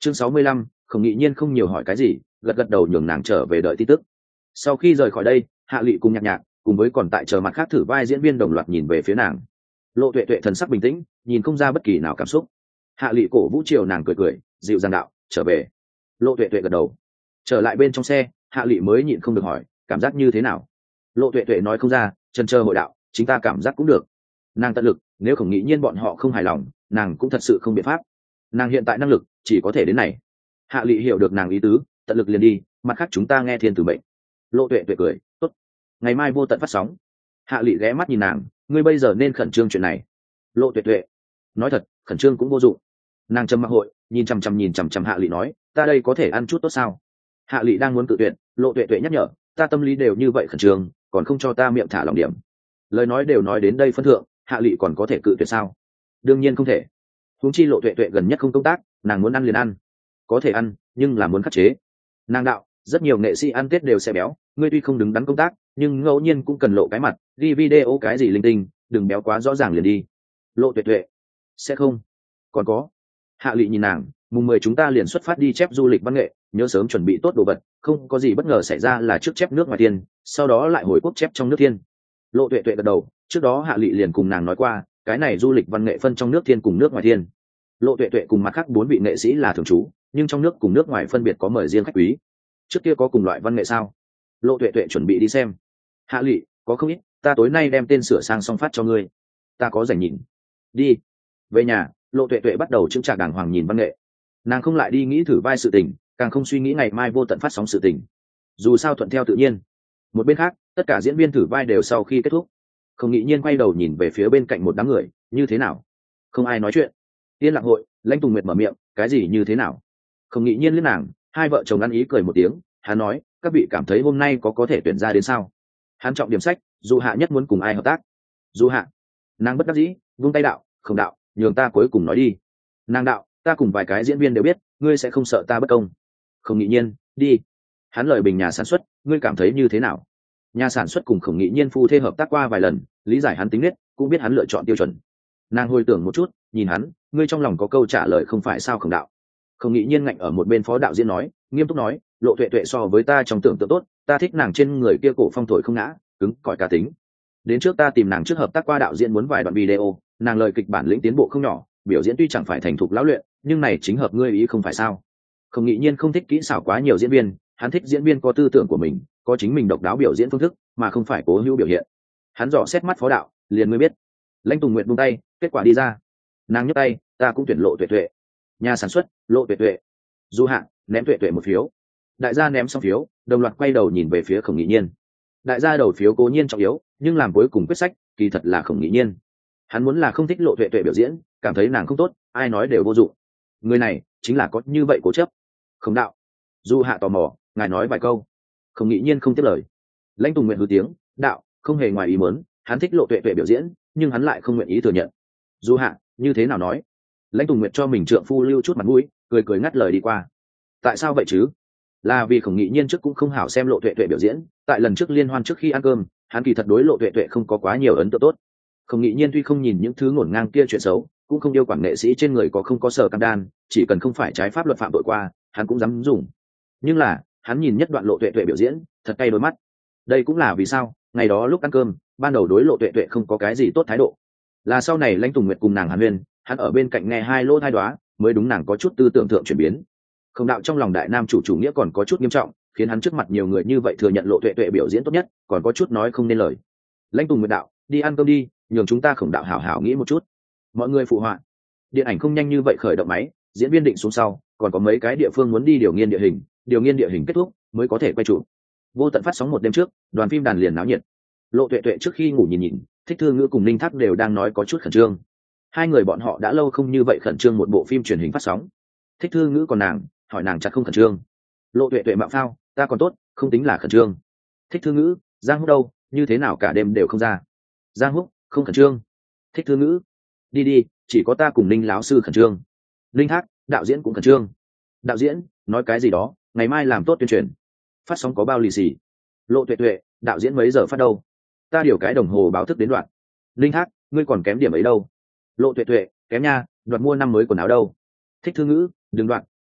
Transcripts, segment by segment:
Chương 65, Khổng Nghị Nhiên không nhiều hỏi cái gì, gật gật đầu nhường nàng trở về đợi tin tức. Sau khi rời khỏi đây, Hạ Lệ cùng Nhạc Nhạc cùng với còn tại chờ mặt khác thử vai diễn viên đồng loạt nhìn về phía nàng. Lộ Tuệ Tuệ thần sắc bình tĩnh, nhìn không ra bất kỳ nào cảm xúc. Hạ Lệ cổ vũ chiều nàng cười cười, dịu dàng đạo, trở về. Lộ Tuệ Tuệ gật đầu. Trở lại bên trong xe, Hạ Lệ mới nhịn không được hỏi, cảm giác như thế nào? Lộ Tuệ Tuệ nói không ra, chần chờ hội đạo, chính ta cảm giác cũng được. Nàng tận lực, nếu Khổng Nghị Nhiên bọn họ không hài lòng, nàng cũng thật sự không biện pháp. Nàng hiện tại năng lực chỉ có thể đến này. Hạ Lệ hiểu được nàng ý tứ, tận lực liền đi, mặt khác chúng ta nghe thiên tử mệnh. Lộ Tuệ Tuệ cười, tốt, ngày mai vô tận phát sóng. Hạ Lệ ghé mắt nhìn nàng, ngươi bây giờ nên khẩn trương chuyện này. Lộ Tuệ Tuệ nói thật, khẩn trương cũng vô dụng. Nàng trầm mặc hội, nhìn chằm chằm Hạ Lệ nói, ta đây có thể ăn chút tốt sao? Hạ Lệ đang muốn cự tuyệt, Lộ Tuệ Tuệ nhắc nhở, ta tâm lý đều như vậy khẩn trương, còn không cho ta miệng thả lỏng điểm. Lời nói đều nói đến đây phân thượng, Hạ Lệ còn có thể cự tuyệt sao? Đương nhiên không thể. Huống chi Lộ Tuệ Tuệ gần nhất không công tác, nàng muốn ăn liền ăn, có thể ăn, nhưng là muốn khắc chế. Nàng đạo, rất nhiều nghệ sĩ ăn Tết đều sẽ béo, ngươi tuy không đứng đắn công tác, nhưng ngẫu nhiên cũng cần lộ cái mặt, đi video cái gì linh tinh, đừng béo quá rõ ràng liền đi. Lộ Tuệ Tuệ sẽ không. Còn có. Hạ Lệ nhìn nàng, mùng 10 chúng ta liền xuất phát đi chép du lịch văn nghệ, nhớ sớm chuẩn bị tốt đồ vật, không có gì bất ngờ xảy ra là trước chép nước ngoài thiên, sau đó lại hồi quốc chép trong nước thiên. Lộ Tuệ Tuệ gật đầu, trước đó Hạ Lệ liền cùng nàng nói qua, cái này du lịch văn nghệ phân trong nước thiên cùng nước ngoài thiên. Lộ Tuệ Tuệ cùng mặt khác 4 vị nghệ sĩ là thường trú, nhưng trong nước cùng nước ngoài phân biệt có mời riêng khách quý. Trước kia có cùng loại văn nghệ sao? Lộ Tuệ Tuệ chuẩn bị đi xem. Hạ Lệ, có không ít, ta tối nay đem tên sửa sang xong phát cho ngươi. Ta có rảnh nhìn. Đi. Về nhà, Lộ Tuệ Tuệ bắt đầu chững chạc đàng hoàng nhìn văn nghệ. Nàng không lại đi nghĩ thử vai sự tình, càng không suy nghĩ ngày mai vô tận phát sóng sự tình. Dù sao thuận theo tự nhiên. Một bên khác, tất cả diễn viên thử vai đều sau khi kết thúc. Khổng Nghị Nhiên quay đầu nhìn về phía bên cạnh một đám người, như thế nào? Không ai nói chuyện. Yên lặng hội, Lãnh Tùng Nguyệt mở miệng, cái gì như thế nào? Khổng Nghị Nhiên liếc nàng, hai vợ chồng ăn ý cười một tiếng, hắn nói, các vị cảm thấy hôm nay có thể tuyển ra đến sao? Hắn trọng điểm sách, dù Hạ nhất muốn cùng ai hợp tác? Dù Hạ. Nàng bất đắc dĩ, vung tay đạo, Không đạo, nhường ta cuối cùng nói đi. Nàng đạo, ta cùng vài cái diễn viên đều biết, ngươi sẽ không sợ ta bất công. Khổng Nghị Nhiên, đi. Hắn lời bình nhà sản xuất, ngươi cảm thấy như thế nào? Nhà sản xuất cùng Khổng Nghị Nhiên phu thê hợp tác qua vài lần, lý giải hắn tính nết, cũng biết hắn lựa chọn tiêu chuẩn. Nàng hồi tưởng một chút, nhìn hắn, ngươi trong lòng có câu trả lời không phải sao? Khổng đạo. Khổng Nghị Nhiên ngạnh ở một bên phó đạo diễn nói, nghiêm túc nói, Lộ Tuệ Tuệ so với ta trong tưởng tượng tốt, ta thích nàng trên người kia cổ phong thổi không ngã, cứng cỏi cá tính. Đến trước ta tìm nàng trước hợp tác qua đạo diễn muốn vài đoạn video, nàng lời kịch bản lĩnh tiến bộ không nhỏ, biểu diễn tuy chẳng phải thành thục lão luyện, nhưng này chính hợp ngươi ý không phải sao? Khổng Nghị Nhiên không thích kỹ xảo quá nhiều diễn viên, hắn thích diễn viên có tư tưởng của mình, có chính mình độc đáo biểu diễn phương thức, mà không phải cố hữu biểu hiện. Hắn dò xét mắt phó đạo, liền ngươi biết. Lãnh Tùng Nguyệt buông tay, kết quả đi ra. Nàng nhấc tay, ta cũng tuyển Lộ Tuệ Tuệ. Nhà sản xuất, Lộ Tuệ Tuệ. Du Hạ, ném Tuệ Tuệ một phiếu. Đại gia ném xong phiếu, đồng loạt quay đầu nhìn về phía Khổng Nghị Nhiên. Đại gia đầu phiếu cố nhiên trọng yếu, nhưng làm cuối cùng quyết sách, kỳ thật là Khổng Nghị Nhiên. Hắn muốn là không thích Lộ Tuệ Tuệ biểu diễn, cảm thấy nàng không tốt, ai nói đều vô dụng. Người này chính là có như vậy cố chấp. Không đạo. Du Hạ tò mò, ngài nói vài câu. Khổng Nghị Nhiên không tiếp lời. Lãnh Tùng Nguyệt hừ tiếng, đạo, không hề ngoài ý muốn, hắn thích Lộ Tuệ Tuệ biểu diễn, nhưng hắn lại không nguyện ý thừa nhận. Du Hạ, như thế nào nói? Lãnh Tùng Nguyệt cho mình trượng phu lưu chút mặt mũi, cười cười ngắt lời đi qua. Tại sao vậy chứ? Là vì Khổng Nghị Nhiên trước cũng không hảo xem Lộ Tuệ Tuệ biểu diễn, tại lần trước liên hoan trước khi ăn cơm, hắn kỳ thật đối Lộ Tuệ Tuệ không có quá nhiều ấn tượng tốt. Khổng Nghị Nhiên tuy không nhìn những thứ ngổn ngang kia chuyện xấu, cũng không yêu quản nghệ sĩ trên người có không có sở cam đan, chỉ cần không phải trái pháp luật phạm tội qua, hắn cũng dám dùng. Nhưng là, hắn nhìn nhất đoạn Lộ Tuệ Tuệ biểu diễn, thật cay đôi mắt. Đây cũng là vì sao, ngày đó lúc ăn cơm, ban đầu đối Lộ Tuệ Tuệ không có cái gì tốt thái độ. Là sau này Lãnh Tùng Nguyệt cùng nàng hàn huyên, hắn ở bên cạnh nghe hai lỗ thai đoá, mới đúng nàng có chút tư tưởng thượng chuyển biến. Không đạo trong lòng đại nam chủ nghĩa còn có chút nghiêm trọng, khiến hắn trước mặt nhiều người như vậy thừa nhận Lộ Tuệ Tuệ biểu diễn tốt nhất, còn có chút nói không nên lời. Lãnh Tùng Nguyệt đạo, đi ăn cơm đi, nhường chúng ta Khổng đạo hảo hảo nghĩ một chút. Mọi người phụ họa. Điện ảnh không nhanh như vậy khởi động máy, diễn viên định xuống sau, còn có mấy cái địa phương muốn đi điều nghiên địa hình kết thúc mới có thể quay trụ. Vô tận phát sóng một đêm trước, đoàn phim đàn liền náo nhiệt. Lộ Tuệ Tuệ trước khi ngủ nhìn, Thích Thư Ngữ cùng Ninh Thác đều đang nói có chút khẩn trương. Hai người bọn họ đã lâu không như vậy khẩn trương một bộ phim truyền hình phát sóng. Thích Thư Ngữ còn nàng, hỏi nàng chặt không khẩn trương. Lộ Tuệ Tuệ mạo phao, ta còn tốt, không tính là khẩn trương. Thích Thư Ngữ, Giang Húc đâu, như thế nào cả đêm đều không ra. Giang Húc, không khẩn trương. Thích Thư Ngữ, đi đi, chỉ có ta cùng Ninh lão sư khẩn trương. Ninh Thác, đạo diễn cũng khẩn trương. Đạo diễn, nói cái gì đó, ngày mai làm tốt tuyên truyền. Phát sóng có bao lì xì. Lộ Tuệ Tuệ, đạo diễn mấy giờ phát đâu? Ta điều cái đồng hồ báo thức đến đoạn. Ninh Thác, ngươi còn kém điểm ấy đâu? Lộ Tuệ Tuệ, kém nha, đoạt mua năm mới quần áo đâu? Thích Thư Ngữ, đừng đoạn,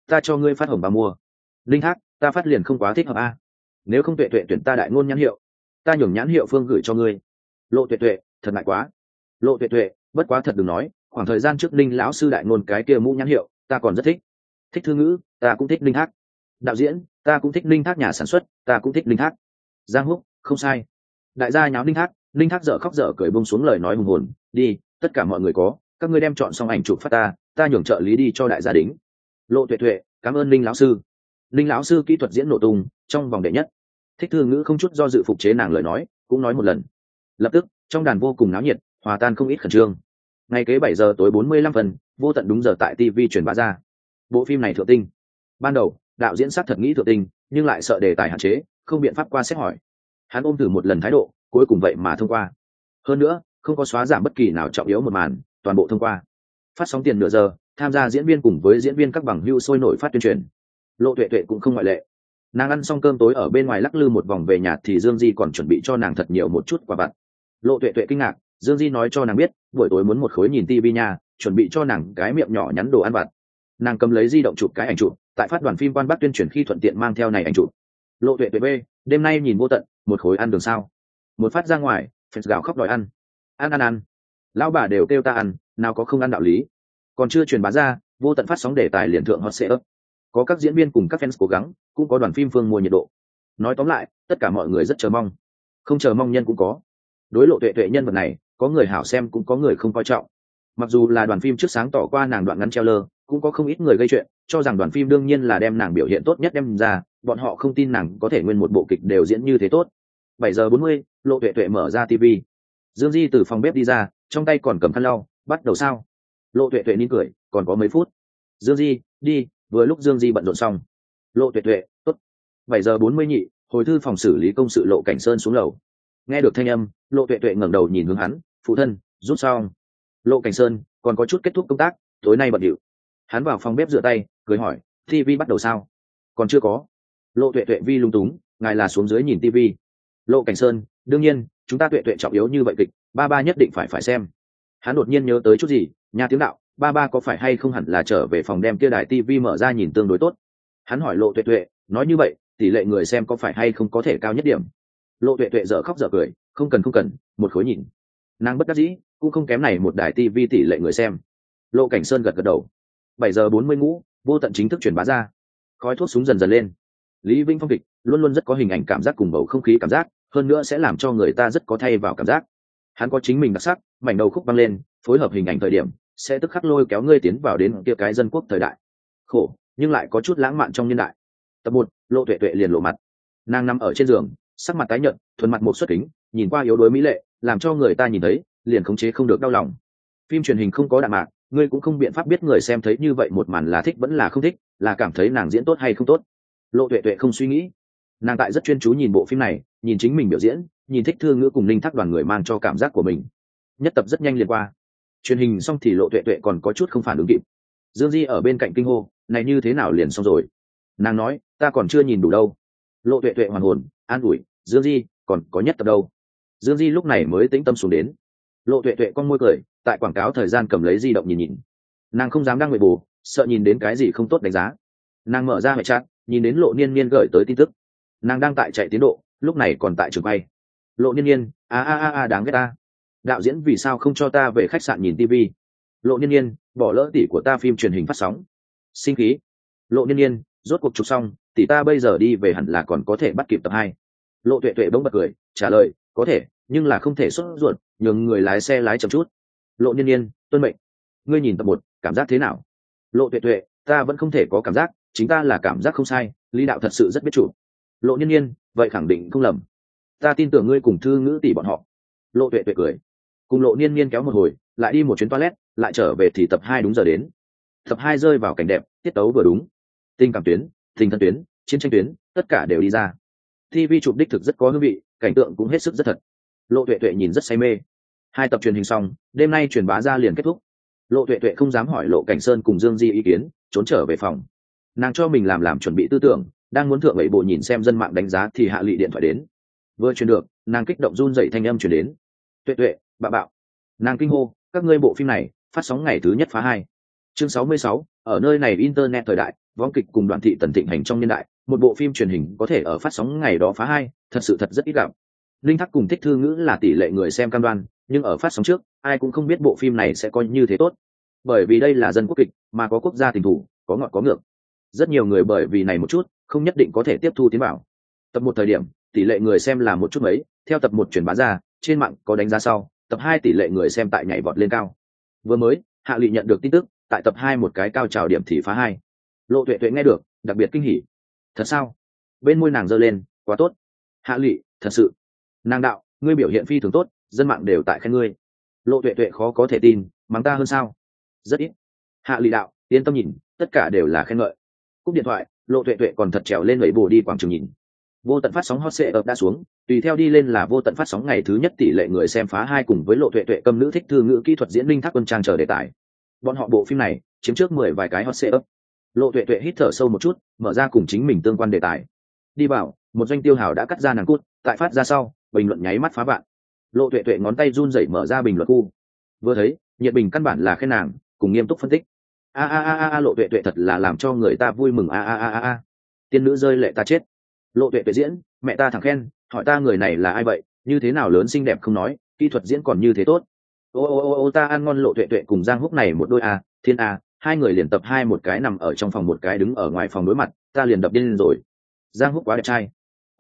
ta cho ngươi phát hồng bà mua. Linh Thác, ta phát liền không quá thích hợp a. Nếu không tuệ tuệ tuyển ta đại ngôn nhãn hiệu, ta nhường nhãn hiệu phương gửi cho ngươi. Lộ tuệ tuệ, thật ngại quá. Lộ tuệ tuệ, bất quá thật đừng nói, khoảng thời gian trước Linh lão sư đại ngôn cái kia mũ nhãn hiệu ta còn rất thích. Thích thư ngữ, ta cũng thích Linh Thác. Đạo diễn, ta cũng thích Linh Thác nhà sản xuất, ta cũng thích Linh Thác. Giang Húc, không sai. Đại gia nháo Linh Thác dở khóc dở cười bông xuống lời nói hùng hồn, đi, tất cả mọi người có, các ngươi đem chọn xong ảnh chụp phát ta nhường trợ lý đi cho đại gia đính. Lộ tuệ tuệ, cảm ơn Linh lão sư. Linh lão sư kỹ thuật diễn nổ tung trong vòng đệ nhất. Thích thư ngữ không chút do dự phục chế nàng lời nói, cũng nói một lần. Lập tức trong đàn vô cùng náo nhiệt, hòa tan không ít khẩn trương. Ngày kế 7 giờ tối 45 phần, vô tận đúng giờ tại TV truyền bá ra. Bộ phim này thượng tinh. Ban đầu đạo diễn xác thật nghĩ thượng tinh, nhưng lại sợ đề tài hạn chế, không biện pháp qua xét hỏi. Hắn ôm thử một lần thái độ, cuối cùng vậy mà thông qua. Hơn nữa không có xóa giảm bất kỳ nào trọng yếu một màn, toàn bộ thông qua. Phát sóng tiền nửa giờ, tham gia diễn viên cùng với diễn viên các bằng hữu sôi nổi phát tuyên truyền. Lộ tuệ tuệ cũng không ngoại lệ. Nàng ăn xong cơm tối ở bên ngoài lắc lư một vòng về nhà thì Dương Di còn chuẩn bị cho nàng thật nhiều một chút quà vặt. Lộ tuệ tuệ kinh ngạc, Dương Di nói cho nàng biết buổi tối muốn một khối nhìn tivi nha, chuẩn bị cho nàng cái miệng nhỏ nhắn đồ ăn vặt. Nàng cầm lấy di động chụp cái ảnh chụp, tại phát đoàn phim Quan Bắc tuyên truyền khi thuận tiện mang theo này ảnh chụp. Lộ tuệ tuệ b, đêm nay nhìn vô tận, một khối ăn đường sao? Một phát ra ngoài, fans gào khóc đòi ăn. Ăn. Lão bà đều kêu ta ăn, nào có không ăn đạo lý. Còn chưa truyền bá ra, vô tận phát sóng đề tài liền thượng hot sẽ ấp. Có các diễn viên cùng các fans cố gắng, cũng có đoàn phim phương mua nhiệt độ. Nói tóm lại, tất cả mọi người rất chờ mong. Không chờ mong nhân cũng có. Đối Lộ tuệ tuệ nhân vật này, có người hảo xem cũng có người không coi trọng. Mặc dù là đoàn phim trước sáng tỏ qua nàng đoạn ngắn treo lơ, cũng có không ít người gây chuyện, cho rằng đoàn phim đương nhiên là đem nàng biểu hiện tốt nhất đem ra, bọn họ không tin nàng có thể nguyên một bộ kịch đều diễn như thế tốt. 7 giờ 40, Lộ tuệ tuệ mở ra TV. Dương Di từ phòng bếp đi ra, trong tay còn cầm khăn lau, bắt đầu sao? Lộ tuệ tuệ nín cười, còn có mấy phút. Dương Di, đi, vừa lúc Dương Di bận rộn xong. Lộ tuệ tuệ, tốt. 7 giờ 40 nhị, hồi thư phòng xử lý công sự Lộ Cảnh Sơn xuống lầu. Nghe được thanh âm, Lộ tuệ tuệ ngẩng đầu nhìn hướng hắn, phụ thân, rút xong. Lộ Cảnh Sơn, còn có chút kết thúc công tác, tối nay bận điệu. Hắn vào phòng bếp rửa tay, cười hỏi, TV bắt đầu sao? Còn chưa có. Lộ tuệ tuệ vi lung túng, ngài là xuống dưới nhìn TV. Lộ Cảnh Sơn, đương nhiên, chúng ta tuệ tuệ trọng yếu như vậy kịch, ba nhất định phải xem. Hắn đột nhiên nhớ tới chút gì, nhà tiếng đạo, ba có phải hay không hẳn là trở về phòng đem kia đài TV mở ra nhìn tương đối tốt. Hắn hỏi Lộ tuệ tuệ, nói như vậy, tỷ lệ người xem có phải hay không có thể cao nhất điểm. Lộ tuệ tuệ dở khóc dở cười, không cần, một khối nhìn. Nàng bất đắc dĩ, cũng không kém này một đài TV tỷ lệ người xem. Lộ Cảnh Sơn gật đầu. 7 giờ 40 ngũ, vô tận chính thức truyền bá ra. Khói thuốc súng dần dần lên. Lý Vinh Phong kịch luôn luôn rất có hình ảnh cảm giác cùng bầu không khí cảm giác, hơn nữa sẽ làm cho người ta rất có thay vào cảm giác. Hắn có chính mình đặc sắc, mảnh đầu khúc vang lên, phối hợp hình ảnh thời điểm sẽ tức khắc lôi kéo ngươi tiến vào đến kia cái dân quốc thời đại khổ nhưng lại có chút lãng mạn trong nhân đại. Tập 1, Lộ tuệ tuệ liền lộ mặt. Nàng nằm ở trên giường, sắc mặt tái nhợt, thuần mặt một xuất kính, nhìn qua yếu đuối mỹ lệ, làm cho người ta nhìn thấy liền khống chế không được đau lòng. Phim truyền hình không có đạn mạc, ngươi cũng không biện pháp biết người xem thấy như vậy một màn là thích vẫn là không thích, là cảm thấy nàng diễn tốt hay không tốt. Lộ tuệ tuệ không suy nghĩ, nàng tại rất chuyên chú nhìn bộ phim này, nhìn chính mình biểu diễn, nhìn Thích Thư Ngữ cùng Linh Thác đoàn người mang cho cảm giác của mình. Nhất tập rất nhanh liền qua. Truyền hình xong thì Lộ tuệ tuệ còn có chút không phản ứng kịp. Dương Di ở bên cạnh kinh hô, này như thế nào liền xong rồi? Nàng nói, ta còn chưa nhìn đủ đâu. Lộ tuệ tuệ hoàn hồn, an ủi, Dương Di, còn có nhất tập đâu. Dương Di lúc này mới tĩnh tâm xuống đến. Lộ tuệ tuệ con môi cười, tại quảng cáo thời gian cầm lấy di động nhìn. Nàng không dám đăng nguyện bù, sợ nhìn đến cái gì không tốt đánh giá. Nàng mở ra hệ chat, nhìn đến Lộ Niên Niên gửi tới tin tức. Nàng đang tại chạy tiến độ, lúc này còn tại trường quay. Lộ Niên Niên, đáng ghét ta. Đạo diễn vì sao không cho ta về khách sạn nhìn TV? Lộ Niên Niên, bỏ lỡ tỷ của ta phim truyền hình phát sóng. Sinh khí. Lộ Niên Niên, rốt cuộc chụp xong, tỷ ta bây giờ đi về hẳn là còn có thể bắt kịp tập 2. Lộ tuệ tuệ bỗng bật cười, trả lời, có thể, nhưng là không thể sốt ruột, nhường người lái xe lái chậm chút. Lộ Niên Niên, tuân mệnh. Ngươi nhìn tập 1, cảm giác thế nào? Lộ tuệ tuệ, ta vẫn không thể có cảm giác, chính ta là cảm giác không sai, Lý đạo thật sự rất biết chủ. Lộ Niên Niên, vậy khẳng định không lầm. Ta tin tưởng ngươi cùng Thư Ngữ tỷ bọn họ. Lộ tuệ tuệ cười. Cùng Lộ Niên Niên kéo một hồi, lại đi một chuyến toilet, lại trở về thì tập 2 đúng giờ đến. Tập 2 rơi vào cảnh đẹp, tiết tấu vừa đúng. Tình cảm tuyến, tình thân tuyến, chiến tranh tuyến, tất cả đều đi ra. TV chụp đích thực rất có hương vị, cảnh tượng cũng hết sức rất thật. Lộ tuệ tuệ nhìn rất say mê. 2 tập truyền hình xong, đêm nay truyền bá ra liền kết thúc. Lộ tuệ tuệ không dám hỏi Lộ Cảnh Sơn cùng Dương Di ý kiến, trốn trở về phòng. Nàng cho mình làm chuẩn bị tư tưởng, đang muốn thượng ấy bộ nhìn xem dân mạng đánh giá thì Hạ Lị điện thoại đến. Vừa truyền được, nàng kích động run dậy thanh âm truyền đến. Tuệ tuệ, bạ bạo. Nàng kinh hô, các ngươi bộ phim này phát sóng ngày thứ nhất phá 2. Chương 66, ở nơi này internet thời đại, võng kịch cùng Đoàn thị tần thịnh hành trong niên đại, một bộ phim truyền hình có thể ở phát sóng ngày đó phá 2, thật sự rất ít gặp. Linh Thắc cùng Thích Thư Ngữ là tỷ lệ người xem cam đoan, nhưng ở phát sóng trước, ai cũng không biết bộ phim này sẽ có như thế tốt. Bởi vì đây là dân quốc kịch, mà có quốc gia tình thủ, có ngọt có ngược. Rất nhiều người bởi vì này một chút, không nhất định có thể tiếp thu tiến bảo. Tập 1 thời điểm, tỷ lệ người xem là một chút mấy, theo tập 1 truyền bá ra, trên mạng có đánh giá sau, tập 2 tỷ lệ người xem tại nhảy vọt lên cao. Vừa mới, Hạ Lệ nhận được tin tức, tại tập 2 một cái cao trào điểm thì phá 2. Lộ Tuệ Tuệ nghe được, đặc biệt kinh hỉ. Thật sao? Bên môi nàng giơ lên, quá tốt. Hạ Lệ, thật sự. Nàng đạo, ngươi biểu hiện phi thường tốt, dân mạng đều tại khen ngươi. Lộ Tuệ Tuệ khó có thể tin, mắng ta hơn sao? Rất ít. Hạ Lệ đạo, yên tâm nhìn, tất cả đều là khen ngợi. Cúp điện thoại, Lộ Tuệ Tuệ còn thật trèo lên lưỡi bổ đi quảng trường nhìn. Vô tận phát sóng hot setup đã xuống, tùy theo đi lên là vô tận phát sóng ngày thứ nhất tỷ lệ người xem phá 2 cùng với Lộ Tuệ Tuệ câm nữ Thích Thư Ngữ kỹ thuật diễn Linh Thác Quân trang chờ đề tài. Bọn họ bộ phim này chiếm trước 10 vài cái hot setup. Lộ Tuệ Tuệ hít thở sâu một chút, mở ra cùng chính mình tương quan đề tài. Đi bảo, một doanh tiêu hào đã cắt ra nàng cút, tại phát ra sau, bình luận nháy mắt phá vạn. Lộ Tuệ Tuệ ngón tay run rẩy mở ra bình luận khu. Vừa thấy, nhiệt bình căn bản là khen nàng, cùng nghiêm túc phân tích. Lộ Tuệ Tuệ thật là làm cho người ta vui mừng Tiên nữ rơi lệ ta chết. Lộ Tuệ Tuệ diễn, mẹ ta thẳng khen, hỏi ta người này là ai vậy, như thế nào lớn xinh đẹp không nói, kỹ thuật diễn còn như thế tốt. Ta ăn ngon. Lộ Tuệ Tuệ cùng Giang Húc này một đôi thiên hai người liền tập 2 một cái nằm ở trong phòng một cái đứng ở ngoài phòng đối mặt, ta liền đập điên rồi. Giang Húc quá đẹp trai.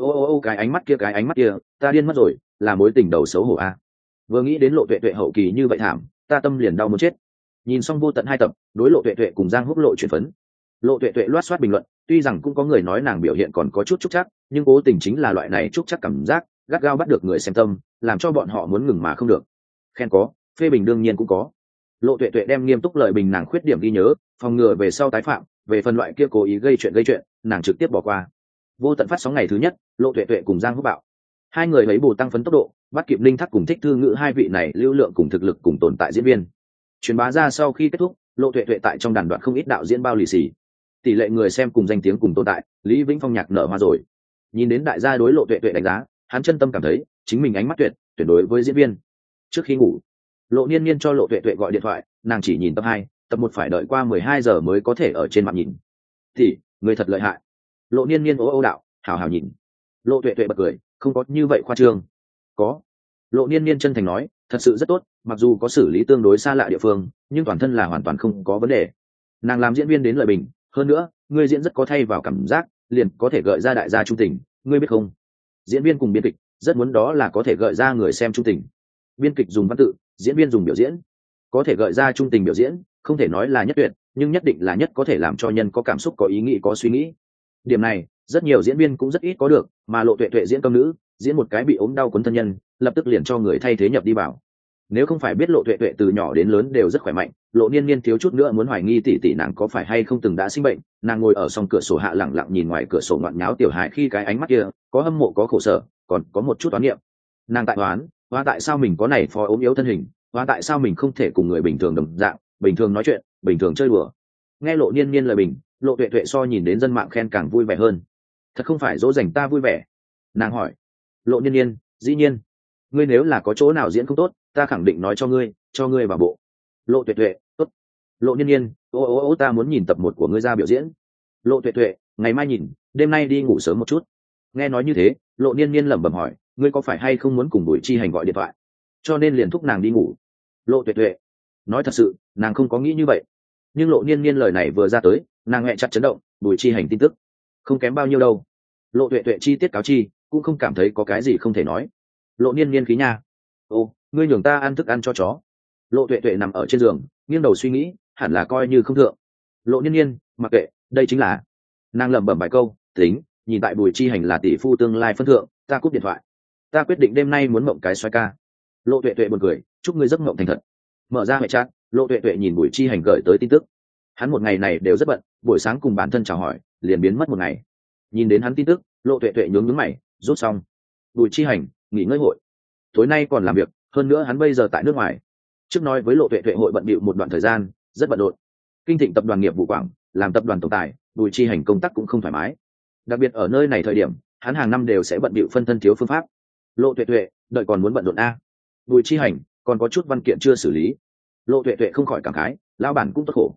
Cái ánh mắt kia, ta điên mất rồi, là mối tình đầu xấu hổ Vừa nghĩ đến Lộ Tuệ Tuệ hậu kỳ như vậy thảm, ta tâm liền đau muốn chết. Nhìn xong vô tận 2 tập, đối Lộ Tuệ Tuệ cùng Giang Húc lộ chuyển phấn. Lộ Tuệ Tuệ loát xoát bình luận, tuy rằng cũng có người nói nàng biểu hiện còn có chút trúc chắc, nhưng cố tình chính là loại này trúc chắc cảm giác, gắt gao bắt được người xem tâm, làm cho bọn họ muốn ngừng mà không được. Khen có, phê bình đương nhiên cũng có. Lộ Tuệ Tuệ đem nghiêm túc lời bình nàng khuyết điểm ghi nhớ, phòng ngừa về sau tái phạm, về phần loại kia cố ý gây chuyện, nàng trực tiếp bỏ qua. Vô tận phát sóng ngày thứ nhất, Lộ Tuệ Tuệ cùng Giang Húc bạo. Hai người lấy bù tăng phấn tốc độ, bắt kịp Linh Thác cùng Thích Thư Ngữ hai vị này lưu lượng cùng thực lực cùng tồn tại diễn viên. Truyền bá ra sau khi kết thúc, Lộ Tuệ Tuệ tại trong đàn đoạn không ít đạo diễn bao lì xì. Tỷ lệ người xem cùng danh tiếng cùng tồn tại, Lý Vĩnh Phong nhạc nở hoa rồi. Nhìn đến đại gia đối Lộ Tuệ Tuệ đánh giá, hắn chân tâm cảm thấy chính mình ánh mắt tuyệt đối với diễn viên. Trước khi ngủ, Lộ Niên Niên cho Lộ Tuệ Tuệ gọi điện thoại, nàng chỉ nhìn tập 2, tập 1 phải đợi qua 12 giờ mới có thể ở trên mạng nhìn. Thì, người thật lợi hại. Lộ Niên Niên ố đạo, hào hào nhìn. Lộ Tuệ Tuệ bật cười, không có như vậy khoa trương. Có. Lộ Niên Niên chân thành nói, thật sự rất tốt, mặc dù có xử lý tương đối xa lạ địa phương, nhưng toàn thân là hoàn toàn không có vấn đề. Nàng làm diễn viên đến lợi bình, hơn nữa, ngươi diễn rất có thay vào cảm giác, liền có thể gợi ra đại gia trung tình, ngươi biết không? Diễn viên cùng biên kịch, rất muốn đó là có thể gợi ra người xem trung tình. Biên kịch dùng văn tự, diễn viên dùng biểu diễn, có thể gợi ra trung tình biểu diễn, không thể nói là nhất tuyệt, nhưng nhất định là nhất có thể làm cho nhân có cảm xúc, có ý nghĩ, có suy nghĩ. Điểm này, rất nhiều diễn viên cũng rất ít có được, mà Lộ Tuệ Tuệ diễn công nữ, diễn một cái bị ốm đau cuốn thân nhân, lập tức liền cho người thay thế nhập đi vào. Nếu không phải biết Lộ Tuệ Tuệ từ nhỏ đến lớn đều rất khỏe mạnh, Lộ Niên Niên thiếu chút nữa muốn hoài nghi tỷ nàng có phải hay không từng đã sinh bệnh. Nàng ngồi ở song cửa sổ hạ lẳng lặng nhìn ngoài cửa sổ ngoạn nháo tiểu hài, khi cái ánh mắt kia có hâm mộ, có khổ sở, còn có một chút toán niệm. Nàng tại hoa tại sao mình có này phó ốm yếu thân hình, hoa tại sao mình không thể cùng người bình thường đồng dạng, bình thường nói chuyện, bình thường chơi đùa. Nghe Lộ Niên Niên lời bình, Lộ Tuệ Tuệ so nhìn đến dân mạng khen càng vui vẻ hơn. Thật không phải dỗ dành ta vui vẻ. Nàng hỏi. Lộ Niên Niên, dĩ nhiên. Ngươi nếu là có chỗ nào diễn không tốt, ta khẳng định nói cho ngươi vào bộ. Lộ Tuệ Tuệ, tốt. Lộ Niên Niên, ta muốn nhìn tập 1 của ngươi ra biểu diễn. Lộ Tuệ Tuệ, ngày mai nhìn, đêm nay đi ngủ sớm một chút. Nghe nói như thế, Lộ Niên Niên lẩm bẩm hỏi, ngươi có phải hay không muốn cùng Bùi Chi Hành gọi điện thoại, cho nên liền thúc nàng đi ngủ? Lộ Tuệ Tuệ, nói thật sự, nàng không có nghĩ như vậy, nhưng Lộ Niên Niên lời này vừa ra tới, nàng nhẹ chặt chấn động. Bùi Chi Hành tin tức không kém bao nhiêu đâu. Lộ Tuệ Tuệ chi tiết cáo chi, cũng không cảm thấy có cái gì không thể nói. Lộ Niên Niên khí nha. Ngươi nhường ta ăn thức ăn cho chó. Lộ Tuệ Tuệ nằm ở trên giường, nghiêng đầu suy nghĩ, hẳn là coi như không thượng. Lộ Niên Niên, mặc kệ, đây chính là. Nàng lẩm bẩm vài câu, tính, nhìn tại Bùi Chi Hành là tỷ phu tương lai phân thượng, ta cúp điện thoại. Ta quyết định đêm nay muốn mộng cái xoay ca. Lộ Tuệ Tuệ buồn cười, chúc ngươi giấc mộng thành thật. Mở ra hệ chat, Lộ Tuệ Tuệ nhìn Bùi Chi Hành gửi tới tin tức. Hắn một ngày này đều rất bận, buổi sáng cùng bản thân chào hỏi, liền biến mất một ngày. Nhìn đến hắn tin tức, Lộ Tuệ Tuệ nhướng mày, rút xong. Bùi Chi Hành, nghỉ ngơi hội. Tối nay còn làm việc, hơn nữa hắn bây giờ tại nước ngoài. Trước nói với Lộ Tuệ Tuệ hội bận bịu một đoạn thời gian, rất bận rộn. Kinh Thịnh tập đoàn nghiệp vụ quảng, làm tập đoàn tổng tài, Bùi Chi Hành công tác cũng không thoải mái. Đặc biệt ở nơi này thời điểm, hắn hàng năm đều sẽ bận bịu phân thân thiếu phương pháp. Lộ Tuệ Tuệ, đợi còn muốn bận rộn Bùi Chi Hành, còn có chút văn kiện chưa xử lý. Lộ Tuệ Tuệ không khỏi cảm khái, lão bản cũng tốt khổ.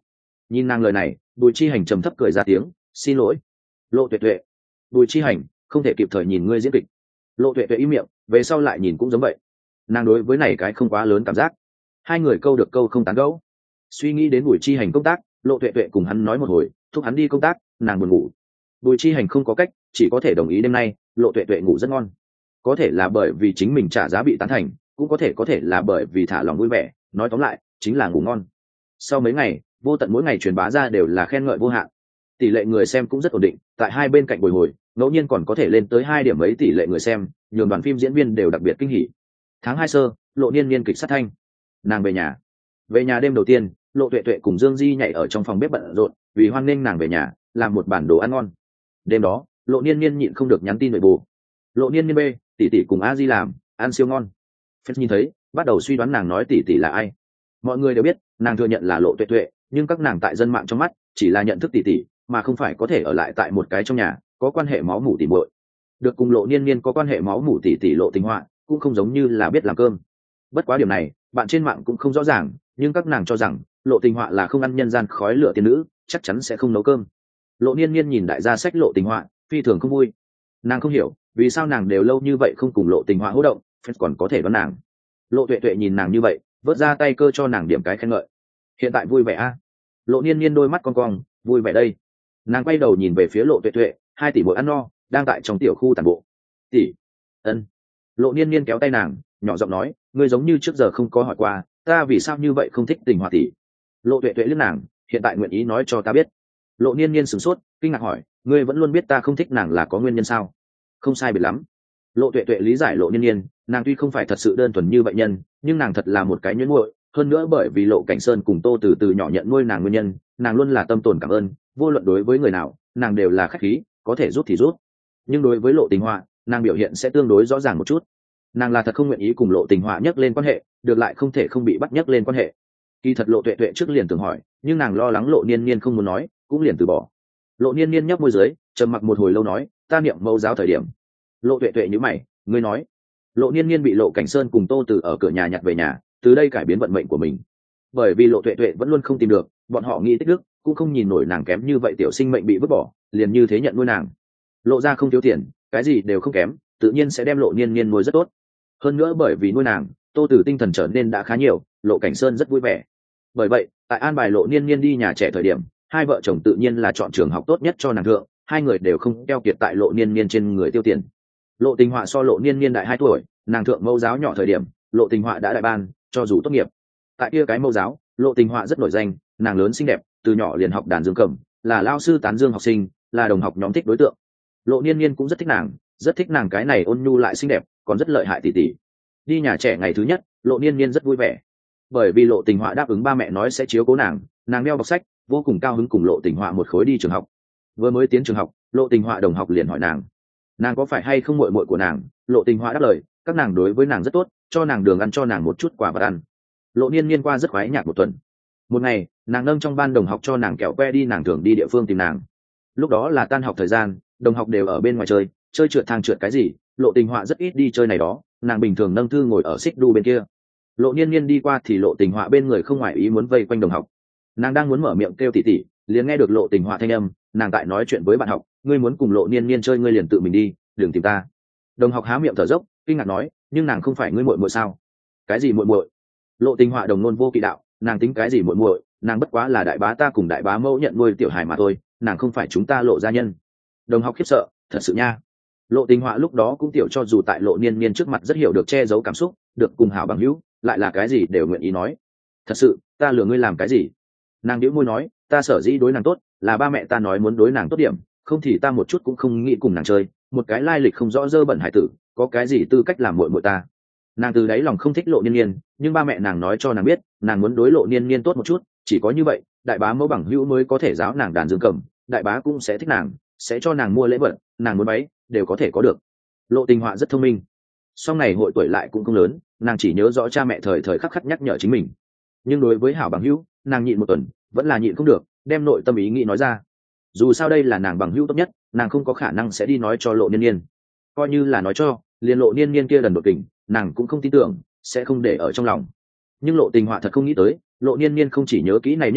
Nhìn nàng lời này, Bùi Chi Hành trầm thấp cười ra tiếng, xin lỗi. Lộ Tuệ Tuệ. Bùi Chi Hành, không thể kịp thời nhìn ngươi diễn kịch. Lộ Tuệ Tuệ im miệng, về sau lại nhìn cũng giống vậy. Nàng đối với này cái không quá lớn cảm giác. Hai người câu được câu không tán gẫu. Suy nghĩ đến Bùi Chi Hành công tác, Lộ Tuệ Tuệ cùng hắn nói một hồi, thúc hắn đi công tác, nàng buồn ngủ. Bùi Chi Hành không có cách, chỉ có thể đồng ý đêm nay Lộ Tuệ Tuệ ngủ rất ngon. Có thể là bởi vì chính mình trả giá bị tán thành, cũng có thể là bởi vì thả lòng vui vẻ, nói tóm lại chính là ngủ ngon. Sau mấy ngày, vô tận mỗi ngày truyền bá ra đều là khen ngợi vô hạn, tỷ lệ người xem cũng rất ổn định, tại hai bên cạnh bồi hồi ngẫu nhiên còn có thể lên tới 2 điểm mấy tỷ lệ người xem, nhường đoàn phim diễn viên đều đặc biệt kinh hỉ. Tháng 2 sơ, Lộ Niên Niên kịch sát thanh. Nàng về nhà đêm đầu tiên, Lộ Tuệ Tuệ cùng Dương Di nhảy ở trong phòng bếp bận rộn, vì hoan nghênh nàng về nhà làm một bản đồ ăn ngon. Đêm đó, Lộ Niên Niên nhịn không được nhắn tin nội bù. Lộ Niên Niên b, tỷ tỷ cùng A Di làm ăn siêu ngon. Phép nhìn thấy, bắt đầu suy đoán nàng nói tỷ tỷ là ai. Mọi người đều biết nàng thừa nhận là Lộ Tuệ Tuệ, nhưng các nàng tại dân mạng trong mắt chỉ là nhận thức tỷ tỷ, mà không phải có thể ở lại tại một cái trong nhà có quan hệ máu mủ tỉ muội. Được cùng Lộ Niên Niên có quan hệ máu mủ tỷ tỷ Lộ Tình Họa cũng không giống như là biết làm cơm. Bất quá điểm này bạn trên mạng cũng không rõ ràng, nhưng các nàng cho rằng Lộ Tình Họa là không ăn nhân gian khói lửa tiên nữ, chắc chắn sẽ không nấu cơm. Lộ Niên Niên nhìn đại gia sách Lộ Tình Họa, phi thường không vui. Nàng không hiểu vì sao nàng đều lâu như vậy không cùng Lộ Tình Họa hô động, phép còn có thể đoán nàng. Lộ Tuệ Tuệ nhìn nàng như vậy, vớt ra tay cơ cho nàng điểm cái khen ngợi. Hiện tại vui vẻ a? Lộ Niên Niên đôi mắt con cong, vui vẻ đây. Nàng quay đầu nhìn về phía Lộ Tuệ Tuệ, 2 tỷ muội ăn no, đang tại trong tiểu khu tản bộ. Tỷ. Ân. Lộ Niên Niên kéo tay nàng, nhỏ giọng nói, ngươi giống như trước giờ không có hỏi qua, ta vì sao như vậy không thích Tình Họa tỷ. Lộ Tuệ Tuệ liếc nàng, hiện tại nguyện ý nói cho ta biết. Lộ Niên Niên sửng sốt, kinh ngạc hỏi, ngươi vẫn luôn biết ta không thích nàng là có nguyên nhân sao? Không sai biệt lắm. Lộ Tuệ Tuệ lý giải Lộ Niên Niên, nàng tuy không phải thật sự đơn thuần như vậy nhân, nhưng nàng thật là một cái nhuyễn muội, hơn nữa bởi vì Lộ Cảnh Sơn cùng Tô từ nhỏ nhận nuôi nàng nguyên nhân, nàng luôn là tâm tồn cảm ơn, vô luận đối với người nào, nàng đều là khách khí, có thể giúp thì giúp. Nhưng đối với Lộ Tình Họa, nàng biểu hiện sẽ tương đối rõ ràng một chút. Nàng là thật không nguyện ý cùng Lộ Tình Họa nhắc lên quan hệ, được lại không thể không bị bắt nhắc lên quan hệ. Kỳ thật Lộ Tuệ Tuệ trước liền tưởng hỏi, nhưng nàng lo lắng Lộ Niên Niên không muốn nói, cũng liền từ bỏ. Lộ Niên Niên nhấp môi dưới, trầm mặc một hồi lâu nói, ta niệm mẫu giáo thời điểm. Lộ Tuệ Tuệ nhíu mày, ngươi nói? Lộ Niên Niên bị Lộ Cảnh Sơn cùng Tô từ ở cửa nhà nhặt về nhà, từ đây cải biến vận mệnh của mình. Bởi vì Lộ Tuệ Tuệ vẫn luôn không tìm được, bọn họ nghĩ tích đức, cũng không nhìn nổi nàng kém như vậy tiểu sinh mệnh bị vứt bỏ, liền như thế nhận nuôi nàng. Lộ ra không thiếu tiền, cái gì đều không kém, tự nhiên sẽ đem Lộ Niên Niên nuôi rất tốt. Hơn nữa bởi vì nuôi nàng, Tô từ tinh thần trở nên đã khá nhiều, Lộ Cảnh Sơn rất vui vẻ. Bởi vậy, tại an bài Lộ Niên Niên đi nhà trẻ thời điểm, hai vợ chồng tự nhiên là chọn trường học tốt nhất cho nàng thượng, hai người đều không keo kiệt tại Lộ Niên Niên trên người tiêu tiền. Lộ Tình Họa so Lộ Niên Niên đại 2 tuổi, nàng thượng mẫu giáo nhỏ thời điểm, Lộ Tình Họa đã đại ban, cho dù tốt nghiệp. Tại kia cái mẫu giáo, Lộ Tình Họa rất nổi danh, nàng lớn xinh đẹp, từ nhỏ liền học đàn dương cầm, là lao sư tán dương học sinh, là đồng học nhóm thích đối tượng. Lộ Niên Niên cũng rất thích nàng cái này ôn nhu lại xinh đẹp, còn rất lợi hại tỷ tỷ. Đi nhà trẻ ngày thứ nhất, Lộ Niên Niên rất vui vẻ, bởi vì Lộ Tình Họa đáp ứng ba mẹ nói sẽ chiếu cố nàng đeo bọc sách, vô cùng cao hứng cùng Lộ Tình Họa một khối đi trường học. Vừa mới tiến trường học, Lộ Tình Họa đồng học liền hỏi nàng có phải hay không muội muội của nàng. Lộ Tình Họa đáp lời, các nàng đối với nàng rất tốt, cho nàng đường ăn, cho nàng một chút quà vật ăn. Lộ Niên Niên qua rất khoái nhạc một tuần. Một ngày, nàng nâng trong ban đồng học cho nàng kẹo que đi, nàng thường đi địa phương tìm nàng. Lúc đó là tan học thời gian, đồng học đều ở bên ngoài chơi trượt thang trượt cái gì, Lộ Tình Họa rất ít đi chơi này đó, nàng bình thường nâng thư ngồi ở xích đu bên kia. Lộ Niên Niên đi qua thì Lộ Tình Họa bên người không ngoài ý muốn vây quanh đồng học. Nàng đang muốn mở miệng kêu tỷ tỷ, liền nghe được Lộ Tình Họa thanh âm, nàng tại nói chuyện với bạn học, ngươi muốn cùng Lộ Niên Niên chơi ngươi liền tự mình đi, đừng tìm ta. Đồng học há miệng thở dốc, kinh ngạc nói, nhưng nàng không phải ngươi muội muội sao? Cái gì muội muội? Lộ Tình Họa đồng nôn vô kỵ đạo, nàng tính cái gì muội muội, nàng bất quá là đại bá ta cùng đại bá mẫu nhận nuôi tiểu hài mà thôi, nàng không phải chúng ta Lộ gia nhân. Đồng học khiếp sợ, thật sự nha. Lộ Tình Họa lúc đó cũng tiểu cho dù tại Lộ Niên Niên trước mặt rất hiểu được che giấu cảm xúc, được cùng hảo bằng hữu, lại là cái gì đều nguyện ý nói. Thật sự, ta lừa ngươi làm cái gì? Nàng nhíu môi nói, ta sở dĩ đối nàng tốt, là ba mẹ ta nói muốn đối nàng tốt điểm, không thì ta một chút cũng không nghĩ cùng nàng chơi, một cái lai lịch không rõ dơ bẩn hải tử, có cái gì tư cách làm muội muội ta. Nàng từ đáy lòng không thích Lộ Niên Niên, nhưng ba mẹ nàng nói cho nàng biết, nàng muốn đối Lộ Niên Niên tốt một chút, chỉ có như vậy, đại bá mẫu bằng hữu mới có thể giáo nàng đàn dương cầm, đại bá cũng sẽ thích nàng, sẽ cho nàng mua lễ vật, nàng muốn váy đều có thể có được. Lộ Tình Họa rất thông minh, sau này hội tuổi lại cũng không lớn, nàng chỉ nhớ rõ cha mẹ thời thời khắc khắc nhắc nhở chính mình. Nhưng đối với hảo bằng hữu, nàng nhịn một tuần, vẫn là nhịn không được, đem nội tâm ý nghĩ nói ra. Dù sao đây là nàng bằng hữu tốt nhất, nàng không có khả năng sẽ đi nói cho Lộ Niên Niên. Coi như là nói cho, liền Lộ Niên Niên kia đần đột kình, nàng cũng không tin tưởng, sẽ không để ở trong lòng. Nhưng Lộ Tình Họa thật không nghĩ tới, Lộ Niên Niên không chỉ nhớ kỹ này nhất đoạn,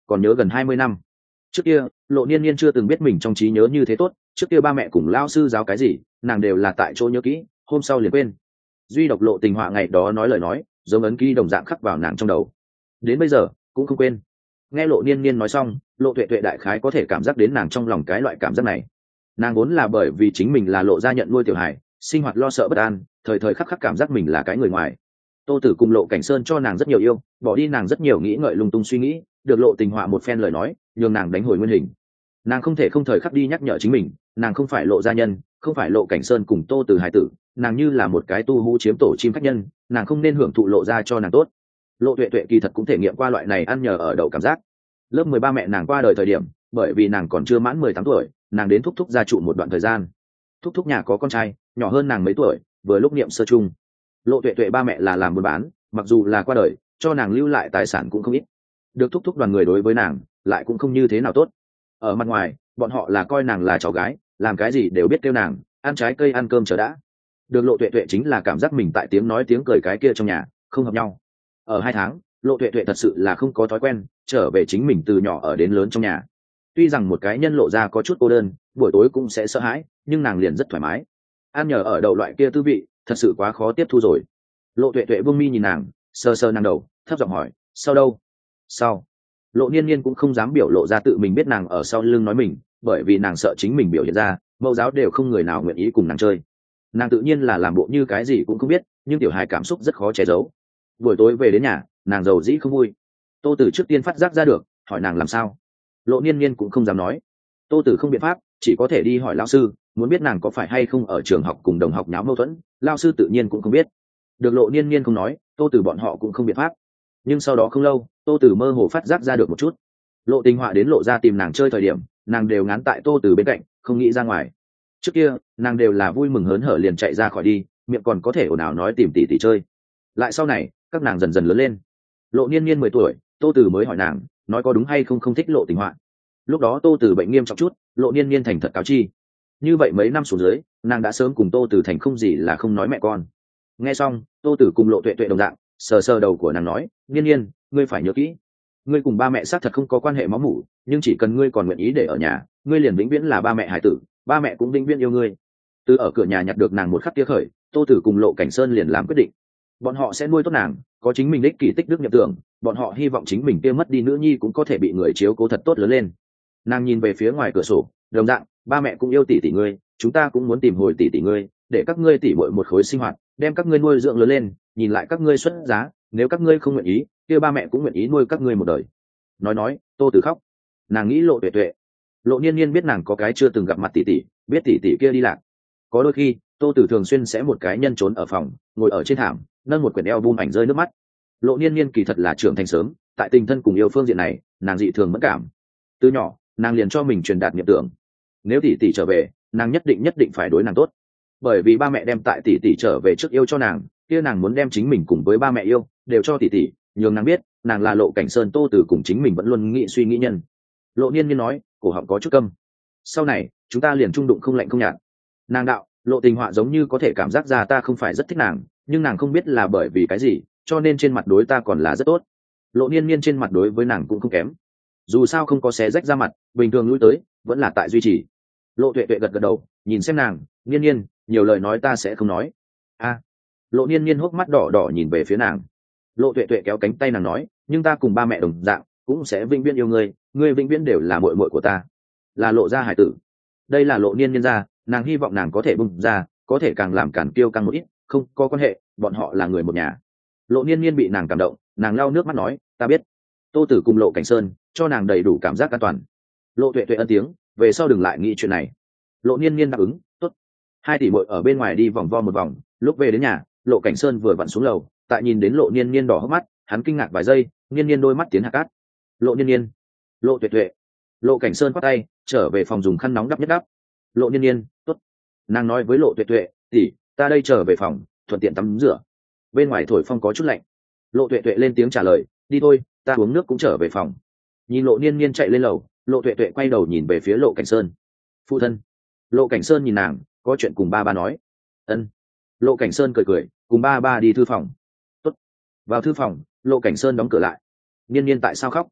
còn nhớ gần 20 năm. Trước kia Lộ Niên Niên chưa từng biết mình trong trí nhớ như thế tốt, trước kia ba mẹ cùng lao sư giáo cái gì nàng đều là tại chỗ nhớ kỹ, hôm sau liền quên. Duy độc Lộ Tình Họa ngày đó nói lời nói giống ấn ký đồng dạng khắc vào nàng trong đầu, đến bây giờ cũng không quên. Nghe Lộ Niên Niên nói xong, Lộ Tuệ Tuệ đại khái có thể cảm giác đến nàng trong lòng cái loại cảm giác này. Nàng vốn là bởi vì chính mình là Lộ gia nhận nuôi tiểu hài, sinh hoạt lo sợ bất an, thời thời khắc khắc cảm giác mình là cái người ngoài. Tô Tử cùng Lộ Cảnh Sơn cho nàng rất nhiều yêu, bỏ đi nàng rất nhiều nghĩ ngợi lung tung suy nghĩ, được Lộ Tình Họa một phen lời nói nhường nàng đánh hồi nguyên hình. Nàng không thể không thời khắc đi nhắc nhở chính mình, nàng không phải Lộ gia nhân, không phải Lộ Cảnh Sơn cùng Tô Tử hài tử, nàng như là một cái tu hú chiếm tổ chim khách nhân, nàng không nên hưởng thụ Lộ gia cho nàng tốt. Lộ Tuệ Tuệ kỳ thật cũng thể nghiệm qua loại này ăn nhờ ở đậu cảm giác. Lớp 13 mẹ nàng qua đời thời điểm, bởi vì nàng còn chưa mãn 18 tuổi, nàng đến thúc thúc gia trụ một đoạn thời gian. Thúc thúc nhà có con trai nhỏ hơn nàng mấy tuổi, vừa lúc niệm sơ trung. Lộ Tuệ Tuệ ba mẹ là làm buôn bán, mặc dù là qua đời, cho nàng lưu lại tài sản cũng không ít. Được thúc thúc đoàn người đối với nàng lại cũng không như thế nào tốt. Ở mặt ngoài bọn họ là coi nàng là cháu gái, làm cái gì đều biết kêu nàng ăn trái cây ăn cơm chờ đã. Được Lộ Tuệ Tuệ chính là cảm giác mình tại tiếng nói tiếng cười cái kia trong nhà không hợp nhau. Ở 2 tháng, Lộ Tuệ Tuệ thật sự là không có thói quen trở về chính mình từ nhỏ ở đến lớn trong nhà. Tuy rằng một cái nhân Lộ ra có chút cô đơn, buổi tối cũng sẽ sợ hãi, nhưng nàng liền rất thoải mái. Ăn nhờ ở đậu loại kia tư vị thật sự quá khó tiếp thu rồi. Lộ Tuệ Tuệ vương mi nhìn nàng, sờ sờ nàng đầu, thấp giọng hỏi, sau đâu? Sau. Lộ Niên Niên cũng không dám biểu lộ ra tự mình biết nàng ở sau lưng nói mình, bởi vì nàng sợ chính mình biểu hiện ra mẫu giáo đều không người nào nguyện ý cùng nàng chơi. Nàng tự nhiên là làm bộ như cái gì cũng không biết, nhưng tiểu hài cảm xúc rất khó che giấu. Buổi tối về đến nhà, nàng giàu dĩ không vui. Tô Tử trước tiên phát giác ra được, hỏi nàng làm sao. Lộ Niên Niên cũng không dám nói. Tô Tử không biện pháp, chỉ có thể đi hỏi lão sư, muốn biết nàng có phải hay không ở trường học cùng đồng học nháo mâu thuẫn. Lão sư tự nhiên cũng không biết. Được Lộ Niên Niên không nói, Tô Tử bọn họ cũng không biện pháp. Nhưng sau đó không lâu, Tô Tử mơ hồ phát giác ra được một chút. Lộ Tình Họa đến Lộ ra tìm nàng chơi thời điểm, nàng đều ngán tại Tô Tử bên cạnh, không nghĩ ra ngoài. Trước kia nàng đều là vui mừng hớn hở liền chạy ra khỏi đi, miệng còn có thể ồn ào nói tìm tỷ tỷ chơi. Lại sau này các nàng dần dần lớn lên. Lộ Niên Niên 10 tuổi, Tô Tử mới hỏi nàng nói có đúng hay không không thích Lộ Tình Họa. Lúc đó Tô Tử bệnh nghiêm trọng chút, Lộ Niên Niên thành thật cáo chi. Như vậy mấy năm xuống dưới, nàng đã sớm cùng Tô Tử thành không gì là không nói mẹ con. Nghe xong, Tô Tử cùng Lộ Tuệ Tuệ đồng dạng sờ sờ đầu của nàng nói, Niên Niên, ngươi phải nhớ kỹ, ngươi cùng ba mẹ xác thật không có quan hệ máu mủ, nhưng chỉ cần ngươi còn nguyện ý để ở nhà, ngươi liền vĩnh viễn là ba mẹ hải tử, ba mẹ cũng vĩnh viễn yêu ngươi. Từ ở cửa nhà nhặt được nàng một khắc kia khởi, Tô Tử cùng Lộ Cảnh Sơn liền làm quyết định, bọn họ sẽ nuôi tốt nàng, có chính mình đích kỷ tích đức nhập tưởng, bọn họ hy vọng chính mình kia mất đi nữ nhi cũng có thể bị người chiếu cố thật tốt lớn lên. Nàng nhìn về phía ngoài cửa sổ, đồng dạng, ba mẹ cũng yêu tỷ tỷ ngươi, chúng ta cũng muốn tìm hồi tỷ tỷ ngươi, để các ngươi tỷ muội một khối sinh hoạt, đem các ngươi nuôi dưỡng lớn lên, nhìn lại các ngươi xuất giá, nếu các ngươi không nguyện ý, kia ba mẹ cũng nguyện ý nuôi các ngươi một đời. Nói, Tô Tử khóc. Nàng nghĩ Lộ Tuệ Tuệ. Lộ Niên Niên biết nàng có cái chưa từng gặp mặt tỷ tỷ, biết tỷ tỷ kia đi lạc. Có đôi khi, Tô Tử thường xuyên sẽ một cái nhân trốn ở phòng, ngồi ở trên thảm, nâng một quyển album ảnh rơi nước mắt. Lộ Niên Niên kỳ thật là trưởng thành sớm, tại tình thân cùng yêu phương diện này, nàng dị thường mẫn cảm. Từ nhỏ, nàng liền cho mình truyền đạt niệm tưởng, nếu tỷ tỷ trở về, nàng nhất định phải đối nàng tốt. Bởi vì ba mẹ đem tại tỷ tỷ trở về trước yêu cho nàng, kia nàng muốn đem chính mình cùng với ba mẹ yêu đều cho tỷ tỷ, nhường nàng biết, nàng là Lộ Cảnh Sơn Tô Tử cùng chính mình vẫn luôn nghĩ suy nghĩ nhân. Lộ Niên Niên nói, cổ họng có chút câm. Sau này, chúng ta liền trung đụng không lạnh không nhạt. Nàng đạo, Lộ Tình Họa giống như có thể cảm giác ra ta không phải rất thích nàng, nhưng nàng không biết là bởi vì cái gì, cho nên trên mặt đối ta còn là rất tốt. Lộ Niên Niên trên mặt đối với nàng cũng không kém. Dù sao không có xé rách ra mặt, bình thường lui tới, vẫn là tại duy trì. Lộ Tuệ Tuệ gật gật đầu, nhìn xem nàng, Niên Niên, nhiều lời nói ta sẽ không nói. A. Lộ Niên Niên hốc mắt đỏ đỏ nhìn về phía nàng. Lộ Tuệ Tuệ kéo cánh tay nàng nói, nhưng ta cùng ba mẹ đồng dạng, cũng sẽ vĩnh viễn yêu ngươi, ngươi vĩnh viễn đều là muội muội của ta, là Lộ gia hải tử. Đây là Lộ Niên Niên gia, nàng hy vọng nàng có thể bung ra, có thể càng làm càng kiêu căng một ít, không có quan hệ, bọn họ là người một nhà. Lộ Niên Niên bị nàng cảm động, nàng lau nước mắt nói, ta biết. Tô Tử cùng Lộ Cảnh Sơn cho nàng đầy đủ cảm giác an toàn. Lộ Tuệ Tuệ ân tiếng, về sau đừng lại nghĩ chuyện này. Lộ Niên Niên đáp ứng, tốt. Hai tỷ muội ở bên ngoài đi vòng vo một vòng, lúc về đến nhà, Lộ Cảnh Sơn vừa vặn xuống lầu, tại nhìn đến Lộ Niên Niên đỏ hốc mắt, hắn kinh ngạc vài giây, Niên Niên đôi mắt tiến hạt cát. Lộ Niên Niên, Lộ Tuệ Tuệ. Lộ Cảnh Sơn quát tay, trở về phòng dùng khăn nóng đắp nhất đắp. Lộ Niên Niên, tốt. Nàng nói với Lộ Tuệ Tuệ, tỷ, ta đây trở về phòng, thuận tiện tắm rửa. Bên ngoài thổi phong có chút lạnh. Lộ Tuệ Tuệ lên tiếng trả lời, đi thôi, ta uống nước cũng trở về phòng. Nhìn Lộ Niên Niên chạy lên lầu, Lộ Tuệ Tuệ quay đầu nhìn về phía Lộ Cảnh Sơn. Phụ thân. Lộ Cảnh Sơn nhìn nàng, có chuyện cùng ba nói. Ân. Lộ Cảnh Sơn cười cười, cùng ba đi thư phòng. Tốt. Vào thư phòng, Lộ Cảnh Sơn đóng cửa lại. Niên Niên tại sao khóc?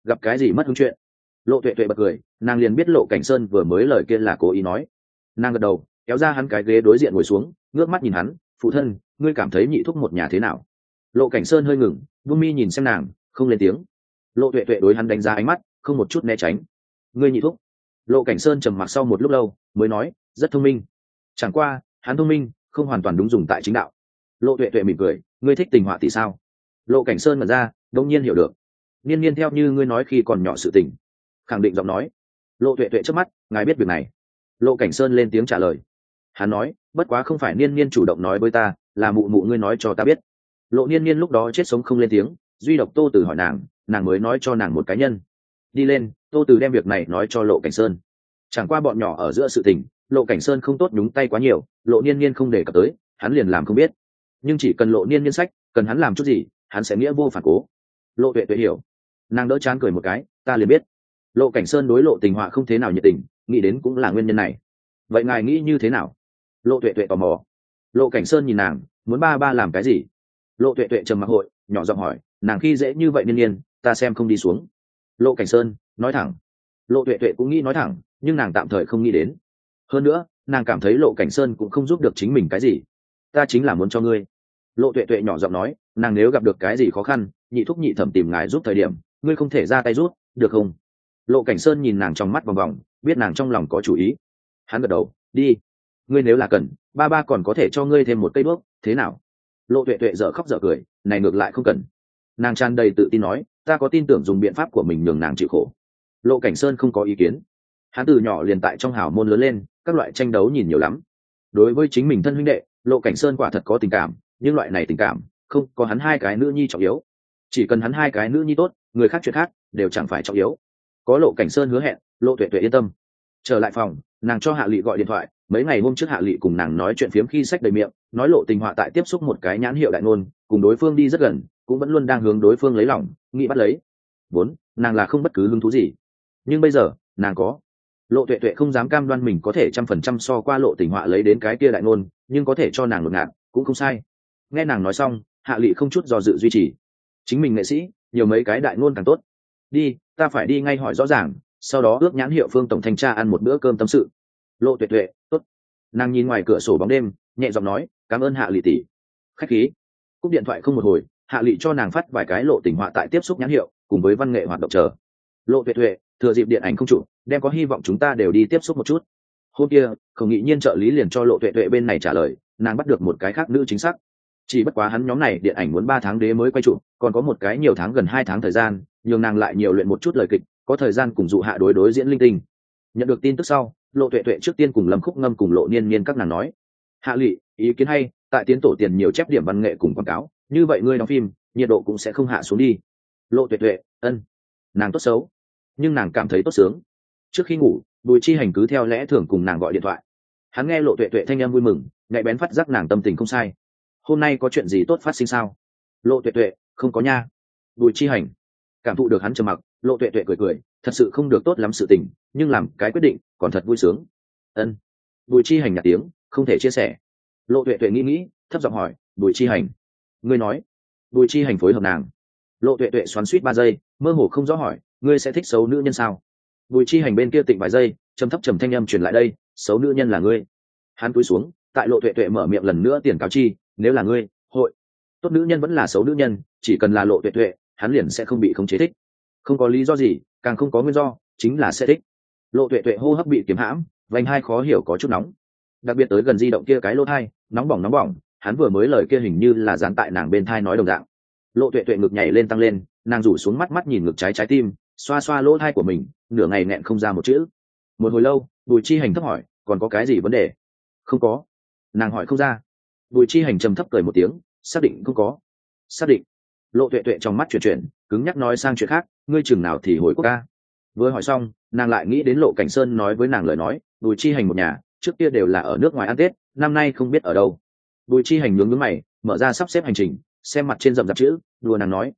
gặp cái gì mất hứng chuyện. Lộ tuệ tuệ bật cười, nàng liền biết Lộ Cảnh Sơn vừa mới lời kia là cố ý nói. Nàng gật đầu, kéo ra hắn cái ghế đối diện ngồi xuống, ngước mắt nhìn hắn, phụ thân, ngươi cảm thấy nhị thúc một nhà thế nào? Lộ Cảnh Sơn hơi ngừng, vương mi nhìn xem nàng, không lên tiếng. Lộ tuệ tuệ đối hắn đánh giá ánh mắt, không một chút né tránh. Ngươi nhị thúc. Lộ Cảnh Sơn trầm mặc sau một lúc lâu mới nói, rất thông minh. Chẳng qua hắn thông minh không hoàn toàn đúng dùng tại chính đạo. Lộ tuệ tuệ mỉm cười, ngươi thích tình họa thì sao? Lộ Cảnh Sơn mở ra, đông nhiên hiểu được. Niên niên theo như ngươi nói khi còn nhỏ sự tình. Khẳng định giọng nói. Lộ tuệ tuệ trước mắt, ngài biết việc này. Lộ Cảnh Sơn lên tiếng trả lời. Hắn nói, bất quá không phải niên niên chủ động nói với ta, là mụ mụ ngươi nói cho ta biết. Lộ niên niên lúc đó chết sống không lên tiếng, duy độc Tô Tử hỏi nàng mới nói cho nàng một cá nhân. Đi lên, Tô Tử đem việc này nói cho Lộ Cảnh Sơn. Chẳng qua bọn nhỏ ở giữa sự tình, Lộ Cảnh Sơn không tốt nhúng tay quá nhiều, Lộ niên niên không đề cập tới, hắn liền làm không biết. Nhưng chỉ cần Lộ niên niên sách, cần hắn làm chút gì, hắn sẽ nghĩa vô phản cố. Lộ tuệ tuệ hiểu. Nàng đỡ chán cười một cái, ta liền biết. Lộ Cảnh Sơn đối Lộ Tình Họa không thế nào nhiệt tình, nghĩ đến cũng là nguyên nhân này. Vậy ngài nghĩ như thế nào? Lộ tuệ tuệ tò mò. Lộ Cảnh Sơn nhìn nàng, muốn ba ba làm cái gì? Lộ tuệ tuệ trầm mặc hội, nhỏ giọng hỏi, nàng khi dễ như vậy niên niên, ta xem không đi xuống. Lộ Cảnh Sơn nói thẳng. Lộ tuệ tuệ cũng nghĩ nói thẳng, nhưng nàng tạm thời không nghĩ đến. Hơn nữa, nàng cảm thấy Lộ Cảnh Sơn cũng không giúp được chính mình cái gì. Ta chính là muốn cho ngươi. Lộ tuệ tuệ nhỏ giọng nói, nàng nếu gặp được cái gì khó khăn, nhị thúc nhị thẩm tìm ngài giúp thời điểm, ngươi không thể ra tay rút, được không? Lộ Cảnh Sơn nhìn nàng trong mắt vòng vòng, biết nàng trong lòng có chủ ý. Hắn gật đầu, đi. Ngươi nếu là cần, ba ba còn có thể cho ngươi thêm một cây đuốc, thế nào? Lộ tuệ tuệ dở khóc dở cười, này ngược lại không cần. Nàng tràn đầy tự tin nói, ta có tin tưởng dùng biện pháp của mình nhường nàng chịu khổ. Lộ Cảnh Sơn không có ý kiến. Hắn từ nhỏ liền tại trong hào môn lớn lên, các loại tranh đấu nhìn nhiều lắm. Đối với chính mình thân huynh đệ, Lộ Cảnh Sơn quả thật có tình cảm, nhưng loại này tình cảm không có hắn hai cái nữ nhi trọng yếu. Chỉ cần hắn hai cái nữ nhi tốt, người khác chuyện khác đều chẳng phải trọng yếu. Có Lộ Cảnh Sơn hứa hẹn, Lộ tuệ tuệ yên tâm. Trở lại phòng, nàng cho Hạ Lệ gọi điện thoại. Mấy ngày hôm trước Hạ Lệ cùng nàng nói chuyện phiếm khi sách đầy miệng, nói Lộ Tình Họa tại tiếp xúc một cái nhãn hiệu đại ngôn, cùng đối phương đi rất gần, cũng vẫn luôn đang hướng đối phương lấy lòng, nghĩ bắt lấy. Vốn nàng là không bất cứ hứng thú gì, nhưng bây giờ nàng có. Lộ tuệ tuệ không dám cam đoan mình có thể 100% so qua Lộ Tình Họa lấy đến cái kia đại ngôn, nhưng có thể cho nàng lột ngạn cũng không sai. Nghe nàng nói xong, Hạ Lệ không chút do dự duy trì. Chính mình nghệ sĩ, nhiều mấy cái đại ngôn càng tốt. Đi, ta phải đi ngay hỏi rõ ràng, sau đó ước nhãn hiệu Phương tổng thanh tra ăn một bữa cơm tâm sự. Lộ tuệ tuệ, tốt. Nàng nhìn ngoài cửa sổ bóng đêm, nhẹ giọng nói, cảm ơn Hạ Lệ tỷ. Khách khí. Cúp điện thoại không một hồi, Hạ Lệ cho nàng phát vài cái Lộ Tình Họa tại tiếp xúc nhãn hiệu, cùng với văn nghệ hoạt động chờ. Lộ tuệ tuệ, thừa dịp điện ảnh không chủ, đem có hy vọng chúng ta đều đi tiếp xúc một chút. Hôm kia, Khổng Nghị Nhiên trợ lý liền cho Lộ tuệ tuệ bên này trả lời, nàng bắt được một cái khác nữ chính xác. Chỉ bất quá hắn nhóm này điện ảnh muốn 3 tháng đế mới quay chụp, còn có một cái nhiều tháng gần 2 tháng thời gian, nhường nàng lại nhiều luyện một chút lời kịch, có thời gian cùng dụ Hạ đối diễn linh tinh. Nhận được tin tức sau, Lộ tuệ tuệ trước tiên cùng Lâm Khúc Ngâm cùng Lộ Niên Niên các nàng nói, Hạ Lệ, ý kiến hay, tại tiến tổ tiền nhiều chép điểm văn nghệ cùng quảng cáo, như vậy ngươi đóng phim, nhiệt độ cũng sẽ không hạ xuống đi. Lộ tuệ tuệ, ân. Nàng tốt xấu, nhưng nàng cảm thấy tốt sướng. Trước khi ngủ, Bùi Chi Hành cứ theo lẽ thường cùng nàng gọi điện thoại. Hắn nghe Lộ tuệ tuệ thanh âm vui mừng, nhạy bén phát giác nàng tâm tình không sai. Hôm nay có chuyện gì tốt phát sinh sao? Lộ tuệ tuệ, không có nha. Bùi Chi Hành cảm thụ được hắn trầm mặc, Lộ tuệ tuệ cười cười, thật sự không được tốt lắm sự tình, nhưng làm cái quyết định còn thật vui sướng. Ân. Bùi Chi Hành nhạt tiếng, không thể chia sẻ. Lộ tuệ tuệ nghĩ, thấp giọng hỏi, Bùi Chi Hành, ngươi nói. Bùi Chi Hành phối hợp nàng. Lộ tuệ tuệ xoắn suýt 3 giây, mơ hồ không rõ hỏi, ngươi sẽ thích xấu nữ nhân sao? Bùi Chi Hành bên kia tịnh vài giây, trầm thấp trầm thanh âm truyền lại đây, xấu nữ nhân là ngươi. Hắn cúi xuống, tại Lộ tuệ tuệ mở miệng lần nữa tiền cáo chi, nếu là ngươi, hội tốt nữ nhân vẫn là xấu nữ nhân, chỉ cần là Lộ tuệ tuệ, hắn liền sẽ không bị khống chế thích. Không có lý do gì, càng không có nguyên do, chính là sẽ thích. Lộ tuệ tuệ hô hấp bị kiềm hãm, vành hai khó hiểu có chút nóng, đặc biệt tới gần di động kia cái lỗ thai, nóng bỏng. Hắn vừa mới lời kia hình như là dán tại nàng bên thai nói đồng dạng. Lộ tuệ tuệ ngực nhảy lên tăng lên, nàng rủ xuống mắt nhìn ngực trái tim, xoa xoa lỗ thai của mình, nửa ngày nghẹn không ra một chữ. Một hồi lâu, Bùi Chi Hành thấp hỏi, còn có cái gì vấn đề? Không có. Nàng hỏi không ra. Bùi Chi Hành trầm thấp cười một tiếng, xác định không có. Xác định. Lộ tuệ tuệ trong mắt chuyển, cứng nhắc nói sang chuyện khác, ngươi chừng nào thì hồi quốc ca. Vừa hỏi xong, nàng lại nghĩ đến Lộ Cảnh Sơn nói với nàng lời nói, Bùi Chi Hành một nhà trước kia đều là ở nước ngoài ăn Tết, năm nay không biết ở đâu. Bùi Chi Hành nhướng mày, mở ra sắp xếp hành trình, xem mặt trên rậm rạp chữ, đùa nàng nói,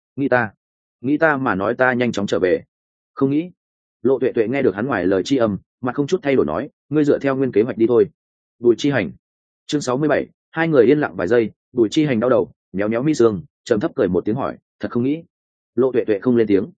nghĩ ta mà nói ta nhanh chóng trở về. Không nghĩ. Lộ tuệ tuệ nghe được hắn ngoài lời chi âm, mặt không chút thay đổi nói, ngươi dựa theo nguyên kế hoạch đi thôi. Bùi Chi Hành. Chương 67, hai người yên lặng vài giây, Bùi Chi Hành đau đầu, méo mi sương, trầm thấp cười một tiếng hỏi, thật không nghĩ. Lộ tuệ tuệ không lên tiếng.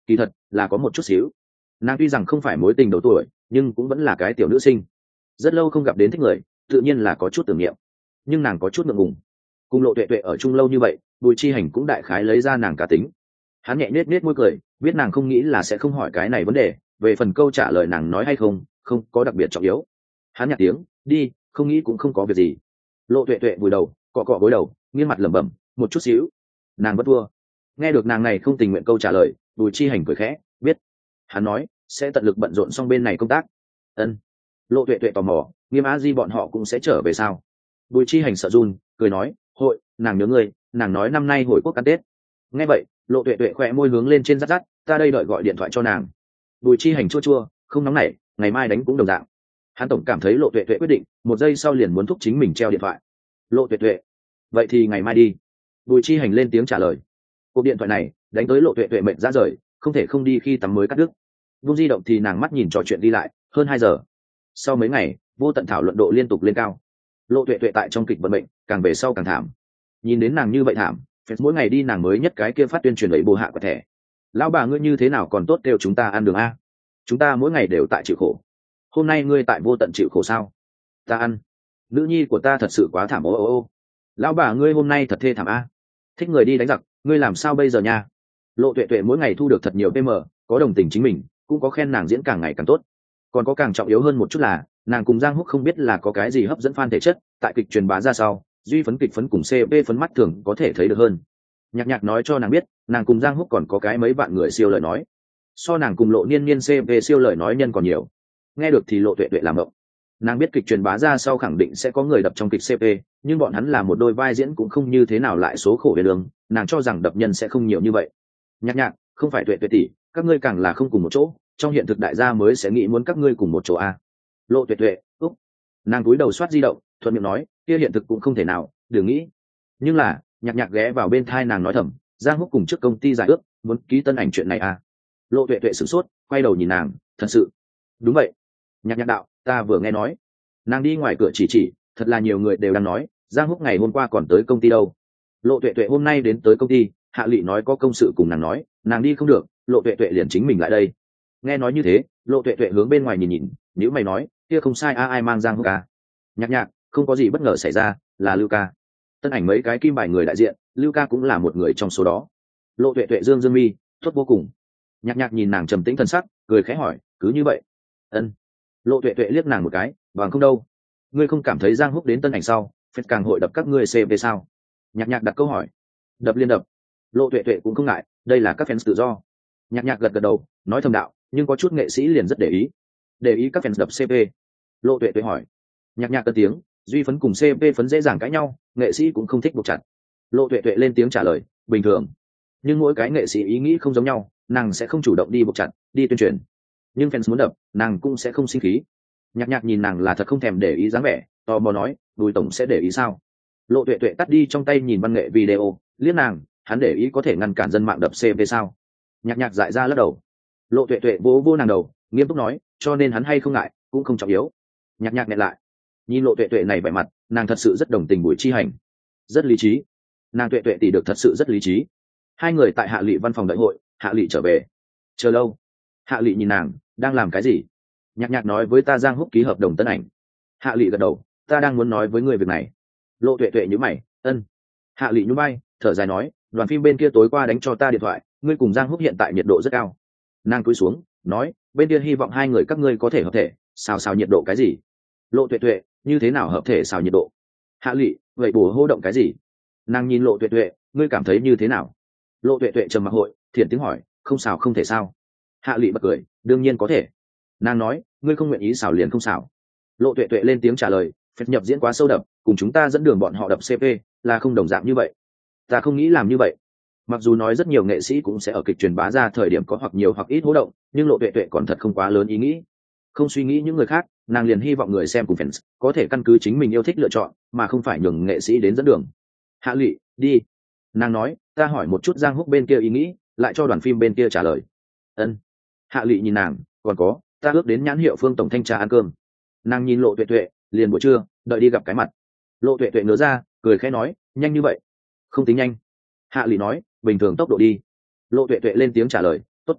kỳ thật là có một chút xíu. Nàng tuy rằng không phải mối tình đầu tuổi nhưng cũng vẫn là cái tiểu nữ sinh, rất lâu không gặp đến thích người, tự nhiên là có chút tưởng niệm. Nhưng nàng có chút ngượng ngùng, cùng Lộ Tuệ Tuệ ở chung lâu như vậy, Bùi Chi Hành cũng đại khái lấy ra nàng cá tính. Hắn nhẹ nết nết môi cười, biết nàng không nghĩ là sẽ không hỏi cái này vấn đề, về phần câu trả lời nàng nói hay không, không có đặc biệt trọng yếu. Hắn nhạt tiếng, đi, không nghĩ cũng không có việc gì. Lộ Tuệ Tuệ vùi đầu, cọ cọ gối đầu, nghiêng mặt lẩm bẩm, một chút xíu. Nàng bất thua. Nghe được nàng này không tình nguyện câu trả lời, Bùi Chi Hành cười khẽ, biết. Hắn nói, sẽ tận lực bận rộn xong bên này công tác. Ân. Lộ Tuệ Tuệ tò mò, Nghiêm Á Di bọn họ cũng sẽ trở về sao? Bùi Chi Hành sợ run, cười nói, hội, nàng nhớ ngươi, nàng nói năm nay hồi quốc ăn Tết. Nghe vậy, Lộ Tuệ Tuệ khỏe môi hướng lên trên rát rát, ta đây đợi gọi điện thoại cho nàng. Bùi Chi Hành chua chua, không nóng nảy, ngày mai đánh cũng đồng dạng. Hắn tổng cảm thấy Lộ Tuệ Tuệ quyết định, một giây sau liền muốn thúc chính mình treo điện thoại. Lộ Tuệ Tuệ, vậy thì ngày mai đi. Bùi Chi Hành lên tiếng trả lời. Cuộc điện thoại này đánh tới Lộ Tuệ Tuệ mệt ra rời, không thể không đi khi tắm mới cắt đứt. Vung di động thì nàng mắt nhìn trò chuyện đi lại hơn 2 giờ. Sau mấy ngày vô tận thảo luận độ liên tục lên cao. Lộ Tuệ Tuệ tại trong kịch vận mệnh càng về sau càng thảm. Nhìn đến nàng như vậy thảm, phép mỗi ngày đi nàng mới nhất cái kia phát tuyên truyền ấy bồ hạ của thẻ. Lão bà ngươi như thế nào còn tốt kêu chúng ta ăn đường a? Chúng ta mỗi ngày đều tại chịu khổ. Hôm nay ngươi tại vô tận chịu khổ sao? Ta ăn. Nữ nhi của ta thật sự quá thảm ô ô ô. Lão bà ngươi hôm nay thật thê thảm a. Thích người đi đánh giặc, ngươi làm sao bây giờ nha? Lộ Tuệ Tuệ mỗi ngày thu được thật nhiều pm, có đồng tình chính mình, cũng có khen nàng diễn càng ngày càng tốt. Còn có càng trọng yếu hơn một chút là nàng cùng Giang Húc không biết là có cái gì hấp dẫn fan thể chất, tại kịch truyền bá ra sau, duy phấn kịch phấn cùng cp phấn mắt thường có thể thấy được hơn. Nhạc Nhạc nói cho nàng biết, nàng cùng Giang Húc còn có cái mấy bạn người siêu lời nói, so nàng cùng Lộ Niên Niên cp siêu lời nói nhân còn nhiều. Nghe được thì Lộ Tuệ Tuệ làm mộng. Nàng biết kịch truyền bá ra sau khẳng định sẽ có người đập trong kịch cp, nhưng bọn hắn là một đôi vai diễn cũng không như thế nào lại số khổ về đường, nàng cho rằng đập nhân sẽ không nhiều như vậy. Nhạc Nhạc, không phải Tuệ Tuệ tỷ, các ngươi càng là không cùng một chỗ, trong hiện thực đại gia mới sẽ nghĩ muốn các ngươi cùng một chỗ a. Lộ Tuệ Tuệ, úc. Nàng cúi đầu soát di động, thuận miệng nói, kia hiện thực cũng không thể nào, đừng nghĩ. Nhưng là, Nhạc Nhạc ghé vào bên thai nàng nói thầm, Giang Húc cùng trước công ty giải ước, muốn ký tân ảnh chuyện này à? Lộ Tuệ Tuệ sửng sốt, quay đầu nhìn nàng, thật sự. Đúng vậy. Nhạc Nhạc đạo, ta vừa nghe nói. Nàng đi ngoài cửa chỉ, thật là nhiều người đều đang nói, Giang Húc ngày hôm qua còn tới công ty đâu. Lộ Tuệ Tuệ hôm nay đến tới công ty, Hạ Lị nói có công sự cùng nàng nói, nàng đi không được, Lộ Tuệ Tuệ liền chính mình lại đây. Nghe nói như thế, Lộ Tuệ Tuệ hướng bên ngoài nhìn nhìn, nếu mày nói, kia không sai ai mang Giang Húc à? Nhạc Nhạc, không có gì bất ngờ xảy ra, là Lưu Ca. Tân ảnh mấy cái kim bài người đại diện, Lưu Ca cũng là một người trong số đó. Lộ Tuệ Tuệ dương mi, tốt vô cùng. Nhạc Nhạc nhìn nàng trầm tĩnh thần sắc, cười khẽ hỏi, cứ như vậy? Ân. Lộ Tuệ Tuệ liếc nàng một cái, bằng không đâu. Ngươi không cảm thấy Giang Húc đến tân ảnh sau, phết càng hội đập các ngươi cp sao? Nhạc Nhạc đặt câu hỏi. Đập liên đập. Lộ Tuệ Tuệ cũng không ngại, đây là các fans tự do. Nhạc Nhạc gật gật đầu, nói thầm đạo, nhưng có chút nghệ sĩ liền rất để ý các fans đập cp. Lộ Tuệ Tuệ hỏi. Nhạc Nhạc cất tiếng, duy phấn cùng cp phấn dễ dàng cãi nhau, nghệ sĩ cũng không thích buộc chặt. Lộ Tuệ Tuệ lên tiếng trả lời, bình thường. Nhưng mỗi cái nghệ sĩ ý nghĩ không giống nhau, nàng sẽ không chủ động đi buộc chặt, đi tuyên truyền. Nhưng fans muốn đập, nàng cũng sẽ không sinh khí. Nhạc Nhạc nhìn nàng là thật không thèm để ý dáng vẻ, tò mò nói, Bùi tổng sẽ để ý sao? Lộ Tuệ Tuệ tắt đi trong tay nhìn văn nghệ video, liếc nàng, hắn để ý có thể ngăn cản dân mạng đập cp sao? Nhạc Nhạc dại ra lắc đầu. Lộ Tuệ Tuệ vô nàng đầu, nghiêm túc nói, cho nên hắn hay không ngại cũng không trọng yếu. Nhạc Nhạc nhẹ lại, nhìn Lộ Tuệ Tuệ này vẻ mặt, nàng thật sự rất đồng tình Bùi Chi Hành, rất lý trí. Nàng Tuệ Tuệ tỷ được thật sự rất lý trí. Hai người tại Hạ Lị văn phòng đợi hội, Hạ Lị trở về. Chờ lâu. Hạ Lị nhìn nàng, đang làm cái gì? Nhạc Nhạc nói với ta Giang Húc ký hợp đồng tân ảnh. Hạ Lị gật đầu, ta đang muốn nói với người việc này. Lộ Tuệ Tuệ nhíu mày, ân. Hạ Lị nhún vai, thở dài nói, đoàn phim bên kia tối qua đánh cho ta điện thoại, ngươi cùng Giang Húc hiện tại nhiệt độ rất cao. Nàng cúi xuống, nói, bên kia hy vọng hai người các ngươi có thể hợp thể, xào nhiệt độ cái gì? Lộ Tuệ Tuệ, như thế nào hợp thể xào nhiệt độ? Hạ Lị, vậy bổ hô động cái gì? Nàng nhìn Lộ Tuệ Tuệ, ngươi cảm thấy như thế nào? Lộ Tuệ Tuệ trầm mặc hội, thiện tiếng hỏi, không xào không thể sao? Hạ Lị bật cười, đương nhiên có thể. Nàng nói, ngươi không nguyện ý xào liền không xào. Lộ Tuệ Tuệ lên tiếng trả lời, phép nhập diễn quá sâu đậm, cùng chúng ta dẫn đường bọn họ đập cp là không đồng dạng như vậy. Ta không nghĩ làm như vậy. Mặc dù nói rất nhiều nghệ sĩ cũng sẽ ở kịch truyền bá ra thời điểm có hoặc nhiều hoặc ít hố động, nhưng Lộ Tuệ Tuệ còn thật không quá lớn ý nghĩ, không suy nghĩ những người khác, nàng liền hy vọng người xem cùng fans có thể căn cứ chính mình yêu thích lựa chọn, mà không phải nhường nghệ sĩ đến dẫn đường. Hạ Lị, đi. Nàng nói, ta hỏi một chút Giang Húc bên kia ý nghĩ, lại cho đoàn phim bên kia trả lời. Ân. Hạ Lị nhìn nàng, còn có, ta ước đến nhãn hiệu Phương tổng thanh tra ăn cơm. Nàng nhìn Lộ Tuệ Tuệ, liền buổi trưa, đợi đi gặp cái mặt. Lộ Tuệ Tuệ ngớ ra, cười khẽ nói, nhanh như vậy? Không tính nhanh. Hạ Lị nói, bình thường tốc độ đi. Lộ Tuệ Tuệ lên tiếng trả lời, tốt.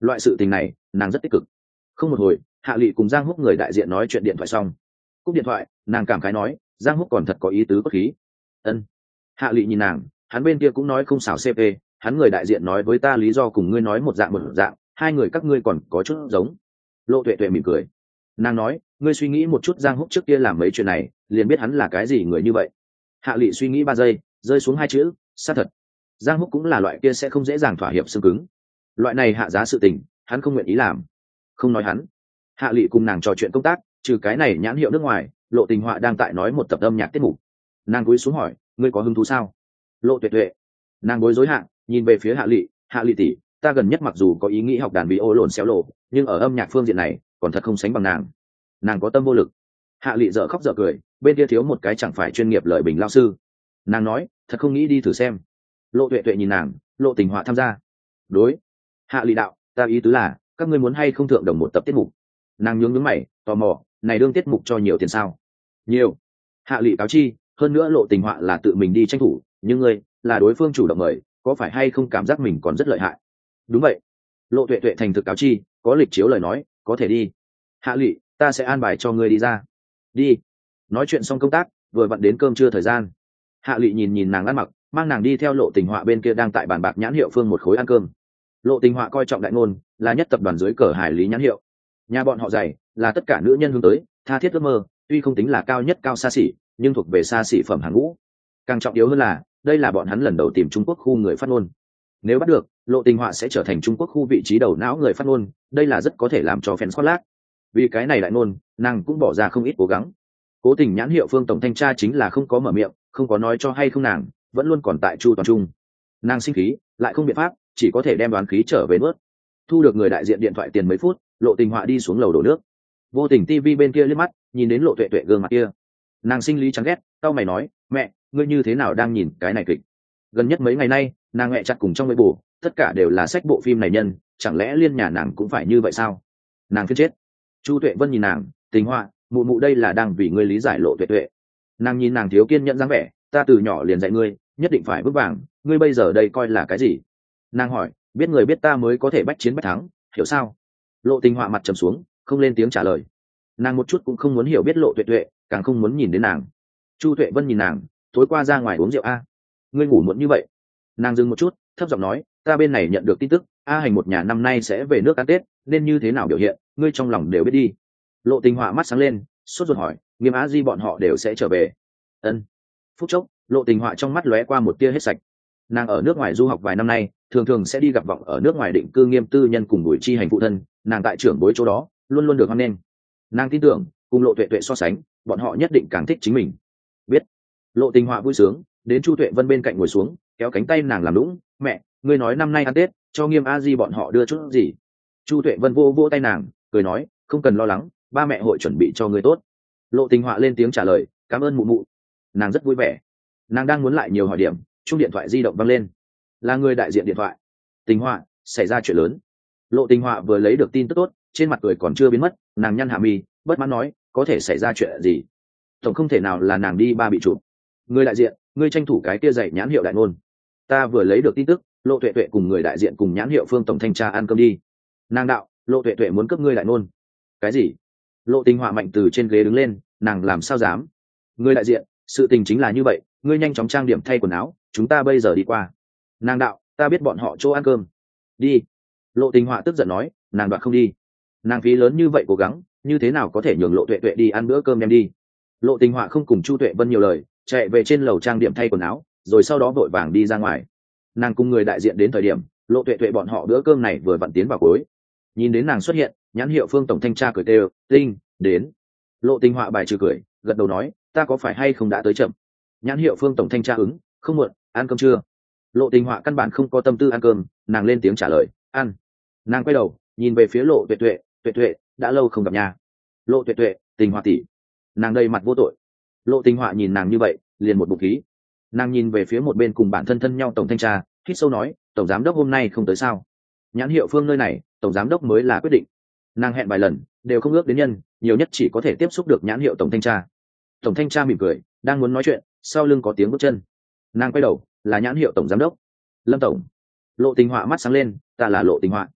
loại sự tình này nàng rất tích cực. Không một hồi, Hạ Lị cùng Giang Húc người đại diện nói chuyện điện thoại xong, cúp điện thoại, nàng cảm khái nói, Giang Húc còn thật có ý tứ cốt khí. Ân. Hạ Lị nhìn nàng, hắn bên kia cũng nói không xảo CP, hắn người đại diện nói với ta lý do cùng ngươi nói một dạng, hai người các ngươi còn có chút giống. Lộ Tuệ Tuệ mỉm cười, nàng nói, ngươi suy nghĩ một chút, Giang Húc trước kia làm mấy chuyện này liền biết hắn là cái gì người như vậy. Hạ Lị suy nghĩ 3 giây, rơi xuống 2 chữ, xác thật. Giang Húc cũng là loại kia sẽ không dễ dàng thỏa hiệp xương cứng, loại này hạ giá sự tình hắn không nguyện ý làm. Không nói hắn. Hạ Lị cùng nàng trò chuyện công tác, trừ cái này nhãn hiệu nước ngoài, Lộ Tình Họa đang tại nói một tập âm nhạc tiết mục. Nàng cúi xuống hỏi, ngươi có hứng thú sao? Lộ Tuệ Tuệ. Nàng bối rối hạ, nhìn về phía Hạ Lị tỷ, ta gần nhất mặc dù có ý nghĩ học đàn vi ô lồn xéo lộ, nhưng ở âm nhạc phương diện này còn thật không sánh bằng nàng. Nàng có tâm vô lực. Hạ Lị dở khóc dở cười, bên kia thiếu một cái chẳng phải chuyên nghiệp lợi bình lao sư. Nàng nói, thật không nghĩ đi thử xem. Lộ Tuệ Tuệ nhìn nàng, Lộ Tình Họa tham gia. Đối. Hạ Lị đạo, ta ý tứ là, các ngươi muốn hay không thượng đồng một tập tiết mục? Nàng nhướng mày, tò mò, này đương tiết mục cho nhiều tiền sao? Nhiều. Hạ Lị cáo chi, hơn nữa Lộ Tình Họa là tự mình đi tranh thủ, nhưng ngươi là đối phương chủ động mời, có phải hay không cảm giác mình còn rất lợi hại? Đúng vậy. Lộ Tuệ Tuệ thành thực cáo chi, có lịch chiếu lời nói, có thể đi. Hạ Lị, ta sẽ an bài cho ngươi đi ra. Đi. Nói chuyện xong công tác, vừa vặn đến cơm trưa thời gian. Hạ Lị nhìn nàng ăn mặc, mang nàng đi theo Lộ Tình Họa bên kia đang tại bàn bạc nhãn hiệu phương một khối ăn cơm. Lộ Tình Họa coi trọng đại ngôn, là nhất tập đoàn dưới cờ hải lý nhãn hiệu. Nhà bọn họ dày, là tất cả nữ nhân hướng tới, tha thiết ước mơ, tuy không tính là cao nhất cao xa xỉ, nhưng thuộc về xa xỉ phẩm hàng ngũ. Càng trọng yếu hơn là, đây là bọn hắn lần đầu tìm Trung Quốc khu người phát ngôn. Nếu bắt được, Lộ Tình Họa sẽ trở thành Trung Quốc khu vị trí đầu não người phát ngôn, đây là rất có thể làm cho fans khoác lác. Vì cái này đại ngôn, nàng cũng bỏ ra không ít cố gắng. Cố tình nhãn hiệu phương tổng thanh tra chính là không có mở miệng, không có nói cho hay không nàng, vẫn luôn còn tại chu toàn trung. Nàng sinh khí, lại không biện pháp, chỉ có thể đem đoán khí trở về nuốt. Thu được người đại diện điện thoại tiền mấy phút, Lộ Tình Họa đi xuống lầu đổ nước. Vô tình tivi bên kia liếc mắt, nhìn đến Lộ Tuệ Tuệ gương mặt kia, nàng sinh lý chán ghét, cau mày nói, mẹ, ngươi như thế nào đang nhìn cái này kịch? Gần nhất mấy ngày nay, nàng mẹ chặt cùng trong mấy bù, tất cả đều là sách bộ phim này nhân, chẳng lẽ liên nhà nàng cũng phải như vậy sao? Nàng phiền chết. Chu Tuệ Vân nhìn nàng, Tình Họa, mụ mụ đây là đang vì ngươi lý giải Lộ Tuệ Tuệ. Nàng nhìn nàng thiếu kiên nhẫn dáng vẻ, ta từ nhỏ liền dạy ngươi, nhất định phải vững vàng, ngươi bây giờ đây coi là cái gì? Nàng hỏi, biết người biết ta mới có thể bách chiến bách thắng, hiểu sao? Lộ Tình Họa mặt trầm xuống, không lên tiếng trả lời. Nàng một chút cũng không muốn hiểu biết Lộ Tuệ Tuệ, càng không muốn nhìn đến nàng. Chu Tuệ Vân nhìn nàng, tối qua ra ngoài uống rượu a? Ngươi ngủ muộn như vậy? Nàng dừng một chút, thấp giọng nói, ta bên này nhận được tin tức, A Hành một nhà năm nay sẽ về nước ăn Tết, nên như thế nào biểu hiện, ngươi trong lòng đều biết đi. Lộ Tình Họa mắt sáng lên, sốt ruột hỏi, Nghiêm Á Di bọn họ đều sẽ trở về? Ân. Phút chốc, Lộ Tình Họa trong mắt lóe qua một tia hết sạch. Nàng ở nước ngoài du học vài năm nay, thường thường sẽ đi gặp vọng ở nước ngoài định cư Nghiêm tư nhân cùng Bùi Chi Hành phụ thân, nàng tại trưởng bối chỗ đó luôn luôn được hoan nghênh. Nàng tin tưởng, cùng Lộ Tuệ Tuệ so sánh, bọn họ nhất định càng thích chính mình. Biết. Lộ Tình Họa vui sướng, đến Chu Tuệ Vân bên cạnh ngồi xuống, kéo cánh tay nàng làm lũng, mẹ, ngươi nói năm nay ăn Tết, cho Nghiêm A Di bọn họ đưa chút gì? Chu Tuệ Vân vô vô tay nàng, cười nói, không cần lo lắng, ba mẹ hội chuẩn bị cho ngươi tốt. Lộ Tình Họa lên tiếng trả lời, cảm ơn mụ mụ. Nàng rất vui vẻ. Nàng đang muốn lại nhiều hỏi điểm, chuông điện thoại di động vang lên, là người đại diện điện thoại. Tình Họa, xảy ra chuyện lớn. Lộ Tình Họa vừa lấy được tin tức tốt, trên mặt cười còn chưa biến mất, nàng nhăn hạ mi, bất mãn nói, có thể xảy ra chuyện gì? Tổng không thể nào là nàng đi ba bị chụp. Người đại diện, ngươi tranh thủ cái kia dạy nhãn hiệu đại ngôn. Ta vừa lấy được tin tức, Lộ Tuệ Tuệ cùng người đại diện cùng nhãn hiệu phương tổng thanh tra ăn cơm đi. Nàng đạo, Lộ Tuệ Tuệ muốn cướp ngươi đại ngôn. Cái gì? Lộ Tình Họa mạnh từ trên ghế đứng lên, nàng làm sao dám? Người đại diện, sự tình chính là như vậy, ngươi nhanh chóng trang điểm thay quần áo, chúng ta bây giờ đi qua. Nàng đạo, ta biết bọn họ chỗ ăn cơm. Đi. Lộ Tình Họa tức giận nói, nàng đoạt không đi. Nàng phí lớn như vậy cố gắng, như thế nào có thể nhường Lộ Tuệ Tuệ đi ăn bữa cơm đem đi? Lộ Tình Họa không cùng Chu Tuệ Vân nhiều lời, chạy về trên lầu trang điểm thay quần áo, rồi sau đó vội vàng đi ra ngoài. Nàng cùng người đại diện đến thời điểm, Lộ Tuệ Tuệ bọn họ bữa cơm này vừa vặn tiến vào cuối. Nhìn đến nàng xuất hiện, nhãn hiệu phương tổng thanh tra cười tê, tinh đến. Lộ Tình Họa bài trừ cười, gật đầu nói, ta có phải hay không đã tới chậm? Nhãn hiệu phương tổng thanh tra ứng, không muộn, ăn cơm chưa? Lộ Tình Họa căn bản không có tâm tư ăn cơm, nàng lên tiếng trả lời, ăn. Nàng quay đầu, nhìn về phía Lộ Tuệ Tuệ, Tuệ Tuệ, đã lâu không gặp nhà. Lộ Tuệ Tuệ, Tình Họa tỷ. Nàng đầy mặt vô tội. Lộ Tình Họa nhìn nàng như vậy, liền một bụng khí. Nàng nhìn về phía một bên cùng bản thân thân nhau tổng thanh tra, hít sâu nói, tổng giám đốc hôm nay không tới sao? Nhãn hiệu phương nơi này, tổng giám đốc mới là quyết định. Nàng hẹn vài lần, đều không ước đến nhân, nhiều nhất chỉ có thể tiếp xúc được nhãn hiệu tổng thanh tra. Tổng thanh tra mỉm cười, đang muốn nói chuyện, sau lưng có tiếng bước chân. Nàng quay đầu, là nhãn hiệu tổng giám đốc Lâm tổng. Lộ Tình Họa mắt sáng lên, ta là Lộ Tình Họa.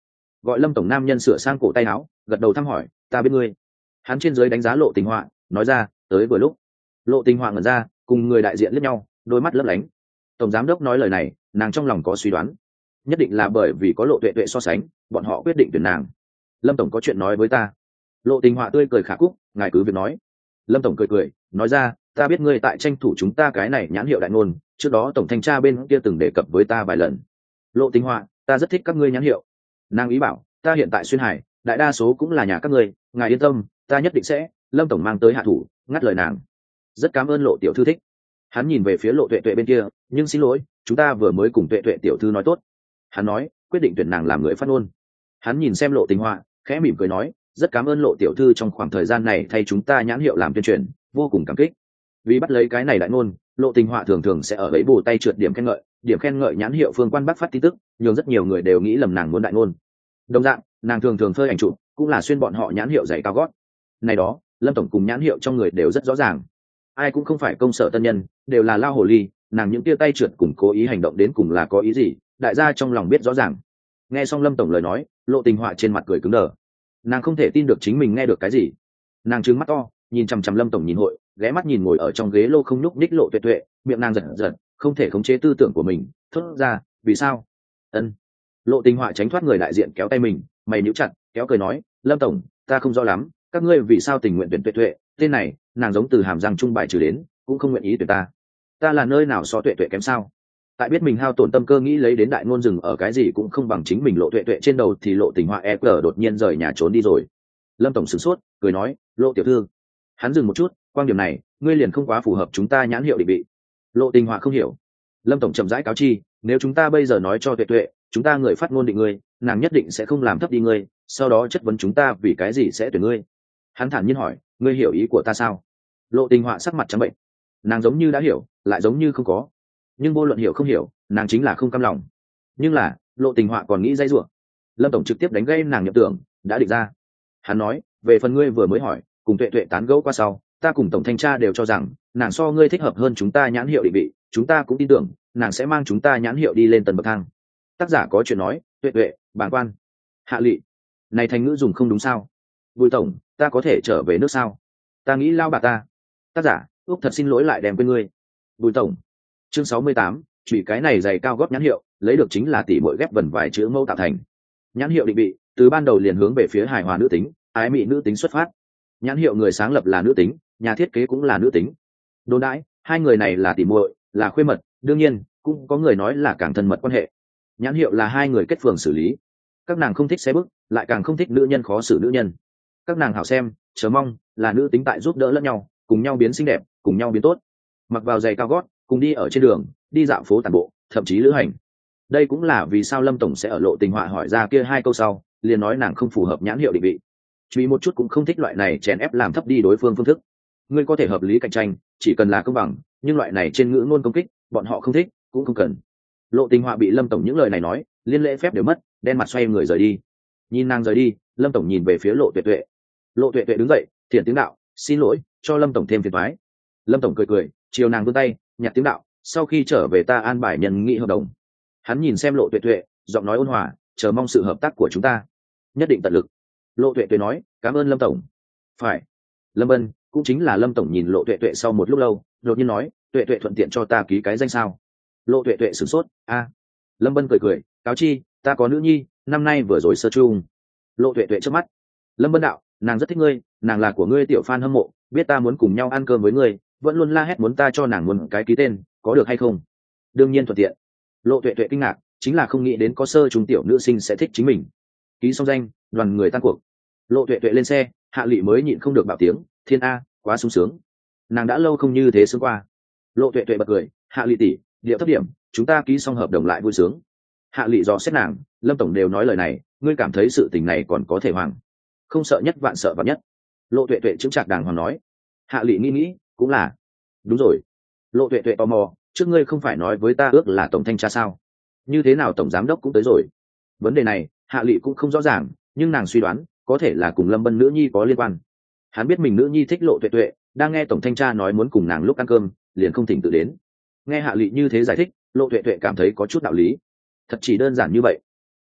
gọi Lâm tổng nam nhân sửa sang cổ tay áo, gật đầu thăm hỏi, ta biết ngươi. Hắn trên dưới đánh giá Lộ Tình Họa, nói ra, tới vừa lúc. Lộ Tình Họa ngẩn ra, cùng người đại diện liếc nhau, đôi mắt lấp lánh. Tổng giám đốc nói lời này, nàng trong lòng có suy đoán, nhất định là bởi vì có Lộ Tuệ Tuệ so sánh, bọn họ quyết định tuyển nàng. Lâm tổng có chuyện nói với ta. Lộ Tình Họa tươi cười khả cúc, ngài cứ việc nói. Lâm tổng cười cười, nói ra, ta biết ngươi tại tranh thủ chúng ta cái này nhãn hiệu đại ngôn, trước đó tổng thanh tra bên kia từng đề cập với ta vài lần. Lộ Tình Họa, ta rất thích các ngươi nhãn hiệu. Nàng ý bảo, ta hiện tại xuyên hải, đại đa số cũng là nhà các ngươi, ngài yên tâm, ta nhất định sẽ. Lâm tổng mang tới hạ thủ, ngắt lời nàng. Rất cảm ơn Lộ tiểu thư thích. Hắn nhìn về phía Lộ Tuệ Tuệ bên kia, nhưng xin lỗi, chúng ta vừa mới cùng Tuệ Tuệ tiểu thư nói tốt. Hắn nói, quyết định tuyển nàng làm người phát ngôn. Hắn nhìn xem Lộ Tình Họa, khẽ mỉm cười nói, rất cảm ơn Lộ tiểu thư trong khoảng thời gian này thay chúng ta nhãn hiệu làm tuyên truyền, vô cùng cảm kích. Vì bắt lấy cái này đại ngôn, Lộ Tình Họa thường thường sẽ ở ấy bù tay trượt điểm khen ngợi nhãn hiệu Phương Quan Bắc phát tin tức, nhưng rất nhiều người đều nghĩ lầm nàng muốn đại ngôn. Đồng dạng, nàng thường thường phơi ảnh chụp, cũng là xuyên bọn họ nhãn hiệu giày cao gót. Này đó, Lâm tổng cùng nhãn hiệu trong người đều rất rõ ràng. Ai cũng không phải công sở tân nhân, đều là lao hồ ly, nàng những tia tay trượt cùng cố ý hành động đến cùng là có ý gì, đại gia trong lòng biết rõ ràng. Nghe xong Lâm tổng lời nói, Lộ Tình Họa trên mặt cười cứng đờ. Nàng không thể tin được chính mình nghe được cái gì. Nàng trừng mắt to, nhìn chằm chằm Lâm tổng nhìn hội, ghé mắt nhìn ngồi ở trong ghế lô không nhúc nhích Lộ Tuệ Tuệ, miệng nàng giật giật, không thể khống chế tư tưởng của mình, thốt ra, vì sao? Ân. Lộ Tình Họa tránh thoát người đại diện kéo tay mình, mày nhíu chặt, kéo cười nói, Lâm tổng, ta không rõ lắm, các ngươi vì sao tình nguyện tuyển Tuệ Tuệ, tên này, nàng giống từ hàm răng trung bài trừ đến, cũng không nguyện ý tuyển ta. Ta là nơi nào so Tuệ Tuệ kém sao? Tại biết mình hao tổn tâm cơ nghĩ lấy đến đại ngôn rừng ở cái gì cũng không bằng chính mình Lộ Tuệ Tuệ trên đầu thì Lộ Tình Họa đột nhiên rời nhà trốn đi rồi. Lâm tổng sửng sốt, cười nói, Lộ tiểu thư. Hắn dừng một chút, quan điểm này, ngươi liền không quá phù hợp chúng ta nhãn hiệu định vị. Lộ Tình Họa không hiểu. Lâm tổng chậm rãi cáo chi, nếu chúng ta bây giờ nói cho Tuệ Tuệ, chúng ta người phát ngôn định ngươi, nàng nhất định sẽ không làm thấp đi ngươi, sau đó chất vấn chúng ta vì cái gì sẽ tuyển ngươi. Hắn thản nhiên hỏi, ngươi hiểu ý của ta sao? Lộ Tình Họa sắc mặt trắng bệnh. Nàng giống như đã hiểu, lại giống như không có. Nhưng vô luận hiểu không hiểu, nàng chính là không cam lòng. Nhưng là, Lộ Tình Họa còn nghĩ dây rủa. Lâm tổng trực tiếp đánh gây nàng nhầm tưởng, đã định ra. Hắn nói, về phần ngươi vừa mới hỏi, cùng Tuệ Tuệ tán gẫu qua sau, ta cùng tổng thanh tra đều cho rằng nàng so ngươi thích hợp hơn chúng ta nhãn hiệu định vị, chúng ta cũng tin tưởng nàng sẽ mang chúng ta nhãn hiệu đi lên tầng bậc thang. Tác giả có chuyện nói, Tuệ Tuệ, bàng quan. Hạ Lị, này thành ngữ dùng không đúng sao? Bùi tổng, ta có thể trở về nước sao? Ta nghĩ lao bà ta. Tác giả, úc thật xin lỗi lại đem quên ngươi. Bùi tổng. Chương 68, chỉ cái này giày cao gót nhãn hiệu, lấy được chính là tỷ muội ghép vần vài chữ mẫu tạo thành. Nhãn hiệu định vị, từ ban đầu liền hướng về phía hài hòa nữ tính, ái mị nữ tính xuất phát. Nhãn hiệu người sáng lập là nữ tính, nhà thiết kế cũng là nữ tính. Đồn đãi, hai người này là tỷ muội, là khuê mật, đương nhiên, cũng có người nói là càng thân mật quan hệ. Nhãn hiệu là hai người kết phường xử lý. Các nàng không thích xé bức, lại càng không thích nữ nhân khó xử nữ nhân. Các nàng hảo xem, chờ mong, là nữ tính tại giúp đỡ lẫn nhau, cùng nhau biến xinh đẹp, cùng nhau biến tốt. Mặc vào giày cao gót, cùng đi ở trên đường, đi dạo phố tản bộ, thậm chí lữ hành. Đây cũng là vì sao Lâm tổng sẽ ở Lộ Tình Họa hỏi ra kia hai câu sau, liền nói nàng không phù hợp nhãn hiệu định vị. Truy một chút cũng không thích loại này chèn ép làm thấp đi đối phương phương thức. Ngươi có thể hợp lý cạnh tranh, chỉ cần là công bằng, nhưng loại này trên ngữ ngôn công kích, bọn họ không thích, cũng không cần. Lộ Tình Họa bị Lâm tổng những lời này nói, liên lễ phép đều mất, đen mặt xoay người rời đi. Nhìn nàng rời đi, Lâm tổng nhìn về phía Lộ Tuệ Tuệ. Lộ Tuệ Tuệ đứng dậy, thiện tiếng đạo, xin lỗi, cho Lâm tổng thêm phiền toái. Lâm tổng cười cười, chiều nàng vươn tay, nhặt tiếng đạo, sau khi trở về ta an bài nhân nghị hợp đồng. Hắn nhìn xem Lộ Tuệ Tuệ, giọng nói ôn hòa, chờ mong sự hợp tác của chúng ta, nhất định tận lực. Lộ Tuệ Tuệ nói, cảm ơn Lâm tổng. Phải. Lâm Bân, cũng chính là Lâm tổng nhìn Lộ Tuệ Tuệ sau một lúc lâu, đột nhiên nói, Tuệ Tuệ thuận tiện cho ta ký cái danh sao? Lộ Tuệ Tuệ sửng sốt, a. Lâm Bân cười cười, cáo chi, ta có nữ nhi, năm nay vừa rồi sơ chung. Lộ Tuệ Tuệ trước mắt. Lâm Bân đạo, nàng rất thích ngươi, nàng là của ngươi tiểu fan hâm mộ, biết ta muốn cùng nhau ăn cơm với ngươi, vẫn luôn la hét muốn ta cho nàng một cái ký tên, có được hay không? Đương nhiên thuận tiện. Lộ Tuệ Tuệ kinh ngạc, chính là không nghĩ đến có sơ trung tiểu nữ sinh sẽ thích chính mình. Ký xong danh, đoàn người tan cuộc. Lộ Tuệ Tuệ lên xe, Hạ Lị mới nhịn không được bảo tiếng, thiên a, quá sung sướng. Nàng đã lâu không như thế sướng qua. Lộ Tuệ Tuệ bật cười, Hạ Lị tỷ, điệu thấp điểm, chúng ta ký xong hợp đồng lại vui sướng. Hạ Lị dò xét nàng, Lâm tổng đều nói lời này, ngươi cảm thấy sự tình này còn có thể hoàng? Không sợ nhất vạn sợ vạn nhất. Lộ Tuệ Tuệ chững chạc đàng hoàng nói. Hạ Lị nghĩ, cũng là. Đúng rồi. Lộ Tuệ Tuệ tò mò, trước ngươi không phải nói với ta ước là tổng thanh tra sao? Như thế nào tổng giám đốc cũng tới rồi? Vấn đề này, Hạ Lị cũng không rõ ràng, nhưng nàng suy đoán, có thể là cùng Lâm Bân nữ nhi có liên quan. Hắn biết mình nữ nhi thích Lộ Tuệ Tuệ, đang nghe tổng thanh tra nói muốn cùng nàng lúc ăn cơm, liền không thỉnh tự đến. Nghe Hạ Lị như thế giải thích, Lộ Tuệ Tuệ cảm thấy có chút đạo lý. Thật chỉ đơn giản như vậy.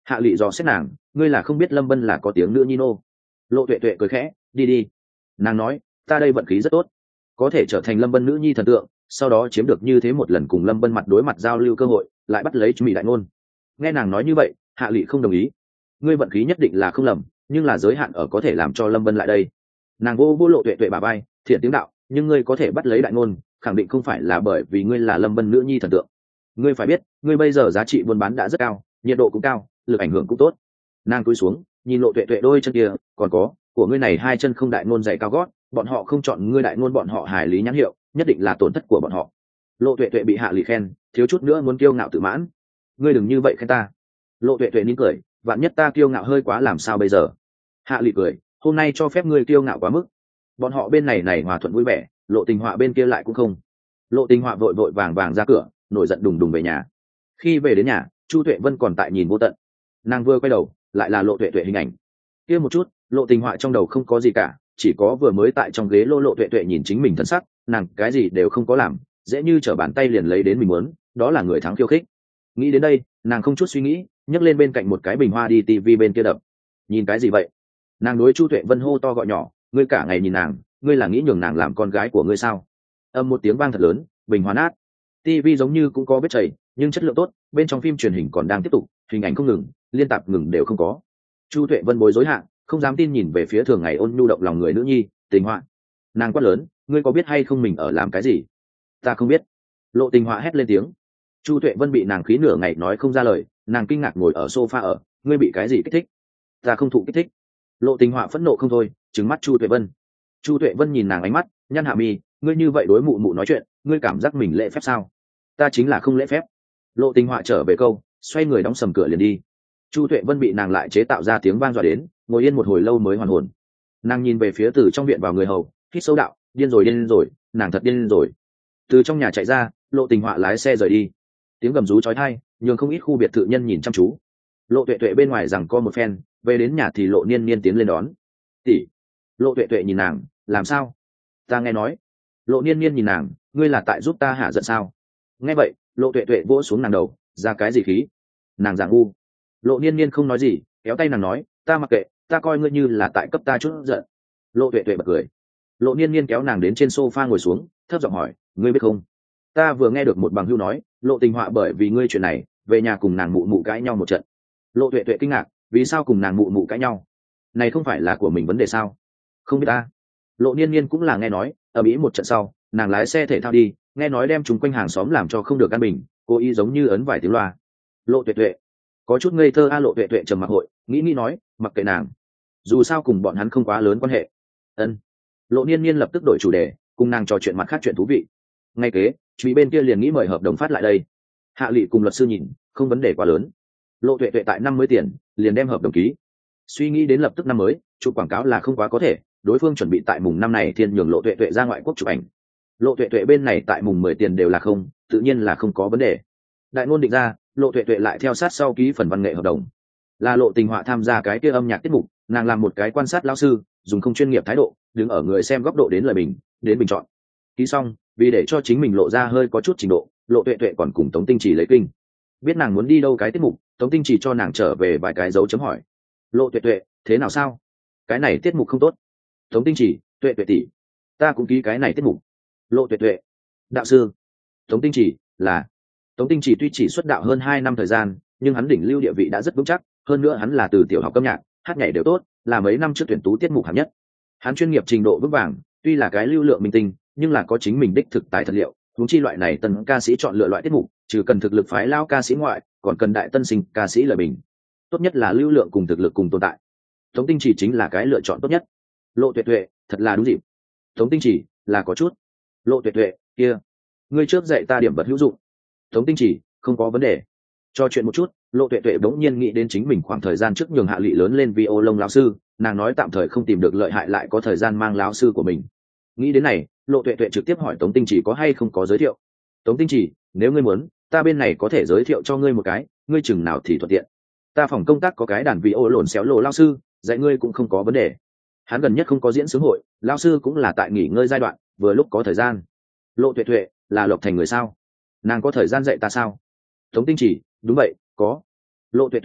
Hạ Lị dò xét nàng, ngươi là không biết Lâm Bân là có tiếng nữ nhi nô. Lộ Tuệ Tuệ cười khẽ, đi đi. Nàng nói, ta đây vận khí rất tốt, có thể trở thành Lâm Bân nữ nhi thần tượng, sau đó chiếm được như thế một lần cùng Lâm Bân mặt đối mặt giao lưu cơ hội, lại bắt lấy Mỹ đại ngôn. Nghe nàng nói như vậy, Hạ Lị không đồng ý. Ngươi vận khí nhất định là không lầm, nhưng là giới hạn ở có thể làm cho Lâm Bân lại đây. Nàng vô Lộ Tuệ Tuệ bà bay, thiện tiếng đạo, nhưng ngươi có thể bắt lấy đại ngôn, khẳng định không phải là bởi vì ngươi là Lâm Bân nữ nhi thần tượng. Ngươi phải biết, ngươi bây giờ giá trị buôn bán đã rất cao, nhiệt độ cũng cao, lực ảnh hưởng cũng tốt. Nàng cúi xuống, nhìn Lộ Tuệ Tuệ đôi chân kia, còn có của ngươi này hai chân không đại ngôn giày cao gót, bọn họ không chọn ngươi đại ngôn, bọn họ hài lý nhãn hiệu, nhất định là tổn thất của bọn họ. Lộ Tuệ Tuệ bị Hạ Lị khen, thiếu chút nữa muốn kiêu ngạo tự mãn. Ngươi đừng như vậy khen ta. Lộ Tuệ Tuệ nín cười, vạn nhất ta kiêu ngạo hơi quá làm sao bây giờ. Hạ Lị cười, hôm nay cho phép ngươi kiêu ngạo quá mức. Bọn họ bên này hòa thuận vui vẻ, Lộ Tình Họa bên kia lại cũng không. Lộ Tình Họa vội vàng ra cửa, nổi giận đùng về nhà. Khi về đến nhà, Chu Tuệ Vân còn tại nhìn vô tận. Nàng vừa quay đầu, lại là Lộ Tuệ Tuệ hình ảnh. Kia một chút, Lộ Tình Họa trong đầu không có gì cả, chỉ có vừa mới tại trong ghế Lộ Tuệ Tuệ nhìn chính mình thân sắc, nàng cái gì đều không có làm, dễ như trở bàn tay liền lấy đến mình muốn, đó là người thắng khiêu khích. Nghĩ đến đây, nàng không chút suy nghĩ, nhấc lên bên cạnh một cái bình hoa đi tivi bên kia đập. Nhìn cái gì vậy? Nàng đối Chu Tuệ Vân hô to gọi nhỏ, ngươi cả ngày nhìn nàng, ngươi là nghĩ nhường nàng làm con gái của ngươi sao? Âm một tiếng vang thật lớn, bình hoa nát. Tivi giống như cũng có vết chảy, nhưng chất lượng tốt, bên trong phim truyền hình còn đang tiếp tục, hình ảnh không ngừng, liên tạp ngừng đều không có. Chu Tuệ Vân bối rối hạ, không dám tin nhìn về phía thường ngày ôn nhu động lòng người nữ nhi, Tình Họa. Nàng quát lớn, ngươi có biết hay không mình ở làm cái gì? Ta không biết. Lộ Tình Họa hét lên tiếng. Chu Tuệ Vân bị nàng khí nửa ngày nói không ra lời, nàng kinh ngạc ngồi ở sofa ở, ngươi bị cái gì kích thích? Ta không thụ kích thích. Lộ Tình Họa phẫn nộ không thôi, trừng mắt Chu Tuệ Vân. Chu Tuệ Vân nhìn nàng ánh mắt, nhăn hạ mi, ngươi như vậy đối mụ mụ nói chuyện, ngươi cảm giác mình lễ phép sao? Ta chính là không lễ phép. Lộ Tình Họa trở về câu, xoay người đóng sầm cửa liền đi. Chu Tuệ Vân bị nàng lại chế tạo ra tiếng vang dọa đến, ngồi yên một hồi lâu mới hoàn hồn. Nàng nhìn về phía từ trong viện vào người hầu, hít sâu đạo, điên rồi, nàng thật điên rồi. Từ trong nhà chạy ra, Lộ Tình Họa lái xe rời đi. Tiếng gầm rú chói tai, nhường không ít khu biệt thự nhân nhìn chăm chú. Lộ Tuệ Tuệ bên ngoài rằng co một phen, về đến nhà thì Lộ Niên Niên tiến lên đón. Tỷ. Lộ Tuệ Tuệ nhìn nàng, làm sao? Ta nghe nói. Lộ Niên Niên nhìn nàng, ngươi là tại giúp ta hạ giận sao? Nghe vậy, Lộ Tuệ Tuệ vỗ xuống nàng đầu, ra cái gì khí? Nàng giả ngu. Lộ Niên Niên không nói gì, kéo tay nàng nói, ta mặc kệ, ta coi ngươi như là tại cấp ta chút giận. Lộ Tuệ Tuệ bật cười. Lộ Niên Niên kéo nàng đến trên sofa ngồi xuống, thấp giọng hỏi, ngươi biết không? Ta vừa nghe được một bằng hữu nói, Lộ Tình Họa bởi vì ngươi chuyện này, về nhà cùng nàng mụ mụ cãi nhau một trận. Lộ Tuệ Tuệ kinh ngạc, vì sao cùng nàng mụ mụ cãi nhau? Này không phải là của mình vấn đề sao? Không biết ta. Lộ Niên Niên cũng là nghe nói, ở Mỹ một trận sau, nàng lái xe thể thao đi, nghe nói đem chúng quanh hàng xóm làm cho không được căn bình, cố ý giống như ấn vài tiếng loa. Lộ Tuệ Tuệ có chút ngây thơ. Lộ Tuệ Tuệ trầm mặc hội, nghĩ nói, mặc kệ nàng, dù sao cùng bọn hắn không quá lớn quan hệ. Ân. Lộ Niên Niên lập tức đổi chủ đề, cùng nàng trò chuyện mặt khác chuyện thú vị. Ngay kế, truy bên kia liền nghĩ mời hợp đồng phát lại đây. Hạ Lị cùng luật sư nhìn, không vấn đề quá lớn. Lộ Tuệ Tuệ tại năm mới tiền liền đem hợp đồng ký. Suy nghĩ đến lập tức năm mới, chụp quảng cáo là không quá có thể, đối phương chuẩn bị tại mùng năm này thiên nhường Lộ Tuệ Tuệ ra ngoại quốc chụp ảnh. Lộ Tuệ Tuệ bên này tại mùng 10 tiền đều là không, tự nhiên là không có vấn đề. Đại ngôn định ra, Lộ Tuệ Tuệ lại theo sát sau ký phần văn nghệ hợp đồng. Là Lộ Tình Họa tham gia cái kia âm nhạc tiết mục, nàng làm một cái quan sát lão sư, dùng không chuyên nghiệp thái độ, đứng ở người xem góc độ đến lời bình, đến bình chọn. Ký xong, vì để cho chính mình lộ ra hơi có chút trình độ, Lộ Tuệ Tuệ còn cùng Tống Tinh Chỉ lấy kinh. Biết nàng muốn đi đâu cái tiết mục, Tống Tinh Chỉ cho nàng trở về vài cái dấu chấm hỏi. Lộ Tuệ Tuệ, thế nào sao? Cái này tiết mục không tốt. Tống Tinh Chỉ, Tuệ Tuệ tỷ, ta cũng ký cái này tiết mục. Lộ Tuệ Tuệ, đạo sư. Tống Tinh Chỉ, là. Tống Tinh Chỉ tuy chỉ xuất đạo hơn 2 năm thời gian, nhưng hắn đỉnh lưu địa vị đã rất vững chắc, hơn nữa hắn là từ tiểu học âm nhạc, hát nhảy đều tốt, là mấy năm trước tuyển tú tiết mục hạng nhất. Hắn chuyên nghiệp trình độ vững vàng, tuy là cái lưu lượng minh tinh, nhưng là có chính mình đích thực tài thật liệu, huống chi loại này tân ca sĩ chọn lựa loại tiết mục, trừ cần thực lực phái lao ca sĩ ngoại, còn cần đại tân sinh ca sĩ lời bình. Tốt nhất là lưu lượng cùng thực lực cùng tồn tại. Tống Tinh Chỉ chính là cái lựa chọn tốt nhất. Lộ Tuệ Tuệ, thật là đúng dịp. Tống Tinh Chỉ, là có chút. Lộ Tuệ Tuệ, kia, ngươi trước dạy ta điểm vật hữu dụng. Tống Tinh Chỉ, không có vấn đề. Cho chuyện một chút, Lộ Tuệ Tuệ bỗng nhiên nghĩ đến chính mình khoảng thời gian trước nhường Hạ Lị lớn lên vi ô lông lão sư, nàng nói tạm thời không tìm được lợi hại lại có thời gian mang lão sư của mình. Nghĩ đến này, Lộ Tuệ Tuệ trực tiếp hỏi Tống Tinh Chỉ có hay không có giới thiệu. Tống Tinh Chỉ, nếu ngươi muốn, ta bên này có thể giới thiệu cho ngươi một cái, ngươi chừng nào thì thuận tiện. Ta phòng công tác có cái đàn vi ô lồn xéo lộ lão sư, dạy ngươi cũng không có vấn đề. Hắn gần nhất không có diễn sướng hội, lão sư cũng là tại nghỉ ngơi giai đoạn, vừa lúc có thời gian. Lộ Tuệ Tuệ, là Lộc Thành người sao? Nàng có thời gian dạy ta sao? Tống Tinh Chỉ, đúng vậy, có. Lộ Tuệ Tuệ,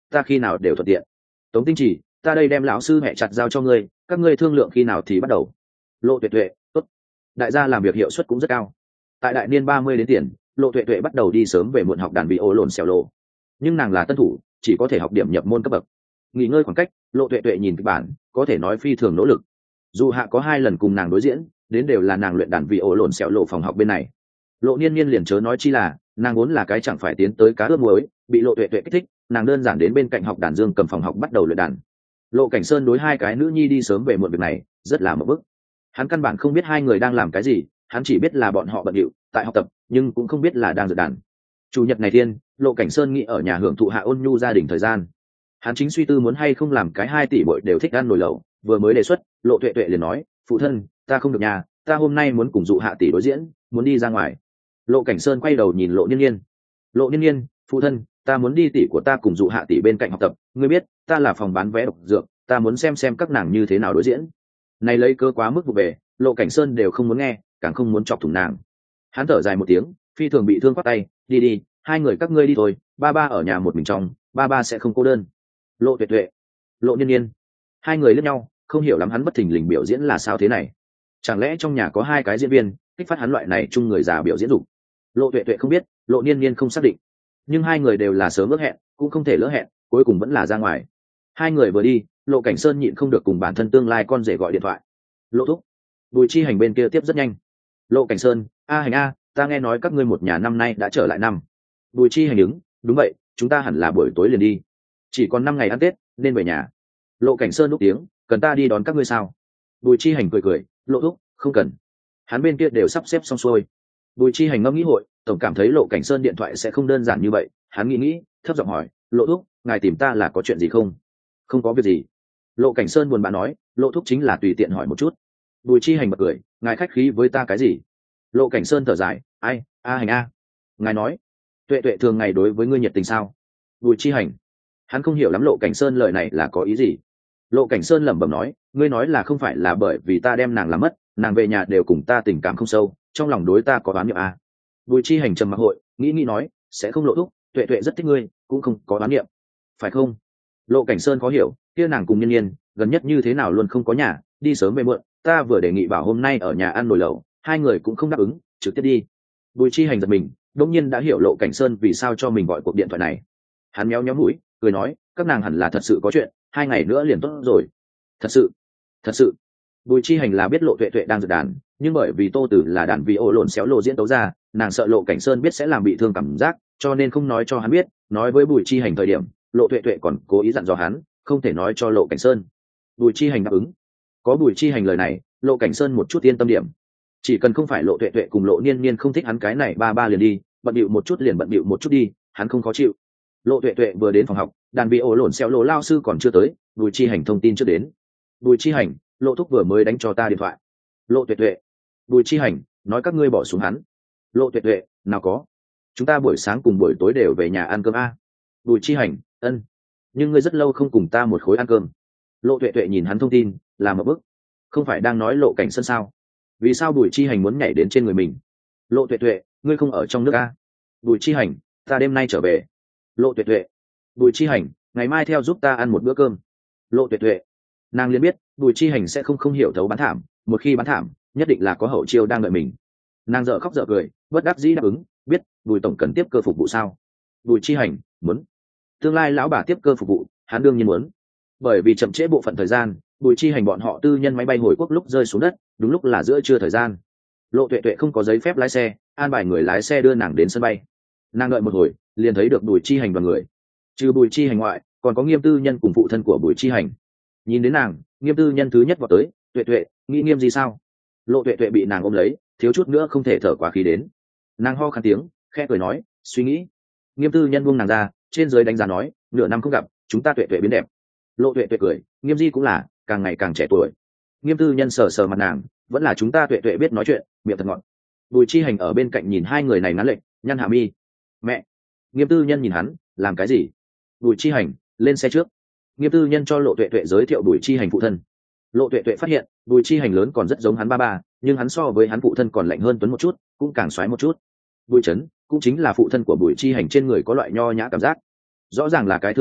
ta khi nào đều thuận tiện. Tống Tinh Chỉ, ta đây đem lão sư mẹ chặt giao cho ngươi, các ngươi thương lượng khi nào thì bắt đầu. Lộ Tuệ Tuệ, tốt. Đại gia làm việc hiệu suất cũng rất cao. Tại đại niên 30 đến tiền, Lộ Tuệ Tuệ bắt đầu đi sớm về muộn học đàn vi ô lồn xèo lộ. Nhưng nàng là tân thủ, chỉ có thể học điểm nhập môn cấp bậc. Nghỉ ngơi khoảng cách, Lộ Tuệ Tuệ nhìn kịch bản, có thể nói phi thường nỗ lực. Dù hạ có 2 lần cùng nàng đối diễn, đến đều là nàng luyện đàn vi ô lồn xèo lộ phòng học bên này. Lộ Niên Niên liền chớ nói chi là, nàng vốn là cái chẳng phải tiến tới cá ướp muối, bị Lộ Tuệ Tuệ kích thích, nàng đơn giản đến bên cạnh học đàn dương cầm phòng học bắt đầu luyện đàn. Lộ Cảnh Sơn đối 2 cái nữ nhi đi sớm về muộn việc này rất là một bức. Hắn căn bản không biết 2 người đang làm cái gì, hắn chỉ biết là bọn họ bận rộn tại học tập, nhưng cũng không biết là đang dự đàn. Chủ nhật này thiên, Lộ Cảnh Sơn nghĩ ở nhà hưởng thụ hạ ôn nhu gia đình thời gian. Hắn chính suy tư muốn hay không làm cái 2 tỷ bội đều thích ăn nồi lẩu, vừa mới đề xuất, Lộ Tuệ Tuệ liền nói, phụ thân, ta không được nhà, ta hôm nay muốn cùng dụ hạ tỷ đối diễn, muốn đi ra ngoài. Lộ Cảnh Sơn quay đầu nhìn Lộ Niên Niên. Lộ Niên Niên, phụ thân, ta muốn đi tỷ của ta cùng dụ hạ tỷ bên cạnh học tập, ngươi biết, ta là phòng bán vé độc dược, ta muốn xem các nàng như thế nào đối diễn. Này lấy cơ quá mức vụ về, Lộ Cảnh Sơn đều không muốn nghe, càng không muốn chọc thủng nàng. Hắn thở dài một tiếng, phi thường bị thương quát tay, đi đi, 2 người các ngươi đi thôi, ba ba ở nhà một mình trong, ba ba sẽ không cô đơn. Lộ Tuệ Tuệ, Lộ Niên Niên, 2 người liếc nhau, không hiểu lắm hắn bất thình lình biểu diễn là sao thế này. Chẳng lẽ trong nhà có 2 cái diễn viên, kích phát hắn loại này chung người già biểu diễn dục? Lộ Tuệ Tuệ không biết, Lộ Niên Niên không xác định, nhưng 2 người đều là sớm ước hẹn, cũng không thể lỡ hẹn, cuối cùng vẫn là ra ngoài. 2 người vừa đi, Lộ Cảnh Sơn nhịn không được cùng bản thân tương lai con rể gọi điện thoại. Lộ thúc. Bùi Chi Hành bên kia tiếp rất nhanh. Lộ Cảnh Sơn, a Hành a, ta nghe nói các ngươi một nhà năm nay đã trở lại năm. Bùi Chi Hành ứng, đúng vậy, chúng ta hẳn là buổi tối liền đi, chỉ còn 5 ngày ăn Tết nên về nhà. Lộ Cảnh Sơn lúc tiếng, cần ta đi đón các ngươi sao? Bùi Chi Hành cười cười, Lộ thúc, không cần, hắn bên kia đều sắp xếp xong xuôi. Bùi Chi Hành ngẫm nghĩ hội, tổng cảm thấy Lộ Cảnh Sơn điện thoại sẽ không đơn giản như vậy, hắn nghĩ, thấp giọng hỏi, Lộ thúc, ngài tìm ta là có chuyện gì không? Không có việc gì. Lộ Cảnh Sơn buồn bã nói, Lộ thúc chính là tùy tiện hỏi một chút. Bùi Chi Hành bật cười, ngài khách khí với ta cái gì? Lộ Cảnh Sơn thở dài, ai, a Hành a, ngài nói, Tuệ Tuệ thường ngày đối với ngươi nhiệt tình sao? Bùi Chi Hành, hắn không hiểu lắm Lộ Cảnh Sơn lời này là có ý gì. Lộ Cảnh Sơn lẩm bẩm nói, ngươi nói là không phải là bởi vì ta đem nàng làm mất, nàng về nhà đều cùng ta tình cảm không sâu, trong lòng đối ta có đoán niệm à? Bùi Chi Hành trầm mặc hội, nghĩ nói, sẽ không Lộ thúc, Tuệ Tuệ rất thích ngươi, cũng không có đoán niệm, phải không? Lộ Cảnh Sơn khó hiểu, kia nàng cùng Niên Niên gần nhất như thế nào luôn không có nhà, đi sớm về muộn, ta vừa đề nghị bảo hôm nay ở nhà ăn nồi lẩu, 2 người cũng không đáp ứng, trực tiếp đi. Bùi Chi Hành giật mình, đột nhiên đã hiểu Lộ Cảnh Sơn vì sao cho mình gọi cuộc điện thoại này. Hắn méo mũi, cười nói, các nàng hẳn là thật sự có chuyện, 2 ngày nữa liền tốt rồi. Thật sự. Bùi Chi Hành là biết Lộ Tuệ Tuệ đang dự đàn, nhưng bởi vì Tô Tử là đàn vi ô lộn xéo lộ diễn tấu ra, nàng sợ Lộ Cảnh Sơn biết sẽ làm bị thương cảm giác, cho nên không nói cho hắn biết. Nói với Bùi Chi Hành thời điểm, Lộ Tuệ Tuệ còn cố ý dặn dò hắn, không thể nói cho Lộ Cảnh Sơn. Bùi Chi Hành đáp ứng. Có Bùi Chi Hành lời này, Lộ Cảnh Sơn một chút yên tâm điểm. Chỉ cần không phải Lộ Tuệ Tuệ cùng Lộ Niên Niên không thích hắn cái này ba liền đi, bận bịu một chút liền bận bịu một chút đi, hắn không khó chịu. Lộ Tuệ Tuệ vừa đến phòng học, đàn vi ô lộn xéo lộ lao sư còn chưa tới, Bùi Chi Hành thông tin trước đến. Bùi Chi Hành, Lộ thúc vừa mới đánh cho ta điện thoại. Lộ Tuệ Tuệ. Bùi Chi Hành, nói các ngươi bỏ xuống hắn. Lộ Tuệ Tuệ, nào có, chúng ta buổi sáng cùng buổi tối đều về nhà ăn cơm a. Bùi Chi Hành, ân, nhưng ngươi rất lâu không cùng ta một khối ăn cơm. Lộ Tuệ Tuệ nhìn hắn thông tin, làm một bức, không phải đang nói Lộ Cảnh Sơn sao? Vì sao Bùi Chi Hành muốn nhảy đến trên người mình? Lộ Tuệ Tuệ, ngươi không ở trong nước a? Bùi Chi Hành, ta đêm nay trở về. Lộ Tuệ Tuệ. Bùi Chi Hành, ngày mai theo giúp ta ăn một bữa cơm. Lộ Tuệ Tuệ. Nàng liền biết Bùi Chi Hành sẽ không hiểu thấu bán thảm, một khi bán thảm nhất định là có hậu chiêu đang đợi mình. Nàng dở khóc dở cười, bất đắc dĩ đáp ứng, biết Bùi tổng cần tiếp cơ phục vụ sao? Bùi Chi Hành, muốn. Tương lai lão bà tiếp cơ phục vụ, hắn đương nhiên muốn. Bởi vì chậm trễ bộ phận thời gian, Bùi Chi Hành bọn họ tư nhân máy bay hồi quốc lúc rơi xuống đất, đúng lúc là giữa trưa thời gian. Lộ Tuệ Tuệ không có giấy phép lái xe, an bài người lái xe đưa nàng đến sân bay. Nàng đợi một hồi, liền thấy được Bùi Chi Hành đoàn người. Trừ Bùi Chi Hành ngoại, còn có Nghiêm Tư Nhân cùng phụ thân của Bùi Chi Hành. Nhìn đến nàng, Nghiêm Tư Nhân thứ nhất vào tới, Tuệ Tuệ, nghĩ Nghiêm gì sao? Lộ Tuệ Tuệ bị nàng ôm lấy, thiếu chút nữa không thể thở quá khí đến. Nàng ho khan tiếng, khẽ cười nói, suy nghĩ. Nghiêm Tư Nhân buông nàng ra, trên dưới đánh giá nói, nửa năm không gặp, chúng ta Tuệ Tuệ biến đẹp. Lộ Tuệ Tuệ cười, Nghiêm Di cũng là, càng ngày càng trẻ tuổi. Nghiêm Tư Nhân sờ sờ mặt nàng, vẫn là chúng ta Tuệ Tuệ biết nói chuyện, miệng thật ngọt. Bùi Chi Hành ở bên cạnh nhìn 2 người này ngán lệnh, nhăn hạ mi. Mẹ. Nghiêm Tư Nhân nhìn hắn, làm cái gì? Bùi Chi Hành, lên xe trước. Nghiêm Tư Nhân cho Lộ Tuệ Tuệ giới thiệu Bùi Chi Hành phụ thân. Lộ Tuệ Tuệ phát hiện Bùi Chi Hành lớn còn rất giống hắn ba, nhưng hắn so với hắn phụ thân còn lạnh hơn tuấn một chút, cũng càng xoáy một chút. Bùi Chấn cũng chính là phụ thân của Bùi Chi Hành, trên người có loại nho nhã cảm giác, rõ ràng là cái thương nhân,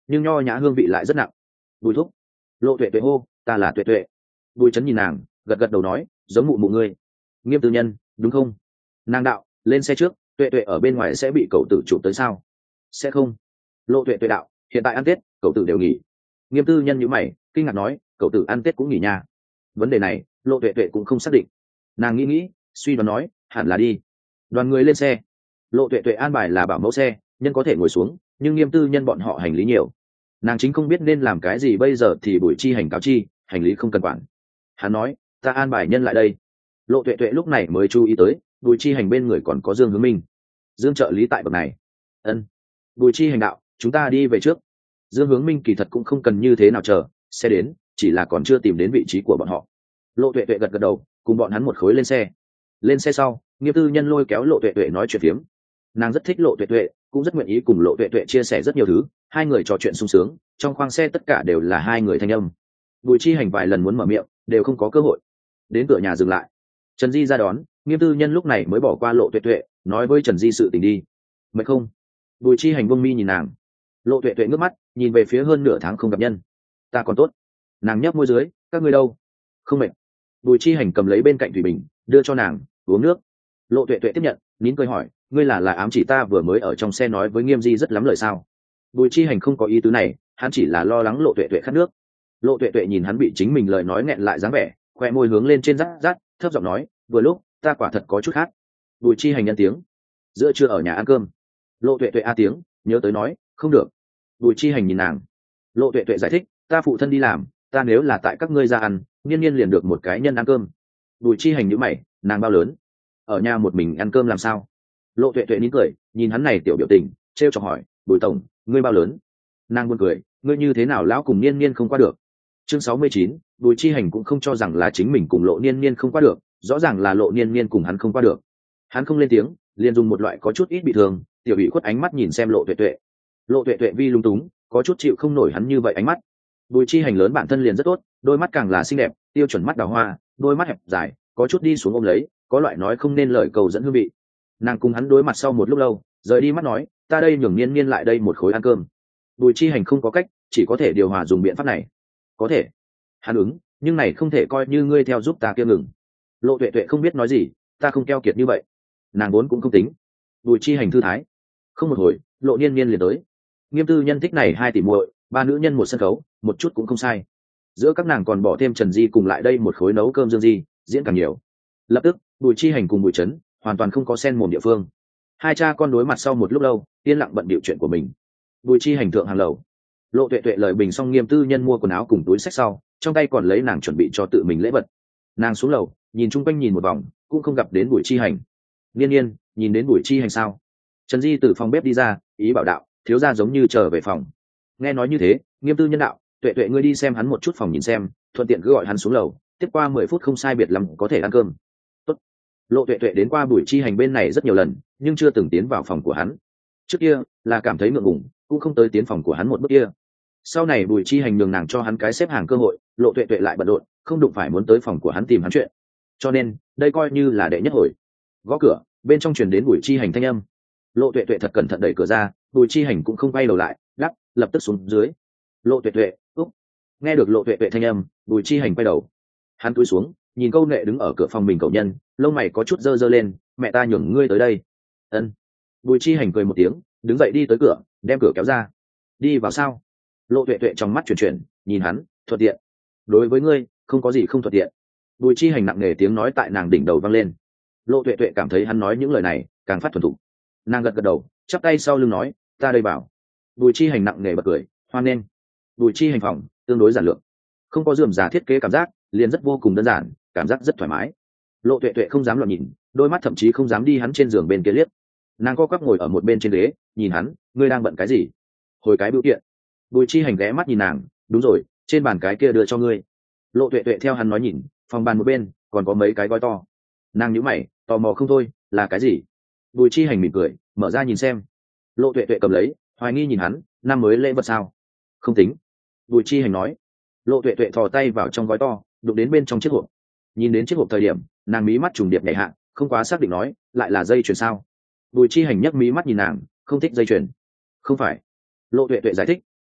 nhưng nho nhã hương vị lại rất nặng. Bùi thúc. Lộ tuệ tuệ hô, ta là tuệ tuệ. Bùi trấn nhìn nàng, gật gật đầu nói, giống mụ mụ ngươi. Nghiêm tư nhân, đúng không? Nàng đạo, lên xe trước, tuệ tuệ ở bên ngoài sẽ bị cậu tử chụp tới sao? Sẽ không. Lộ tuệ tuệ đạo, hiện tại ăn tết cậu tử đều nghỉ. Nghiêm tư nhân nhíu mày, kinh ngạc nói, cậu tử ăn tết cũng nghỉ nha. Vấn đề này lộ tuệ tuệ cũng không xác định. Nàng nghĩ suy đoán nói, hẳn là đi. Đoàn người lên xe. Lộ tuệ tuệ an bài là bảo mẫu xe, nhân có thể ngồi xuống, nhưng nghiêm tư nhân bọn họ hành lý nhiều. Nàng chính không biết nên làm cái gì bây giờ thì Bùi Chi Hành cáo chi, hành lý không cần quản. Hắn nói, ta an bài nhân lại đây. Lộ tuệ tuệ lúc này mới chú ý tới, Bùi Chi Hành bên người còn có Dương Hướng Minh. Dương trợ lý tại bậc này. Ân. Bùi Chi Hành đạo, chúng ta đi về trước. Dương Hướng Minh kỳ thật cũng không cần như thế nào chờ, xe đến, chỉ là còn chưa tìm đến vị trí của bọn họ. Lộ tuệ tuệ gật gật đầu, cùng bọn hắn một khối lên xe. Lên xe sau, nghiêm tư nhân lôi kéo Lộ tuệ tuệ nói chuyện phiếm. Nàng rất thích Lộ tuệ tuệ, cũng rất nguyện ý cùng Lộ tuệ tuệ chia sẻ rất nhiều thứ, hai người trò chuyện sung sướng, trong khoang xe tất cả đều là hai người thanh âm. Bùi Chi Hành vài lần muốn mở miệng, đều không có cơ hội. Đến cửa nhà dừng lại, Trần Di ra đón, nghiêm tư nhân lúc này mới bỏ qua Lộ tuệ tuệ, nói với Trần Di sự tình đi. Mệt không? Bùi Chi Hành buông mi nhìn nàng. Lộ tuệ tuệ ngước mắt, nhìn về phía hơn nửa tháng không gặp nhân. Ta còn tốt. Nàng nhấp môi dưới, các ngươi đâu? Không mệt. Bùi Chi Hành cầm lấy bên cạnh thủy bình, đưa cho nàng, uống nước. Lộ tuệ tuệ tiếp nhận, nín cười hỏi, ngươi là ám chỉ ta vừa mới ở trong xe nói với Nghiêm Di rất lắm lời sao? Bùi Chi Hành không có ý tứ này, hắn chỉ là lo lắng Lộ tuệ tuệ khát nước. Lộ tuệ tuệ nhìn hắn bị chính mình lời nói nghẹn lại dáng vẻ, khoe môi hướng lên trên rát rát, thấp giọng nói, vừa lúc ta quả thật có chút khát. Bùi Chi Hành nhân tiếng, giữa trưa ở nhà ăn cơm. Lộ tuệ tuệ a tiếng, nhớ tới nói, không được. Bùi Chi Hành nhìn nàng. Lộ tuệ tuệ giải thích, ta phụ thân đi làm, ta nếu là tại các ngươi ra ăn, nhiên nhiên liền được một cái nhân ăn cơm. Bùi Chi Hành nhíu mày, nàng bao lớn? Ở nhà một mình ăn cơm làm sao? Lộ tuệ tuệ nín cười, nhìn hắn này tiểu biểu tình, trêu chọc hỏi, Bùi tổng, ngươi bao lớn? Nàng buồn cười, ngươi như thế nào lão cùng nhiên nhiên không qua được? Chương 69, Bùi Chi Hành cũng không cho rằng là chính mình cùng Lộ Niên Niên không qua được, rõ ràng là Lộ Niên Niên cùng hắn không qua được. Hắn không lên tiếng, liền dùng một loại có chút ít bị thương, tiểu bị khuất ánh mắt nhìn xem Lộ tuệ tuệ. Lộ tuệ tuệ vi lung túng, có chút chịu không nổi hắn như vậy ánh mắt. Bùi Chi Hành lớn bản thân liền rất tốt, đôi mắt càng là xinh đẹp, tiêu chuẩn mắt đào hoa, đôi mắt hẹp dài, có chút đi xuống ôm lấy, có loại nói không nên lời cầu dẫn hương vị. Nàng cùng hắn đối mặt sau một lúc lâu, rời đi mắt nói, ta đây nhường Niên Niên lại đây một khối ăn cơm. Bùi Chi Hành không có cách, chỉ có thể điều hòa dùng biện pháp này. Có thể. Hắn ứng, nhưng này không thể coi như ngươi theo giúp ta kia ngừng. Lộ tuệ tuệ không biết nói gì, ta không keo kiệt như vậy. Nàng vốn cũng không tính. Bùi Chi Hành thư thái. Không một hồi, Lộ Niên Niên liền tới. Nghiêm tư nhân thích này hai tỷ muội, ba nữ nhân một sân khấu, một chút cũng không sai. Giữa các nàng còn bỏ thêm Trần Di cùng lại đây một khối nấu cơm Dương Di, diễn càng nhiều. Lập tức, Bùi Chi Hành cùng Bùi Trấn hoàn toàn không có sen mồm địa phương. Hai cha con đối mặt sau một lúc lâu, yên lặng bận bịu chuyện của mình. Bùi Chi Hành thượng hàng lầu. Lộ tuệ tuệ lời bình xong nghiêm tư nhân mua quần áo cùng túi sách sau, trong tay còn lấy nàng chuẩn bị cho tự mình lễ vật. Nàng xuống lầu, nhìn chung quanh nhìn một vòng, cũng không gặp đến Bùi Chi Hành. Niên Niên, nhìn đến Bùi Chi Hành sao? Trần Di từ phòng bếp đi ra, ý bảo đạo, thiếu gia giống như trở về phòng. Nghe nói như thế, nghiêm tư nhân đạo, tuệ tuệ ngươi đi xem hắn một chút phòng nhìn xem, thuận tiện cứ gọi hắn xuống lầu, tiếp qua 10 phút không sai biệt lắm có thể ăn cơm. Tốt. Lộ tuệ tuệ đến qua Bùi Chi Hành bên này rất nhiều lần, nhưng chưa từng tiến vào phòng của hắn. Trước kia là cảm thấy ngượng ngùng, cũng không tới tiến phòng của hắn một bước kia. Sau này Bùi Chi Hành nhường nàng cho hắn cái xếp hàng cơ hội, Lộ tuệ tuệ lại bận rộn, không đụng phải muốn tới phòng của hắn tìm hắn chuyện. Cho nên đây coi như là đệ nhất hồi. Gõ cửa, bên trong truyền đến Bùi Chi Hành thanh âm. Lộ tuệ tuệ thật cẩn thận đẩy cửa ra, Bùi Chi Hành cũng không quay đầu lại, lập tức xuống dưới. Lộ tuệ tuệ, úc. Nghe được Lộ tuệ tuệ thanh âm, Bùi Chi Hành quay đầu. Hắn cúi xuống, nhìn câu nệ đứng ở cửa phòng mình cậu nhân, lông mày có chút dơ dơ lên, mẹ ta nhường ngươi tới đây. Ân. Bùi Chi Hành cười một tiếng, đứng dậy đi tới cửa, đem cửa kéo ra. Đi vào sao? Lộ tuệ tuệ trong mắt chuyển, nhìn hắn, thuận tiện. Đối với ngươi, không có gì không thuận tiện. Bùi Chi Hành nặng nề tiếng nói tại nàng đỉnh đầu vang lên. Lộ tuệ tuệ cảm thấy hắn nói những lời này càng phát thuần thục. Nàng gật gật đầu, chắp tay sau lưng nói, ta đây bảo. Bùi Chi Hành nặng nề bật cười, hoan nghênh. Bùi Chi Hành phòng tương đối giản lược, không có rườm rà thiết kế cảm giác, liền rất vô cùng đơn giản, cảm giác rất thoải mái. Lộ tuệ tuệ không dám loạn nhìn, đôi mắt thậm chí không dám đi hắn trên giường bên kia liếc. Nàng co quắp ngồi ở một bên trên ghế, nhìn hắn, ngươi đang bận cái gì? Hồi cái bưu kiện. Bùi Chi Hành ghé mắt nhìn nàng, đúng rồi, trên bàn cái kia đưa cho ngươi. Lộ tuệ tuệ theo hắn nói nhìn, phòng bàn một bên còn có mấy cái gói to. Nàng nhíu mày, tò mò không thôi, là cái gì? Bùi Chi Hành mỉm cười, mở ra nhìn xem. Lộ tuệ tuệ cầm lấy, hoài nghi nhìn hắn, năm mới lễ vật sao? Không tính. Bùi Chi Hành nói. Lộ tuệ tuệ thò tay vào trong gói to, đụng đến bên trong chiếc hộp. Nhìn đến chiếc hộp thời điểm, nàng mí mắt trùng điệp nhảy hạ, không quá xác định nói, lại là dây chuyền sao? Bùi Chi Hành nhấc mí mắt nhìn nàng, không thích dây chuyền. Không phải. Lộ tuệ tuệ giải thích,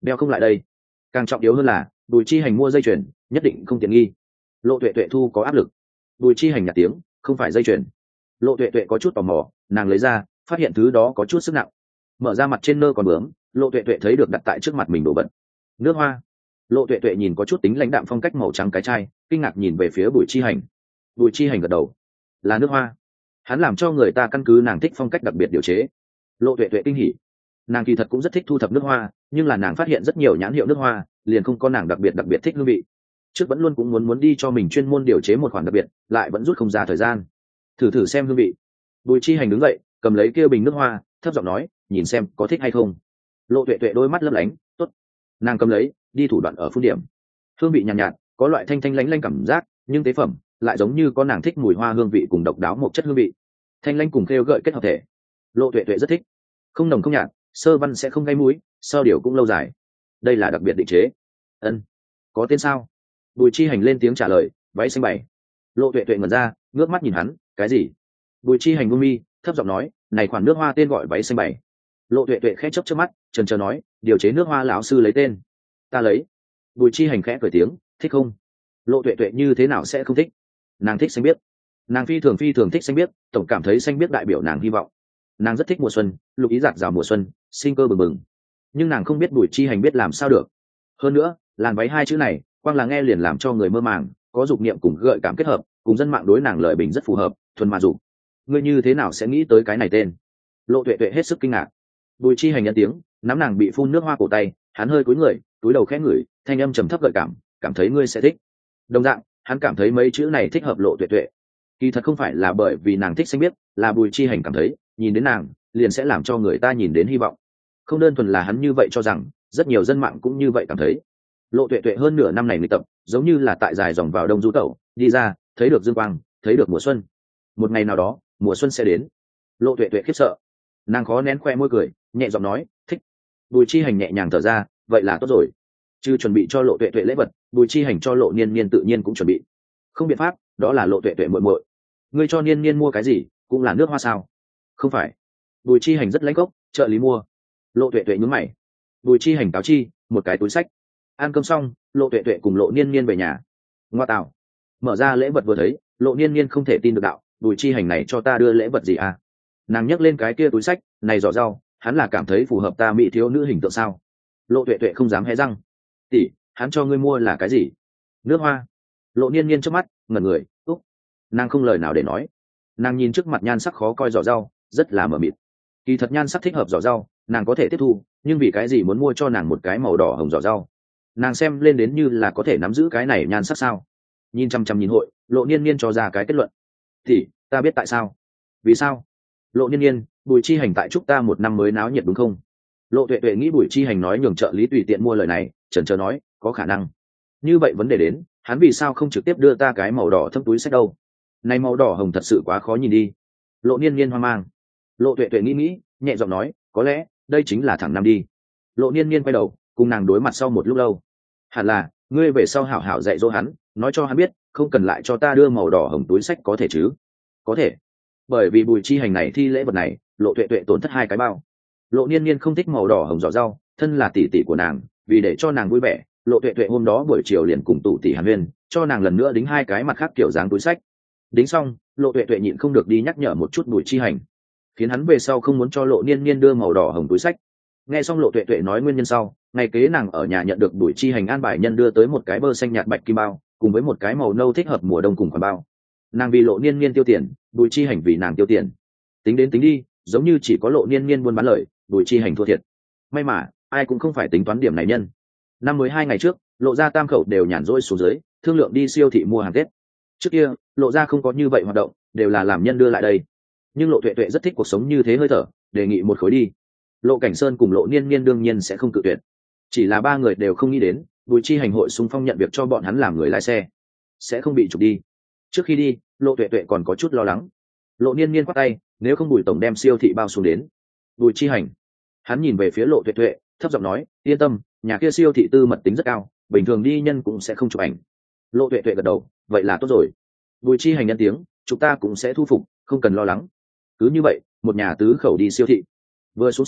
đeo không lại đây. Càng trọng yếu hơn là Bùi Chi Hành mua dây chuyền nhất định không tiện nghi. Lộ Tuệ Tuệ thu có áp lực. Bùi Chi Hành nhạt tiếng, không phải dây chuyền. Lộ Tuệ Tuệ có chút tò mò, nàng lấy ra phát hiện thứ đó có chút sức nặng, mở ra mặt trên nơ còn bướm. Lộ Tuệ Tuệ thấy được đặt tại trước mặt mình đồ vật, nước hoa. Lộ Tuệ Tuệ nhìn có chút tính lãnh đạm phong cách màu trắng cái chai, kinh ngạc nhìn về phía Bùi Chi Hành. Bùi Chi Hành gật đầu, là nước hoa. Hắn làm cho người ta căn cứ nàng thích phong cách đặc biệt điều chế. Lộ Tuệ Tuệ kinh hỉ, nàng kỳ thật cũng rất thích thu thập nước hoa, nhưng là nàng phát hiện rất nhiều nhãn hiệu nước hoa liền không có nàng đặc biệt thích hương vị. Trước vẫn luôn cũng muốn đi cho mình chuyên môn điều chế một khoản đặc biệt, lại vẫn rút không ra thời gian. Thử xem hương vị. Bùi Chi Hành đứng dậy, cầm lấy kia bình nước hoa, thấp giọng nói, nhìn xem có thích hay không. Lộ Tuệ Tuệ đôi mắt lấp lánh, tốt. Nàng cầm lấy, đi thủ đoạn ở phun điểm. Hương vị nhàn nhạt, có loại thanh lánh cảm giác, nhưng tế phẩm lại giống như có nàng thích mùi hoa hương vị cùng độc đáo một chất hương vị. Thanh lánh cùng khêu gợi kết hợp thể. Lộ Tuệ Tuệ rất thích. Không nồng không nhạt, sơ văn sẽ không gây mũi, sau điều cũng lâu dài. Đây là đặc biệt định chế. Ân, có tên sao? Bùi Chi Hành lên tiếng trả lời, váy xanh bảy. Lộ Tuệ Tuệ ngẩn ra, ngước mắt nhìn hắn, cái gì? Bùi Chi Hành buông mi, thấp giọng nói, này khoản nước hoa tên gọi váy xanh bảy. Lộ Tuệ Tuệ khẽ chớp mắt, chần chờ nói, điều chế nước hoa lão sư lấy tên. Ta lấy. Bùi Chi Hành khẽ cười tiếng, thích không? Lộ Tuệ Tuệ như thế nào sẽ không thích? Nàng thích xanh biếc. Nàng phi thường thích xanh biếc, tổng cảm thấy xanh biếc đại biểu nàng hy vọng. Nàng rất thích mùa xuân, lục ý rạc rào mùa xuân, sinh cơ bừng bừng. Nhưng nàng không biết Bùi Chi Hành biết làm sao được. Hơn nữa, làn váy hai chữ này, quang là nghe liền làm cho người mơ màng, có dục niệm cùng gợi cảm kết hợp, cùng dân mạng đối nàng lời bình rất phù hợp, thuần mà dục. Ngươi như thế nào sẽ nghĩ tới cái này tên? Lộ Tuệ Tuệ hết sức kinh ngạc. Bùi Chi Hành nhận tiếng, nắm nàng bị phun nước hoa cổ tay, hắn hơi cúi người, túi đầu khẽ ngửi, thanh âm trầm thấp gợi cảm thấy ngươi sẽ thích. Đồng dạng, hắn cảm thấy mấy chữ này thích hợp Lộ Tuệ Tuệ. Kỳ thật không phải là bởi vì nàng thích xanh biết, là Bùi Chi Hành cảm thấy, nhìn đến nàng, liền sẽ làm cho người ta nhìn đến hy vọng. Không đơn thuần là hắn như vậy cho rằng, rất nhiều dân mạng cũng như vậy cảm thấy. Lộ Tuệ Tuệ hơn nửa năm này luyện tập, giống như là tại dài dòng vào đông du tẩu, đi ra, thấy được dương quang, thấy được mùa xuân. Một ngày nào đó, mùa xuân sẽ đến. Lộ Tuệ Tuệ khiếp sợ, nàng khó nén khoe môi cười, nhẹ giọng nói, thích. Bùi Chi Hành nhẹ nhàng thở ra, vậy là tốt rồi. Chứ chuẩn bị cho Lộ Tuệ Tuệ lễ vật, Bùi Chi Hành cho Lộ Niên Niên tự nhiên cũng chuẩn bị. Không biện pháp, đó là Lộ Tuệ Tuệ muội muội. Ngươi cho Niên Niên mua cái gì, cũng là nước hoa sao? Không phải. Bùi Chi Hành rất lãnh gốc, trợ lý mua. Lộ Tuệ Tuệ nhướng mày. Bùi Chi Hành cáo chi, một cái túi sách. Ăn cơm xong, Lộ Tuệ Tuệ cùng Lộ Niên Niên về nhà. Ngoa tạo. Mở ra lễ vật vừa thấy, Lộ Niên Niên không thể tin được đạo, Bùi Chi Hành này cho ta đưa lễ vật gì à? Nàng nhấc lên cái kia túi sách, này giỏ rau, hắn là cảm thấy phù hợp ta mỹ thiếu nữ hình tượng sao? Lộ Tuệ Tuệ không dám hé răng. Tỷ, hắn cho ngươi mua là cái gì? Nước hoa. Lộ Niên Niên trước mắt ngẩn người, úc. Nàng không lời nào để nói. Nàng nhìn trước mặt nhan sắc khó coi giỏ rau, rất là mờ mịt. Kỳ thật nhan sắc thích hợp giỏ rau, nàng có thể tiếp thu, nhưng vì cái gì muốn mua cho nàng một cái màu đỏ hồng giỏ rau? Nàng xem lên đến như là có thể nắm giữ cái này nhan sắc sao? Nhìn chăm chăm nhìn hội, Lộ Niên Niên cho ra cái kết luận. Thì ta biết tại sao. Vì sao? Lộ Niên Niên, Bùi Chi Hành tại chúc ta một năm mới náo nhiệt đúng không? Lộ Tuệ Tuệ nghĩ Bùi Chi Hành nói nhường trợ lý tùy tiện mua lời này, chần chờ nói, có khả năng. Như vậy vấn đề đến, hắn vì sao không trực tiếp đưa ta cái màu đỏ thâm túi sách đâu? Này màu đỏ hồng thật sự quá khó nhìn đi. Lộ Niên Niên hoang mang. Lộ Tuệ Tuệ nghĩ, nhẹ giọng nói, có lẽ đây chính là thẳng năm đi. Lộ Niên Niên quay đầu, cùng nàng đối mặt sau một lúc lâu. Hẳn là ngươi về sau hảo hảo dạy dỗ hắn, nói cho hắn biết, không cần lại cho ta đưa màu đỏ hồng túi sách có thể chứ? Có thể. Bởi vì Bùi Chi Hành này thi lễ vật này, Lộ Tuệ Tuệ tổn thất hai cái bao. Lộ Niên Niên không thích màu đỏ hồng giỏ rau, thân là tỷ tỷ của nàng, vì để cho nàng vui vẻ, Lộ Tuệ Tuệ hôm đó buổi chiều liền cùng tụ tỷ Hàn Huyên, cho nàng lần nữa đính hai cái mặt khác kiểu dáng túi sách. Đính xong, Lộ Tuệ Tuệ nhịn không được đi nhắc nhở một chút Bùi Chi Hành, khiến hắn về sau không muốn cho Lộ Niên Niên đưa màu đỏ hồng túi sách. Nghe xong Lộ Tuệ Tuệ nói nguyên nhân sau, ngày kế nàng ở nhà nhận được Bùi Chi Hành an bài nhân đưa tới một cái bơ xanh nhạt bạch kim bao, cùng với một cái màu nâu thích hợp mùa đông cùng khoản bao. Nàng vì Lộ Niên Niên tiêu tiền, Bùi Chi Hành vì nàng tiêu tiền. Tính đến tính đi, giống như chỉ có Lộ Niên Niên buôn bán lời, Bùi Chi Hành thua thiệt. May mà ai cũng không phải tính toán điểm này nhân. Năm mới 2 ngày trước, Lộ gia tam khẩu đều nhàn rỗi xuống dưới, thương lượng đi siêu thị mua hàng Tết. Trước kia, Lộ gia không có như vậy hoạt động, đều là làm nhân đưa lại đây. Nhưng Lộ Tuệ Tuệ rất thích cuộc sống như thế hơi thở, đề nghị một khối đi. Lộ Cảnh Sơn cùng Lộ Niên Niên đương nhiên sẽ không cự tuyệt. Chỉ là ba người đều không nghĩ đến, Bùi Chi Hành hội xung phong nhận việc cho bọn hắn làm người lái xe, sẽ không bị trục đi. Trước khi đi, Lộ Tuệ Tuệ còn có chút lo lắng. Lộ Niên Niên quát tay, nếu không Bùi tổng đem siêu thị bao xuống đến. Bùi Chi Hành, hắn nhìn về phía Lộ Tuệ Tuệ, thấp giọng nói, yên tâm, nhà kia siêu thị tư mật tính rất cao, bình thường đi nhân cũng sẽ không chụp ảnh. Lộ Tuệ Tuệ gật đầu, vậy là tốt rồi. Bùi Chi Hành nhân tiếng, chúng ta cũng sẽ thu phục, không cần lo lắng. Cứ như vậy, một nhà tứ khẩu đi siêu thị. Vừa xuống xe,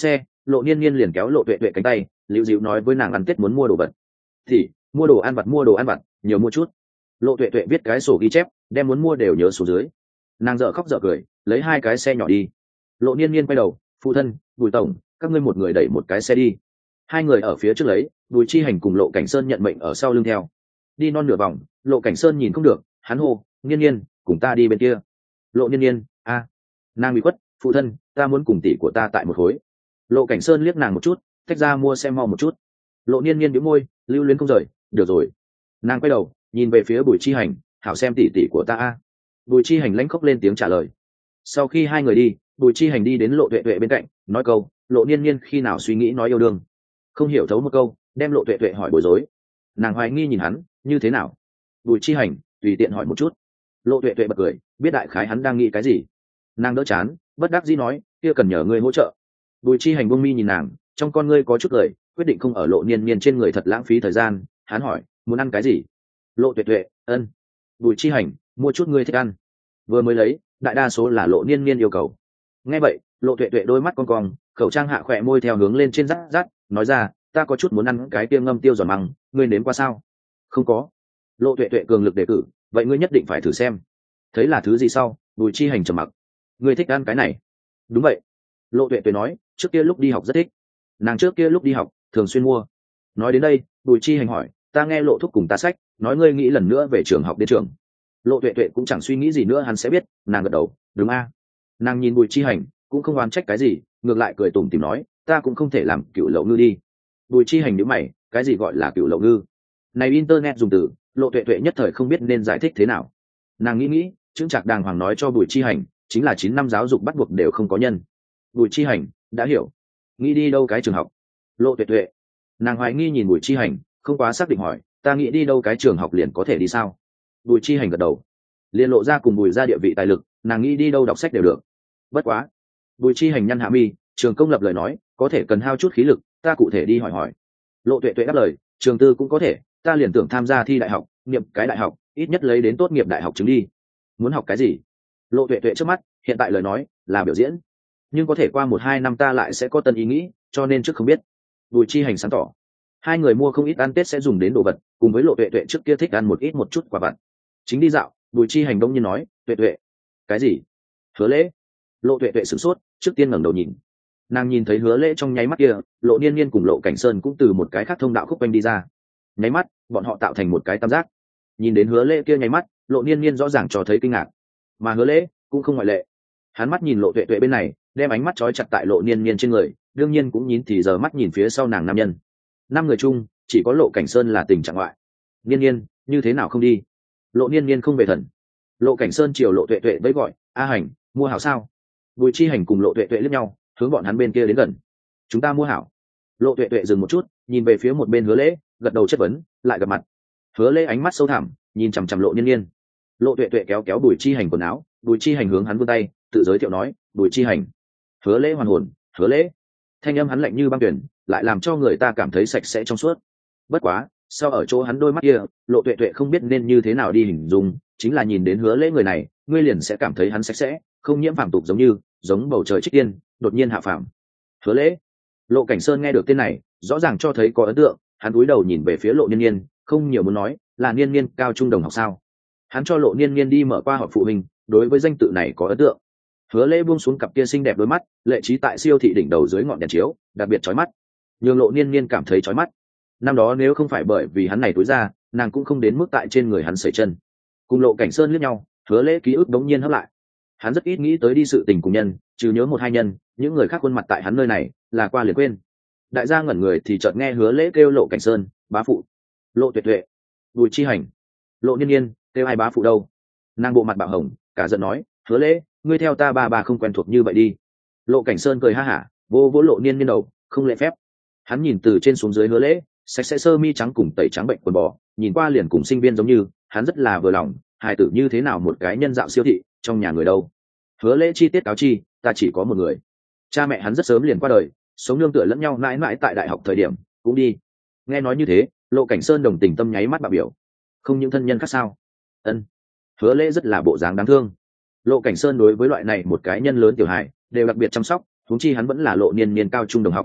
Lộ Niên Niên liền kéo Lộ Tuệ Tuệ cánh tay, liễu dịu nói với nàng ăn Tết muốn mua đồ vật. Thì mua đồ ăn vặt, nhiều mua chút. Lộ Tuệ Tuệ viết cái sổ ghi chép, đem muốn mua đều nhớ xuống dưới. Nàng dở khóc dở cười, lấy 2 cái xe nhỏ đi. Lộ Niên Niên quay đầu, phụ thân, Bùi tổng, các ngươi một người đẩy một cái xe đi. 2 người ở phía trước lấy, Bùi Chi Hành cùng Lộ Cảnh Sơn nhận mệnh ở sau lưng theo. Đi non nửa vòng, Lộ Cảnh Sơn nhìn không được, hắn hô, Niên Niên, cùng ta đi bên kia. Lộ Niên Niên, a, nàng bị khuất, phụ thân, ta muốn cùng tỷ của ta tại một khối. Lộ Cảnh Sơn liếc nàng một chút, tách ra mua xe mau một chút. Lộ Niên Niên bĩu môi, lưu luyến không rời, được rồi. Nàng quay đầu, nhìn về phía Bùi Chi Hành, hảo xem tỷ tỷ của ta a. Bùi Chi Hành lãnh khóc lên tiếng trả lời. Sau khi 2 người đi, Bùi Chi Hành đi đến Lộ Tuệ Tuệ bên cạnh, nói câu, Lộ Niên Niên khi nào suy nghĩ nói yêu đương. Không hiểu thấu một câu, đem Lộ Tuệ Tuệ hỏi bối rối. Nàng hoài nghi nhìn hắn, như thế nào? Bùi Chi Hành tùy tiện hỏi một chút. Lộ Tuệ Tuệ bật cười, biết đại khái hắn đang nghĩ cái gì. Nàng đỡ chán, bất đắc dĩ nói, kia cần nhờ ngươi hỗ trợ. Bùi Chi Hành buông mi nhìn nàng, trong con ngươi có chút cười, quyết định không ở Lộ Niên Niên trên người thật lãng phí thời gian. Hắn hỏi, muốn ăn cái gì? Lộ Tuệ Tuệ, ân. Bùi Chi Hành, mua chút ngươi thích ăn. Vừa mới lấy, đại đa số là Lộ Niên Niên yêu cầu. Nghe vậy, Lộ Tuệ Tuệ đôi mắt con cong, khẩu trang hạ khỏe môi theo hướng lên trên rát rát, nói ra, ta có chút muốn ăn cái kia ngâm tiêu giòn măng, ngươi nếm qua sao? Không có. Lộ Tuệ Tuệ cường lực đề cử, vậy ngươi nhất định phải thử xem. Thấy là thứ gì sau, Bùi Chi Hành trầm mặc. Ngươi thích ăn cái này? Đúng vậy. Lộ Tuệ Tuệ nói, trước kia lúc đi học rất thích. Nàng trước kia lúc đi học thường xuyên mua. Nói đến đây, Bùi Chi Hành hỏi, ta nghe Lộ thúc cùng ta sách, nói ngươi nghĩ lần nữa về trường học đến trường. Lộ Tuệ Tuệ cũng chẳng suy nghĩ gì nữa, hắn sẽ biết. Nàng gật đầu, đúng a. Nàng nhìn Bùi Chi Hành, cũng không oán trách cái gì, ngược lại cười tủm tỉm nói, ta cũng không thể làm cựu lậu ngư đi. Bùi Chi Hành nhíu mày, cái gì gọi là cựu lậu ngư? Này internet dùng từ, Lộ Tuệ Tuệ nhất thời không biết nên giải thích thế nào. Nàng nghĩ, chững chạc đàng hoàng nói cho Bùi Chi Hành, chính là 9 năm giáo dục bắt buộc đều không có nhân. Bùi Chi Hành đã hiểu. Nghĩ đi đâu cái trường học? Lộ Tuệ Tuệ, nàng hoài nghi nhìn Bùi Chi Hành, không quá xác định hỏi, ta nghĩ đi đâu cái trường học liền có thể đi sao? Bùi Chi Hành gật đầu. Liên lộ ra cùng Bùi ra địa vị tài lực, nàng nghĩ đi đâu đọc sách đều được. Bất quá, Bùi Chi Hành nhăn hạ mi, trường công lập lời nói, có thể cần hao chút khí lực, ta cụ thể đi hỏi. Lộ Tuệ Tuệ đáp lời, trường tư cũng có thể, ta liền tưởng tham gia thi đại học, niệm cái đại học, ít nhất lấy đến tốt nghiệp đại học chứng đi. Muốn học cái gì? Lộ Tuệ Tuệ trước mắt, hiện tại lời nói là biểu diễn, nhưng có thể qua 1-2 năm ta lại sẽ có tân ý nghĩ, cho nên trước không biết. Bùi Chi Hành sáng tỏ. 2 người mua không ít ăn Tết sẽ dùng đến đồ vật, cùng với Lộ Tuệ Tuệ trước kia thích ăn một chút quà vặt. Chính đi dạo, Bùi Chi Hành đông nhiên nói, Tuệ Tuệ, cái gì? Hứa Lễ. Lộ Tuệ Tuệ sửng sốt, trước tiên ngẩng đầu nhìn. Nàng nhìn thấy Hứa Lễ trong nháy mắt kia, Lộ Niên Niên cùng Lộ Cảnh Sơn cũng từ một cái khác thông đạo khúc quanh đi ra. Nháy mắt, bọn họ tạo thành một cái tam giác. Nhìn đến Hứa Lễ kia nháy mắt, Lộ Niên Niên rõ ràng cho thấy kinh ngạc, mà Hứa Lễ cũng không ngoại lệ. Hắn mắt nhìn Lộ Tuệ Tuệ bên này, đem ánh mắt trói chặt tại Lộ Niên Niên trên người, đương nhiên cũng nhìn thì giờ mắt nhìn phía sau nàng nam nhân. 5 người chung, chỉ có Lộ Cảnh Sơn là tình trạng ngoại. Niên Niên, như thế nào không đi? Lộ Niên Niên không về thần. Lộ Cảnh Sơn chiều Lộ Tuệ Tuệ với gọi, A Hành, mua hảo sao? Bùi Chi Hành cùng Lộ Tuệ Tuệ liếc nhau, hướng bọn hắn bên kia đến gần. Chúng ta mua hảo. Lộ Tuệ Tuệ dừng một chút, nhìn về phía một bên Hứa Lễ, gật đầu chất vấn, lại gặp mặt. Hứa Lễ ánh mắt sâu thẳm, nhìn chằm chằm Lộ Niên Niên. Lộ Tuệ Tuệ kéo kéo Bùi Chi Hành quần áo, Bùi Chi Hành hướng hắn vươn tay, tự giới thiệu nói, Bùi Chi Hành. Hứa Lễ hoàn hồn, Hứa Lễ. Thanh âm hắn lạnh như băng tuyển, lại làm cho người ta cảm thấy sạch sẽ trong suốt. Bất quá, sau ở chỗ hắn đôi mắt kia, Lộ Tuệ Tuệ không biết nên như thế nào đi hình dung, chính là nhìn đến Hứa Lễ người này, ngươi liền sẽ cảm thấy hắn sạch sẽ, không nhiễm phàm tục, giống bầu trời trích tiên, đột nhiên hạ phàm. Hứa Lễ. Lộ Cảnh Sơn nghe được tên này, rõ ràng cho thấy có ấn tượng, hắn cúi đầu nhìn về phía Lộ Niên Niên, không nhiều muốn nói, là Niên Niên cao trung đồng học sao? Hắn cho Lộ Niên Niên đi mở qua họp phụ huynh, đối với danh tự này có ấn tượng. Hứa Lễ buông xuống cặp kia xinh đẹp đôi mắt, lệ trí tại siêu thị đỉnh đầu dưới ngọn đèn chiếu, đặc biệt chói mắt. Nhưng Lộ Niên Niên cảm thấy chói mắt. Năm đó nếu không phải bởi vì hắn này túi ra, nàng cũng không đến mức tại trên người hắn sẩy chân. Cùng Lộ Cảnh Sơn liếc nhau, Hứa Lễ ký ức đống nhiên hấp lại. Hắn rất ít nghĩ tới đi sự tình cùng nhân, trừ nhớ 1-2 nhân, những người khác khuôn mặt tại hắn nơi này là qua liền quên. Đại gia ngẩn người thì chợt nghe Hứa Lễ kêu Lộ Cảnh Sơn, bá phụ. Lộ Tuệ Tuệ, Bùi Chi Hành, Lộ Niên Niên, kêu ai bá phụ đâu? Nàng bộ mặt bạo hồng, cả giận nói, Hứa Lễ, ngươi theo ta bà không quen thuộc như vậy đi. Lộ Cảnh Sơn cười ha hả, vô Lộ Niên Niên đầu, không lễ phép. Hắn nhìn từ trên xuống dưới Hứa Lễ, sạch sẽ sơ mi trắng cùng tẩy trắng bệnh quần bò, nhìn qua liền cùng sinh viên giống như, hắn rất là vừa lòng, hài tử như thế nào một cái nhân dạo siêu thị, trong nhà người đâu. Hứa Lễ chi tiết cáo chi, ta chỉ có một người. Cha mẹ hắn rất sớm liền qua đời, sống nương tựa lẫn nhau mãi mãi tại đại học thời điểm, cũng đi. Nghe nói như thế, Lộ Cảnh Sơn đồng tình tâm nháy mắt bạo biểu. Không những thân nhân khác sao? Ân. Hứa Lễ rất là bộ dáng đáng thương. Lộ Cảnh Sơn đối với loại này một cái nhân lớn tiểu hài đều đặc biệt chăm sóc, huống chi hắn vẫn là Lộ Niên Niên cao trung đồng học,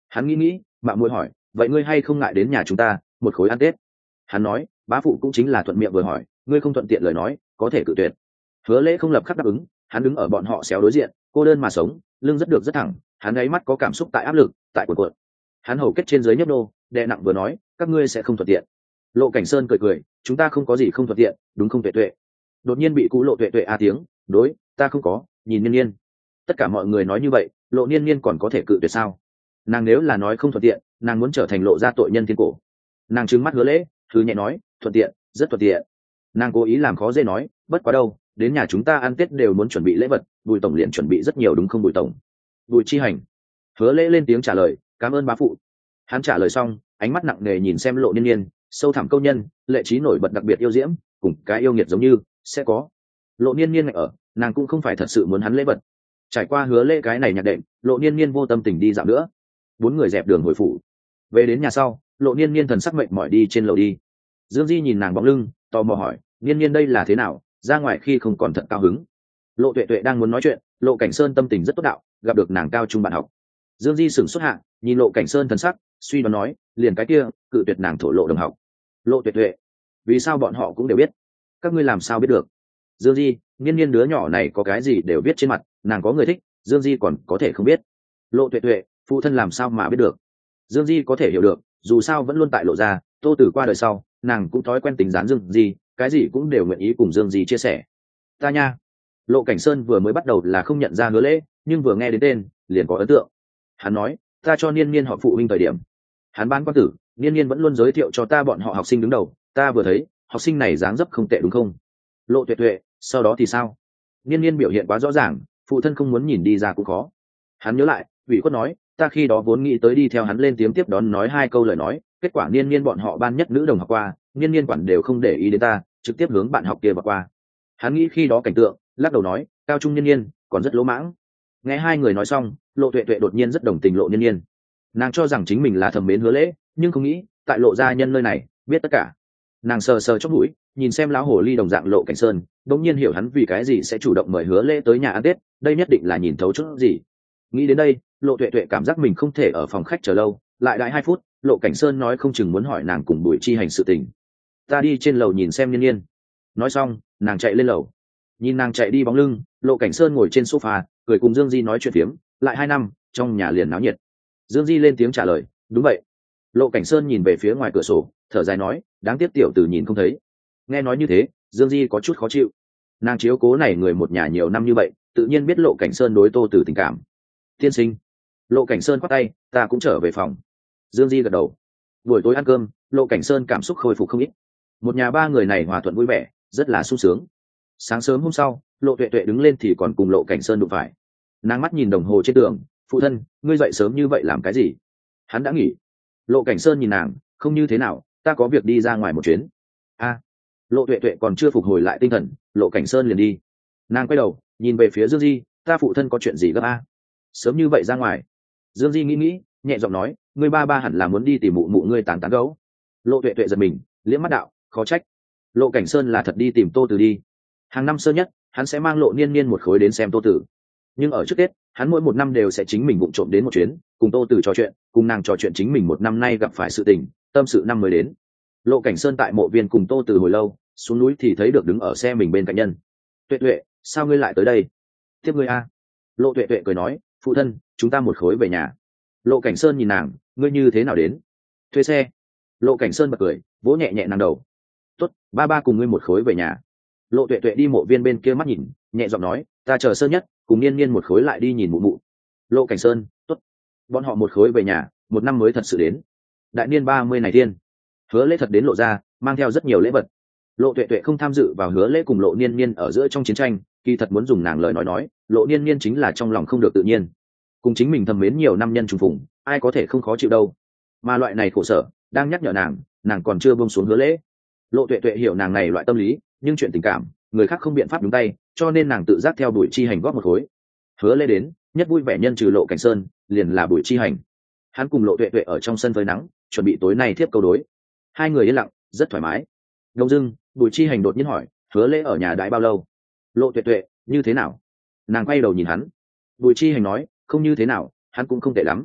Hắn nghĩ mạng môi hỏi, vậy ngươi hay không ngại đến nhà chúng ta một khối ăn tết? Hắn nói, bá phụ cũng chính là thuận miệng vừa hỏi, ngươi không thuận tiện lời nói có thể cự tuyệt. Hứa Lễ không lập khắc đáp ứng. Hắn đứng ở bọn họ xéo đối diện, cô đơn mà sống, lưng rất được rất thẳng, hắn ấy mắt có cảm xúc tại áp lực, tại cuộn cuộn. Hắn hầu kết trên dưới nhấp nô, đè nặng vừa nói, các ngươi sẽ không thuận tiện. Lộ Cảnh Sơn cười cười, chúng ta không có gì không thuận tiện, đúng không Tuệ Tuệ? Đột nhiên bị Cú Lộ Tuệ Tuệ a tiếng, đối, ta không có, nhìn Niên Niên. Tất cả mọi người nói như vậy, Lộ Niên Niên còn có thể cự tuyệt sao? Nàng nếu là nói không thuận tiện, nàng muốn trở thành lộ ra tội nhân thiên cổ. Nàng trừng mắt Hứa Lễ, thứ nhẹ nói, thuận tiện, rất thuận tiện. Nàng cố ý làm khó dễ nói, bất quá đâu, đến nhà chúng ta ăn tết đều muốn chuẩn bị lễ vật, Bùi tổng liền chuẩn bị rất nhiều đúng không Bùi tổng? Bùi Chi Hành. Hứa Lễ lên tiếng trả lời, cảm ơn bá phụ. Hắn trả lời xong, ánh mắt nặng nề nhìn xem Lộ Niên Niên, sâu thẳm câu nhân, lệ trí nổi bật đặc biệt yêu diễm, cùng cái yêu nghiệt giống như sẽ có. Lộ Niên Niên ngại ở, nàng cũng không phải thật sự muốn hắn lễ vật. Trải qua Hứa Lễ cái này nhạc đệm, Lộ Niên Niên vô tâm tình đi dạo nữa. Bốn người dẹp đường hồi phủ. Về đến nhà sau, Lộ Niên Niên thần sắc mệt mỏi đi trên lầu đi. Dương Di nhìn nàng bóng lưng, tò mò hỏi, Niên Niên đây là thế nào, ra ngoài khi không còn thật cao hứng. Lộ Tuệ Tuệ đang muốn nói chuyện, Lộ Cảnh Sơn tâm tình rất tốt đạo, gặp được nàng cao trung bạn học. Dương Di sửng xuất hạ, nhìn Lộ Cảnh Sơn thần sắc, suy đoán nói, liền cái kia, cự tuyệt nàng thổ lộ đồng học. Lộ Tuệ Tuệ, vì sao bọn họ cũng đều biết? Các ngươi làm sao biết được? Dương Di, Niên Niên đứa nhỏ này có cái gì đều biết trên mặt, nàng có người thích, Dương Di còn có thể không biết. Lộ Tuệ Tuệ, phụ thân làm sao mà biết được? Dương Di có thể hiểu được, dù sao vẫn luôn tại Lộ ra, Tô Tử qua đời sau, nàng cũng thói quen tính dán Dương Di, cái gì cũng đều nguyện ý cùng Dương Di chia sẻ. Ta nha. Lộ Cảnh Sơn vừa mới bắt đầu là không nhận ra Hứa Lễ, nhưng vừa nghe đến tên, liền có ấn tượng. Hắn nói, ta cho Niên Niên họ phụ huynh thời điểm, hắn bán quan tử, Niên Niên vẫn luôn giới thiệu cho ta bọn họ học sinh đứng đầu, ta vừa thấy, học sinh này dáng dấp không tệ đúng không? Lộ Tuệ Tuệ, sau đó thì sao? Niên Niên biểu hiện quá rõ ràng, phụ thân không muốn nhìn đi ra cũng khó. Hắn nhớ lại, ủy khuất nói, ta khi đó vốn nghĩ tới đi theo hắn lên tiếng tiếp đón nói hai câu lời nói, kết quả Niên Niên bọn họ ban nhất nữ đồng học qua, Niên Niên quản đều không để ý đến ta, trực tiếp hướng bạn học kia vào qua. Hắn nghĩ khi đó cảnh tượng, lắc đầu nói, cao trung Niên Niên còn rất lỗ mãng. Nghe hai người nói xong, Lộ Tuệ Tuệ đột nhiên rất đồng tình Lộ Niên Niên. Nàng cho rằng chính mình là thầm mến Hứa Lễ, nhưng không nghĩ tại Lộ gia nhân nơi này biết tất cả. Nàng sờ sờ chóp mũi, nhìn xem lão hồ ly đồng dạng Lộ Cảnh Sơn, đột nhiên hiểu hắn vì cái gì sẽ chủ động mời Hứa Lễ tới nhà ăn Tết, đây nhất định là nhìn thấu chút gì. Nghĩ đến đây, Lộ Tuệ Tuệ cảm giác mình không thể ở phòng khách chờ lâu, lại đợi 2 phút, Lộ Cảnh Sơn nói không chừng muốn hỏi nàng cùng Bùi Chi Hành sự tình. Ta đi trên lầu nhìn xem Niên Niên. Nói xong, nàng chạy lên lầu. Nhìn nàng chạy đi bóng lưng, Lộ Cảnh Sơn ngồi trên sofa, cười cùng Dương Di nói chuyện phiếm, lại 2 năm, trong nhà liền náo nhiệt. Dương Di lên tiếng trả lời, đúng vậy. Lộ Cảnh Sơn nhìn về phía ngoài cửa sổ, thở dài nói, đáng tiếc tiểu tử nhìn không thấy. Nghe nói như thế, Dương Di có chút khó chịu. Nàng chiếu cố này người một nhà nhiều năm như vậy, tự nhiên biết Lộ Cảnh Sơn đối Tô Tử tình cảm. Tiên sinh. Lộ Cảnh Sơn khoát tay, ta cũng trở về phòng. Dương Di gật đầu. Buổi tối ăn cơm, Lộ Cảnh Sơn cảm xúc khôi phục không ít. Một nhà 3 người này hòa thuận vui vẻ, rất là sung sướng. Sáng sớm hôm sau, Lộ Tuệ Tuệ đứng lên thì còn cùng Lộ Cảnh Sơn đụng phải. Nàng mắt nhìn đồng hồ trên tường, phụ thân, ngươi dậy sớm như vậy làm cái gì? Hắn đã nghỉ. Lộ Cảnh Sơn nhìn nàng, không như thế nào, ta có việc đi ra ngoài một chuyến. A. Lộ Tuệ Tuệ còn chưa phục hồi lại tinh thần, Lộ Cảnh Sơn liền đi. Nàng quay đầu, nhìn về phía Dương Di, ta phụ thân có chuyện gì gấp a? Sớm như vậy ra ngoài. Dương Di nghĩ, nhẹ giọng nói, ngươi ba ba hẳn là muốn đi tìm mụ mụ ngươi tán gấu. Lộ Tuệ Tuệ giật mình, liếc mắt đạo, khó trách. Lộ Cảnh Sơn là thật đi tìm Tô Tử đi. Hàng năm sơ nhất, hắn sẽ mang Lộ Niên Niên một khối đến xem Tô Tử. Nhưng ở trước Tết, hắn mỗi một năm đều sẽ chính mình vụng trộm đến một chuyến, cùng Tô Tử trò chuyện, cùng nàng trò chuyện chính mình một năm nay gặp phải sự tình, tâm sự năm mới đến. Lộ Cảnh Sơn tại mộ viên cùng Tô Tử hồi lâu, xuống núi thì thấy được đứng ở xe mình bên cạnh nhân. Tuệ Tuệ, sao ngươi lại tới đây? Tiếp ngươi a. Lộ Tuệ Tuệ cười nói, phụ thân, chúng ta một khối về nhà. Lộ Cảnh Sơn nhìn nàng, ngươi như thế nào đến? Thuê xe. Lộ Cảnh Sơn bật cười, vỗ nhẹ nhẹ nàng đầu. Tốt, ba ba cùng ngươi một khối về nhà. Lộ Tuệ Tuệ đi mộ viên bên kia mắt nhìn, nhẹ giọng nói, ta chờ Sơn nhất, cùng Niên Niên một khối lại đi nhìn mụ mụ. Lộ Cảnh Sơn, tốt. Bọn họ một khối về nhà, một năm mới thật sự đến. Đại niên 30 này thiên. Hứa Lễ thật đến Lộ ra, mang theo rất nhiều lễ vật. Lộ Tuệ Tuệ không tham dự vào Hứa Lễ cùng Lộ Niên Niên ở giữa trong chiến tranh, kỳ thật muốn dùng nàng lời nói, Lộ Niên Niên chính là trong lòng không được tự nhiên. Cùng chính mình thầm mến nhiều năm nhân trùng phùng, ai có thể không khó chịu đâu. Mà loại này khổ sở, đang nhắc nhở nàng còn chưa buông xuống Hứa Lễ. Lộ Tuệ Tuệ hiểu nàng này loại tâm lý, nhưng chuyện tình cảm, người khác không biện pháp nhúng tay, cho nên nàng tự giác theo Bùi Chi Hành góp một khối. Hứa Lễ đến, nhất vui vẻ nhân trừ Lộ Cảnh Sơn, liền là Bùi Chi Hành. Hắn cùng Lộ Tuệ Tuệ ở trong sân phơi nắng, chuẩn bị tối nay tiếp câu đối. Hai người yên lặng, rất thoải mái. Đông dưng, Bùi Chi Hành đột nhiên hỏi, Hứa Lễ ở nhà đãi bao lâu? Lộ Tuệ Tuệ, như thế nào? Nàng quay đầu nhìn hắn. Bùi Chi Hành nói, không như thế nào, hắn cũng không tệ lắm.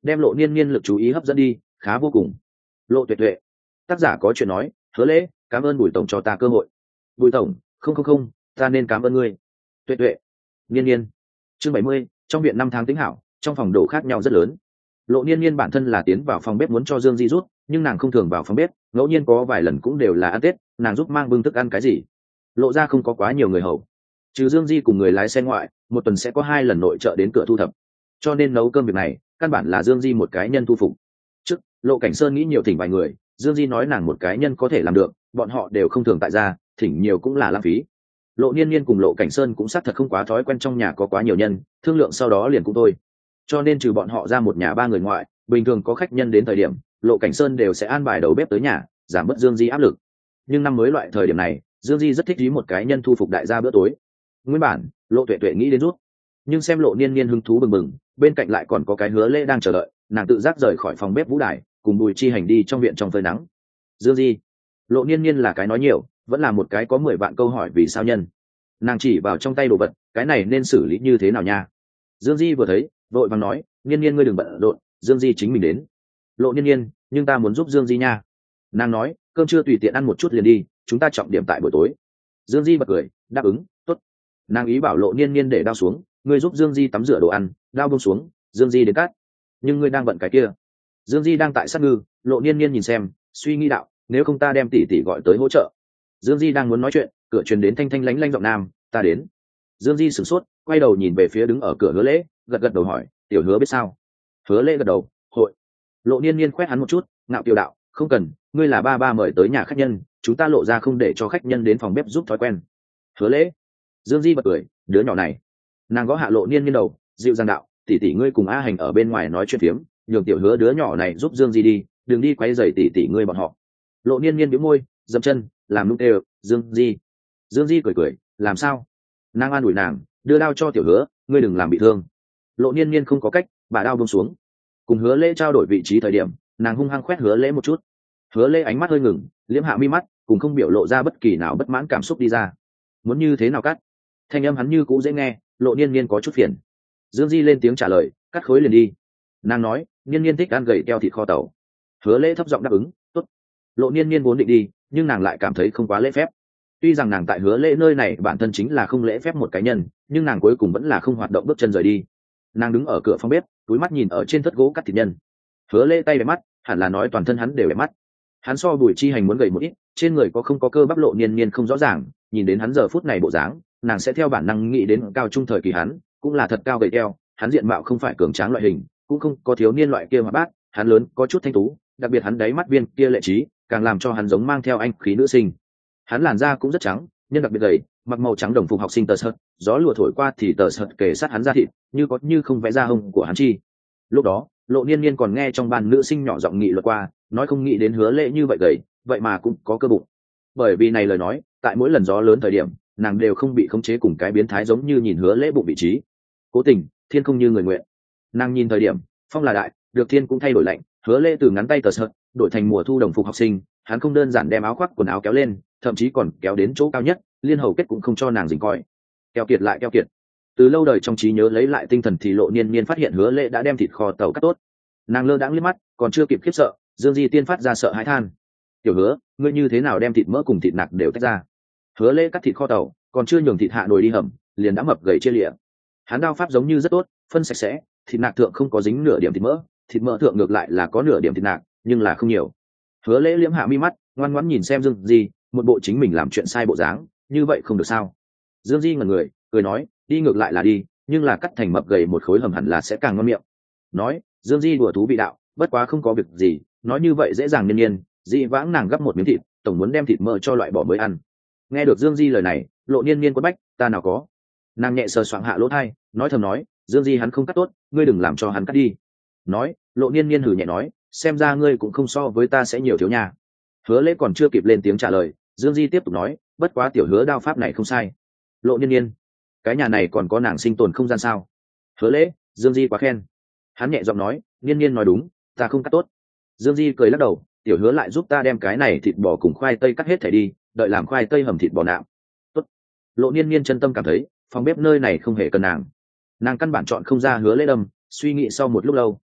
đem Lộ Niên Niên lực chú ý hấp dẫn đi, khá vô cùng. Lộ Tuệ Tuệ, tác giả có chuyện nói, Hứa Lễ, cảm ơn Bùi tổng cho ta cơ hội. Bùi tổng, không, ta nên cảm ơn ngươi. Tuệ Tuệ, Niên Niên. Chương 70, trong viện 5 tháng tính hảo, trong phòng đồ khác nhau rất lớn. Lộ Niên Niên bản thân là tiến vào phòng bếp muốn cho Dương Di rút, nhưng nàng không thường vào phòng bếp, ngẫu nhiên có vài lần cũng đều là ăn Tết, nàng giúp mang bưng thức ăn cái gì. Lộ ra không có quá nhiều người hầu, trừ Dương Di cùng người lái xe ngoại, một tuần sẽ có 2 lần nội trợ đến cửa thu thập, cho nên nấu cơm việc này căn bản là Dương Di một cái nhân thu phục. Trước Lộ Cảnh Sơn nghĩ nhiều thỉnh vài người, Dương Di nói nàng một cái nhân có thể làm được, bọn họ đều không thường tại gia, thỉnh nhiều cũng là lãng phí. Lộ Niên Niên cùng Lộ Cảnh Sơn cũng xác thật không quá thói quen trong nhà có quá nhiều nhân, thương lượng sau đó liền cũng thôi. Cho nên trừ bọn họ ra một nhà 3 người ngoại, bình thường có khách nhân đến thời điểm, Lộ Cảnh Sơn đều sẽ an bài đầu bếp tới nhà, giảm bớt Dương Di áp lực. Nhưng năm mới loại thời điểm này, Dương Di rất thích ý một cái nhân thu phục đại gia bữa tối. Nguyên bản Lộ Tuệ Tuệ nghĩ đến rút, nhưng xem Lộ Niên Niên hứng thú bừng bừng, bên cạnh lại còn có cái Hứa Lễ đang chờ đợi, nàng tự giác rời khỏi phòng bếp vũ đài, cùng Bùi Chi Hành đi trong viện trong phơi nắng. Dương Di, Lộ Niên Niên là cái nói nhiều, vẫn là một cái có 10 vạn câu hỏi vì sao nhân. Nàng chỉ vào trong tay đồ vật, cái này nên xử lý như thế nào nha? Dương Di vừa thấy, vội vàng nói, Niên Niên ngươi đừng bận rộn, Dương Di chính mình đến. Lộ Niên Niên, nhưng ta muốn giúp Dương Di nha. Nàng nói, cơm trưa tùy tiện ăn một chút liền đi, chúng ta trọng điểm tại buổi tối. Dương Di bật cười, đáp ứng, tốt. Nàng ý bảo Lộ Niên Niên để đao xuống, ngươi giúp Dương Di tắm rửa đồ ăn, đao buông xuống, Dương Di đến cắt. Nhưng ngươi đang bận cái kia. Dương Di đang tại sát ngư, Lộ Niên Niên nhìn xem, suy nghĩ đạo, nếu không ta đem tỷ tỷ gọi tới hỗ trợ. Dương Di đang muốn nói chuyện, cửa truyền đến thanh thanh lánh lánh giọng nam, ta đến. Dương Di sửng sốt, quay đầu nhìn về phía đứng ở cửa Hứa Lễ, gật gật đầu hỏi, tiểu Hứa biết sao? Hứa Lễ gật đầu, hội. Lộ Niên Niên khoét hắn một chút, ngạo kiều đạo, không cần, ngươi là ba mời tới nhà khách nhân, chúng ta Lộ ra không để cho khách nhân đến phòng bếp giúp thói quen. Hứa Lễ. Dương Di bật cười, đứa nhỏ này. Nàng gõ hạ Lộ Niên Niên đầu, dịu dàng đạo, tỷ tỷ ngươi cùng A Hành ở bên ngoài nói chuyện phiếm, nhường tiểu Hứa đứa nhỏ này giúp Dương Di đi, đừng đi quấy rầy tỷ tỷ ngươi bọn họ. Lộ Niên Niên bĩu môi, dậm chân, làm nũng đều, Dương Di. Dương Di cười, làm sao? Nàng an ủi nàng, đưa đao cho tiểu Hứa, ngươi đừng làm bị thương. Lộ Niên Niên không có cách, bà đao buông xuống. Cùng Hứa Lễ trao đổi vị trí thời điểm, nàng hung hăng khoét Hứa Lễ một chút. Hứa Lễ ánh mắt hơi ngừng, liễm hạ mi mắt, cùng không biểu lộ ra bất kỳ nào bất mãn cảm xúc đi ra. Muốn như thế nào cắt? Thanh âm hắn như cũ dễ nghe, Lộ Niên Niên có chút phiền. Dương Di lên tiếng trả lời, cắt khối liền đi. Nàng nói, Niên Niên thích ăn gầy teo thịt kho tàu. Hứa Lễ thấp giọng đáp ứng, tốt. Lộ Niên Niên vốn định đi, nhưng nàng lại cảm thấy không quá lễ phép. Tuy rằng nàng tại Hứa Lễ nơi này bản thân chính là không lễ phép một cá nhân, nhưng nàng cuối cùng vẫn là không hoạt động bước chân rời đi. Nàng đứng ở cửa phòng bếp, túi mắt nhìn ở trên thất gỗ cắt thịt nhân. Hứa Lễ tay bẻ mắt, hẳn là nói toàn thân hắn đều bẻ mắt. Hắn so Bùi Chi Hành muốn gầy một ít, trên người có không có cơ bắp. Lộ Niên Niên không rõ ràng, nhìn đến hắn giờ phút này bộ dáng, nàng sẽ theo bản năng nghĩ đến cao trung thời kỳ hắn, cũng là thật cao gầy teo, hắn diện mạo không phải cường tráng loại hình, cũng không có thiếu niên loại kia hoạt bát, hắn lớn, có chút thanh tú, đặc biệt hắn đáy mắt viên kia lệ trí, càng làm cho hắn giống mang theo anh khí nữ sinh. Hắn làn da cũng rất trắng, nhưng đặc biệt gầy, mặc màu trắng đồng phục học sinh tờ sợt, gió lùa thổi qua thì tờ sợt kề sát hắn da thịt, như có như không vẽ ra hông của hắn chi. Lúc đó, Lộ Niên Niên còn nghe trong ban nữ sinh nhỏ giọng nghị luận qua, nói không nghĩ đến Hứa Lễ như vậy gầy, vậy mà cũng có cơ bụng. Bởi vì này lời nói, tại mỗi lần gió lớn thời điểm, nàng đều không bị khống chế cùng cái biến thái giống như nhìn Hứa Lễ bụng vị trí. Cố tình, thiên không như người nguyện. Nàng nhìn thời điểm, phong là đại, được thiên cũng thay đổi lạnh, Hứa Lễ từ ngắn tay tờ sợt đổi thành mùa thu đồng phục học sinh, hắn không đơn giản đem áo khoác quần áo kéo lên, thậm chí còn kéo đến chỗ cao nhất, liên hầu kết cũng không cho nàng dình coi. Keo kiệt lại keo kiệt. Từ lâu đời trong trí nhớ lấy lại tinh thần thì Lộ Niên Niên phát hiện Hứa Lễ đã đem thịt kho tàu cắt tốt. Nàng lơ đãng liếc mắt, còn chưa kịp khiếp sợ, Dương Di tiên phát ra sợ hãi than. Tiểu Hứa, ngươi như thế nào đem thịt mỡ cùng thịt nạc đều tách ra? Hứa Lễ cắt thịt kho tàu, còn chưa nhường thịt hạ nồi đi hầm, liền đã mập gầy chia lịa. Hắn đao pháp giống như rất tốt, phân sạch sẽ, thịt nạc thượng không có dính nửa điểm thịt mỡ thượng ngược lại là có nửa điểm thịt nạc, nhưng là không nhiều. Hứa Lễ liếm hạ mi mắt, ngoan ngoãn nhìn xem Dương Di, một bộ chính mình làm chuyện sai bộ dáng, như vậy không được sao? Dương Di ngẩn người, cười nói, đi ngược lại là đi, nhưng là cắt thành mập gầy một khối hầm hẳn là sẽ càng ngon miệng. Nói, Dương Di đùa thú vị đạo, bất quá không có việc gì, nói như vậy dễ dàng. Nhiên Nhiên, dị vãng nàng gấp một miếng thịt, tổng muốn đem thịt mỡ cho loại bỏ mới ăn. Nghe được Dương Di lời này, Lộ Niên Niên quấn bách, ta nào có. Nàng nhẹ sờ soạng hạ lỗ tai, nói thầm nói, Dương Di hắn không cắt tốt, ngươi đừng làm cho hắn cắt đi. Nói, Lộ Niên Niên hừ nhẹ nói, xem ra ngươi cũng không so với ta sẽ nhiều thiếu nhà. Hứa Lễ còn chưa kịp lên tiếng trả lời, Dương Di tiếp tục nói, bất quá tiểu Hứa đao pháp này không sai. Lộ Niên Niên, cái nhà này còn có nàng sinh tồn không gian sao? Hứa Lễ, Dương Di quá khen. Hắn nhẹ giọng nói, Niên Niên nói đúng, ta không cắt tốt. Dương Di cười lắc đầu, tiểu Hứa lại giúp ta đem cái này thịt bò cùng khoai tây cắt hết thảy đi, đợi làm khoai tây hầm thịt bò nạm. Tốt. Lộ Niên Niên chân tâm cảm thấy, phòng bếp nơi này không hề cần nàng. Nàng căn bản chọn không ra Hứa Lễ đâm, suy nghĩ sau một lúc lâu,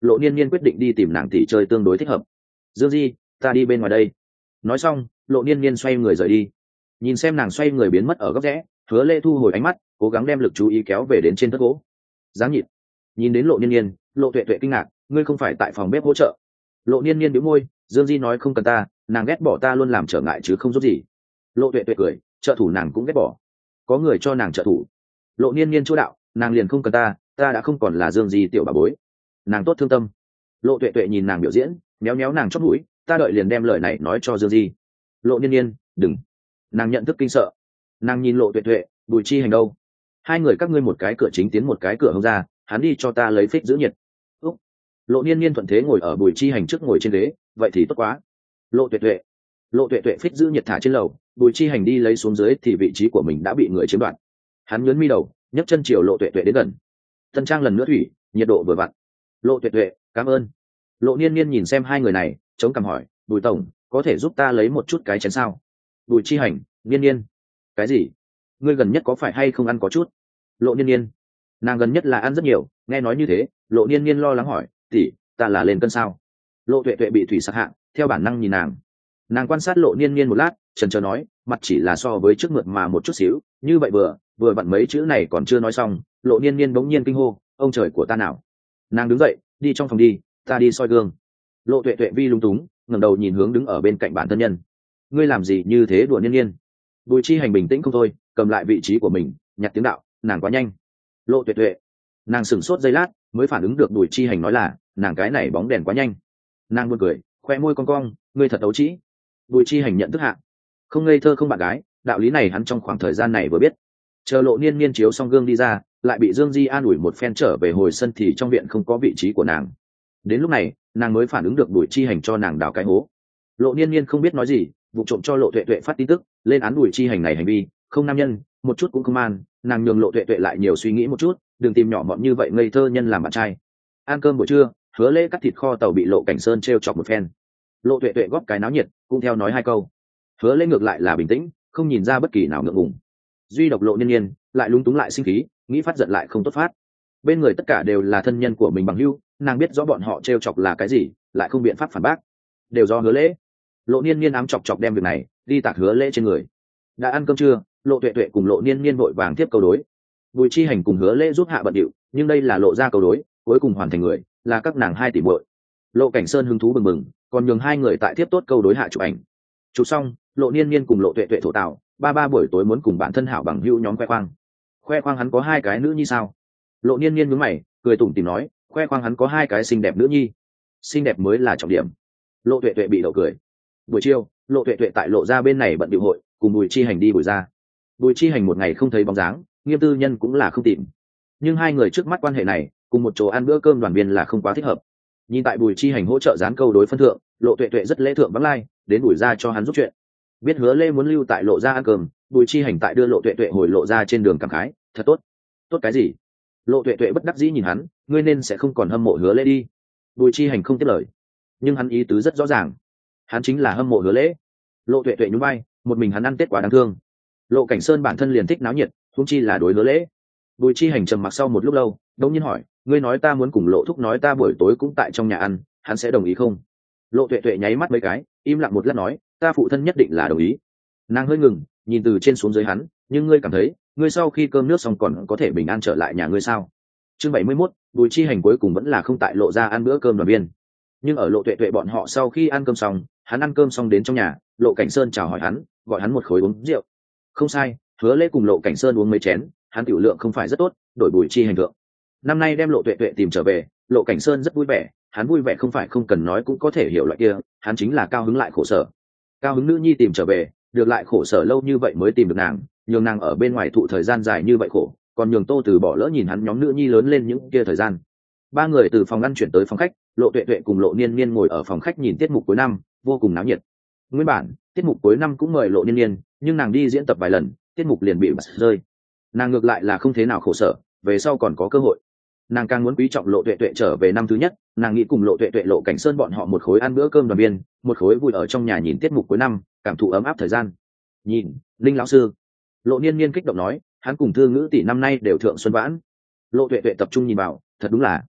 Lộ Niên Niên quyết định đi tìm nàng tỷ chơi tương đối thích hợp. Dương Di, ta đi bên ngoài đây. Nói xong, Lộ Niên Niên xoay người rời đi. Nhìn xem nàng xoay người biến mất ở góc rẽ, Hứa Lễ thu hồi ánh mắt, cố gắng đem lực chú ý kéo về đến trên thất gỗ. Dáng nhịn. Nhìn đến Lộ Niên Niên, Lộ Tuệ Tuệ kinh ngạc, ngươi không phải tại phòng bếp hỗ trợ? Lộ Niên Niên bĩu môi, Dương Di nói không cần ta, nàng ghét bỏ ta luôn làm trở ngại chứ không giúp gì. Lộ Tuệ Tuệ cười, trợ thủ nàng cũng ghét bỏ. Có người cho nàng trợ thủ. Lộ Niên Niên chỗ đạo, nàng liền không cần ta, ta đã không còn là Dương Di tiểu bà bối. Nàng tốt thương tâm. Lộ Tuệ Tuệ nhìn nàng biểu diễn, méo méo nàng chót mũi, ta đợi liền đem lời này nói cho Dương Di. Lộ Niên Niên, đừng. Nàng nhận thức kinh sợ. Nàng nhìn Lộ Tuệ Tuệ, Bùi Chi Hành đâu? Hai người các ngươi một cái cửa chính tiến một cái cửa hông ra, hắn đi cho ta lấy phích giữ nhiệt. Úc. Lộ Niên Niên thuận thế ngồi ở Bùi Chi Hành trước ngồi trên ghế, vậy thì tốt quá. Lộ Tuệ Tuệ. Lộ Tuệ Tuệ phích giữ nhiệt thả trên lầu, Bùi Chi Hành đi lấy xuống dưới thì vị trí của mình đã bị người chiếm đoạt. Hắn nhướng mi đầu, nhấc chân chiều Lộ Tuệ Tuệ đến gần. Tân trang lần nữa thủy, nhiệt độ vừa vặn. Lộ Tuệ Tuệ, cảm ơn. Lộ Niên Niên nhìn xem hai người này, chống cằm hỏi, Bùi tổng, có thể giúp ta lấy một chút cái chén sao? Bùi Chi Hành, Niên Niên. Cái gì? Ngươi gần nhất có phải hay không ăn có chút? Lộ Niên Niên. Nàng gần nhất là ăn rất nhiều, nghe nói như thế, Lộ Niên Niên lo lắng hỏi, tỷ, ta là lên cân sao? Lộ Tuệ Tuệ bị thủy sặc hạng, theo bản năng nhìn nàng. Nàng quan sát Lộ Niên Niên một lát, chần chờ nói, mặt chỉ là so với trước mượt mà một chút xíu, như vậy vừa vặn mấy chữ này còn chưa nói xong, Lộ Niên Niên bỗng nhiên kinh hô, ông trời của ta nào! Nàng đứng dậy, đi trong phòng đi, ta đi soi gương. Lộ Tuệ Tuệ vi lung túng, ngẩng đầu nhìn hướng đứng ở bên cạnh bản thân nhân. Ngươi làm gì như thế đùa Niên Niên? Bùi Chi Hành bình tĩnh không thôi, cầm lại vị trí của mình, nhặt tiếng đạo, nàng quá nhanh. Lộ Tuệ Tuệ. Nàng sửng sốt giây lát, mới phản ứng được Bùi Chi Hành nói là, nàng cái này bóng đèn quá nhanh. Nàng buồn cười, khoe môi cong cong, ngươi thật ấu trĩ. Bùi Chi Hành nhận thức hạ, không ngây thơ không bạn gái, đạo lý này hắn trong khoảng thời gian này vừa biết. Chờ Lộ Niên Niên chiếu xong gương đi ra, lại bị Dương Di an ủi một phen trở về hồi sân thì trong viện không có vị trí của nàng. Đến lúc này, nàng mới phản ứng được Bùi Chi Hành cho nàng đào cái hố. Lộ Niên Niên không biết nói gì, vụ trộm cho Lộ Tuệ Tuệ phát tin tức, lên án Bùi Chi Hành này hành vi, không nam nhân, một chút cũng không man. Nàng nhường Lộ Tuệ Tuệ lại nhiều suy nghĩ một chút, đừng tìm nhỏ mọn như vậy ngây thơ nhân làm bạn trai. Ăn cơm buổi trưa, Hứa Lễ cắt thịt kho tàu bị Lộ Cảnh Sơn trêu chọc một phen. Lộ Tuệ Tuệ góp cái náo nhiệt, cũng theo nói hai câu. Hứa Lễ ngược lại là bình tĩnh, không nhìn ra bất kỳ nào ngượng ngùng. Duy độc Lộ Niên Niên lại lúng túng lại sinh khí, nghĩ phát giận lại không tốt phát. Bên người tất cả đều là thân nhân của mình bằng hữu, nàng biết rõ bọn họ trêu chọc là cái gì, lại không biện pháp phản bác. Đều do Hứa Lễ. Lộ Niên Niên ám chọc chọc đem việc này đi tạc Hứa Lễ trên người. Đã ăn cơm trưa, Lộ Tuệ Tuệ cùng Lộ Niên Niên vội vàng tiếp câu đối. Bùi Chi Hành cùng Hứa Lễ giúp hạ bận điệu, nhưng đây là Lộ ra câu đối, cuối cùng hoàn thành người là các nàng hai tỷ muội. Lộ Cảnh Sơn hứng thú bừng bừng, còn nhường hai người tại tiếp tốt câu đối hạ chụp ảnh. Chụp xong, Lộ Niên Niên cùng Lộ Tuệ Tuệ thổ tạo, ba buổi tối muốn cùng bản thân hảo bằng hữu nhóm khoe khoang hắn có hai cái nữ nhi sao? Lộ Niên Niên nhướng mày, cười tủm tỉm nói, khoe khoang hắn có hai cái xinh đẹp nữ nhi. Xinh đẹp mới là trọng điểm. Lộ Tuệ Tuệ bị đậu cười. Buổi chiều, Lộ Tuệ Tuệ tại Lộ ra bên này bận điệu hội, cùng Bùi Chi Hành đi Bùi ra. Bùi Chi Hành một ngày không thấy bóng dáng, Nghiêm Tư Nhân cũng là không tìm. Nhưng hai người trước mắt quan hệ này, cùng một chỗ ăn bữa cơm đoàn viên là không quá thích hợp. Nhìn tại Bùi Chi Hành hỗ trợ dán câu đối phân thượng, Lộ Tuệ Tuệ rất lễ thượng vắng lai, đến Bùi ra cho hắn giúp chuyện. Biết Hứa Lễ muốn lưu tại Lộ ra ăn cơm, Bùi Chi Hành tại đưa Lộ Tuệ Tuệ hồi Lộ ra trên đường cảm khái, thật tốt. Tốt cái gì? Lộ Tuệ Tuệ bất đắc dĩ nhìn hắn, ngươi nên sẽ không còn hâm mộ Hứa Lễ đi. Bùi Chi Hành không tiếp lời, nhưng hắn ý tứ rất rõ ràng, hắn chính là hâm mộ Hứa Lễ. Lộ Tuệ Tuệ nhún vai, một mình hắn ăn Tết quá đáng thương. Lộ Cảnh Sơn bản thân liền thích náo nhiệt, huống chi là đối Hứa Lễ. Bùi Chi Hành trầm mặc sau một lúc lâu, đột nhiên hỏi, ngươi nói ta muốn cùng Lộ thúc nói ta buổi tối cũng tại trong nhà ăn, hắn sẽ đồng ý không? Lộ Tuệ Tuệ nháy mắt mấy cái, im lặng một lát nói, ta phụ thân nhất định là đồng ý. Nàng hơi ngừng, nhìn từ trên xuống dưới hắn, nhưng ngươi cảm thấy, ngươi sau khi cơm nước xong còn có thể bình an trở lại nhà ngươi sao? Chương 71, Bùi Chi Hành cuối cùng vẫn là không tại Lộ ra ăn bữa cơm đoàn viên. Nhưng ở Lộ Tuệ Tuệ bọn họ sau khi ăn cơm xong, hắn ăn cơm xong đến trong nhà, Lộ Cảnh Sơn chào hỏi hắn, gọi hắn một khối uống rượu. Không sai, Hứa Lễ cùng Lộ Cảnh Sơn uống mấy chén, hắn tiểu lượng không phải rất tốt, đổi Bùi Chi Hành thượng. Năm nay đem Lộ Tuệ Tuệ tìm trở về, Lộ Cảnh Sơn rất vui vẻ, hắn vui vẻ không phải không cần nói cũng có thể hiểu loại kia, hắn chính là cao hứng lại khổ sở. Cao hứng nữ nhi tìm trở về, được lại khổ sở lâu như vậy mới tìm được nàng, nhường nàng ở bên ngoài thụ thời gian dài như vậy khổ, còn nhường Tô Từ bỏ lỡ nhìn hắn nhóm nữ nhi lớn lên những kia thời gian. Ba người từ phòng ăn chuyển tới phòng khách, Lộ Tuệ Tuệ cùng Lộ Niên Niên ngồi ở phòng khách nhìn tiết mục cuối năm, vô cùng náo nhiệt. Nguyên bản, tiết mục cuối năm cũng mời Lộ Niên Niên, nhưng nàng đi diễn tập vài lần, tiết mục liền bị bật rơi. Nàng ngược lại là không thế nào khổ sở, về sau còn có cơ hội. Nàng càng muốn quý trọng Lộ Tuệ Tuệ trở về năm thứ nhất, nàng nghĩ cùng Lộ Tuệ Tuệ Lộ Cảnh Sơn bọn họ một khối ăn bữa cơm đoàn viên, một khối vui ở trong nhà nhìn tiết mục cuối năm, cảm thụ ấm áp thời gian. Nhìn, Linh lão sư. Lộ Niên Niên kích động nói, hắn cùng Thư Ngữ tỷ năm nay đều thượng xuân vãn. Lộ Tuệ Tuệ tập trung nhìn vào, thật đúng là.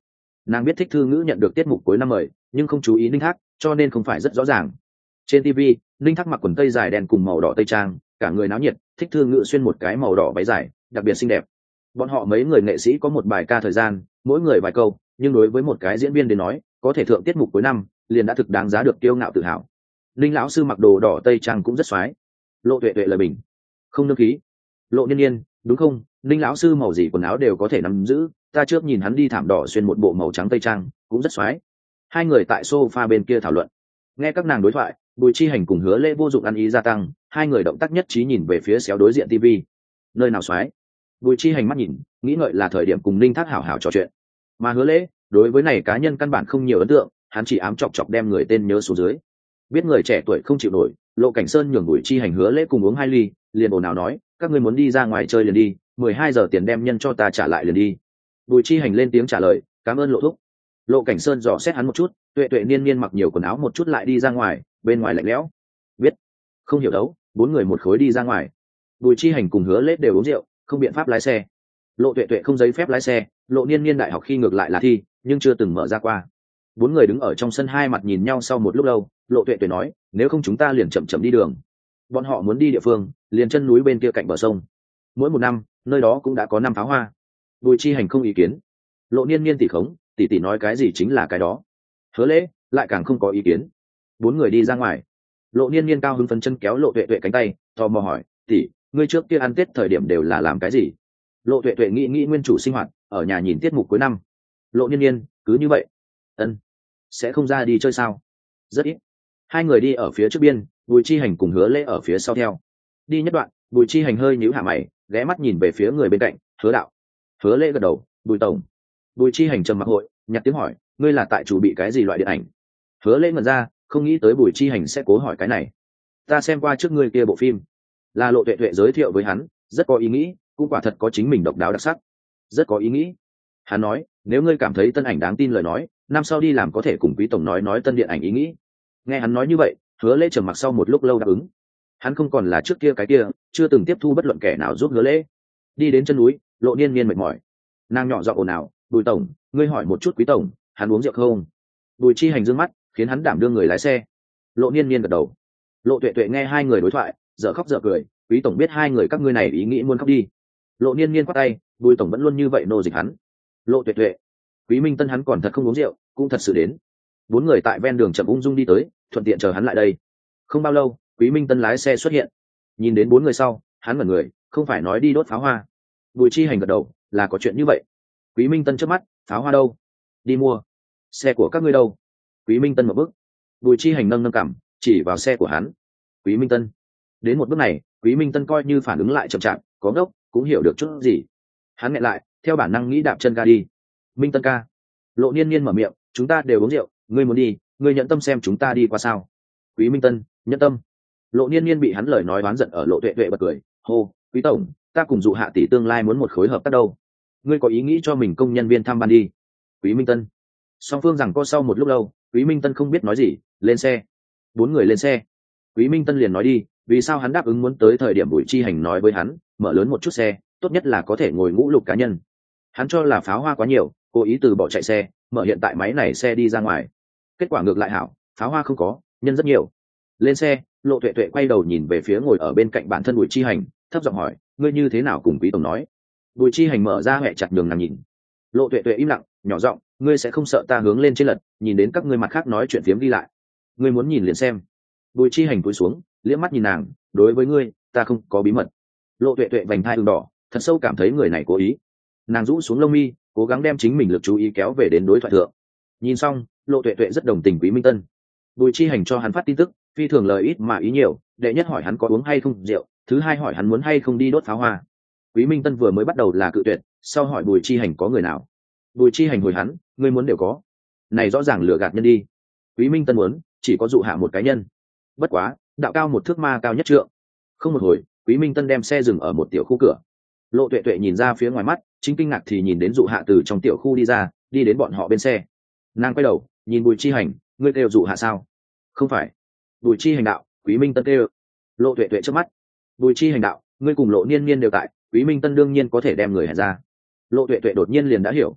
Nàng biết Thích Thư Ngữ nhận được tiết mục cuối năm mời, nhưng không chú ý Ninh Thác, cho nên không phải rất rõ ràng. Trên TV, Ninh Thác mặc quần tây dài đen cùng màu đỏ tây trang, cả người náo nhiệt. Thích Thư Ngữ xuyên một cái màu đỏ váy dài, đặc biệt xinh đẹp. Bọn họ mấy người nghệ sĩ có một bài ca thời gian, mỗi người vài câu, nhưng đối với một cái diễn viên đến nói, có thể thượng tiết mục cuối năm, liền đã thực đáng giá được kiêu ngạo tự hào. Ninh lão sư mặc đồ đỏ tây trang cũng rất xoái. Lộ Tuệ Tuệ lời bình, không nương khí. Lộ Niên Niên, đúng không? Ninh lão sư màu gì quần áo đều có thể nắm giữ, ta trước nhìn hắn đi thảm đỏ xuyên một bộ màu trắng tây trang, cũng rất xoái. Hai người tại sofa bên kia thảo luận. Nghe các nàng đối thoại, Bùi Chi Hành cùng Hứa Lễ vô dụng ăn ý gia tăng, hai người động tác nhất trí nhìn về phía xéo đối diện TV. Nơi nào xoái? Bùi Chi Hành mắt nhìn, nghĩ ngợi là thời điểm cùng Ninh Thác hảo hảo trò chuyện. Mà Hứa Lễ, đối với này cá nhân căn bản không nhiều ấn tượng, hắn chỉ ám chọc chọc đem người tên nhớ xuống dưới. Biết người trẻ tuổi không chịu nổi, Lộ Cảnh Sơn nhường Bùi Chi Hành Hứa Lễ cùng uống 2 ly, liền ồn ào nói, các ngươi muốn đi ra ngoài chơi liền đi, 12 giờ tiền đem nhân cho ta trả lại liền đi. Bùi Chi Hành lên tiếng trả lời, cảm ơn Lộ thúc. Lộ Cảnh Sơn dò xét hắn một chút, Tuệ Tuệ Niên Niên mặc nhiều quần áo một chút lại đi ra ngoài, bên ngoài lạnh lẽo. Biết, không hiểu đấu, 4 người một khối đi ra ngoài. Bùi Chi Hành cùng Hứa Lễ đều uống rượu, không biện pháp lái xe. Lộ Tuệ Tuệ không giấy phép lái xe, Lộ Niên Niên đại học khi ngược lại là thi, nhưng chưa từng mở ra qua. 4 người đứng ở trong sân hai mặt nhìn nhau sau một lúc lâu, Lộ Tuệ Tuệ nói, nếu không chúng ta liền chậm chậm đi đường. Bọn họ muốn đi địa phương, liền chân núi bên kia cạnh bờ sông. Mỗi một năm, nơi đó cũng đã có 5 pháo hoa. Bùi Chi Hành không ý kiến. Lộ Niên Niên tỷ khống, tỷ nói cái gì chính là cái đó. Hứa Lễ lại càng không có ý kiến. 4 người đi ra ngoài. Lộ Niên Niên cao hứng phấn chân kéo Lộ Tuệ Tuệ cánh tay, tò mò hỏi, tỷ, ngươi trước kia ăn Tết thời điểm đều là làm cái gì? Lộ Tuệ Tuệ nghĩ nguyên chủ sinh hoạt, ở nhà nhìn tiết mục cuối năm. Lộ Niên Niên, cứ như vậy. Ân, sẽ không ra đi chơi sao? Rất ít. Hai người đi ở phía trước biên, Bùi Chi Hành cùng Hứa Lễ ở phía sau theo. Đi nhất đoạn, Bùi Chi Hành hơi nhíu hạ mày, ghé mắt nhìn về phía người bên cạnh, Hứa đạo. Hứa Lễ gật đầu, Bùi tổng. Bùi Chi Hành trầm mặc hội, nhặt tiếng hỏi, ngươi là tại chủ bị cái gì loại điện ảnh? Hứa Lễ ngẩn ra, không nghĩ tới Bùi Chi Hành sẽ cố hỏi cái này. Ta xem qua trước ngươi kia bộ phim, là Lộ Tuệ Tuệ giới thiệu với hắn, rất có ý nghĩ, cũng quả thật có chính mình độc đáo đặc sắc. Rất có ý nghĩ. Hắn nói, nếu ngươi cảm thấy tân ảnh đáng tin lời nói, năm sau đi làm có thể cùng Quý tổng nói tân điện ảnh ý nghĩ. Nghe hắn nói như vậy, Hứa Lễ trầm mặc sau một lúc lâu đáp ứng. Hắn không còn là trước kia cái kia, chưa từng tiếp thu bất luận kẻ nào giúp Hứa Lễ. Đi đến chân núi, Lộ Niên Niên mệt mỏi. Nàng nhỏ giọng ồn ào, Bùi tổng, ngươi hỏi một chút Quý tổng, hắn uống rượu không? Bùi Chi Hành dương mắt, khiến hắn đảm đương người lái xe. Lộ Niên Niên gật đầu. Lộ Tuệ Tuệ nghe hai người đối thoại, dở khóc dở cười, Quý tổng biết hai người các ngươi này ý nghĩ muốn khóc đi. Lộ Niên Niên quát tay, Bùi tổng vẫn luôn như vậy nô dịch hắn. Lộ Tuệ Tuệ, Quý Minh Tân hắn còn thật không uống rượu, cũng thật sự đến. 4 người tại ven đường chậm ung dung đi tới, thuận tiện chờ hắn lại đây. Không bao lâu, Quý Minh Tân lái xe xuất hiện. Nhìn đến 4 người sau, hắn ngẩn người, không phải nói đi đốt pháo hoa. Bùi Chi Hành gật đầu, là có chuyện như vậy. Quý Minh Tân chớp mắt, pháo hoa đâu? Đi mua. Xe của các ngươi đâu? Quý Minh Tân một bước. Bùi Chi Hành nâng cằm, chỉ vào xe của hắn. Quý Minh Tân. Đến một bước này, Quý Minh Tân coi như phản ứng lại chậm chạp, có ngốc, cũng hiểu được chút gì. Hắn nghẹn lại, theo bản năng nghĩ đạp chân ga đi. Minh Tân ca. Lộ Niên Niên mở miệng, chúng ta đều uống rượu, ngươi muốn đi, ngươi nhận tâm xem chúng ta đi qua sao? Quý Minh Tân, nhẫn tâm. Lộ Niên Niên bị hắn lời nói oán giận ở Lộ Tuệ Tuệ bật cười, hô, Quý tổng, ta cùng dụ hạ tỷ tương lai muốn một khối hợp tác đâu. Ngươi có ý nghĩ cho mình công nhân viên thăm ban đi. Quý Minh Tân. Song phương rằng co sau một lúc lâu, Quý Minh Tân không biết nói gì, lên xe. 4 người lên xe. Quý Minh Tân liền nói đi, vì sao hắn đáp ứng muốn tới thời điểm Bùi Chi Hành nói với hắn, mở lớn một chút xe, tốt nhất là có thể ngồi ngũ lục cá nhân. Hắn cho là pháo hoa quá nhiều, cố ý từ bỏ chạy xe, mở hiện tại máy này xe đi ra ngoài. Kết quả ngược lại hảo, pháo hoa không có, nhân rất nhiều. Lên xe, Lộ Tuệ Tuệ quay đầu nhìn về phía ngồi ở bên cạnh bản thân Bùi Chi Hành, thấp giọng hỏi, ngươi như thế nào cùng Quý tổng nói? Bùi Chi Hành mở ra hẹ chặt đường nàng nhìn. Lộ Tuệ Tuệ im lặng, nhỏ giọng, ngươi sẽ không sợ ta hướng lên trên lật, nhìn đến các ngươi mặt khác nói chuyện phiếm đi lại. Ngươi muốn nhìn liền xem. Bùi Chi Hành cúi xuống, liếc mắt nhìn nàng, đối với ngươi, ta không có bí mật. Lộ Tuệ Tuệ vành thai ửng đỏ, thật sâu cảm thấy người này cố ý. Nàng rũ xuống lông mi, cố gắng đem chính mình lực chú ý kéo về đến đối thoại thượng. Nhìn xong, Lộ Tuệ Tuệ rất đồng tình Quý Minh Tân. Bùi Chi Hành cho hắn phát tin tức, phi thường lời ít mà ý nhiều, đệ nhất hỏi hắn có uống hay không rượu, thứ hai hỏi hắn muốn hay không đi đốt pháo hoa. Quý Minh Tân vừa mới bắt đầu là cự tuyệt, sau hỏi Bùi Chi Hành có người nào. Bùi Chi Hành hồi hắn, ngươi muốn đều có. Này rõ ràng lừa gạt nhân đi. Quý Minh Tân muốn, chỉ có dụ hạ một cá nhân. Bất quá, đạo cao một thước ma cao nhất trượng. Không một hồi, Quý Minh Tân đem xe dừng ở một tiểu khu cửa. Lộ Tuệ Tuệ nhìn ra phía ngoài mắt, chính kinh ngạc thì nhìn đến dụ hạ từ trong tiểu khu đi ra, đi đến bọn họ bên xe. Nàng quay đầu, nhìn Bùi Chi Hành, ngươi kêu dụ hạ sao? Không phải. Bùi Chi Hành đạo, Quý Minh Tân kêu. Lộ Tuệ Tuệ trước mắt. Bùi Chi Hành đạo, ngươi cùng Lộ Niên Niên đều tại, Quý Minh Tân đương nhiên có thể đem người hẹn ra. Lộ Tuệ Tuệ đột nhiên liền đã hiểu.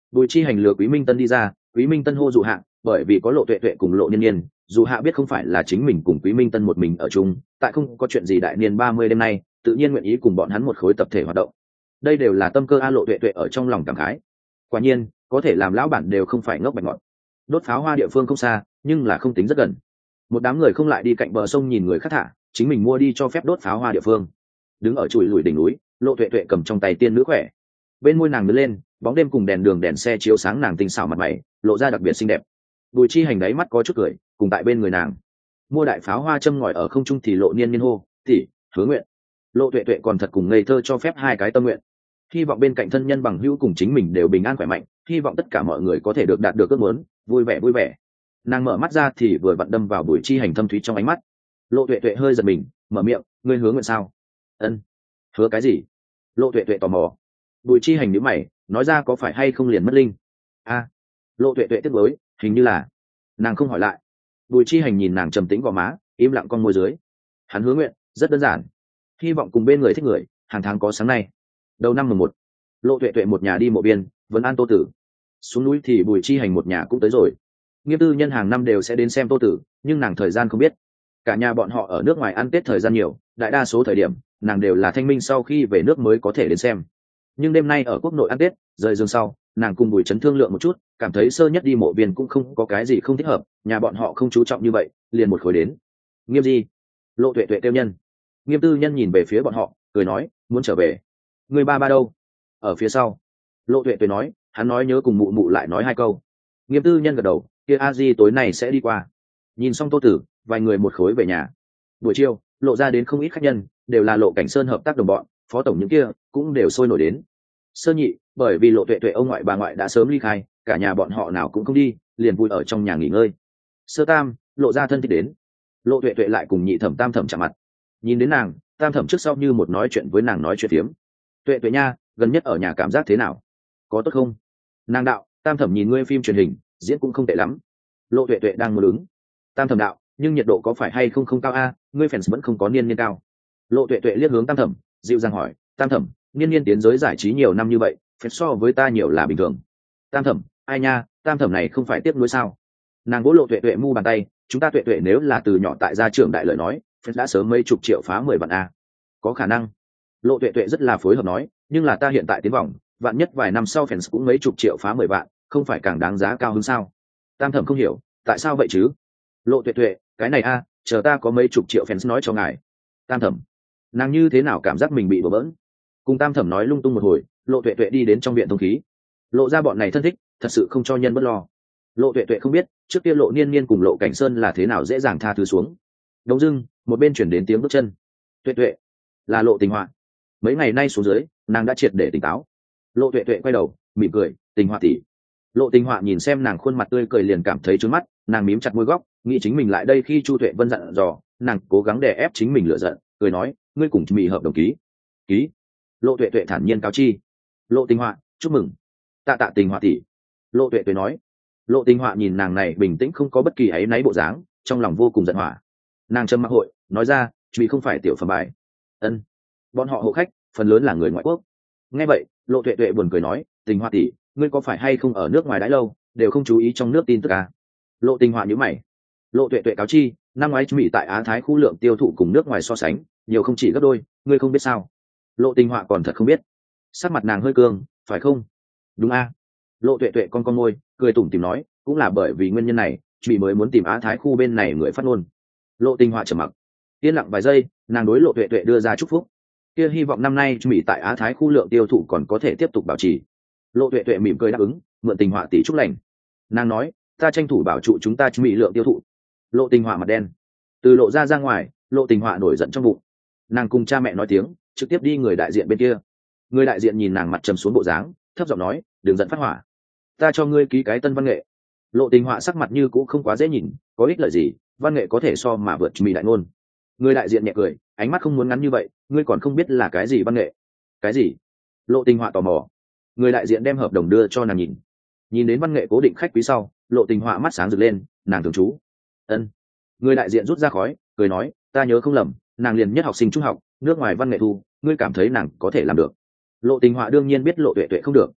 Bùi Chi Hành lừa Quý Minh Tân đi ra, Quý Minh Tân hô dụ hạ, bởi vì có Lộ Tuệ Tuệ cùng Lộ Niên Niên, dù hạ biết không phải là chính mình cùng Quý Minh Tân một mình ở chung, tại không có chuyện gì đại niên 30 đêm nay, tự nhiên nguyện ý cùng bọn hắn một khối tập thể hoạt động. Đây đều là tâm cơ a. Lộ Tuệ Tuệ ở trong lòng cảm khái. Quả nhiên, có thể làm lão bản đều không phải ngốc bạch ngọt. Đốt pháo hoa địa phương không xa, nhưng là không tính rất gần. Một đám người không lại đi cạnh bờ sông nhìn người khác thả, chính mình mua đi cho phép đốt pháo hoa địa phương. Đứng ở chùi lùi đỉnh núi, Lộ Tuệ Tuệ cầm trong tay tiên nữ khỏe, bên môi nàng nứt lên, bóng đêm cùng đèn đường đèn xe chiếu sáng nàng tinh xảo mặt mày, lộ ra đặc biệt xinh đẹp. Bùi Chi Hành đáy mắt có chút cười, cùng tại bên người nàng mua đại pháo hoa châm ngòi ở không trung thì Lộ Niên Niên hô tỷ hứa nguyện. Lộ Tuệ Tuệ còn thật cùng ngây thơ cho phép hai cái tâm nguyện, hy vọng bên cạnh thân nhân bằng hữu cùng chính mình đều bình an khỏe mạnh, hy vọng tất cả mọi người có thể được đạt được ước muốn, vui vẻ vui vẻ. Nàng mở mắt ra thì vừa vặn đâm vào Bùi Chi Hành thâm thúy trong ánh mắt. Lộ Tuệ Tuệ hơi giật mình, mở miệng, ngươi hứa nguyện sao? Ân. Hứa cái gì? Lộ Tuệ Tuệ tò mò. Bùi Chi Hành nhíu mày, nói ra có phải hay không liền mất linh? A. Lộ Tuệ Tuệ tiếp nối, hình như là. Nàng không hỏi lại. Bùi Chi Hành nhìn nàng trầm tĩnh gò má, im lặng con môi dưới. Hắn hứa nguyện rất đơn giản, hy vọng cùng bên người thích người, hàng tháng có sáng nay. Đầu năm mùng 1, Lộ Tuệ Tuệ một nhà đi mộ biên, vấn an Tô Tử. Xuống núi thì Bùi Chi Hành một nhà cũng tới rồi. Nghiêm tư nhân hàng năm đều sẽ đến xem Tô Tử, nhưng nàng thời gian không biết. Cả nhà bọn họ ở nước ngoài ăn Tết thời gian nhiều, đại đa số thời điểm nàng đều là thanh minh sau khi về nước mới có thể đến xem. Nhưng đêm nay ở quốc nội ăn Tết, rời giường sau, nàng cùng Bùi Trấn thương lượng một chút, cảm thấy sơ nhất đi mộ biên cũng không có cái gì không thích hợp, nhà bọn họ không chú trọng như vậy, liền một khối đến. Nghiêm gì? Lộ Tuệ Tuệ tiêu nhân. Nghiêm tư nhân nhìn về phía bọn họ, cười nói, muốn trở về. Người ba ba đâu? Ở phía sau. Lộ Tuệ Tuệ nói, hắn nói nhớ cùng mụ mụ lại nói hai câu. Nghiêm tư nhân gật đầu, kia a di tối nay sẽ đi qua. Nhìn xong Tô Tử, vài người một khối về nhà. Buổi chiều, lộ ra đến không ít khách nhân, đều là Lộ Cảnh Sơn hợp tác đồng bọn, phó tổng những kia cũng đều sôi nổi đến. Sơ nhị, bởi vì Lộ Tuệ Tuệ ông ngoại bà ngoại đã sớm ly khai, cả nhà bọn họ nào cũng không đi, liền vui ở trong nhà nghỉ ngơi. Sơ tam, lộ ra thân thích đến. Lộ Tuệ Tuệ lại cùng nhị thẩm tam thẩm chạm mặt. Nhìn đến nàng, tam thẩm trước sau như một nói chuyện với nàng nói chuyện phiếm. Tuệ Tuệ nha, gần nhất ở nhà cảm giác thế nào? Có tốt không? Nàng đạo, tam thẩm nhìn ngươi phim truyền hình, diễn cũng không tệ lắm. Lộ Tuệ Tuệ đang muốn ứng. Tam thẩm đạo, nhưng nhiệt độ có phải hay không không cao a, ngươi fans vẫn không có niên niên cao. Lộ Tuệ Tuệ liếc hướng tam thẩm, dịu dàng hỏi, tam thẩm, niên niên tiến giới giải trí nhiều năm như vậy, fans so với ta nhiều là bình thường. Tam thẩm, ai nha, tam thẩm này không phải tiếc nuối sao? Nàng vỗ Lộ Tuệ Tuệ mu bàn tay, chúng ta Tuệ Tuệ nếu là từ nhỏ tại gia trưởng đại lợi nói, fans đã sớm mấy chục triệu phá 10 vạn a. Có khả năng. Lộ Tuệ Tuệ rất là phối hợp nói, nhưng là ta hiện tại tiến vòng, vạn nhất vài năm sau fans cũng mấy chục triệu phá 10 vạn, không phải càng đáng giá cao hơn sao? Tam thẩm không hiểu, tại sao vậy chứ? Lộ Tuệ Tuệ, cái này a, chờ ta có mấy chục triệu fans nói cho ngài. Tam thẩm, nàng như thế nào cảm giác mình bị bỡ bỡn? Cùng tam thẩm nói lung tung một hồi, Lộ Tuệ Tuệ đi đến trong viện thông khí. Lộ ra bọn này thân thích, thật sự không cho nhân bất lo. Lộ Tuệ Tuệ không biết, trước kia Lộ Niên Niên cùng Lộ Cảnh Sơn là thế nào dễ dàng tha thứ xuống. Đông dưng, một bên chuyển đến tiếng bước chân. Tuệ Tuệ, là Lộ Tình Họa. Mấy ngày nay xuống dưới, nàng đã triệt để tỉnh táo. Lộ Tuệ Tuệ quay đầu, mỉm cười, Tình Họa tỷ. Lộ Tình Họa nhìn xem nàng khuôn mặt tươi cười liền cảm thấy trướng mắt, nàng mím chặt môi góc, nghĩ chính mình lại đây khi Chu Tuệ Vân dặn dò, nàng cố gắng đè ép chính mình lựa giận, cười nói, ngươi cùng Mị hợp đồng ký. Ký. Lộ Tuệ Tuệ thản nhiên cáo chi. Lộ Tình Họa, chúc mừng. Tạ tạ Tình Họa tỷ. Lộ Tuệ Tuệ nói. Lộ Tình Họa nhìn nàng này bình tĩnh không có bất kỳ áy náy bộ dáng, trong lòng vô cùng giận hỏa. Nàng trầm mặc hội, nói ra, vì không phải tiểu phẩm bài. Ân. Bọn họ hộ khách, phần lớn là người ngoại quốc. Nghe vậy, Lộ Tuệ Tuệ buồn cười nói, Tình Họa tỷ, ngươi có phải hay không ở nước ngoài đãi lâu, đều không chú ý trong nước tin tức à? Lộ Tình Họa nhíu mày. Lộ Tuệ Tuệ cáo chi, năm ngoái Mỹ tại Á Thái khu lượng tiêu thụ cùng nước ngoài so sánh, nhiều không chỉ gấp đôi, ngươi không biết sao? Lộ Tình Họa còn thật không biết. Sắc mặt nàng hơi cương, phải không? Đúng a. Lộ Tuệ Tuệ con môi, cười tủm tỉm nói, cũng là bởi vì nguyên nhân này, Mỹ mới muốn tìm Á Thái khu bên này người phát ngôn. Lộ Tình Họa trầm mặc. Yên lặng vài giây, nàng đối Lộ Tuệ Tuệ đưa ra chúc phúc. Kia hy vọng năm nay Mỹ tại Á Thái khu lượng tiêu thụ còn có thể tiếp tục bảo trì. Lộ Tuệ Tuệ mỉm cười đáp ứng, mượn Tình Họa tỷ chúc lành. Nàng nói, ta tranh thủ bảo trụ chúng ta Mỹ lượng tiêu thụ. Lộ Tình Họa mặt đen. Từ lộ ra ngoài, Lộ Tình Họa nổi giận trong bụng. Nàng cùng cha mẹ nói tiếng, trực tiếp đi người đại diện bên kia. Người đại diện nhìn nàng mặt trầm xuống bộ dáng, thấp giọng nói, đừng giận phát hỏa, ta cho ngươi ký cái tân văn nghệ. Lộ Tình Họa sắc mặt như cũng không quá dễ nhìn, có ích lợi gì, văn nghệ có thể so mà vượt Mỹ đại ngôn. Người đại diện nhẹ cười, ánh mắt không muốn ngắn như vậy, ngươi còn không biết là cái gì văn nghệ? Cái gì? Lộ Tình Họa tò mò. Người đại diện đem hợp đồng đưa cho nàng nhìn. Nhìn đến văn nghệ cố định khách quý sau, Lộ Tình Họa mắt sáng rực lên, nàng thường trú. Ân. Người đại diện rút ra khói, cười nói, ta nhớ không lầm, nàng liền nhất học sinh trung học, nước ngoài văn nghệ thu, ngươi cảm thấy nàng có thể làm được? Lộ Tình Họa đương nhiên biết Lộ Tuệ Tuệ không được.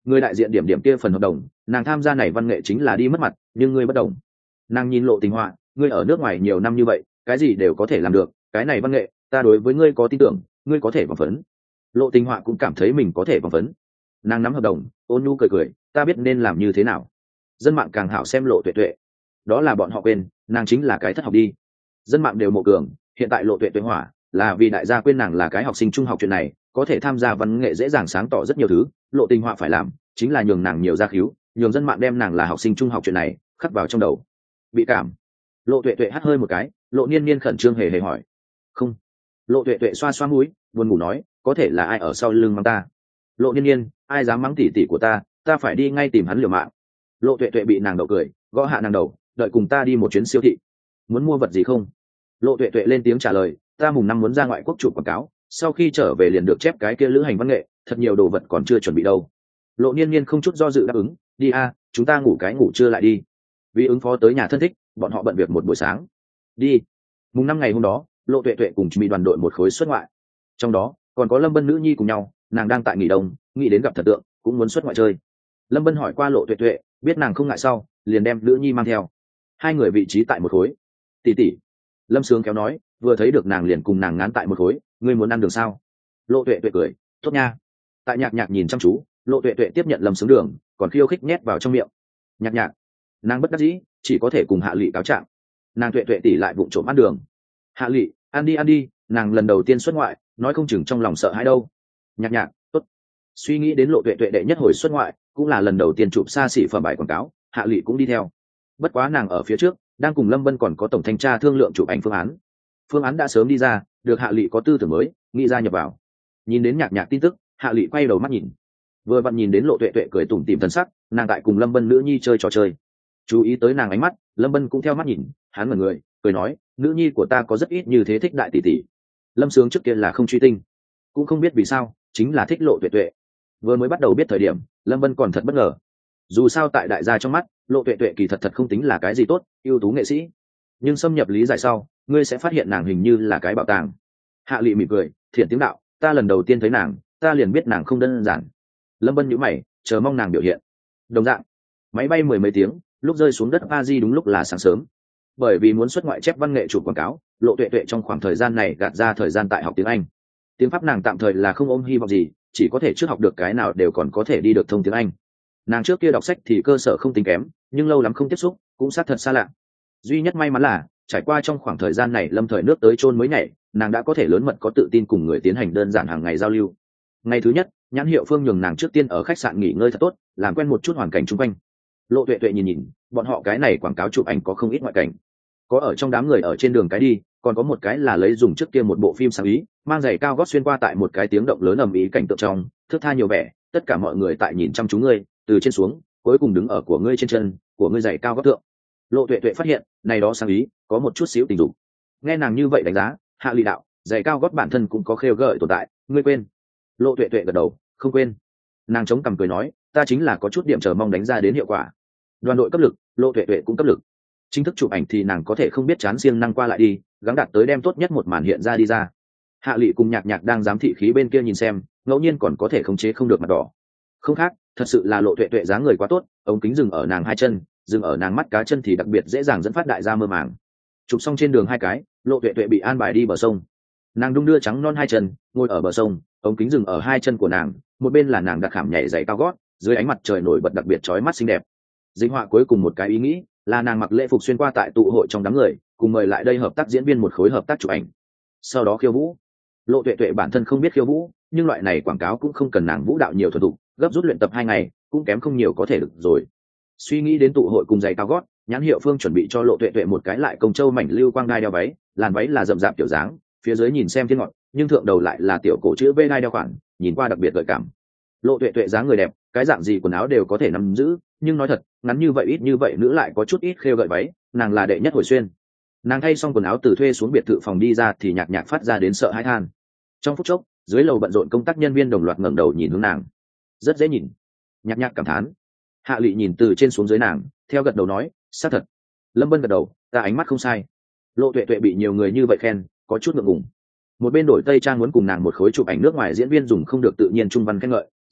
người đại diện điểm điểm kia phần hợp đồng, nàng tham gia này văn nghệ chính là đi mất mặt, nhưng ngươi bất đồng. Nàng nhìn Lộ Tình Họa, ngươi ở nước ngoài nhiều năm như vậy, cái gì đều có thể làm được, cái này văn nghệ, ta đối với ngươi có tin tưởng, ngươi có thể phỏng vấn. Lộ Tình Họa cũng cảm thấy mình có thể phỏng vấn. Nàng nắm hợp đồng, ôn nhu cười cười, ta biết nên làm như thế nào. Dân mạng càng hảo xem Lộ Tuệ Tuệ, đó là bọn họ quên, nàng chính là cái thất học đi. Dân mạng đều mộ cường, hiện tại Lộ Tuệ Tuệ hỏa, là vì đại gia quên nàng là cái học sinh trung học chuyện này, có thể tham gia văn nghệ dễ dàng sáng tỏ rất nhiều thứ. Lộ Tình Họa phải làm chính là nhường nàng nhiều gia khiếu, nhường dân mạng đem nàng là học sinh trung học chuyện này khắc vào trong đầu. Bị cảm. Lộ Tuệ Tuệ hắt hơi một cái, Lộ Niên Niên khẩn trương hề hề hỏi. Không. Lộ Tuệ Tuệ xoa xoa mũi, buồn ngủ nói, có thể là ai ở sau lưng mắng ta. Lộ Niên Niên, ai dám mắng tỷ tỷ của ta phải đi ngay tìm hắn liều mạng. Lộ Tuệ Tuệ bị nàng đậu cười, gõ hạ nàng đầu, đợi cùng ta đi một chuyến siêu thị. Muốn mua vật gì không? Lộ Tuệ Tuệ lên tiếng trả lời, ta mùng năm muốn ra ngoại quốc chụp quảng cáo, sau khi trở về liền được chép cái kia lữ hành văn nghệ, thật nhiều đồ vật còn chưa chuẩn bị đâu. Lộ Niên Niên không chút do dự đáp ứng, đi a, chúng ta ngủ cái ngủ trưa lại đi. Vì ứng phó tới nhà thân thích, bọn họ bận việc một buổi sáng. Đi. Mùng năm ngày hôm đó, Lộ Tuệ Tuệ cùng Mỹ đoàn đội một khối xuất ngoại. Trong đó còn có Lâm Bân nữ nhi cùng nhau, nàng đang tại nghỉ đông, nghĩ đến gặp thật tượng, cũng muốn xuất ngoại chơi. Lâm Bân hỏi qua Lộ Tuệ Tuệ, biết nàng không ngại sau, liền đem nữ nhi mang theo. Hai người vị trí tại một khối. Tỷ tỷ. Lâm Sướng kéo nói, vừa thấy được nàng liền cùng nàng ngán tại một khối, ngươi muốn ăn đường sao? Lộ Tuệ Tuệ cười, tốt nha. Tại Nhạc Nhạc nhìn chăm chú, Lộ Tuệ Tuệ tiếp nhận Lâm Sướng đường, còn khiêu khích nhét vào trong miệng. Nhạc Nhạc, nàng bất đắc dĩ, chỉ có thể cùng Hạ Lị cáo trạng. Nàng Tuệ Tuệ tỷ lại vụng trộm ăn đường. Hạ Lị, ăn đi, nàng lần đầu tiên xuất ngoại, nói không chừng trong lòng sợ hãi đâu. Nhạc Nhạc, tốt. Suy nghĩ đến Lộ Tuệ Tuệ đệ nhất hồi xuất ngoại, cũng là lần đầu tiên chụp xa xỉ phẩm bài quảng cáo, Hạ Lị cũng đi theo. Bất quá nàng ở phía trước, đang cùng Lâm Vân còn có tổng thanh tra thương lượng chụp ảnh phương án đã sớm đi ra, được Hạ Lị có tư tưởng mới, nghĩ ra nhập vào. Nhìn đến Nhạc Nhạc tin tức, Hạ Lị quay đầu mắt nhìn, vừa vặn nhìn đến Lộ Tuệ Tuệ cười tủm tỉm thần sắc, nàng tại cùng Lâm Vân nữ nhi chơi trò chơi. Chú ý tới nàng ánh mắt, Lâm Vân cũng theo mắt nhìn, hắn ngẩn người, cười nói, nữ nhi của ta có rất ít như thế thích đại tỷ tỷ. Lâm Sướng trước kia là không truy tinh, cũng không biết vì sao, chính là thích Lộ Tuệ Tuệ. Vừa mới bắt đầu biết thời điểm, Lâm Vân còn thật bất ngờ. Dù sao tại đại gia trong mắt, Lộ Tuệ Tuệ kỳ thật không tính là cái gì tốt, ưu tú nghệ sĩ. Nhưng xâm nhập lý giải sau, ngươi sẽ phát hiện nàng hình như là cái bảo tàng. Hạ Lị mỉm cười, thiện tiếng đạo, ta lần đầu tiên thấy nàng, ta liền biết nàng không đơn giản. Lâm Vân nhíu mày, chờ mong nàng biểu hiện. Đồng dạng, máy bay mười mấy tiếng, lúc rơi xuống đất Paris đúng lúc là sáng sớm. Bởi vì muốn xuất ngoại chép văn nghệ chụp quảng cáo, Lộ Tuệ Tuệ trong khoảng thời gian này gạt ra thời gian tại học tiếng Anh. Tiếng Pháp nàng tạm thời là không ôm hy vọng gì, chỉ có thể trước học được cái nào đều còn có thể đi được thông tiếng Anh. Nàng trước kia đọc sách thì cơ sở không tính kém, nhưng lâu lắm không tiếp xúc, cũng sát thật xa lạ. Duy nhất may mắn là trải qua trong khoảng thời gian này Lâm Thời nước tới chôn mới nhảy, nàng đã có thể lớn mật có tự tin cùng người tiến hành đơn giản hàng ngày giao lưu. Ngày thứ nhất, nhãn hiệu Phương nhường nàng trước tiên ở khách sạn nghỉ ngơi thật tốt, làm quen một chút hoàn cảnh xung quanh. Lộ Tuệ Tuệ nhìn, bọn họ cái này quảng cáo chụp ảnh có không ít ngoại cảnh. Có ở trong đám người ở trên đường cái đi, còn có một cái là lấy dùng trước kia một bộ phim sáng ý, mang giày cao gót xuyên qua tại một cái tiếng động lớn ầm ĩ cảnh tượng trong, thước tha nhiều vẻ, tất cả mọi người tại nhìn chăm chú ngươi, từ trên xuống, cuối cùng đứng ở của ngươi trên chân, của ngươi giày cao gót thượng. Lộ Tuệ Tuệ phát hiện, này đó sáng ý, có một chút xíu tình dục. Nghe nàng như vậy đánh giá, Hạ Lị đạo, giày cao gót bản thân cũng có khêu gợi tồn tại, ngươi quên? Lộ Tuệ Tuệ gật đầu, không quên. Nàng chống cằm cười nói, ta chính là có chút điểm chờ mong đánh ra đến hiệu quả. Đoàn đội cấp lực, Lộ Tuệ Tuệ cũng cấp lực. Chính thức chụp ảnh thì nàng có thể không biết chán siêng năng qua lại đi, gắng đạt tới đem tốt nhất một màn hiện ra đi ra. Hạ Lị cùng Nhạc Nhạc đang giám thị khí bên kia nhìn xem, ngẫu nhiên còn có thể khống chế không được mặt đỏ. Không khác, thật sự là Lộ Tuệ Tuệ dáng người quá tốt, ống kính dừng ở nàng hai chân, dừng ở nàng mắt cá chân thì đặc biệt dễ dàng dẫn phát đại gia mơ màng. Chụp xong trên đường hai cái, Lộ Tuệ Tuệ bị an bài đi bờ sông. Nàng đung đưa trắng non hai chân, ngồi ở bờ sông, ống kính dừng ở hai chân của nàng, một bên là nàng đặt khảm nhảy giày cao gót, dưới ánh mặt trời nổi bật đặc biệt chói mắt xinh đẹp. Dính họa cuối cùng một cái ý nghĩ là nàng mặc lễ phục xuyên qua tại tụ hội trong đám người, cùng mời lại đây hợp tác diễn viên một khối hợp tác chụp ảnh, sau đó khiêu vũ. Lộ Tuệ Tuệ bản thân không biết khiêu vũ, nhưng loại này quảng cáo cũng không cần nàng vũ đạo nhiều thuần thục, gấp rút luyện tập 2 ngày cũng kém không nhiều có thể được rồi. Suy nghĩ đến tụ hội cùng giày cao gót, nhãn hiệu Phương chuẩn bị cho Lộ Tuệ Tuệ một cái lại công châu mảnh lưu quang đai đeo váy, làn váy là rậm rạp kiểu dáng, phía dưới nhìn xem thiên ngọn, nhưng thượng đầu lại là tiểu cổ chữ V đai đeo khoản, nhìn qua đặc biệt gợi cảm. Lộ Tuệ Tuệ dáng người đẹp, cái dạng gì quần áo đều có thể nắm giữ, nhưng nói thật, ngắn như vậy ít như vậy nữ lại có chút ít khêu gợi váy, nàng là đệ nhất hồi xuyên. Nàng thay xong quần áo từ thuê xuống biệt thự phòng đi ra thì Nhạc Nhạc phát ra đến sợ hãi than. Trong phút chốc, dưới lầu bận rộn công tác nhân viên đồng loạt ngẩng đầu nhìn hướng nàng. Rất dễ nhìn. Nhạc Nhạc cảm thán. Hạ Lị nhìn từ trên xuống dưới nàng, theo gật đầu nói, xác thật. Lâm Vân gật đầu, ta ánh mắt không sai. Lộ Tuệ Tuệ bị nhiều người như vậy khen, có chút ngượng ngùng. Một bên đổi tây trang muốn cùng nàng một khối chụp ảnh nước ngoài diễn viên dùng không được tự nhiên trung văn khen ngợi,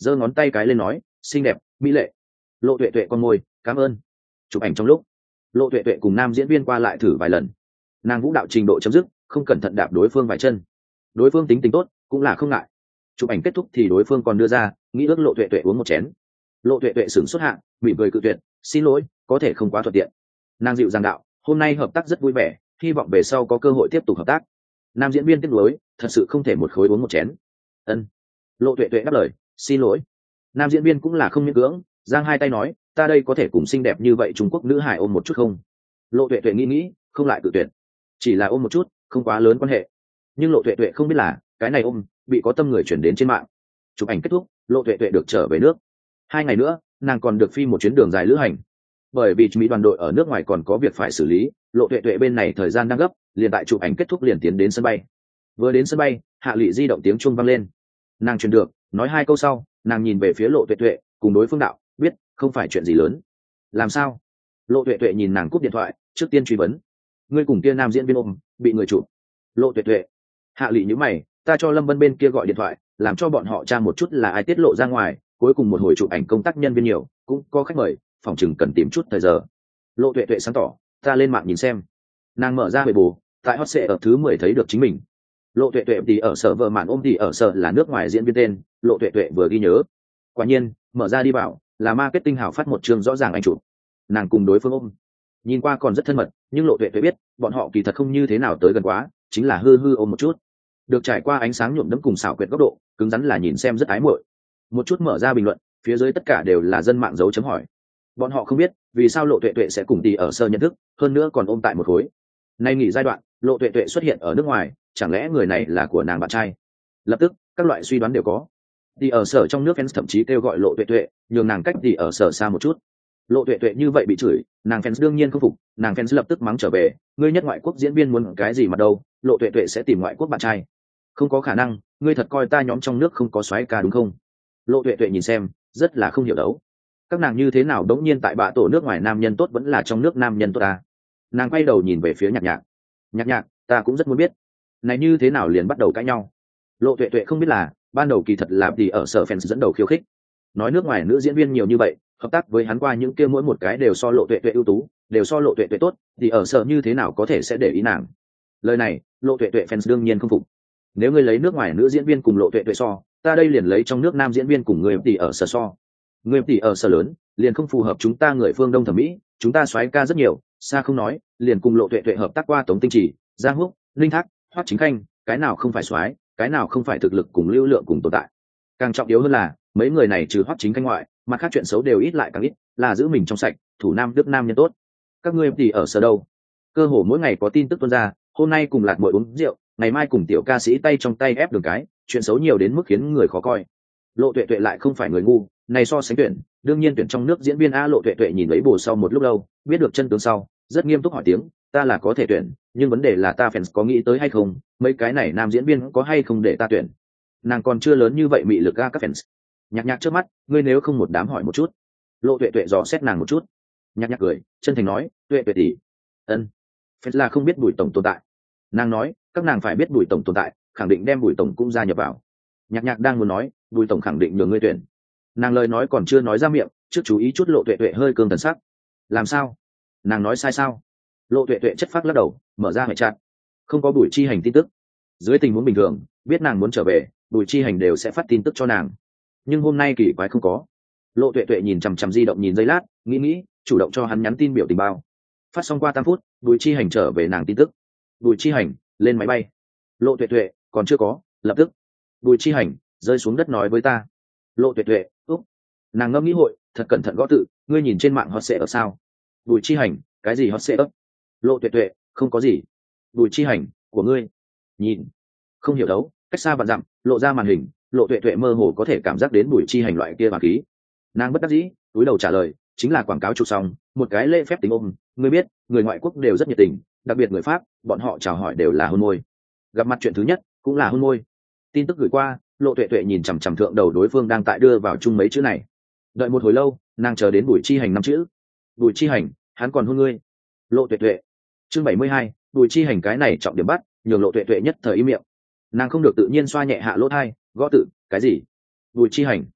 giơ ngón tay cái lên nói xinh đẹp mỹ lệ. Lộ tuệ tuệ con môi cảm ơn. Chụp ảnh trong lúc Lộ tuệ tuệ cùng nam diễn viên qua lại thử vài lần, nàng vũ đạo trình độ chấm dứt, không cẩn thận đạp đối phương vài chân. Đối phương tính tình tốt cũng là không ngại. Chụp ảnh kết thúc thì đối phương còn đưa ra nghĩ ước Lộ tuệ tuệ uống một chén. Lộ tuệ tuệ sửng xuất hạ mỉm cười cự tuyệt, xin lỗi có thể không quá thuận tiện. Nàng dịu dàng đạo hôm nay hợp tác rất vui vẻ, hy vọng về sau có cơ hội tiếp tục hợp tác. Nam diễn viên tiếc nuối thật sự không thể một khối uống một chén. Ân. Lộ tuệ tuệ đáp lời xin lỗi. Nam diễn viên cũng là không miễn cưỡng, giang hai tay nói ta đây có thể cùng xinh đẹp như vậy Trung Quốc nữ hải ôm một chút không? Lộ tuệ tuệ nghĩ không lại cự tuyệt, chỉ là ôm một chút không quá lớn quan hệ. Nhưng Lộ tuệ tuệ không biết là cái này ôm bị có tâm người chuyển đến trên mạng. Chụp ảnh kết thúc, Lộ tuệ tuệ được trở về nước. 2 ngày nữa nàng còn được phi một chuyến đường dài lữ hành. Bởi vì Mỹ đoàn đội ở nước ngoài còn có việc phải xử lý, Lộ tuệ tuệ bên này thời gian đang gấp, liền tại chụp ảnh kết thúc liền tiến đến sân bay. Vừa đến sân bay, Hạ Lệ di động tiếng chuông vang lên. Nàng truyền được, nói 2 câu sau, nàng nhìn về phía Lộ tuệ tuệ, cùng đối phương đạo biết không phải chuyện gì lớn. Làm sao? Lộ tuệ tuệ nhìn nàng cúp điện thoại, trước tiên truy vấn ngươi cùng kia nam diễn viên ôm bị người chụp. Lộ tuệ tuệ. Hạ Lệ nhíu mày, ta cho Lâm Vân bên kia gọi điện thoại, làm cho bọn họ tra một chút là ai tiết lộ ra ngoài, cuối cùng một hồi chụp ảnh công tác nhân viên nhiều, cũng có khách mời, phòng chừng cần tìm chút thời giờ. Lộ tuệ tuệ sáng tỏ, ta lên mạng nhìn xem. Nàng mở ra Weibo, tại hot search ở thứ 10 thấy được chính mình. Lộ tuệ tuệ thì ở sở vợ mạn ôm thì ở sở là nước ngoài diễn viên tên, Lộ tuệ tuệ vừa ghi nhớ. Quả nhiên, mở ra đi vào, là marketing hào phát một chương rõ ràng anh chụp. Nàng cùng đối phương ôm, nhìn qua còn rất thân mật, nhưng Lộ tuệ tuệ biết bọn họ kỳ thật không như thế nào tới gần quá, chính là hư ôm một chút. Được trải qua ánh sáng nhuộm đẫm cùng xảo quyệt góc độ, cứng rắn là nhìn xem rất ái muội. Một chút mở ra bình luận, phía dưới tất cả đều là dân mạng dấu chấm hỏi. Bọn họ không biết vì sao Lộ tuệ tuệ sẽ cùng tỷ ở sơ nhận thức, hơn nữa còn ôm tại một khối. Nay nghỉ giai đoạn, Lộ tuệ tuệ xuất hiện ở nước ngoài, chẳng lẽ người này là của nàng bạn trai? Lập tức các loại suy đoán đều có. Tỷ ở sở trong nước fans thậm chí kêu gọi Lộ tuệ tuệ nhường nàng cách tỷ ở sở xa một chút. Lộ tuệ tuệ như vậy bị chửi, nàng fans đương nhiên không phục, nàng fans lập tức mắng trở về, ngươi nhất ngoại quốc diễn viên muốn cái gì mà đâu, Lộ tuệ tuệ sẽ tìm ngoại quốc bạn trai? Không có khả năng, ngươi thật coi ta nhóm trong nước không có soái ca đúng không? Lộ tuệ tuệ nhìn xem rất là không hiểu đấu, các nàng như thế nào đống nhiên tại bạ tổ nước ngoài nam nhân tốt vẫn là trong nước nam nhân tốt ta. Nàng quay đầu nhìn về phía nhạc nhạc, ta cũng rất muốn biết này như thế nào liền bắt đầu cãi nhau. Lộ tuệ tuệ không biết là ban đầu kỳ thật là tỷ ở sở fans dẫn đầu khiêu khích, nói nước ngoài nữ diễn viên nhiều như vậy, hợp tác với hắn qua những kia mỗi một cái đều so Lộ tuệ tuệ ưu tú, đều so Lộ tuệ tuệ tốt, thì ở sở như thế nào có thể sẽ để ý nàng. Lời này Lộ tuệ tuệ fans đương nhiên không phục. Nếu ngươi lấy nước ngoài nữ diễn viên cùng Lộ tuệ tuệ so, ta đây liền lấy trong nước nam diễn viên cùng người tỷ ở sở so. Người tỷ ở sở lớn liền không phù hợp chúng ta người phương Đông thẩm mỹ, chúng ta soái ca rất nhiều, xa không nói, liền cùng Lộ tuệ tuệ hợp tác qua Tống Tinh Chỉ, Giang Húc, Linh Thác, Hoắc Chính Khanh, cái nào không phải soái, cái nào không phải thực lực cùng lưu lượng cùng tồn tại. Càng trọng yếu hơn là mấy người này trừ Hoắc Chính Khanh ngoại, mặt khác chuyện xấu đều ít lại càng ít, là giữ mình trong sạch, thủ nam đức nam nhân tốt. Các ngươi tỷ ở sở đâu? Cơ hồ mỗi ngày có tin tức tuôn ra, hôm nay cùng Lạc Muội uống rượu, ngày mai cùng tiểu ca sĩ tay trong tay ép đường cái, chuyện xấu nhiều đến mức khiến người khó coi. Lộ tuệ tuệ lại không phải người ngu, này so sánh tuyển, đương nhiên tuyển trong nước diễn viên a. Lộ tuệ tuệ nhìn lấy bồ sau một lúc lâu, biết được chân tướng sau, rất nghiêm túc hỏi tiếng, ta là có thể tuyển, nhưng vấn đề là ta fans có nghĩ tới hay không, mấy cái này nam diễn viên có hay không để ta tuyển. Nàng còn chưa lớn như vậy mị lực a các fans. Nhạc trước mắt, ngươi nếu không một đám hỏi một chút. Lộ tuệ tuệ dò xét nàng một chút. Nhạc cười, chân thành nói, tuệ tuệ tỷ. Ân. Fans là không biết Bùi tổng tồn tại. Nàng nói, các nàng phải biết Bùi tổng tồn tại, khẳng định đem Bùi tổng cũng gia nhập vào. Nhạc đang muốn nói, Bùi tổng khẳng định nhường ngươi tuyển. Nàng lời nói còn chưa nói ra miệng, trước chú ý chút Lộ tuệ tuệ hơi cương thần sắc. Làm sao? Nàng nói sai sao? Lộ tuệ tuệ chất phác lắc đầu, mở ra hệ chat. Không có Bùi Chi Hành tin tức. Dưới tình huống bình thường, biết nàng muốn trở về, Bùi Chi Hành đều sẽ phát tin tức cho nàng. Nhưng hôm nay kỳ quái không có. Lộ tuệ tuệ nhìn chằm chằm di động nhìn giây lát, nghĩ, chủ động cho hắn nhắn tin biểu tình bao. Phát xong qua 8 phút, Bùi Chi Hành trở về nàng tin tức. Bùi Chi Hành lên máy bay. Lộ tuệ tuệ còn chưa có, lập tức. Bùi Chi Hành rơi xuống đất nói với ta. Lộ tuệ tuệ, úc. Nàng ngẫm nghĩ hội, thật cẩn thận gõ tự, ngươi nhìn trên mạng hot sẽ ở sao? Bùi Chi Hành, cái gì hot sẽ ấp? Lộ tuệ tuệ, không có gì. Bùi Chi Hành, của ngươi. Nhìn, không hiểu đấu, cách xa vạn dặm, lộ ra màn hình, Lộ tuệ tuệ mơ hồ có thể cảm giác đến Bùi Chi Hành loại kia bà khí. Nàng bất đắc dĩ, túi đầu trả lời, chính là quảng cáo chụp xong, một cái lễ phép tính ôm, ngươi biết, người ngoại quốc đều rất nhiệt tình, đặc biệt người Pháp, bọn họ chào hỏi đều là hôn môi. Gặp mặt chuyện thứ nhất cũng là hôn môi. Tin tức gửi qua, Lộ tuệ tuệ nhìn chằm chằm thượng đầu đối phương đang tại đưa vào chung mấy chữ này. Đợi một hồi lâu, nàng chờ đến Bùi Chi Hành 5 chữ. Bùi Chi Hành, hắn còn hôn ngươi. Lộ tuệ tuệ. Chương 72, Bùi Chi Hành cái này trọng điểm bắt, nhường Lộ tuệ tuệ nhất thời im miệng. Nàng không được tự nhiên xoa nhẹ hạ lỗ tai, gõ tự, cái gì? Bùi Chi Hành.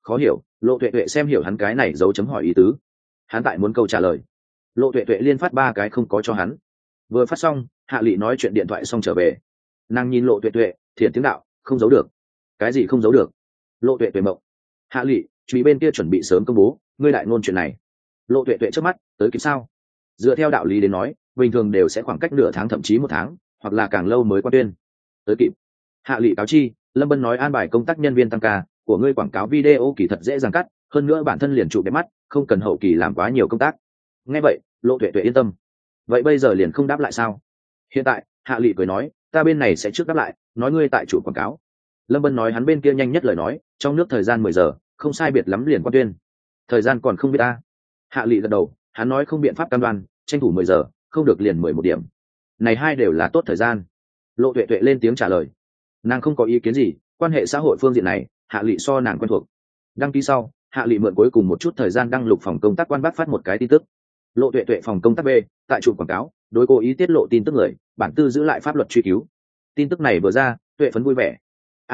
Khó hiểu. Lộ tuệ tuệ xem hiểu hắn cái này dấu chấm hỏi ý tứ. Hắn tại muốn câu trả lời. Lộ tuệ tuệ liên phát 3 cái không có cho hắn. Vừa phát xong, Hạ Lị nói chuyện điện thoại xong trở về. Nàng nhìn Lộ tuệ tuệ, thiện tiếng đạo, không giấu được. Cái gì không giấu được? Lộ tuệ tuệ mộng. Hạ Lị, truy bên kia chuẩn bị sớm công bố ngươi đại ngôn chuyện này. Lộ tuệ tuệ trước mắt, tới kịp sao? Dựa theo đạo lý đến nói, bình thường đều sẽ khoảng cách nửa tháng thậm chí 1 tháng, hoặc là càng lâu mới quan tuyên. Tới kịp. Hạ Lị cáo chi, Lâm Bân nói an bài công tác nhân viên tăng ca của ngươi, quảng cáo video kỳ thật dễ dàng cắt, hơn nữa bản thân liền chụp đẹp mắt, không cần hậu kỳ làm quá nhiều công tác. Nghe vậy, Lộ tuệ tuệ yên tâm. Vậy bây giờ liền không đáp lại sao? Hiện tại, Hạ Lị cười nói, ta bên này sẽ trước đáp lại, nói ngươi tại chủ quảng cáo. Lâm Bân nói hắn bên kia nhanh nhất lời nói, trong nước thời gian 10 giờ, không sai biệt lắm liền quan tuyên. Thời gian còn không biết ta. Hạ Lị gật đầu, hắn nói không biện pháp cam đoan, tranh thủ 10 giờ, không được liền 11 điểm. Này hai đều là tốt thời gian. Lộ tuệ tuệ lên tiếng trả lời. Nàng không có ý kiến gì, quan hệ xã hội phương diện này, Hạ Lị so nàng quen thuộc. Đăng ký sau, Hạ Lị mượn cuối cùng một chút thời gian đăng lục phòng công tác quan bác phát một cái tin tức. Lộ tuệ tuệ phòng công tác B, tại chụp quảng cáo, đối cố ý tiết lộ tin tức người, bản tư giữ lại pháp luật truy cứu. Tin tức này vừa ra, tuệ phấn vui vẻ.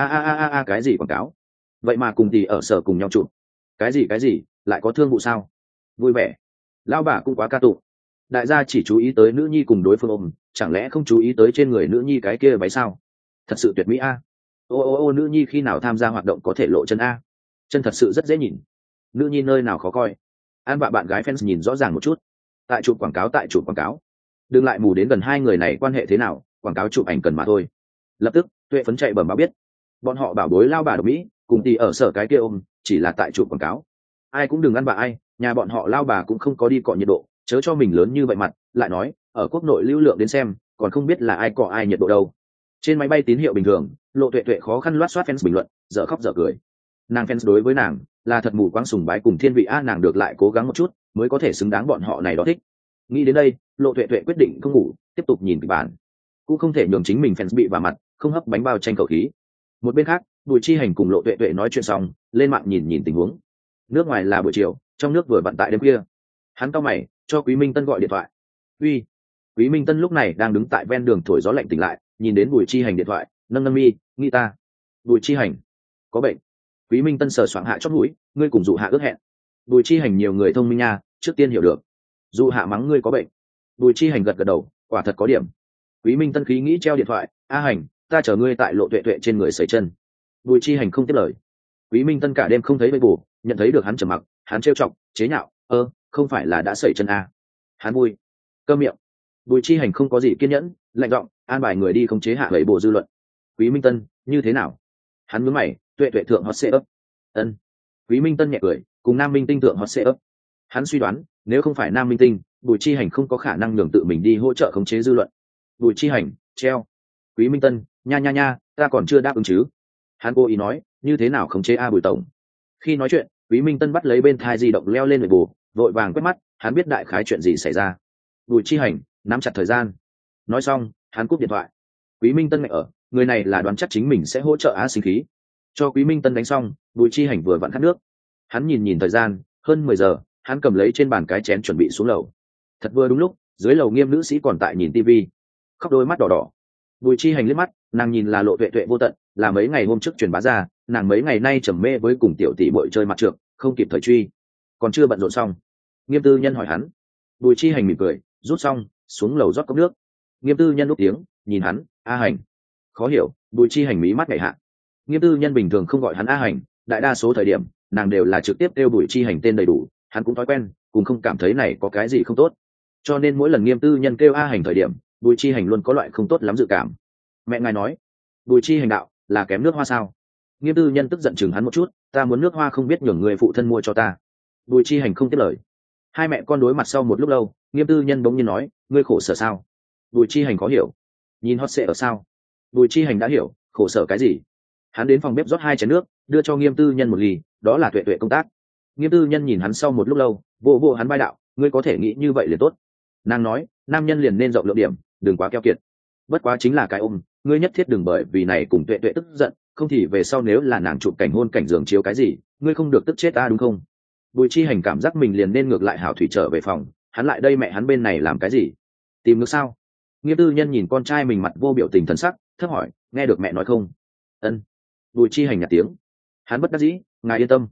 A cái gì quảng cáo? Vậy mà cùng tỷ ở sở cùng nhau chụp. Cái gì, lại có thương vụ sao? Vui vẻ. Lão bà cũng quá ca tụng. Đại gia chỉ chú ý tới nữ nhi cùng đối phương ôm, chẳng lẽ không chú ý tới trên người nữ nhi cái kia váy sao? Thật sự tuyệt mỹ a. Ô, nữ nhi khi nào tham gia hoạt động có thể lộ chân a? Chân thật sự rất dễ nhìn. Nữ nhi nơi nào khó coi? An bạ bạn gái fans nhìn rõ ràng một chút. Tại chụp quảng cáo. Đừng lại mù đến gần hai người này quan hệ thế nào, quảng cáo chụp ảnh cần mà thôi. Lập tức, tuệ phấn chạy bẩm báo biết. Bọn họ bảo bối lao bà độc mỹ, cùng tỷ ở sở cái kia ôm, chỉ là tại chụp quảng cáo. Ai cũng đừng ăn bà ai, nhà bọn họ lao bà cũng không có đi cọ nhiệt độ, chớ cho mình lớn như vậy mặt, lại nói, ở quốc nội lưu lượng đến xem, còn không biết là ai cọ ai nhiệt độ đâu. Trên máy bay tín hiệu bình thường, Lộ tuệ tuệ khó khăn loát soát fans bình luận, dở khóc dở cười. Nàng fans đối với nàng là thật mù quáng sùng bái cùng thiên vị a, nàng được lại cố gắng một chút mới có thể xứng đáng bọn họ này đó thích. Nghĩ đến đây, Lộ tuệ tuệ quyết định không ngủ, tiếp tục nhìn kịch bản. Cũng không thể nhường chính mình fans bị vào mặt, không hấp bánh bao tranh cầu khí. Một bên khác, Bùi Chi Hành cùng Lộ tuệ tuệ nói chuyện xong, lên mạng nhìn tình huống. Nước ngoài là buổi chiều, trong nước vừa vận tại đêm khuya. Hắn cau mày, cho Quý Minh Tân gọi điện thoại. Uy. Quý Minh Tân lúc này đang đứng tại ven đường thổi gió lạnh tỉnh lại, nhìn đến Bùi Chi Hành điện thoại, nâng mi, nghĩ ta. Bùi Chi Hành, có bệnh. Quý Minh Tân sờ soạng hạ chót mũi, ngươi cùng dụ hạ ước hẹn. Bùi Chi Hành nhiều người thông minh nha, trước tiên hiểu được. Dụ hạ mắng ngươi có bệnh. Bùi Chi Hành gật đầu, quả thật có điểm. Quý Minh Tân khí nghĩ treo điện thoại, a Hành, ta chở ngươi tại Lộ tuệ tuệ trên người sẩy chân. Bùi Chi Hành không tiếp lời. Quý Minh Tân cả đêm không thấy bê bù, nhận thấy được hắn trầm mặc, hắn trêu chọc, chế nhạo, không phải là đã sẩy chân à. Hắn vui. Câm miệng. Bùi Chi Hành không có gì kiên nhẫn, lạnh giọng, an bài người đi không chế hạ lẩy bộ dư luận. Quý Minh Tân, như thế nào? Hắn nhướng mày, tuệ tuệ thượng hot sẽ ấp. Ân. Quý Minh Tân nhẹ cười, cùng Nam Minh Tinh thượng hot sẽ ấp. Hắn suy đoán, nếu không phải Nam Minh Tinh, Bùi Chi Hành không có khả năng nhường tự mình đi hỗ trợ khống chế dư luận. Bùi Chi Hành, treo. Quý Minh Tân, nha, ta còn chưa đáp ứng chứ? Hắn cố ý nói, như thế nào khống chế a Bùi tổng? Khi nói chuyện, Quý Minh Tân bắt lấy bên thai di động leo lên người bù, vội vàng quét mắt, hắn biết đại khái chuyện gì xảy ra. Bùi Chi Hành nắm chặt thời gian. Nói xong, hắn cúp điện thoại. Quý Minh Tân ngại ở, người này là đoán chắc chính mình sẽ hỗ trợ á sinh khí. Cho Quý Minh Tân đánh xong, Bùi Chi Hành vừa vặn khát nước. Hắn nhìn thời gian, hơn 10 giờ, hắn cầm lấy trên bàn cái chén chuẩn bị xuống lầu. Thật vừa đúng lúc, dưới lầu Nghiêm nữ sĩ còn tại nhìn tivi, khóc đôi mắt đỏ đỏ. Bùi Chi Hành liếc mắt, nàng nhìn là Lộ tuệ tuệ vô tận, là mấy ngày hôm trước truyền bá ra, nàng mấy ngày nay trầm mê với cùng tiểu tỷ bội chơi mặt trược, không kịp thời truy, còn chưa bận rộn xong. Nghiêm tư nhân hỏi hắn. Bùi Chi Hành mỉm cười, rút xong, xuống lầu rót cốc nước. Nghiêm tư nhân lúc tiếng, nhìn hắn, a Hành. Khó hiểu, Bùi Chi Hành mí mắt nhảy hạ. Nghiêm tư nhân bình thường không gọi hắn a Hành, đại đa số thời điểm nàng đều là trực tiếp kêu Bùi Chi Hành tên đầy đủ, hắn cũng thói quen, cũng không cảm thấy này có cái gì không tốt. Cho nên mỗi lần Nghiêm tư nhân kêu a Hành thời điểm, Bùi Chi Hành luôn có loại không tốt lắm dự cảm. Mẹ ngài nói, Bùi Chi Hành đạo, là kém nước hoa sao? Nghiêm tư nhân tức giận chừng hắn một chút, ta muốn nước hoa không biết nhường người phụ thân mua cho ta. Bùi Chi Hành không tiếp lời. Hai mẹ con đối mặt sau một lúc lâu, Nghiêm tư nhân bỗng nhiên nói, ngươi khổ sở sao? Bùi Chi Hành khó hiểu. Nhìn hot sẽ ở sao? Bùi Chi Hành đã hiểu, khổ sở cái gì? Hắn đến phòng bếp rót 2 chén nước, đưa cho Nghiêm tư nhân một ly, đó là tuệ tuệ công tác. Nghiêm tư nhân nhìn hắn sau một lúc lâu, vô hắn vai đạo, ngươi có thể nghĩ như vậy liền tốt. Nàng nói, nam nhân liền nên rộng lượng điểm, đừng quá keo kiệt. Bất quá chính là cái ôm, ngươi nhất thiết đừng bởi vì này cùng tuệ tuệ tức giận, không thì về sau nếu là nàng chụp cảnh hôn cảnh giường chiếu cái gì, ngươi không được tức chết ta đúng không? Bùi Chi Hành cảm giác mình liền nên ngược lại hảo thủy trở về phòng, hắn lại đây mẹ hắn bên này làm cái gì? Tìm nước sao? Nghiêm tư nhân nhìn con trai mình mặt vô biểu tình thần sắc, thấp hỏi, nghe được mẹ nói không? Ân. Bùi Chi Hành nhạt tiếng. Hắn bất đắc dĩ, ngài yên tâm.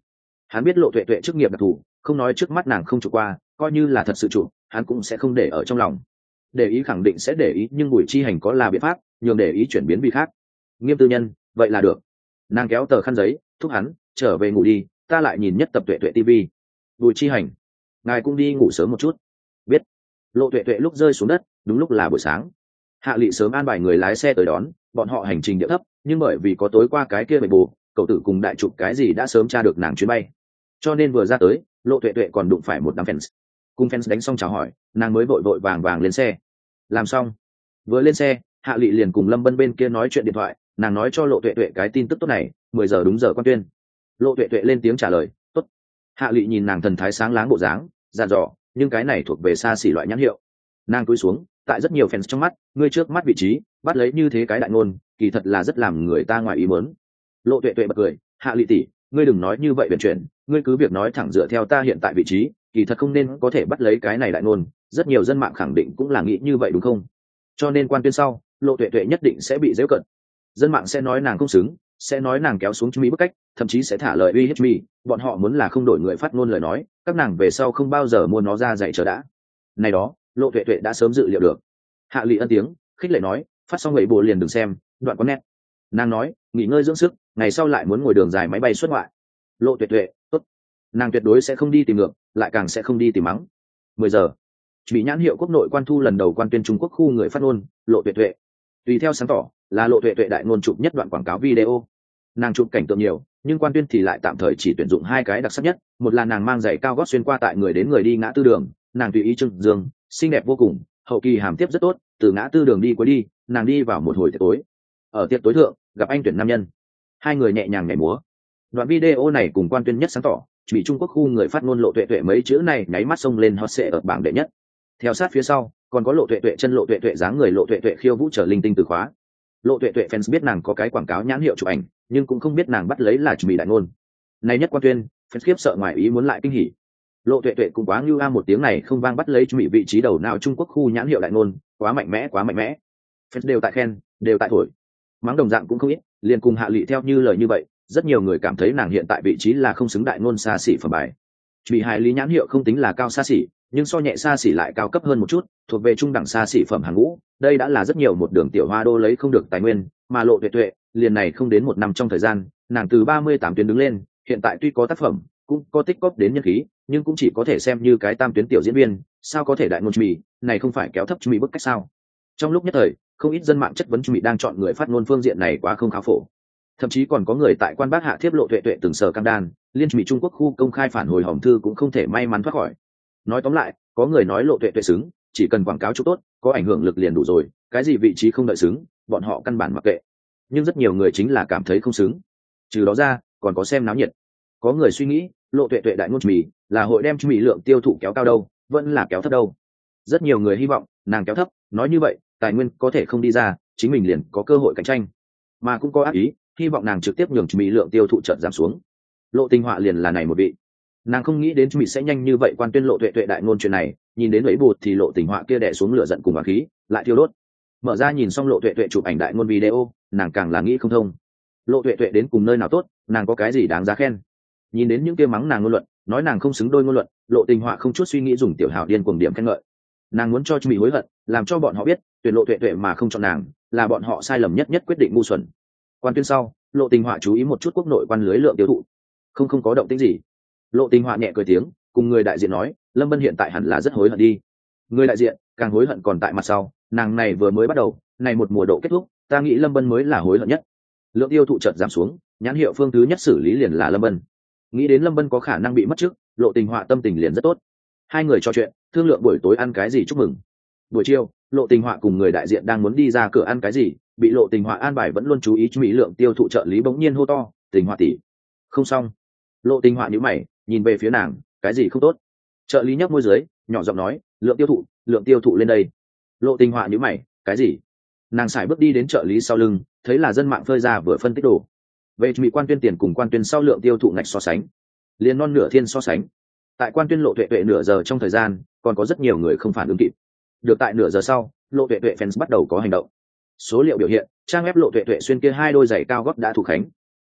Hắn biết Lộ Tuệ Tuệ chức nghiệp đặc thù, không nói trước mắt nàng không chụp qua, coi như là thật sự chụp, hắn cũng sẽ không để ở trong lòng. Để ý khẳng định sẽ để ý, nhưng Bùi Chi Hành có là biện pháp nhường để ý chuyển biến vì khác. Nghiêm tư nhân, vậy là được. Nàng kéo tờ khăn giấy thúc hắn trở về ngủ đi, ta lại nhìn nhất tập Tuệ Tuệ TV. Bùi Chi Hành, ngài cũng đi ngủ sớm một chút. Biết. Lộ Tuệ Tuệ lúc rơi xuống đất đúng lúc là buổi sáng. Hạ Lị sớm an bài người lái xe tới đón bọn họ, hành trình địa thấp, nhưng bởi vì có tối qua cái kia bề bù, cậu tử cùng đại chụp cái gì đã sớm tra được nàng chuyến bay, cho nên vừa ra tới Lộ Tuệ Tuệ còn đụng phải một đám fans. Cùng fans đánh xong chào hỏi, nàng mới vội vội vàng vàng lên xe. Làm xong vừa lên xe, Hạ Lị liền cùng Lâm Bân bên kia nói chuyện điện thoại, nàng nói cho Lộ Tuệ Tuệ cái tin tức tốt này, 10 giờ đúng giờ quan tuyên. Lộ Tuệ Tuệ lên tiếng trả lời tốt. Hạ Lị nhìn nàng thần thái sáng láng bộ dáng, dặn dò, nhưng cái này thuộc về xa xỉ loại nhãn hiệu. Nàng cúi xuống, tại rất nhiều fans trong mắt, ngươi trước mắt vị trí bắt lấy như thế cái đại ngôn, kỳ thật là rất làm người ta ngoài ý muốn. Lộ Tuệ Tuệ bật cười, Hạ Lị tỷ, ngươi đừng nói như vậy biện chuyển, ngươi cứ việc nói thẳng dựa theo ta hiện tại vị trí, kỳ thật không nên có thể bắt lấy cái này đại ngôn, rất nhiều dân mạng khẳng định cũng là nghĩ như vậy đúng không? Cho nên quan tuyên sau, Lộ Tuệ Tuệ nhất định sẽ bị giễu cận. Dân mạng sẽ nói nàng không xứng, sẽ nói nàng kéo xuống Mỹ bức cách, thậm chí sẽ thả lời uy hiếp Mỹ, bọn họ muốn là không đổi người phát ngôn lời nói, các nàng về sau không bao giờ mua nó ra dạy chờ đã. Này đó, Lộ Tuệ Tuệ đã sớm dự liệu được. Hạ Lị ân tiếng khích lệ nói, phát xong vậy bộ liền đừng xem đoạn có nét. Nàng nói, nghỉ ngơi dưỡng sức, ngày sau lại muốn ngồi đường dài máy bay xuất ngoại. Lộ Tuệ Tuệ tốt. Nàng tuyệt đối sẽ không đi tìm ngược, lại càng sẽ không đi tìm mắng. 10 giờ, Mỹ nhãn hiệu quốc nội quan thu lần đầu quan tuyên Trung Quốc khu người phát ngôn Lộ Tuệ Tuệ. Tùy theo sáng tỏ là Lộ Tuệ Tuệ đại ngôn chụp nhất đoạn quảng cáo video. Nàng chụp cảnh tượng nhiều, nhưng quan tuyên thì lại tạm thời chỉ tuyển dụng 2 cái đặc sắc nhất, một là nàng mang giày cao gót xuyên qua tại người đến người đi ngã tư đường, nàng tùy ý trưng dương, xinh đẹp vô cùng, hậu kỳ hàm tiếp rất tốt, từ ngã tư đường đi cuối đi, nàng đi vào một hồi tiệc tối. Ở tiệc tối thượng, gặp anh tuyển nam nhân. 2 người nhẹ nhàng nhảy múa. Đoạn video này cùng quan tuyên nhất sáng tỏ, Mỹ Trung Quốc khu người phát ngôn Lộ Tuệ Tuệ mấy chữ này nháy mắt xông lên hot search ở bảng đệ nhất. Theo sát phía sau, còn có Lộ Tuệ Tuệ chân, Lộ Tuệ Tuệ dáng người, Lộ Tuệ Tuệ khiêu vũ trở linh tinh từ khóa. Lộ Tuệ Tuệ fans biết nàng có cái quảng cáo nhãn hiệu chụp ảnh, nhưng cũng không biết nàng bắt lấy là Mỹ đại ngôn. Này nhất quan tuyên, fans khiếp sợ ngoài ý muốn lại kinh hỉ. Lộ Tuệ Tuệ cũng quá ngưu a, một tiếng này không vang bắt lấy Mỹ vị trí đầu nào Trung Quốc khu nhãn hiệu đại ngôn, quá mạnh mẽ quá mạnh mẽ. Fans đều tại khen, đều tại thổi. Mắng đồng dạng cũng không ít, liền cùng Hạ Lị theo như lời như vậy, rất nhiều người cảm thấy nàng hiện tại vị trí là không xứng đại ngôn xa xỉ phẩm bài. Mỹ hài lý nhãn hiệu không tính là cao xa xỉ, nhưng so nhẹ xa xỉ lại cao cấp hơn một chút, thuộc về trung đẳng xa xỉ phẩm hàng ngũ. Đây đã là rất nhiều một đường tiểu hoa đô lấy không được tài nguyên, mà Lộ Tuệ Tuệ liền này không đến 1 năm trong thời gian, nàng từ 38 tuyến đứng lên, hiện tại tuy có tác phẩm, cũng có tích góp đến nhân khí, nhưng cũng chỉ có thể xem như cái tam tuyến tiểu diễn viên, sao có thể đại ngôn Mỹ, này không phải kéo thấp Mỹ bức cách sao? Trong lúc nhất thời, không ít dân mạng chất vấn Mỹ đang chọn người phát ngôn phương diện này quá không khá phổ. Thậm chí còn có người tại quan bác hạ thiếp Lộ Tuệ Tuệ từng sờ cam đan, liên Mỹ Trung Quốc khu công khai phản hồi hòm thư cũng không thể may mắn thoát khỏi. Nói tóm lại, có người nói Lộ Tuệ Tuệ xứng, chỉ cần quảng cáo chụp tốt, có ảnh hưởng lực liền đủ rồi, cái gì vị trí không đợi xứng, bọn họ căn bản mặc kệ. Nhưng rất nhiều người chính là cảm thấy không xứng. Trừ đó ra, còn có xem náo nhiệt. Có người suy nghĩ, Lộ Tuệ Tuệ đại ngôn Mỹ là hội đem Mỹ lượng tiêu thụ kéo cao đâu, vẫn là kéo thấp đâu. Rất nhiều người hy vọng nàng kéo thấp, nói như vậy, tài nguyên có thể không đi ra, chính mình liền có cơ hội cạnh tranh. Mà cũng có ác ý, hy vọng nàng trực tiếp nhường Mỹ lượng tiêu thụ chợt giảm xuống. Lộ Tinh Họa liền là này một vị. Nàng không nghĩ đến Mỹ sẽ nhanh như vậy quan tuyên Lộ Tuệ Tuệ đại ngôn chuyện này, nhìn đến ấy bụt thì Lộ Tình Họa kia đè xuống lửa giận cùng hỏa khí, lại thiêu đốt. Mở ra nhìn xong Lộ Tuệ Tuệ chụp ảnh đại ngôn video, nàng càng là nghĩ không thông. Lộ Tuệ Tuệ đến cùng nơi nào tốt, nàng có cái gì đáng giá khen? Nhìn đến những kia mắng nàng ngôn luận, nói nàng không xứng đôi ngôn luận, Lộ Tình Họa không chút suy nghĩ dùng tiểu hảo điên cuồng điểm khen ngợi. Nàng muốn cho Mỹ hối hận, làm cho bọn họ biết, tuyển Lộ Tuệ Tuệ mà không chọn nàng, là bọn họ sai lầm nhất quyết định ngu xuẩn. Quan tuyên sau, Lộ Tình Họa chú ý một chút quốc nội quan lưới lượng tiêu thụ. Không có động tĩnh gì. Lộ Tình Họa nhẹ cười tiếng, cùng người đại diện nói, Lâm Bân hiện tại hẳn là rất hối hận đi. Người đại diện càng hối hận còn tại mặt sau, nàng này vừa mới bắt đầu, này một mùa độ kết thúc, ta nghĩ Lâm Bân mới là hối hận nhất. Lượng tiêu thụ chợt giảm xuống, nhãn hiệu phương thứ nhất xử lý liền là Lâm Bân. Nghĩ đến Lâm Bân có khả năng bị mất chức, Lộ Tình Họa tâm tình liền rất tốt. 2 người trò chuyện, thương lượng buổi tối ăn cái gì chúc mừng. Buổi chiều, Lộ Tình Họa cùng người đại diện đang muốn đi ra cửa ăn cái gì, bị Lộ Tình Họa an bài vẫn luôn chú ý Mỹ lượng tiêu thụ trợ lý bỗng nhiên hô to, Tình Họa tỷ. Không xong. Lộ Tình Họa nhíu mày, nhìn về phía nàng, cái gì không tốt? Trợ lý nhấp môi dưới, nhỏ giọng nói, lượng tiêu thụ lên đây. Lộ Tình Họa nhíu mày, cái gì? Nàng sải bước đi đến trợ lý sau lưng, thấy là dân mạng phơi ra vừa phân tích đồ. Về Mỹ quan tuyên tiền cùng quan tuyên sau lượng tiêu thụ ngạch so sánh, liền non nửa thiên so sánh. Tại quan tuyên Lộ Tuệ Tuệ nửa giờ trong thời gian, còn có rất nhiều người không phản ứng kịp. Được tại nửa giờ sau, Lộ Tuệ Tuệ fans bắt đầu có hành động. Số liệu biểu hiện, trang web Lộ Tuệ Tuệ xuyên kia 2 đôi giày cao gót đã thủ khánh.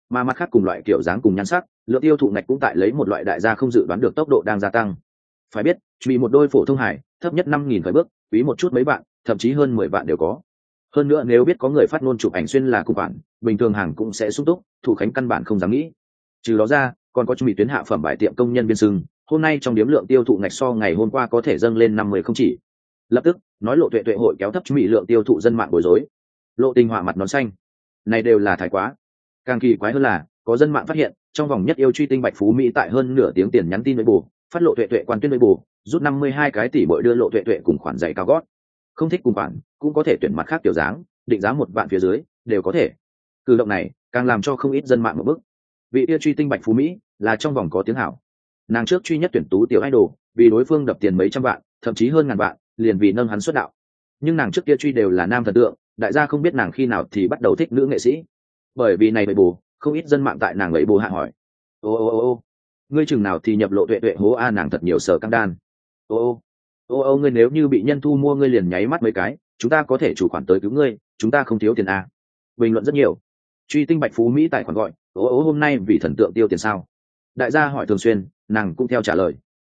mà mặt khác cùng loại kiểu dáng cùng nhan sắc, lượng tiêu thụ ngạch cũng tại lấy một loại đại gia không dự đoán được tốc độ đang gia tăng. Phải biết, chỉ một đôi phổ thông hải, thấp nhất 5.000 khởi bước, quý một chút mấy bạn, thậm chí hơn 10 bạn đều có. Hơn nữa nếu biết có người phát ngôn chụp ảnh xuyên là cùng khoản, bình thường hàng cũng sẽ sung túc, thủ khánh căn bản không dám nghĩ. Trừ đó ra, còn có chuẩn bị tuyến hạ phẩm bài tiệm công nhân viên sưng, hôm nay trong điếm lượng tiêu thụ ngạch so ngày hôm qua có thể dâng lên 50 không chỉ. Lập tức, nói Lộ Tuệ Tuệ hội kéo thấp chuẩn bị lượng tiêu thụ dân mạng bối rối. Lộ Tình họa mặt nón xanh. Này đều là thái quá. Càng kỳ quái hơn là, có dân mạng phát hiện, trong vòng nhất yêu truy tinh bạch phú mỹ tại hơn nửa tiếng tiền nhắn tin với bù, phát Lộ Tuệ Tuệ quan tuyên với bù, rút 52 cái tỷ bội đưa Lộ Tuệ Tuệ cùng khoản giày cao gót. Không thích cùng khoản, cũng có thể tuyển mặt khác kiểu dáng, định giá một vạn phía dưới, đều có thể. Cử động này, càng làm cho không ít dân mạng một bức. Vị yêu truy tinh bạch phú mỹ, là trong vòng có tiếng hảo. Nàng trước truy nhất tuyển tú tiểu idol, vì đối phương đập tiền mấy trăm vạn, thậm chí hơn ngàn vạn, liền vì nâng hắn xuất đạo. Nhưng nàng trước kia truy đều là nam thần tượng, đại gia không biết nàng khi nào thì bắt đầu thích nữ nghệ sĩ. Bởi vì này bậy bù, không ít dân mạng tại nàng bậy bù hạ hỏi: ô, ngươi chừng nào thì nhập Lộ Tuệ Tuệ hố a, nàng thật nhiều sở căng đan. Ô, ngươi nếu như bị nhân thu mua ngươi liền nháy mắt mấy cái, chúng ta có thể chủ khoản tới cứu ngươi, chúng ta không thiếu tiền a. Bình luận rất nhiều. Truy tinh bạch phú mỹ tài khoản gọi: ô hôm nay vì thần tượng tiêu tiền sao? Đại gia hỏi thường xuyên, nàng cũng theo trả lời: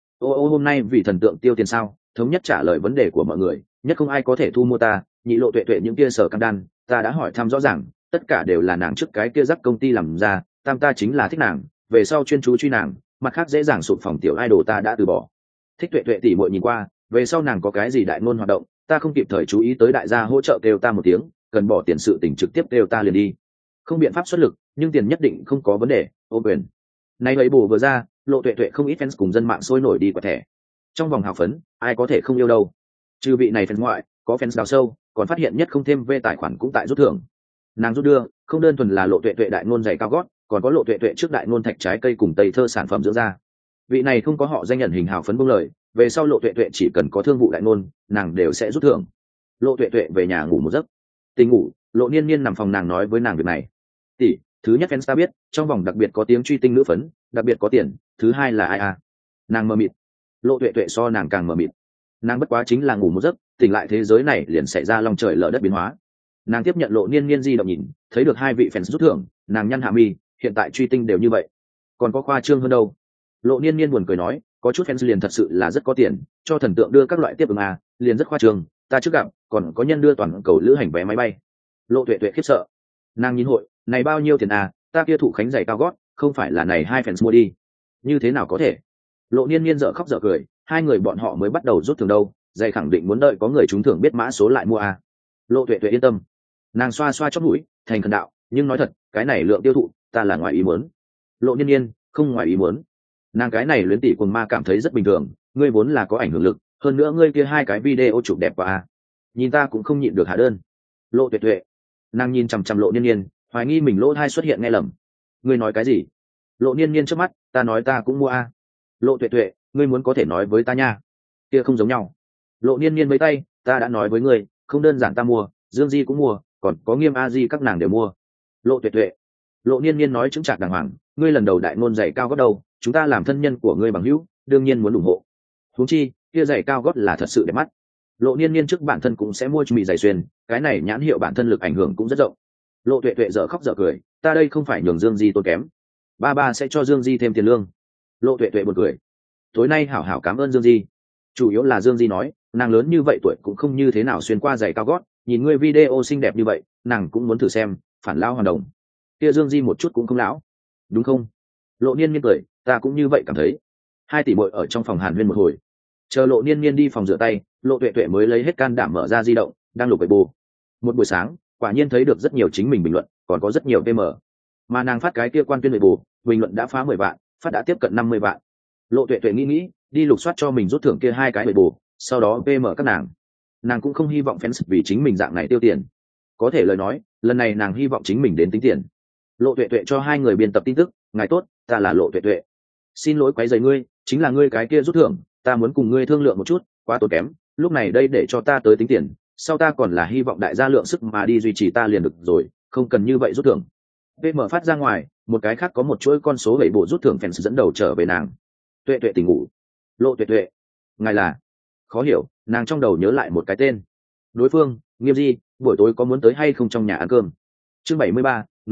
ô hôm nay vì thần tượng tiêu tiền sao? Thống nhất trả lời vấn đề của mọi người, nhất không ai có thể thu mua ta, nhị Lộ Tuệ Tuệ những kia sở căng đan, ta đã hỏi thăm rõ ràng, tất cả đều là nàng trước cái kia dắt công ty làm ra, tam ta chính là thích nàng, về sau chuyên chú truy nàng, mặt khác dễ dàng sụp phòng tiểu idol ta đã từ bỏ. Thích Tuệ Tuệ tỷ muội nhìn qua, về sau nàng có cái gì đại ngôn hoạt động, ta không kịp thời chú ý tới đại gia hỗ trợ kêu ta một tiếng, cần bỏ tiền sự tình trực tiếp kêu ta liền đi. Không biện pháp xuất lực, nhưng tiền nhất định không có vấn đề, ô quyền. Nay ấy bù vừa ra, Lộ Tuệ Tuệ không ít fans cùng dân mạng sôi nổi đi quả thẻ. Trong vòng hào phấn, ai có thể không yêu đâu. Trừ vị này fans ngoại, có fans đào sâu, còn phát hiện nhất không thêm về tài khoản cũng tại rút thưởng. Nàng rút đưa, không đơn thuần là Lộ Tuệ Tuệ đại ngôn giày cao gót, còn có Lộ Tuệ Tuệ trước đại ngôn thạch trái cây cùng tây thơ sản phẩm dưỡng da. Vị này không có họ danh nhận hình hào phấn buông lời, về sau Lộ Tuệ Tuệ chỉ cần có thương vụ đại ngôn, nàng đều sẽ rút thưởng. Lộ Tuệ Tuệ về nhà ngủ một giấc. Tỉnh ngủ, Lộ Niên Niên nằm phòng nàng nói với nàng việc này. Tỷ, thứ nhất fans ta biết, trong vòng đặc biệt có tiếng truy tinh nữ phấn, đặc biệt có tiền, thứ hai là ai à? Nàng mờ mịt. Lộ Tuệ Tuệ so nàng càng mờ mịt. Nàng bất quá chính là ngủ một giấc, tỉnh lại thế giới này liền xảy ra long trời lở đất biến hóa. Nàng tiếp nhận Lộ Niên Niên di động nhìn, thấy được hai vị fans rút thưởng, nàng nhăn hạ mi, hiện tại truy tinh đều như vậy, còn có khoa trương hơn đâu. Lộ Niên Niên buồn cười nói, có chút fans liền thật sự là rất có tiền, cho thần tượng đưa các loại tiếp ứng à, liền rất khoa trương, ta trước gặp, còn có nhân đưa toàn cầu lữ hành vé máy bay. Lộ Tuệ Tuệ khiếp sợ. Nàng nhìn hội, này bao nhiêu tiền à, ta kia thủ khánh giày cao gót, không phải là này hai fans mua đi. Như thế nào có thể? Lộ Niên Niên dở khóc dở cười, hai người bọn họ mới bắt đầu rút thưởng đâu, giày khẳng định muốn đợi có người trúng thưởng biết mã số lại mua à. Lộ Tuệ Tuệ yên tâm. Nàng xoa xoa chóp mũi, thành khẩn đạo, nhưng nói thật, cái này lượng tiêu thụ, ta là ngoài ý muốn. Lộ Niên Niên, không ngoài ý muốn. Nàng cái này luyến tỷ quần ma cảm thấy rất bình thường, ngươi vốn là có ảnh hưởng lực, hơn nữa ngươi kia hai cái video chụp đẹp quá à. Nhìn ta cũng không nhịn được hạ đơn. Lộ Tuệ Tuệ. Nàng nhìn chằm chằm Lộ Niên Niên, hoài nghi mình lỗ thai xuất hiện nghe lầm. Ngươi nói cái gì? Lộ Niên Niên trước mắt, ta nói ta cũng mua a. Lộ Tuệ Tuệ, ngươi muốn có thể nói với ta nha. Kia không giống nhau. Lộ Niên Niên mấy tay, ta đã nói với ngươi, không đơn giản ta mua, Dương Di cũng mua, còn có Nghiêm A Di các nàng đều mua. Lộ Tuệ Tuệ. Lộ Niên Niên nói chứng trạc đàng hoàng, ngươi lần đầu đại ngôn giày cao gót đầu, chúng ta làm thân nhân của ngươi bằng hữu, đương nhiên muốn ủng hộ. Huống chi, kia giày cao gót là thật sự đẹp mắt. Lộ Niên Niên trước bản thân cũng sẽ mua cho mì giày xuyên, cái này nhãn hiệu bản thân lực ảnh hưởng cũng rất rộng. Lộ Tuệ Tuệ dở khóc dở cười, ta đây không phải nhường Dương Di tốn kém, ba sẽ cho Dương Di thêm tiền lương. Lộ Tuệ Tuệ buồn cười, tối nay hảo hảo cảm ơn Dương Di. Chủ yếu là Dương Di nói, nàng lớn như vậy tuổi cũng không như thế nào xuyên qua giày cao gót, nhìn ngươi video xinh đẹp như vậy, nàng cũng muốn thử xem, phản lão hoàn đồng. Kia Dương Di một chút cũng không lão, đúng không? Lộ Niên Niên cười, ta cũng như vậy cảm thấy. Hai tỷ muội ở trong phòng hàn huyên một hồi, chờ Lộ Niên Niên đi phòng rửa tay, Lộ Tuệ Tuệ mới lấy hết can đảm mở ra di động, đang lục bậy bù. Một buổi sáng, quả nhiên thấy được rất nhiều chính mình bình luận, còn có rất nhiều PM. Mà nàng phát cái kia quan tuyên bậy bù, bình luận đã phá 10 vạn, phát đã tiếp cận 50 vạn. Lộ Tuệ Tuệ nghĩ, đi lục soát cho mình rút thưởng kia hai cái bậy bù, sau đó PM các nàng. Nàng cũng không hy vọng fans vì chính mình dạng này tiêu tiền. Có thể lời nói, lần này nàng hy vọng chính mình đến tính tiền. Lộ Tuệ Tuệ cho hai người biên tập tin tức, ngài tốt, ta là Lộ Tuệ Tuệ. Xin lỗi quấy rầy ngươi, chính là ngươi cái kia rút thưởng, ta muốn cùng ngươi thương lượng một chút, quá tốn kém, lúc này đây để cho ta tới tính tiền, sau ta còn là hy vọng đại gia lượng sức mà đi duy trì ta liền được rồi, không cần như vậy rút thưởng. PM phát ra ngoài, một cái khác có một chuỗi con số bảy bộ rút thưởng fans dẫn đầu trở về nàng. Tuệ Tuệ tỉnh ngủ. Lộ Tuệ Tuệ, ngài là? Khó hiểu, nàng trong đầu nhớ lại một cái tên. Đối phương, Nghiêm Di, buổi tối có muốn tới hay không trong nhà ăn cơm? Chương 73, nói thật,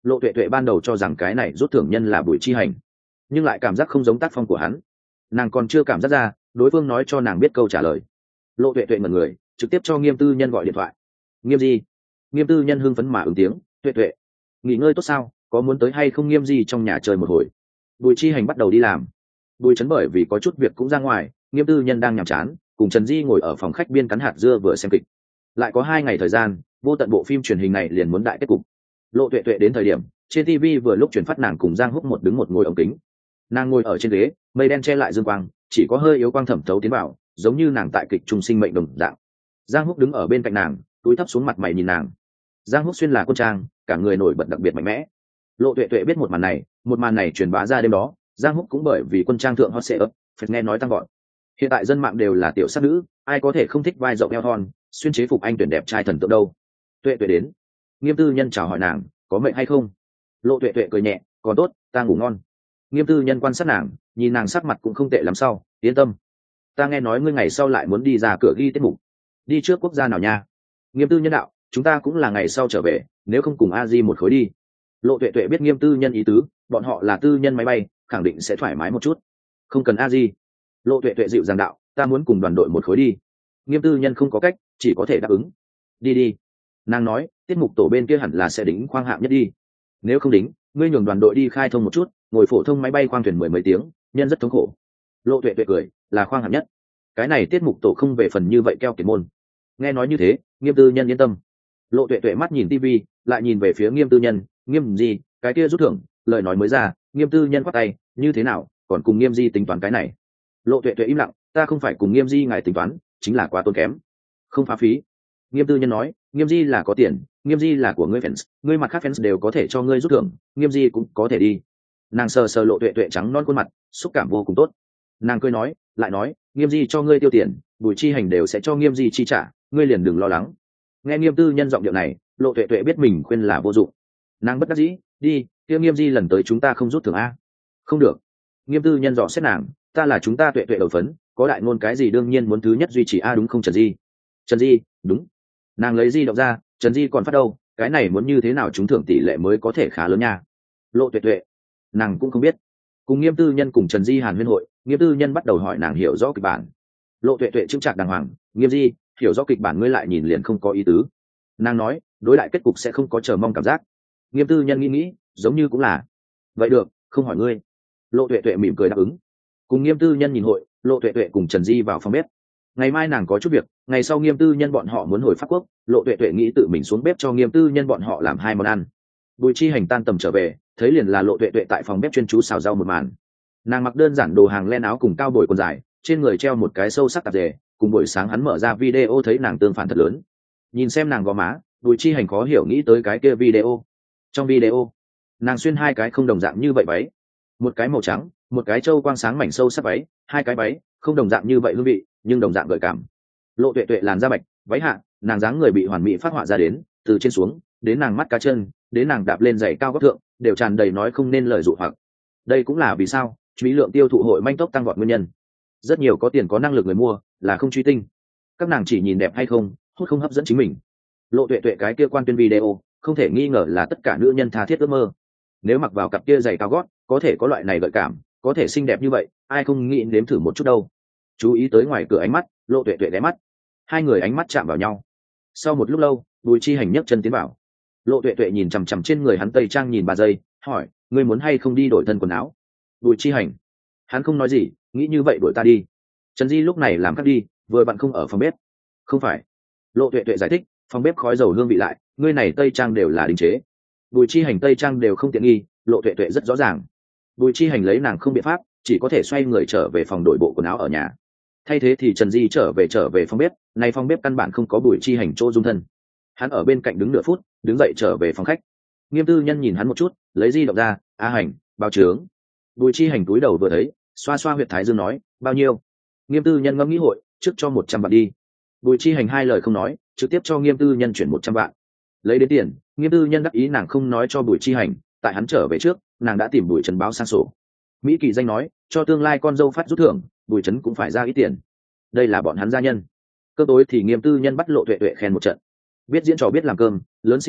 Lộ tuệ tuệ ban đầu cho rằng cái này rút thưởng nhân là Bùi Chi Hành, nhưng lại cảm giác không giống tác phong của hắn. Nàng còn chưa cảm giác ra đối phương nói cho nàng biết câu trả lời. Lộ tuệ tuệ ngẩn người, trực tiếp cho Nghiêm Tư Nhân gọi điện thoại. Nghiêm Di. Nghiêm Tư Nhân hưng phấn mà ứng tiếng. Tuệ tuệ, nghỉ ngơi tốt sao, có muốn tới hay không Nghiêm Di trong nhà chơi một hồi? Bùi Chi Hành bắt đầu đi làm. Bùi Chấn bởi vì có chút việc cũng ra ngoài, Nghiêm Tư Nhân đang nhàm chán, cùng Trần Di ngồi ở phòng khách biên cắn hạt dưa vừa xem kịch. Lại có 2 ngày thời gian, vô tận bộ phim truyền hình này liền muốn đại kết cục. Lộ tuệ tuệ đến thời điểm trên TV vừa lúc chuyển phát nàng cùng Giang Húc một đứng một ngồi ống kính. Nàng ngồi ở trên ghế, mây đen che lại dương quang, chỉ có hơi yếu quang thẩm thấu tiến vào, giống như nàng tại kịch trung sinh mệnh đồng dạng. Giang Húc đứng ở bên cạnh nàng, túi thấp xuống mặt mày nhìn nàng. Giang Húc xuyên là quân trang, cả người nổi bật đặc biệt mạnh mẽ. Lộ tuệ tuệ biết một màn này truyền bá ra đêm đó, Giang Húc cũng bởi vì quân trang thượng hot setup, phải nghe nói tăng vọt. Hiện tại dân mạng đều là tiểu sát nữ, ai có thể không thích vai rộng eo thon, xuyên chế phục anh tuyển đẹp trai thần tượng đâu. Tuệ tuệ đến. Nghiêm Tư Nhân chào hỏi nàng, có mệnh hay không? Lộ tuệ tuệ cười nhẹ, còn tốt, ta ngủ ngon. Nghiêm Tư Nhân quan sát nàng, nhìn nàng sắc mặt cũng không tệ lắm, sau yên tâm, ta nghe nói ngươi ngày sau lại muốn đi ra cửa ghi tiết mục, đi trước quốc gia nào nha? Nghiêm Tư Nhân đạo, chúng ta cũng là ngày sau trở về, nếu không cùng a di một khối đi. Lộ tuệ tuệ biết Nghiêm Tư Nhân ý tứ, bọn họ là tư nhân máy bay, khẳng định sẽ thoải mái một chút, không cần a di. Lộ tuệ tuệ dịu dàng đạo, ta muốn cùng đoàn đội một khối đi. Nghiêm Tư Nhân không có cách, chỉ có thể đáp ứng. Đi đi. Nàng nói, tiết mục tổ bên kia hẳn là sẽ đính khoang hạng nhất đi, nếu không đính, ngươi nhường đoàn đội đi khai thông một chút, ngồi phổ thông máy bay khoang thuyền 10 mấy tiếng, nhân rất thống khổ. Lộ tuệ tuệ cười, là khoang hạng nhất, cái này tiết mục tổ không về phần như vậy keo kiệt môn. Nghe nói như thế, Nghiêm Tư Nhân yên tâm. Lộ tuệ tuệ mắt nhìn tivi, lại nhìn về phía Nghiêm Tư Nhân. Nghiêm gì, cái kia rút thưởng, lời nói mới ra, Nghiêm Tư Nhân quát tay, như thế nào, còn cùng Nghiêm Di tính toán cái này? Lộ tuệ tuệ im lặng, ta không phải cùng Nghiêm Di ngài tính toán, chính là quá tốn kém, không phá phí. Nghiêm Tư Nhân nói, Nghiêm Di là có tiền, Nghiêm Di là của ngươi fans, ngươi mặt khác fans đều có thể cho ngươi rút thưởng, Nghiêm Di cũng có thể đi. Nàng sờ sờ Lộ tuệ tuệ trắng non khuôn mặt, xúc cảm vô cùng tốt. Nàng cười nói, lại nói, Nghiêm Di cho ngươi tiêu tiền, Bùi Chi Hành đều sẽ cho Nghiêm Di chi trả, ngươi liền đừng lo lắng. Nghe Nghiêm Tư Nhân giọng điệu này, Lộ tuệ tuệ biết mình khuyên là vô dụng. Nàng bất đắc dĩ, đi, kia Nghiêm Di lần tới chúng ta không rút thưởng a? Không được. Nghiêm Tư Nhân dò xét nàng, ta là chúng ta tuệ tuệ đầu phấn, có đại ngôn cái gì đương nhiên muốn thứ nhất duy trì a, đúng không Trần Di? Trần Di, đúng. Nàng lấy di động ra, Trần Di còn phát đâu, cái này muốn như thế nào trúng thưởng tỷ lệ mới có thể khá lớn nha. Lộ tuệ tuệ, nàng cũng không biết. Cùng Nghiêm Tư Nhân cùng Trần Di hàn huyên hội, Nghiêm Tư Nhân bắt đầu hỏi nàng hiểu rõ kịch bản. Lộ tuệ tuệ chững chạc đàng hoàng, Nghiêm Di, hiểu rõ kịch bản ngươi lại nhìn liền không có ý tứ. Nàng nói, đối lại kết cục sẽ không có chờ mong cảm giác. Nghiêm Tư Nhân nghĩ, giống như cũng là. Vậy được, không hỏi ngươi. Lộ tuệ tuệ mỉm cười đáp ứng. Cùng Nghiêm Tư Nhân nhìn hội, Lộ tuệ tuệ cùng Trần Di vào phòng bếp. Ngày mai nàng có chút việc, ngày sau Nghiêm Tư Nhân bọn họ muốn hồi Pháp Quốc, Lộ tuệ tuệ nghĩ tự mình xuống bếp cho Nghiêm Tư Nhân bọn họ làm 2 món ăn. Bùi Chi Hành tan tầm trở về, thấy liền là Lộ tuệ tuệ tại phòng bếp chuyên chú xào rau một màn. Nàng mặc đơn giản đồ hàng len áo cùng cao bồi quần dài, trên người treo một cái sâu sắc tạp dề, cùng buổi sáng hắn mở ra video thấy nàng tương phản thật lớn. Nhìn xem nàng gò má, Bùi Chi Hành khó hiểu nghĩ tới cái kia video. Trong video, nàng xuyên 2 cái không đồng dạng như vậy váy, một cái màu trắng, một cái châu quang sáng mảnh sâu sắc váy, 2 cái váy không đồng dạng như vậy hương vị, nhưng đồng dạng gợi cảm. Lộ tuệ tuệ làn da bạch, váy hạ, nàng dáng người bị hoàn mỹ phát họa ra đến, từ trên xuống, đến nàng mắt cá chân, đến nàng đạp lên giày cao gót thượng, đều tràn đầy nói không nên lời dụ hoặc. Đây cũng là vì sao truy lượng tiêu thụ hội manh tốc tăng vọt nguyên nhân. Rất nhiều có tiền có năng lực người mua là không truy tinh, các nàng chỉ nhìn đẹp hay không, hút không hấp dẫn chính mình. Lộ tuệ tuệ cái kia quan tuyên video, không thể nghi ngờ là tất cả nữ nhân tha thiết ước mơ. Nếu mặc vào cặp kia giày cao gót, có thể có loại này gợi cảm, có thể xinh đẹp như vậy, ai không nghĩ nếm thử một chút đâu. Chú ý tới ngoài cửa ánh mắt, Lộ tuệ tuệ ghé mắt, 2 người ánh mắt chạm vào nhau. Sau một lúc lâu, Bùi Chi Hành nhấc chân tiến vào. Lộ tuệ tuệ nhìn chằm chằm trên người hắn tây trang nhìn 3 giây, hỏi, ngươi muốn hay không đi đổi thân quần áo? Bùi Chi Hành, hắn không nói gì, nghĩ như vậy đuổi ta đi. Trần Di lúc này làm cắt đi, vừa bạn không ở phòng bếp. Không phải. Lộ tuệ tuệ giải thích, phòng bếp khói dầu hương vị lại, ngươi này tây trang đều là đính chế. Bùi Chi Hành tây trang đều không tiện nghi, Lộ tuệ tuệ rất rõ ràng. Bùi Chi Hành lấy nàng không biện pháp, chỉ có thể xoay người trở về phòng đổi bộ quần áo ở nhà. Thay thế thì Trần Di trở về phòng bếp, này phòng bếp căn bản không có Bùi Chi Hành chỗ dung thân. Hắn ở bên cạnh đứng nửa phút, đứng dậy trở về phòng khách. Nghiêm Tư Nhân nhìn hắn một chút, lấy di động ra, a Hành, báo trướng. Bùi Chi Hành cúi đầu vừa thấy, xoa xoa huyệt thái dương nói, bao nhiêu? Nghiêm Tư Nhân ngẫm nghĩ hội, trước cho 100 vạn đi. Bùi Chi Hành 2 lời không nói, trực tiếp cho Nghiêm Tư Nhân chuyển 100 vạn. Lấy đến tiền, Nghiêm Tư Nhân đắc ý nàng không nói cho Bùi Chi Hành, tại hắn trở về trước, nàng đã tìm Bùi Trấn báo sang sổ. Mỹ Kỳ danh nói, cho tương lai con dâu phát rút thưởng, Bùi Trấn cũng phải ra ít tiền. Đây là bọn hắn gia nhân. Cơ tối thì Nghiêm Tư Nhân bắt Lộ tuệ tuệ khen một trận. Biết diễn trò biết làm cơm, lớn xinh đẹp,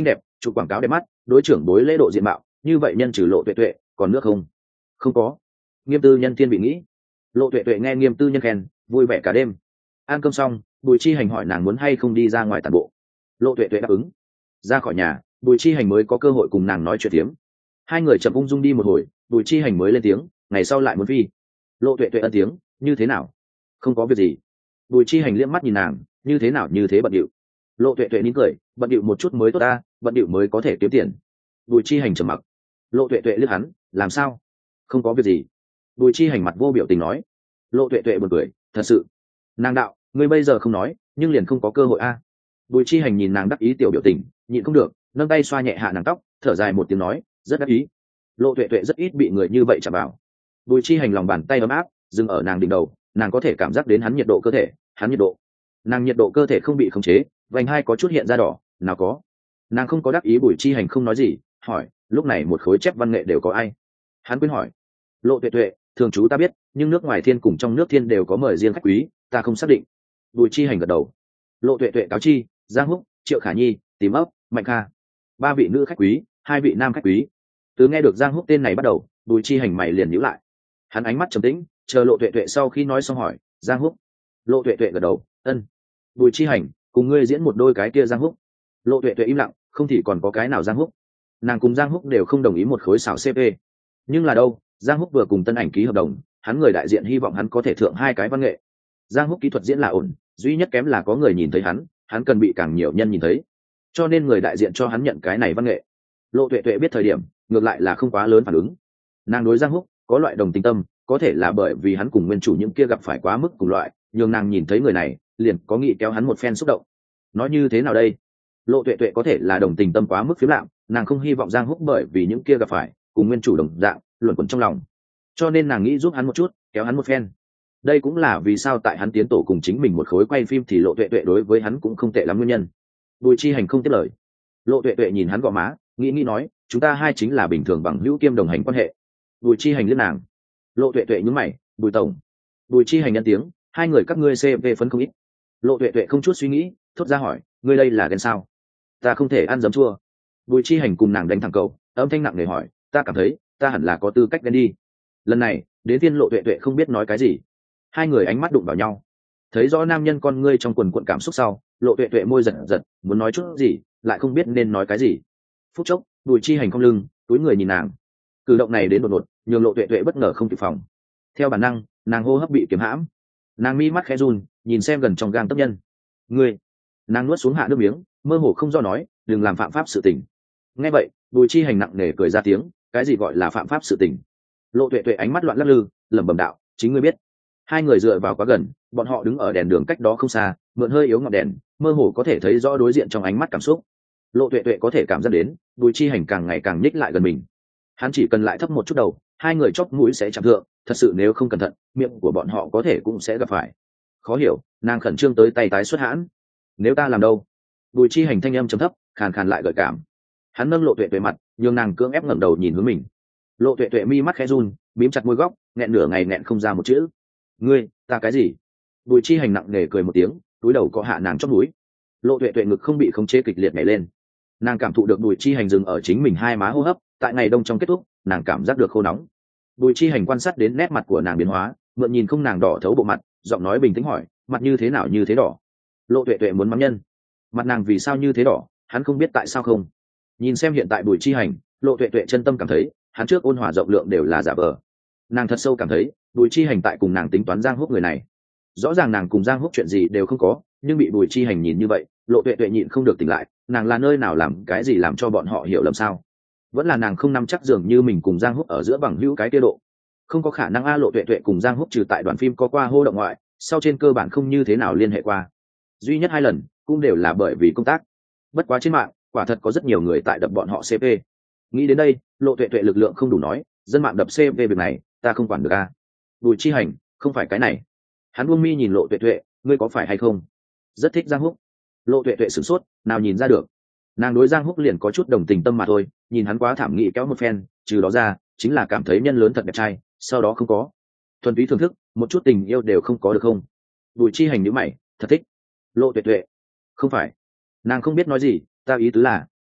chụp quảng cáo đẹp mắt, đối trưởng bối lễ độ diện mạo, như vậy nhân trừ Lộ Tuệ Tuệ, còn nước không? Không có. Nghiêm Tư Nhân thiên bị nghĩ. Lộ Tuệ Tuệ nghe Nghiêm Tư Nhân khen, vui vẻ cả đêm. Ăn cơm xong, Bùi Chi Hành hỏi nàng muốn hay không đi ra ngoài tản bộ. Lộ Tuệ Tuệ đáp ứng. Ra khỏi nhà, Bùi Chi Hành mới có cơ hội cùng nàng nói chuyện tiếm. Hai người chậm ung dung đi một hồi, Bùi Chi Hành mới lên tiếng, ngày sau lại muốn phi. Lộ Tuệ Tuệ ân tiếng, như thế nào? Không có việc gì. Bùi Chi Hành liếc mắt nhìn nàng, như thế nào như thế bận điệu. Lộ Tuệ Tuệ nín cười, bận điệu một chút mới tốt ta, bận điệu mới có thể kiếm tiền. Bùi Chi Hành trầm mặc. Lộ Tuệ Tuệ liếc hắn, làm sao? Không có việc gì. Bùi Chi Hành mặt vô biểu tình nói. Lộ Tuệ Tuệ buồn cười, thật sự. Nàng đạo, ngươi bây giờ không nói, nhưng liền không có cơ hội a. Bùi Chi Hành nhìn nàng đắc ý tiểu biểu tình, nhịn không được, nâng tay xoa nhẹ hạ nàng tóc, thở dài một tiếng nói, rất đắc ý. Lộ Tuệ Tuệ rất ít bị người như vậy chạm vào. Bùi Chi Hành lòng bàn tay ấm áp, dừng ở nàng đỉnh đầu, nàng có thể cảm giác đến hắn nhiệt độ cơ thể, hắn nhiệt độ. Nàng nhiệt độ cơ thể không bị khống chế, vành hai có chút hiện ra đỏ, nào có. Nàng không có đắc ý. Bùi Chi Hành không nói gì, hỏi, lúc này một khối chép văn nghệ đều có ai? Hắn quên hỏi. Lộ Tuệ Tuệ, thường chú ta biết, nhưng nước ngoài thiên cùng trong nước thiên đều có mời riêng khách quý, ta không xác định. Bùi Chi Hành gật đầu. Lộ Tuệ Tuệ cáo chi, Giang Húc, Triệu Khả Nhi, Tìm Ấp, Mạnh Kha, ba vị nữ khách quý, hai vị nam khách quý. Từ nghe được Giang Húc tên này bắt đầu, Bùi Chi Hành mày liền nhíu lại. Hắn ánh mắt trầm tĩnh, chờ Lộ Tuệ Tuệ sau khi nói xong hỏi, Giang Húc. Lộ Tuệ Tuệ gật đầu, ân. Bùi Chi Hành, cùng ngươi diễn một đôi cái kia Giang Húc. Lộ Tuệ Tuệ im lặng, không thì còn có cái nào Giang Húc. Nàng cùng Giang Húc đều không đồng ý một khối xảo CP. Nhưng là đâu, Giang Húc vừa cùng Tân Ảnh ký hợp đồng, hắn người đại diện hy vọng hắn có thể thượng hai cái văn nghệ. Giang Húc kỹ thuật diễn là ổn, duy nhất kém là có người nhìn thấy hắn cần bị càng nhiều nhân nhìn thấy, cho nên người đại diện cho hắn nhận cái này văn nghệ. Lộ Tuệ Tuệ biết thời điểm, ngược lại là không quá lớn phản ứng. Nàng đối Giang Húc có loại đồng tình tâm, có thể là bởi vì hắn cùng nguyên chủ những kia gặp phải quá mức cùng loại, nhưng nàng nhìn thấy người này, liền có nghĩ kéo hắn một phen xúc động. Nói như thế nào đây? Lộ Tuệ Tuệ có thể là đồng tình tâm quá mức phiếm lạm, nàng không hy vọng Giang Húc bởi vì những kia gặp phải cùng nguyên chủ đồng dạng luẩn quẩn trong lòng, cho nên nàng nghĩ giúp hắn một chút, kéo hắn một phen. Đây cũng là vì sao tại hắn tiến tổ cùng chính mình một khối quay phim thì Lộ Tuệ Tuệ đối với hắn cũng không tệ lắm nguyên nhân. Bùi Chi Hành không tiếp lời. Lộ Tuệ Tuệ nhìn hắn gò má, nghĩ nói, chúng ta hai chính là bình thường bằng hữu kiêm đồng hành quan hệ. Bùi Chi Hành liếc nàng. Lộ Tuệ Tuệ nhướng mày, Bùi tổng. Bùi Chi Hành nhân tiếng, hai người các ngươi CV phấn không ít. Lộ Tuệ Tuệ không chút suy nghĩ, thốt ra hỏi, ngươi đây là ghen sao? Ta không thể ăn giấm chua. Bùi Chi Hành cùng nàng đánh thẳng cầu, âm thanh nặng nề hỏi, ta cảm thấy ta hẳn là có tư cách ghen đi. Lần này đến phiên Lộ Tuệ Tuệ không biết nói cái gì. Hai người ánh mắt đụng vào nhau, thấy rõ nam nhân con ngươi trong quần cuộn cảm xúc sau, Lộ Tuệ Tuệ môi giật giật, muốn nói chút gì lại không biết nên nói cái gì. Phút chốc, Bùi Chi Hành cong lưng, túi người nhìn nàng. Cử động này đến đột ngột, nhường Lộ Tuệ Tuệ bất ngờ không kịp phòng. Theo bản năng, nàng hô hấp bị kiềm hãm, nàng mi mắt khẽ run, nhìn xem gần trong gang tấc nhân. Ngươi. Nàng nuốt xuống hạ nước miếng, mơ hồ không do nói, đừng làm phạm pháp sự tình. Nghe vậy, Bùi Chi Hành nặng nề cười ra tiếng, cái gì gọi là phạm pháp sự tình? Lộ Tuệ Tuệ ánh mắt loạn lắc lư, lẩm bẩm đạo, chính ngươi biết. Hai người dựa vào quá gần, bọn họ đứng ở đèn đường cách đó không xa, mượn hơi yếu ngọn đèn, mơ hồ có thể thấy rõ đối diện trong ánh mắt cảm xúc. Lộ Tuệ Tuệ có thể cảm giác đến, Bùi Chi Hành càng ngày càng nhích lại gần mình. Hắn chỉ cần lại thấp một chút đầu, hai người chóp mũi sẽ chạm thượng, thật sự nếu không cẩn thận, miệng của bọn họ có thể cũng sẽ gặp phải. Khó hiểu, nàng khẩn trương tới tay tái xuất hãn. Nếu ta làm đâu? Bùi Chi Hành thanh âm trầm thấp, khàn khàn lại gợi cảm. Hắn nâng Lộ Tuệ Tuệ mặt, nhường nàng cưỡng ép ngẩng đầu nhìn hướng mình. Lộ Tuệ Tuệ mi mắt khẽ run, mím chặt môi góc, nghẹn nửa ngày nghẹn không ra một chữ. Ngươi, ta cái gì? Bùi Chi Hành nặng nề cười một tiếng, túi đầu cọ hạ nàng chóp mũi. Lộ Tuệ Tuệ ngực không bị khống chế kịch liệt nhảy lên. Nàng cảm thụ được Bùi Chi Hành dừng ở chính mình hai má hô hấp, tại ngày đông trong kết thúc, nàng cảm giác được khô nóng. Bùi Chi Hành quan sát đến nét mặt của nàng biến hóa, mượn nhìn không nàng đỏ thấu bộ mặt, giọng nói bình tĩnh hỏi, mặt như thế nào như thế đỏ? Lộ Tuệ Tuệ muốn mắng nhân, mặt nàng vì sao như thế đỏ, hắn không biết tại sao không. Nhìn xem hiện tại Bùi Chi Hành, Lộ Tuệ Tuệ chân tâm cảm thấy, hắn trước ôn hòa rộng lượng đều là giả vờ. Nàng thật sâu cảm thấy, Bùi Chi Hành tại cùng nàng tính toán Giang Húc người này. Rõ ràng nàng cùng Giang Húc chuyện gì đều không có, nhưng bị Bùi Chi Hành nhìn như vậy, Lộ Tuệ Tuệ nhịn không được tỉnh lại, nàng là nơi nào làm cái gì làm cho bọn họ hiểu lầm sao? Vẫn là nàng không nắm chắc dường như mình cùng Giang Húc ở giữa bằng hữu cái tiết độ. Không có khả năng a. Lộ Tuệ Tuệ cùng Giang Húc trừ tại đoàn phim có qua hô động ngoại, sau trên cơ bản không như thế nào liên hệ qua. Duy nhất 2 lần, cũng đều là bởi vì công tác. Bất quá trên mạng, quả thật có rất nhiều người tại đập bọn họ CP. Nghĩ đến đây, Lộ Tuệ Tuệ lực lượng không đủ nói, dân mạng đập CP việc này, ta không quản được a. Bùi Chi Hành, không phải cái này. Hắn buông mi nhìn Lộ Tuệ Tuệ, ngươi có phải hay không? Rất thích Giang Húc. Lộ Tuệ Tuệ sửng sốt, nào nhìn ra được. Nàng đối Giang Húc liền có chút đồng tình tâm mà thôi, nhìn hắn quá thảm nghị kéo một phen, trừ đó ra, chính là cảm thấy nhân lớn thật đẹp trai, sau đó không có. Thuần túy thưởng thức, một chút tình yêu đều không có được không? Bùi Chi Hành nhíu mày, thật thích. Lộ Tuệ Tuệ, không phải. Nàng không biết nói gì, ta ý tứ là,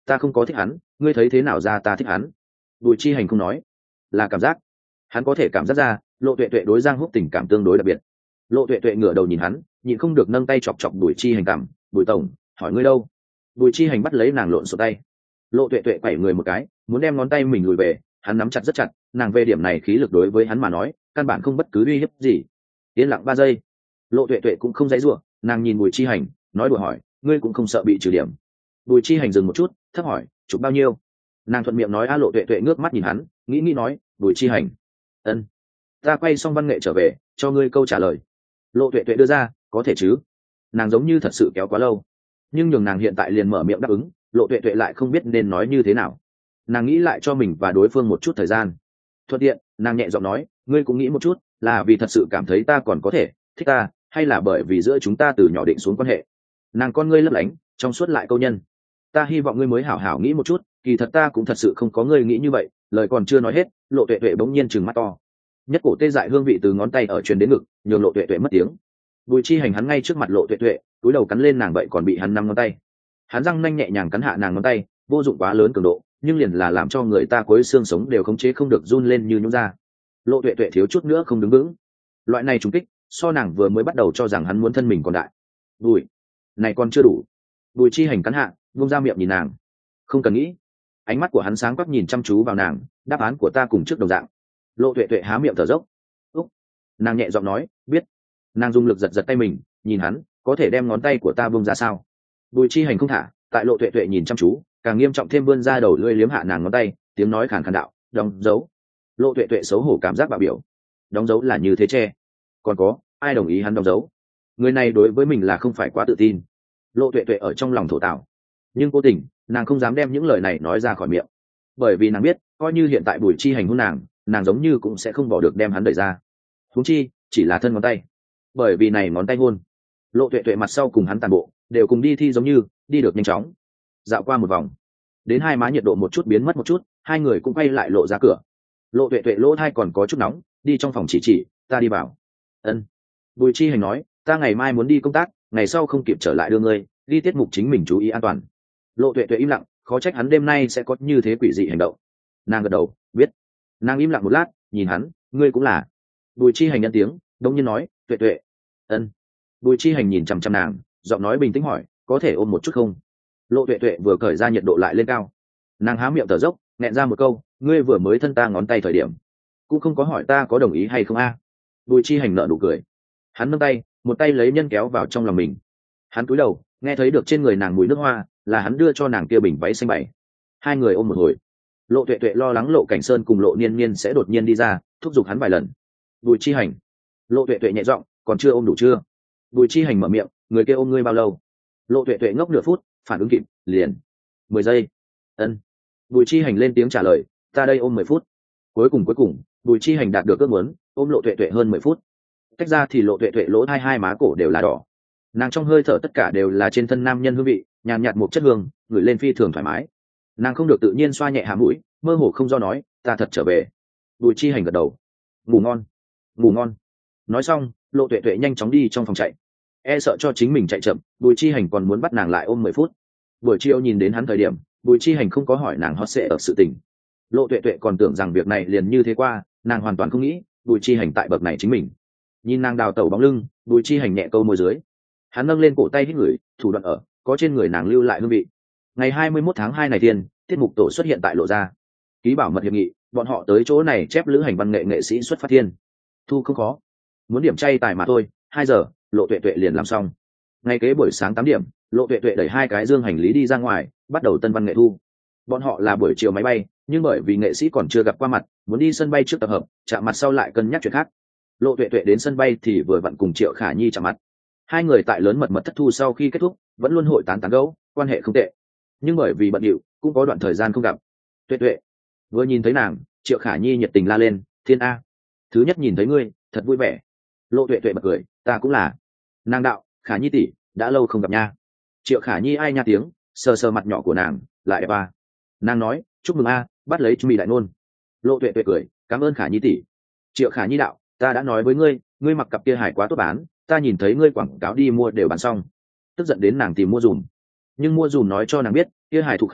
ta không có thích hắn, ngươi thấy thế nào ra ta thích hắn? Bùi Chi Hành không nói, là cảm giác. Hắn có thể cảm giác ra Lộ Tuệ Tuệ đối Giang Húc tình cảm tương đối đặc biệt. Lộ Tuệ Tuệ ngửa đầu nhìn hắn, nhịn không được nâng tay chọc chọc Bùi Chi Hành cằm. Bùi tổng, hỏi ngươi đâu? Bùi Chi Hành bắt lấy nàng lộn xộn tay. Lộ Tuệ Tuệ quẩy người một cái, muốn đem ngón tay mình lùi về, hắn nắm chặt rất chặt, nàng về điểm này khí lực đối với hắn mà nói căn bản không bất cứ uy hiếp gì. Yên lặng 3 giây, Lộ Tuệ Tuệ cũng không dãy rủa, nàng nhìn Bùi Chi Hành nói đùa hỏi, ngươi cũng không sợ bị trừ điểm? Bùi Chi Hành dừng một chút, thấp hỏi, chụp bao nhiêu? Nàng thuận miệng nói. Lộ Tuệ Tuệ ngước mắt nhìn hắn, nghĩ nói, Bùi Chi Hành, ân, ta quay xong văn nghệ trở về cho ngươi câu trả lời. Lộ Tuệ Tuệ đưa ra, có thể chứ? Nàng giống như thật sự kéo quá lâu, nhưng nhường nàng hiện tại liền mở miệng đáp ứng, Lộ Tuệ Tuệ lại không biết nên nói như thế nào. Nàng nghĩ lại cho mình và đối phương một chút thời gian. Thuận tiện nàng nhẹ giọng nói, ngươi cũng nghĩ một chút, là vì thật sự cảm thấy ta còn có thể thích ta, hay là bởi vì giữa chúng ta từ nhỏ định xuống quan hệ? Nàng con ngươi lấp lánh trong suốt lại câu nhân, ta hy vọng ngươi mới hảo hảo nghĩ một chút, kỳ thật ta cũng thật sự không có ngươi nghĩ như vậy. Lời còn chưa nói hết, Lộ Tuệ Tuệ bỗng nhiên trừng mắt to, nhất cổ tê dại hương vị từ ngón tay ở truyền đến ngực, nhường Lộ Tuệ Tuệ mất tiếng. Bùi Chi Hành hắn ngay trước mặt Lộ Tuệ Tuệ cúi đầu cắn lên nàng, vậy còn bị hắn 5 ngón tay. Hắn răng nanh nhẹ nhàng cắn hạ nàng ngón tay, vô dụng quá lớn cường độ, nhưng liền là làm cho người ta cuối xương sống đều khống chế không được run lên như nhũn ra. Lộ Tuệ Tuệ thiếu chút nữa không đứng vững. Loại này trùng kích so nàng vừa mới bắt đầu cho rằng hắn muốn thân mình còn đại. Bùi này còn chưa đủ. Bùi Chi Hành cắn hạ, buông ra miệng nhìn nàng, không cần nghĩ. Ánh mắt của hắn sáng quắc nhìn chăm chú vào nàng, đáp án của ta cùng trước đồng dạng. Lộ Tuệ Tuệ há miệng thở dốc. Úc, nàng nhẹ giọng nói, biết. Nàng dùng lực giật giật tay mình, nhìn hắn, có thể đem ngón tay của ta buông ra sao? Bùi Chi Hành không thả, tại Lộ Tuệ Tuệ nhìn chăm chú càng nghiêm trọng thêm, vươn ra đầu lưỡi liếm hạ nàng ngón tay, tiếng nói khàn khàn đạo, đóng dấu. Lộ Tuệ Tuệ xấu hổ cảm giác bạo biểu, đóng dấu là như thế che, còn có ai đồng ý hắn đóng dấu? Người này đối với mình là không phải quá tự tin. Lộ Tuệ Tuệ ở trong lòng thổ tạo, nhưng cố tình nàng không dám đem những lời này nói ra khỏi miệng, bởi vì nàng biết coi như hiện tại Bùi Chi Hành hôn nàng giống như cũng sẽ không bỏ được đem hắn đẩy ra, huống chi chỉ là thân ngón tay. Bởi vì này ngón tay hôn, Lộ Tuệ Tuệ mặt sau cùng hắn tàn bộ đều cùng đi thi giống như đi được nhanh chóng. Dạo qua một vòng, đến hai má nhiệt độ một chút biến mất một chút, hai người cũng quay lại lộ ra cửa. Lộ Tuệ Tuệ lỗ thai còn có chút nóng, đi trong phòng chỉ ta đi vào. Ân. Bùi Chi Hành nói, ta ngày mai muốn đi công tác, ngày sau không kịp trở lại đưa ngươi đi tiết mục, chính mình chú ý an toàn. Lộ Tuệ Tuệ im lặng, khó trách hắn đêm nay sẽ có như thế quỷ dị hành động. Nàng gật đầu, biết. Nàng im lặng một lát, nhìn hắn, ngươi cũng là? Bùi Chi Hành nhân tiếng đông nhiên nói, Tuệ Tuệ. Ân. Bùi Chi Hành nhìn chằm chằm nàng, giọng nói bình tĩnh hỏi, có thể ôm một chút không? Lộ Tuệ Tuệ vừa cởi ra nhiệt độ lại lên cao. Nàng há miệng thở dốc, nghẹn ra một câu, ngươi vừa mới thân ta ngón tay thời điểm cũng không có hỏi ta có đồng ý hay không a? Bùi Chi Hành nở nụ cười, hắn nâng tay, một tay lấy nhân kéo vào trong lòng mình. Hắn cúi đầu, nghe thấy được trên người nàng mùi nước hoa, là hắn đưa cho nàng kia bình váy xanh bảy. Hai người ôm một hồi. Lộ Tuệ Tuệ lo lắng Lộ Cảnh Sơn cùng Lộ Niên Niên sẽ đột nhiên đi ra, thúc giục hắn vài lần. Bùi Chi Hành. Lộ Tuệ Tuệ nhẹ giọng, còn chưa ôm đủ chưa? Bùi Chi Hành mở miệng, người kia ôm ngươi bao lâu? Lộ Tuệ Tuệ ngốc nửa phút, phản ứng kịp, liền 10 giây. Ân. Bùi Chi Hành lên tiếng trả lời, ta đây ôm 10 phút. Cuối cùng Bùi Chi Hành đạt được ước muốn, ôm Lộ Tuệ Tuệ hơn 10 phút. Tách ra thì Lộ Tuệ Tuệ lỗ hai má cổ đều là đỏ. Nàng trong hơi thở tất cả đều là trên thân nam nhân hương vị, nhàn nhạt một chất hương, ngửi lên phi thường thoải mái. Nàng không được tự nhiên xoa nhẹ hạ mũi, mơ hồ không do nói, ta thật trở về. Bùi Chi Hành gật đầu, ngủ ngon, ngủ ngon. Nói xong, Lộ Tuệ Tuệ nhanh chóng đi trong phòng chạy. E sợ cho chính mình chạy chậm, Bùi Chi Hành còn muốn bắt nàng lại ôm 10 phút. Buổi chiều nhìn đến hắn thời điểm, Bùi Chi Hành không có hỏi nàng hot sẽ ở sự tình. Lộ Tuệ Tuệ còn tưởng rằng việc này liền như thế qua, nàng hoàn toàn không nghĩ Bùi Chi Hành tại bậc này chính mình. Nhìn nàng đào tẩu bóng lưng, Bùi Chi Hành nhẹ câu môi dưới. Hắn nâng lên cổ tay hít ngửi, thủ đoạn ở, có trên người nàng lưu lại hương vị. Ngày 21 tháng 2 này tiên, tiết mục tổ xuất hiện tại Lộ gia. Ký bảo mật hiệp nghị, bọn họ tới chỗ này chép lữ hành văn nghệ nghệ sĩ xuất phát thiên. Thu không khó, muốn điểm chay tài mà thôi. 2 giờ, Lộ Tuệ Tuệ liền làm xong. Ngay kế buổi sáng 8 điểm, Lộ Tuệ Tuệ đẩy 2 cái dương hành lý đi ra ngoài, bắt đầu tân văn nghệ thu. Bọn họ là buổi chiều máy bay, nhưng bởi vì nghệ sĩ còn chưa gặp qua mặt, muốn đi sân bay trước tập hợp, chạm mặt sau lại cân nhắc chuyện khác. Lộ Tuệ Tuệ đến sân bay thì vừa vặn cùng Triệu Khả Nhi chạm mặt. Hai người tại lớn mật thất thu sau khi kết thúc, vẫn luôn hội tán gẫu, quan hệ không tệ. Nhưng bởi vì bận rộn, cũng có đoạn thời gian không gặp. Tuệ Tuệ. Vừa nhìn thấy nàng, Triệu Khả Nhi nhiệt tình la lên, Thiên A, thứ nhất nhìn thấy ngươi, thật vui vẻ. Lộ Tuệ Tuệ bật cười, ta cũng là. Nàng đạo, Khả Nhi tỷ, đã lâu không gặp nha. Triệu Khả Nhi ai nha tiếng, sờ sờ mặt nhỏ của nàng, lại đẹp a. Nàng nói, chúc mừng a, bắt lấy Trung Mỹ đại nôn. Lộ Tuệ Tuệ cười, cảm ơn Khả Nhi tỷ. Triệu Khả Nhi đạo, ta đã nói với ngươi, ngươi mặc cặp kia hải quá tốt bán, ta nhìn thấy ngươi quảng cáo đi mua đều bán xong. Tức giận đến nàng tìm mua dùm, nhưng mua dùm nói cho nàng biết, kia hải Thụ Khánh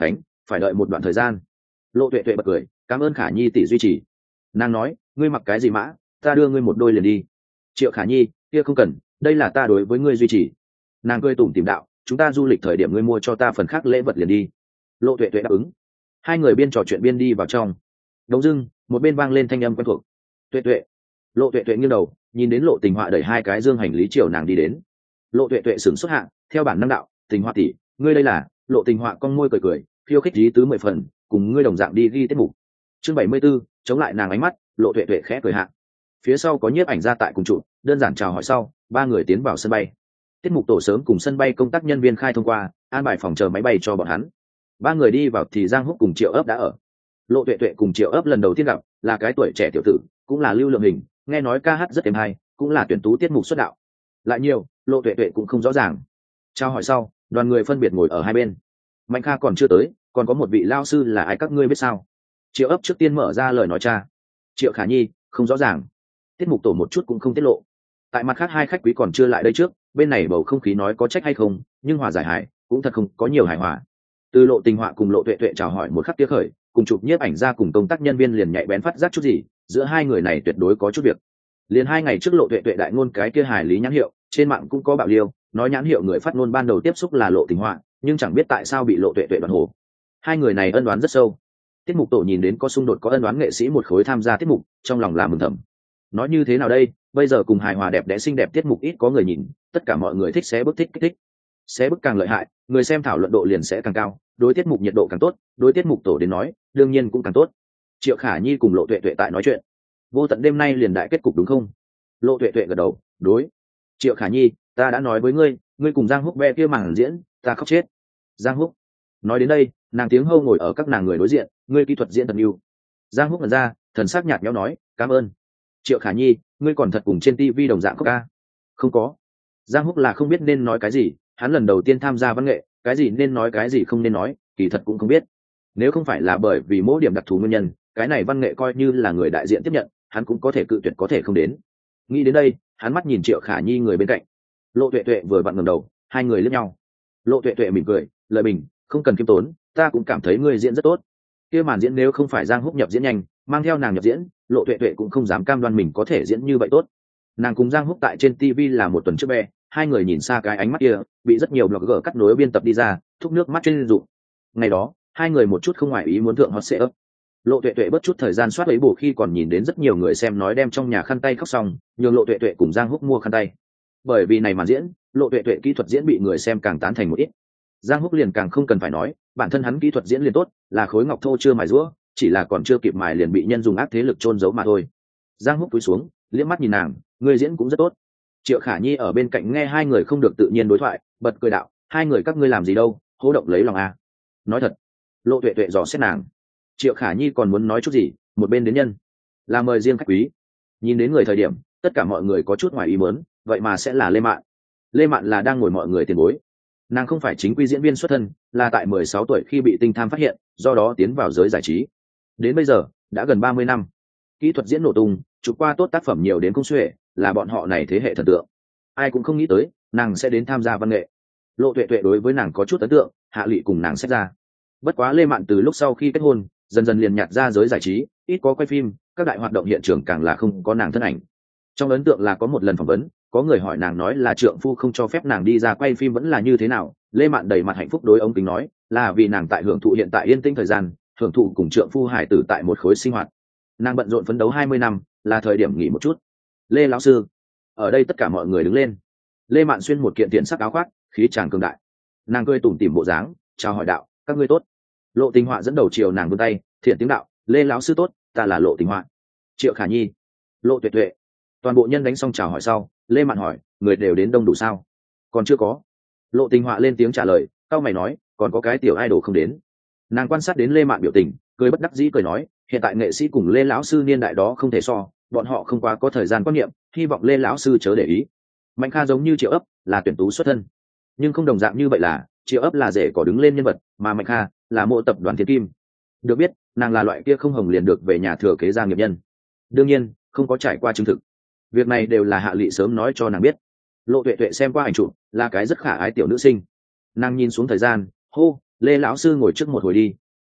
phải đợi một đoạn thời gian. Lộ tuệ tuệ bật cười, cảm ơn Khả Nhi tỷ duy trì. Nàng nói, ngươi mặc cái gì mã, ta đưa ngươi một đôi liền đi. Triệu Khả Nhi, kia không cần, đây là ta đối với ngươi duy trì. Nàng cười tủm tỉm đạo, chúng ta du lịch thời điểm ngươi mua cho ta phần khác lễ vật liền đi. Lộ tuệ tuệ đáp ứng. Hai người biên trò chuyện biên đi vào trong. Đống dưng, một bên vang lên thanh âm quen thuộc. Tuệ tuệ. Lộ tuệ tuệ nghiêng đầu, nhìn đến Lộ Tình Họa đẩy hai cái dương hành lý chiều nàng đi đến. Lộ tuệ tuệ sửng xuất hạ, theo bản năng đạo, Tình Họa tỷ, ngươi đây là? Lộ Tình Họa con môi cười cười, khiêu khích lý tứ 10 phần, cùng ngươi đồng dạng đi ghi tiết mục. Chương 74, chống lại nàng ánh mắt, Lộ tuệ tuệ khẽ cười hạ. Phía sau có nhiếp ảnh ra tại cùng trụ, đơn giản chào hỏi sau, ba người tiến vào sân bay. Tiết mục tổ sớm cùng sân bay công tác nhân viên khai thông qua, an bài phòng chờ máy bay cho bọn hắn. Ba người đi vào thì Giang Húc cùng Triệu Ấp đã ở. Lộ tuệ tuệ cùng Triệu Ấp lần đầu tiên gặp, là cái tuổi trẻ tiểu tử, cũng là lưu lượng hình, nghe nói ca hát rất êm hay, cũng là tuyển tú tiết mục xuất đạo. Lại nhiều, Lộ tuệ tuệ cũng không rõ ràng. Trao hỏi sau, đoàn người phân biệt ngồi ở hai bên. Mạnh Kha còn chưa tới, còn có một vị lao sư là ai các ngươi biết sao? Triệu Ấp trước tiên mở ra lời nói cha. Triệu Khả Nhi, không rõ ràng. Tiết mục tổ một chút cũng không tiết lộ. Tại mặt khác hai khách quý còn chưa lại đây trước, bên này bầu không khí nói có trách hay không, nhưng hòa giải hài cũng thật không có nhiều hài hòa. Từ Lộ Tình Họa cùng Lộ tuệ tuệ chào hỏi một khắc tiếc khởi, cùng chụp nhiếp ảnh ra cùng công tác nhân viên liền nhạy bén phát giác chút gì, giữa hai người này tuyệt đối có chút việc. Liền 2 ngày trước Lộ tuệ tuệ đại ngôn cái kia hài lý nhãn hiệu, trên mạng cũng có bạo liêu, nói nhãn hiệu người phát ngôn ban đầu tiếp xúc là Lộ Tình Họa, nhưng chẳng biết tại sao bị Lộ tuệ tuệ đoán hồ. Hai người này ân đoán rất sâu. Tiết mục tổ nhìn đến có xung đột có ân đoán nghệ sĩ một khối tham gia tiết mục, trong lòng làm mừng thầm. Nói như thế nào đây, bây giờ cùng hài hòa đẹp đẽ xinh đẹp tiết mục ít có người nhìn, tất cả mọi người thích xé bức thích kích thích. Xé bức càng lợi hại, người xem thảo luận độ liền sẽ càng cao, đối tiết mục nhiệt độ càng tốt, đối tiết mục tổ đến nói, đương nhiên cũng càng tốt. Triệu Khả Nhi cùng Lộ tuệ tuệ tại nói chuyện. Vô tận đêm nay liền đại kết cục đúng không? Lộ tuệ tuệ gật đầu, đối. Triệu Khả Nhi, ta đã nói với ngươi, ngươi cùng Giang Húc ve kia màn diễn, ta khóc chết. Giang Húc. Nói đến đây, nàng tiếng hâu ngồi ở các nàng người đối diện, ngươi kỹ thuật diễn thật yêu. Giang Húc ngẩn ra, thần sắc nhạt nhẽo nói, cảm ơn. Triệu Khả Nhi, ngươi còn thật cùng trên TV đồng dạng khóc ca. Không có. Giang Húc là không biết nên nói cái gì, hắn lần đầu tiên tham gia văn nghệ, cái gì nên nói cái gì không nên nói, kỳ thật cũng không biết. Nếu không phải là bởi vì mỗi điểm đặc thù nguyên nhân, cái này văn nghệ coi như là người đại diện tiếp nhận, hắn cũng có thể cự tuyệt có thể không đến. Nghĩ đến đây, hắn mắt nhìn Triệu Khả Nhi người bên cạnh. Lộ tuệ tuệ vừa vặn ngẩng đầu, hai người liếc nhau. Lộ tuệ tuệ mỉm cười, lợi bình, không cần kiêm tốn, ta cũng cảm thấy ngươi diễn rất tốt. Kia màn diễn nếu không phải Giang Húc nhập diễn nhanh, mang theo nàng nhập diễn, Lộ tuệ tuệ cũng không dám cam đoan mình có thể diễn như vậy tốt. Nàng cùng Giang Húc tại trên TV là một tuần trước be, hai người nhìn xa cái ánh mắt kia, bị rất nhiều blogger cắt nối biên tập đi ra, thúc nước mắt trên dụng. Ngày đó, hai người một chút không ngoại ý muốn thượng hot setup. Lộ tuệ tuệ bớt chút thời gian soát ấy bù khi còn nhìn đến rất nhiều người xem nói đem trong nhà khăn tay khóc xong, nhường Lộ tuệ tuệ cùng Giang Húc mua khăn tay. Bởi vì này màn diễn, Lộ tuệ tuệ kỹ thuật diễn bị người xem càng tán thành một ít. Giang Húc liền càng không cần phải nói, bản thân hắn kỹ thuật diễn liền tốt, là khối ngọc thô chưa mài rũa, chỉ là còn chưa kịp mài liền bị nhân dùng ác thế lực chôn giấu mà thôi. Giang Húc cúi xuống, liếc mắt nhìn nàng, người diễn cũng rất tốt. Triệu Khả Nhi ở bên cạnh nghe hai người không được tự nhiên đối thoại, bật cười đạo, hai người các ngươi làm gì đâu, hô động lấy lòng à. Nói thật. Lộ tuệ tuệ dò xét nàng. Triệu Khả Nhi còn muốn nói chút gì, một bên đến nhân là mời riêng khách quý. Nhìn đến người thời điểm, tất cả mọi người có chút ngoài ý muốn, vậy mà sẽ là Lê Mạn. Lê Mạn là đang ngồi mọi người tiền bối. Nàng không phải chính quy diễn viên xuất thân, là tại 16 tuổi khi bị Tinh Tham phát hiện, do đó tiến vào giới giải trí. Đến bây giờ, đã gần 30 năm. Kỹ thuật diễn nổ tung, chụp qua tốt tác phẩm nhiều đến không xuể, là bọn họ này thế hệ thần tượng. Ai cũng không nghĩ tới, nàng sẽ đến tham gia văn nghệ. Lộ tuệ tuệ đối với nàng có chút ấn tượng, Hạ Lụy cùng nàng xét ra. Bất quá Lê Mạn từ lúc sau khi kết hôn, dần dần liền nhạt ra giới giải trí, ít có quay phim, các đại hoạt động hiện trường càng là không có nàng thân ảnh. Trong ấn tượng là có một lần phỏng vấn, có người hỏi nàng nói là trượng phu không cho phép nàng đi ra quay phim vẫn là như thế nào, Lê Mạn đầy mặt hạnh phúc đối ống kính nói, là vì nàng tại hưởng thụ hiện tại yên tĩnh thời gian, hưởng thụ cùng trượng phu hải tử tại một khối sinh hoạt. Nàng bận rộn phấn đấu 20 năm, là thời điểm nghỉ một chút. Lê lão sư. Ở đây tất cả mọi người đứng lên. Lê Mạn xuyên một kiện tiện sắc áo khoác, khí tràng cường đại. Nàng cười tủm tỉm bộ dáng, chào hỏi đạo, các ngươi tốt. Lộ Tình Họa dẫn đầu chiều nàng vươn tay, thiện tiếng đạo, Lê lão sư tốt, ta là Lộ Tình Họa. Triệu Khả Nhi. Lộ tuệ tuệ. Toàn bộ nhân đánh xong chào hỏi sau, Lê Mạn hỏi, người đều đến đông đủ sao? Còn chưa có. Lộ Tình Họa lên tiếng trả lời, cao mày nói, còn có cái tiểu idol không đến. Nàng quan sát đến Lê Mạn biểu tình, cười bất đắc dĩ cười nói, hiện tại nghệ sĩ cùng Lê lão sư niên đại đó không thể so, bọn họ không quá có thời gian quan niệm, hy vọng Lê lão sư chớ để ý. Mạnh Kha giống như Triệu Ấp, là tuyển tú xuất thân, nhưng không đồng dạng như vậy là Triệu Ấp là rể có đứng lên nhân vật, mà Mạnh Kha là mộ tập đoàn Thiên Kim. Được biết, nàng là loại kia không hồng liền được về nhà thừa kế gia nghiệp nhân. Đương nhiên, không có trải qua chứng thực. Việc này đều là Hạ Lị sớm nói cho nàng biết. Lộ tuệ tuệ xem qua ảnh chụp, là cái rất khả ái tiểu nữ sinh. Nàng nhìn xuống thời gian, hô, Lê lão sư ngồi trước một hồi đi.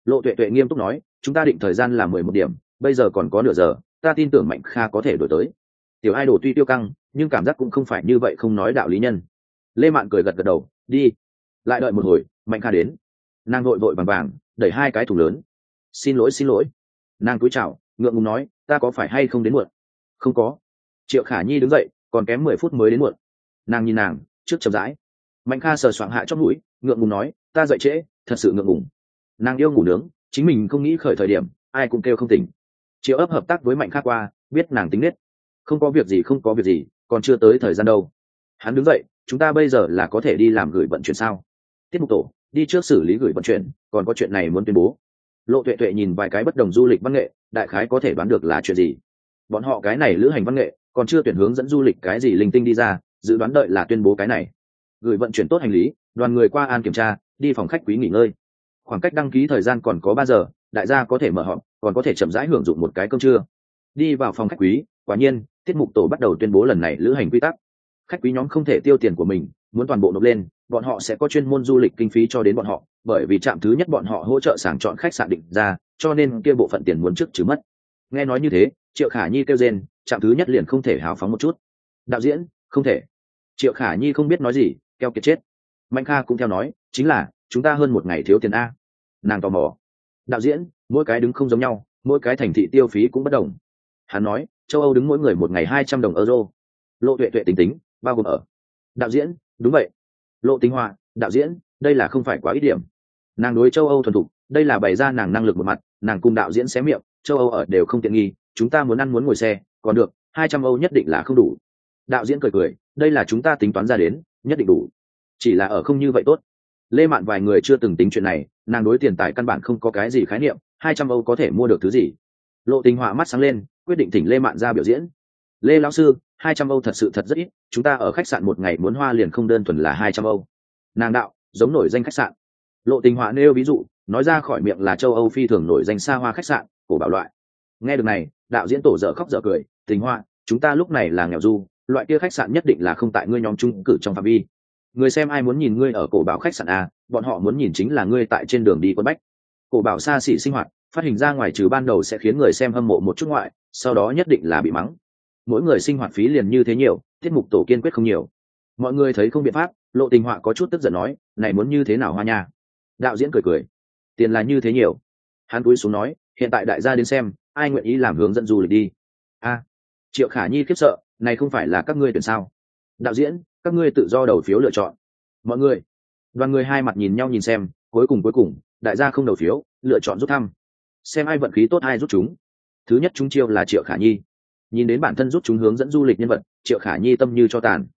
Lộ tuệ tuệ nghiêm túc nói, chúng ta định thời gian là 11 điểm, bây giờ còn có nửa giờ, ta tin tưởng Mạnh Kha có thể đổi tới. Tiểu idol tuy tiêu căng nhưng cảm giác cũng không phải như vậy, không nói đạo lý nhân. Lê Mạn cười gật gật đầu, đi. Lại đợi một hồi, Mạnh Kha đến. Nàng vội vội vàng vàng đẩy 2 cái thùng lớn. Xin lỗi. Nàng cúi chào ngượng ngùng nói, ta có phải hay không đến muộn? Không có. Triệu Khả Nhi đứng dậy, còn kém 10 phút mới đến muộn. Nàng nhìn nàng trước chậm rãi. Mạnh Kha sờ soạng hạ chót mũi, ngượng ngùng nói, ta dậy trễ, thật sự ngượng ngùng. Nàng yêu ngủ nướng, chính mình không nghĩ khởi thời điểm, ai cũng kêu không tỉnh. Triệu ấp hợp tác với Mạnh Kha qua, biết nàng tính nết. Không có việc gì, còn chưa tới thời gian đâu. Hắn đứng dậy, chúng ta bây giờ là có thể đi làm gửi vận chuyển sao? Tiết mục tổ đi trước xử lý gửi vận chuyển, còn có chuyện này muốn tuyên bố. Lộ tuệ tuệ nhìn vài cái bất đồng du lịch văn nghệ, đại khái có thể đoán được là chuyện gì. Bọn họ cái này lữ hành văn nghệ còn chưa tuyển hướng dẫn du lịch cái gì linh tinh đi ra, dự đoán đợi là tuyên bố cái này. Gửi vận chuyển tốt hành lý, đoàn người qua an kiểm tra, đi phòng khách quý nghỉ ngơi. Khoảng cách đăng ký thời gian còn có 3 giờ, đại gia có thể mở họp, còn có thể chậm rãi hưởng dụng một cái cơm trưa. Đi vào phòng khách quý, quả nhiên tiết mục tổ bắt đầu tuyên bố lần này lữ hành quy tắc. Khách quý nhóm không thể tiêu tiền của mình, muốn toàn bộ nộp lên, bọn họ sẽ có chuyên môn du lịch kinh phí cho đến bọn họ, bởi vì trạm thứ nhất bọn họ hỗ trợ sàng chọn khách sạn định ra, cho nên kia bộ phận tiền muốn trước trừ mất. Nghe nói như thế, Triệu Khả Nhi kêu rên, trạm thứ nhất liền không thể hào phóng một chút. Đạo diễn, không thể. Triệu Khả Nhi không biết nói gì, keo kiệt chết. Mạnh Kha cũng theo nói, chính là chúng ta hơn một ngày thiếu tiền a. Nàng tò mò. Đạo diễn, mỗi cái đứng không giống nhau, mỗi cái thành thị tiêu phí cũng bất đồng. Hắn nói, châu Âu đứng mỗi người một ngày 200 đồng euro. Lộ tuệ tuệ tính bao gồm ở. Đạo diễn, đúng vậy. Lộ Tinh Hoa, đạo diễn, đây là không phải quá ít điểm. Nàng đối châu Âu thuần thục, đây là bày ra nàng năng lực một mặt, nàng cùng đạo diễn xé miệng, châu Âu ở đều không tiện nghi, chúng ta muốn ăn muốn ngồi xe, còn được, 200 Âu nhất định là không đủ. Đạo diễn cười, đây là chúng ta tính toán ra đến, nhất định đủ. Chỉ là ở không như vậy tốt. Lê Mạn vài người chưa từng tính chuyện này, nàng đối tiền tài căn bản không có cái gì khái niệm, 200 Âu có thể mua được thứ gì. Lộ Tinh Hoa mắt sáng lên, quyết định thỉnh Lê Mạn ra biểu diễn. Lê lão sư, 200 Âu thật sự thật rất ít, chúng ta ở khách sạn một ngày muốn hoa liền không đơn thuần là 200 Âu. Nàng đạo, giống nổi danh khách sạn. Lộ Tình Họa nêu ví dụ, nói ra khỏi miệng là châu Âu phi thường nổi danh xa hoa khách sạn, cổ bảo loại. Nghe được này, đạo diễn tổ dở khóc dở cười, Tình Họa, chúng ta lúc này là nghèo du, loại kia khách sạn nhất định là không tại ngươi nhóm trung cử trong phạm vi. Người xem ai muốn nhìn ngươi ở cổ bảo khách sạn a, bọn họ muốn nhìn chính là ngươi tại trên đường đi quân bách. Cổ bảo xa xỉ sinh hoạt, phát hình ra ngoài trừ ban đầu sẽ khiến người xem hâm mộ một chút ngoại, sau đó nhất định là bị mắng. Mỗi người sinh hoạt phí liền như thế nhiều, tiết mục tổ kiên quyết không nhiều. Mọi người thấy không biện pháp, Lộ Tình Họa có chút tức giận nói, này muốn như thế nào hoa nha. Đạo diễn cười, tiền là như thế nhiều. Hắn cúi xuống nói, hiện tại đại gia đến xem, ai nguyện ý làm hướng dẫn du lịch đi. A, Triệu Khả Nhi khiếp sợ, này không phải là các ngươi tuyển sao? Đạo diễn, các ngươi tự do đầu phiếu lựa chọn. Mọi người, đoàn người hai mặt nhìn nhau nhìn xem, cuối cùng, đại gia không đầu phiếu, lựa chọn rút thăm. Xem ai vận khí tốt ai rút chúng. Thứ nhất chúng chiêu là Triệu Khả Nhi. Nhìn đến bản thân rút chúng hướng dẫn du lịch nhân vật, Triệu Khả Nhi tâm như cho tàn.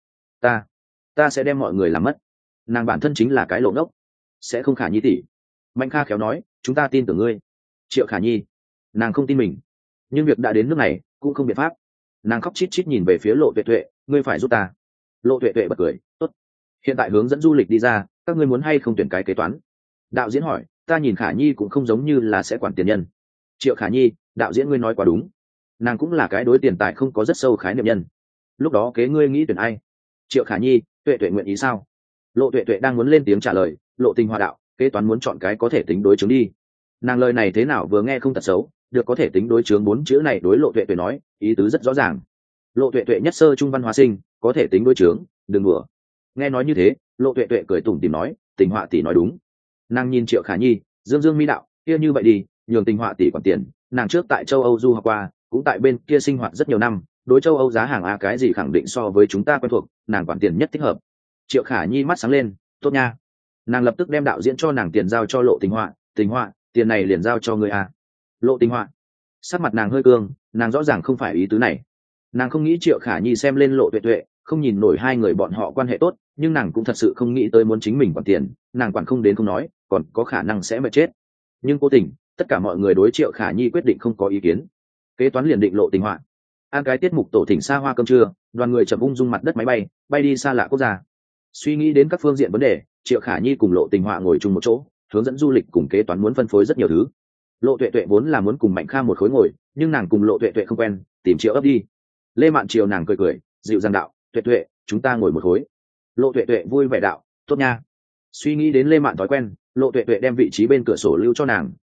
Ta sẽ đem mọi người làm mất. Nàng bản thân chính là cái lộ ngốc. Sẽ không Khả Nhi tỷ. Mạnh Kha khéo nói, chúng ta tin tưởng ngươi. Triệu Khả Nhi, nàng không tin mình, nhưng việc đã đến nước này cũng không biện pháp. Nàng khóc chít chít nhìn về phía Lộ Tuệ Tuệ, ngươi phải giúp ta. Lộ Tuệ Tuệ bật cười, tốt. Hiện tại hướng dẫn du lịch đi ra, các ngươi muốn hay không tuyển cái kế toán? Đạo diễn hỏi, ta nhìn Khả Nhi cũng không giống như là sẽ quản tiền nhân. Triệu Khả Nhi, đạo diễn ngươi nói quá đúng. Nàng cũng là cái đối tiền tài không có rất sâu khái niệm nhân. Lúc đó kế ngươi nghĩ tuyển ai? Triệu Khả Nhi, Tuệ Tuệ nguyện ý sao? Lộ Tuệ Tuệ đang muốn lên tiếng trả lời, Lộ Tình Hoa đạo, kế toán muốn chọn cái có thể tính đối chứng đi. Nàng lời này thế nào vừa nghe không tật xấu, được có thể tính đối chứng 4 chữ này đối Lộ Tuệ Tuệ nói, ý tứ rất rõ ràng. Lộ Tuệ Tuệ nhất sơ trung văn hóa sinh, có thể tính đối chứng, đừng đùa. Nghe nói như thế, Lộ Tuệ Tuệ cười tủm tỉm nói, Tình Họa tỷ nói đúng. Nàng nhìn Triệu Khả Nhi, dương mi đạo, kia như vậy đi, nhường Tình Họa tỷ quản tiền, nàng trước tại châu Âu du học qua, cũng tại bên kia sinh hoạt rất nhiều năm, đối châu Âu giá hàng cái gì khẳng định so với chúng ta quen thuộc, nàng quản tiền nhất thích hợp. Triệu Khả Nhi mắt sáng lên, tốt nha. Nàng lập tức đem đạo diễn cho nàng tiền giao cho Lộ Tình Họa, tiền này liền giao cho ngươi a. Lộ Tình Họa, sắc mặt nàng hơi cương, nàng rõ ràng không phải ý tứ này. Nàng không nghĩ Triệu Khả Nhi xem lên Lộ Tuệ Tuệ, không nhìn nổi hai người bọn họ quan hệ tốt, nhưng nàng cũng thật sự không nghĩ tới muốn chính mình quản tiền, nàng quản không đến không nói, còn có khả năng sẽ mệt chết. Nhưng cố tình, tất cả mọi người đối Triệu Khả Nhi quyết định không có ý kiến. Kế toán liền định Lộ Tình Họa. Ăn cái tiết mục tổ thỉnh xa hoa cơm trưa, đoàn người chậm ung dung mặt đất máy bay đi xa lạ quốc gia. Suy nghĩ đến các phương diện vấn đề, Triệu Khả Nhi cùng Lộ Tình Họa ngồi chung một chỗ, hướng dẫn du lịch cùng kế toán muốn phân phối rất nhiều thứ. Lộ Tuệ Tuệ vốn là muốn cùng Mạnh Kha một khối ngồi, nhưng nàng cùng Lộ Tuệ Tuệ không quen, tìm Triệu ấp đi. Lê Mạn chiều nàng cười, dịu dàng đạo, Tuệ Tuệ, chúng ta ngồi một khối. Lộ Tuệ Tuệ vui vẻ đạo, tốt nha. Suy nghĩ đến Lê Mạn thói quen, Lộ Tuệ Tuệ đem vị trí bên cửa sổ lưu cho nàng,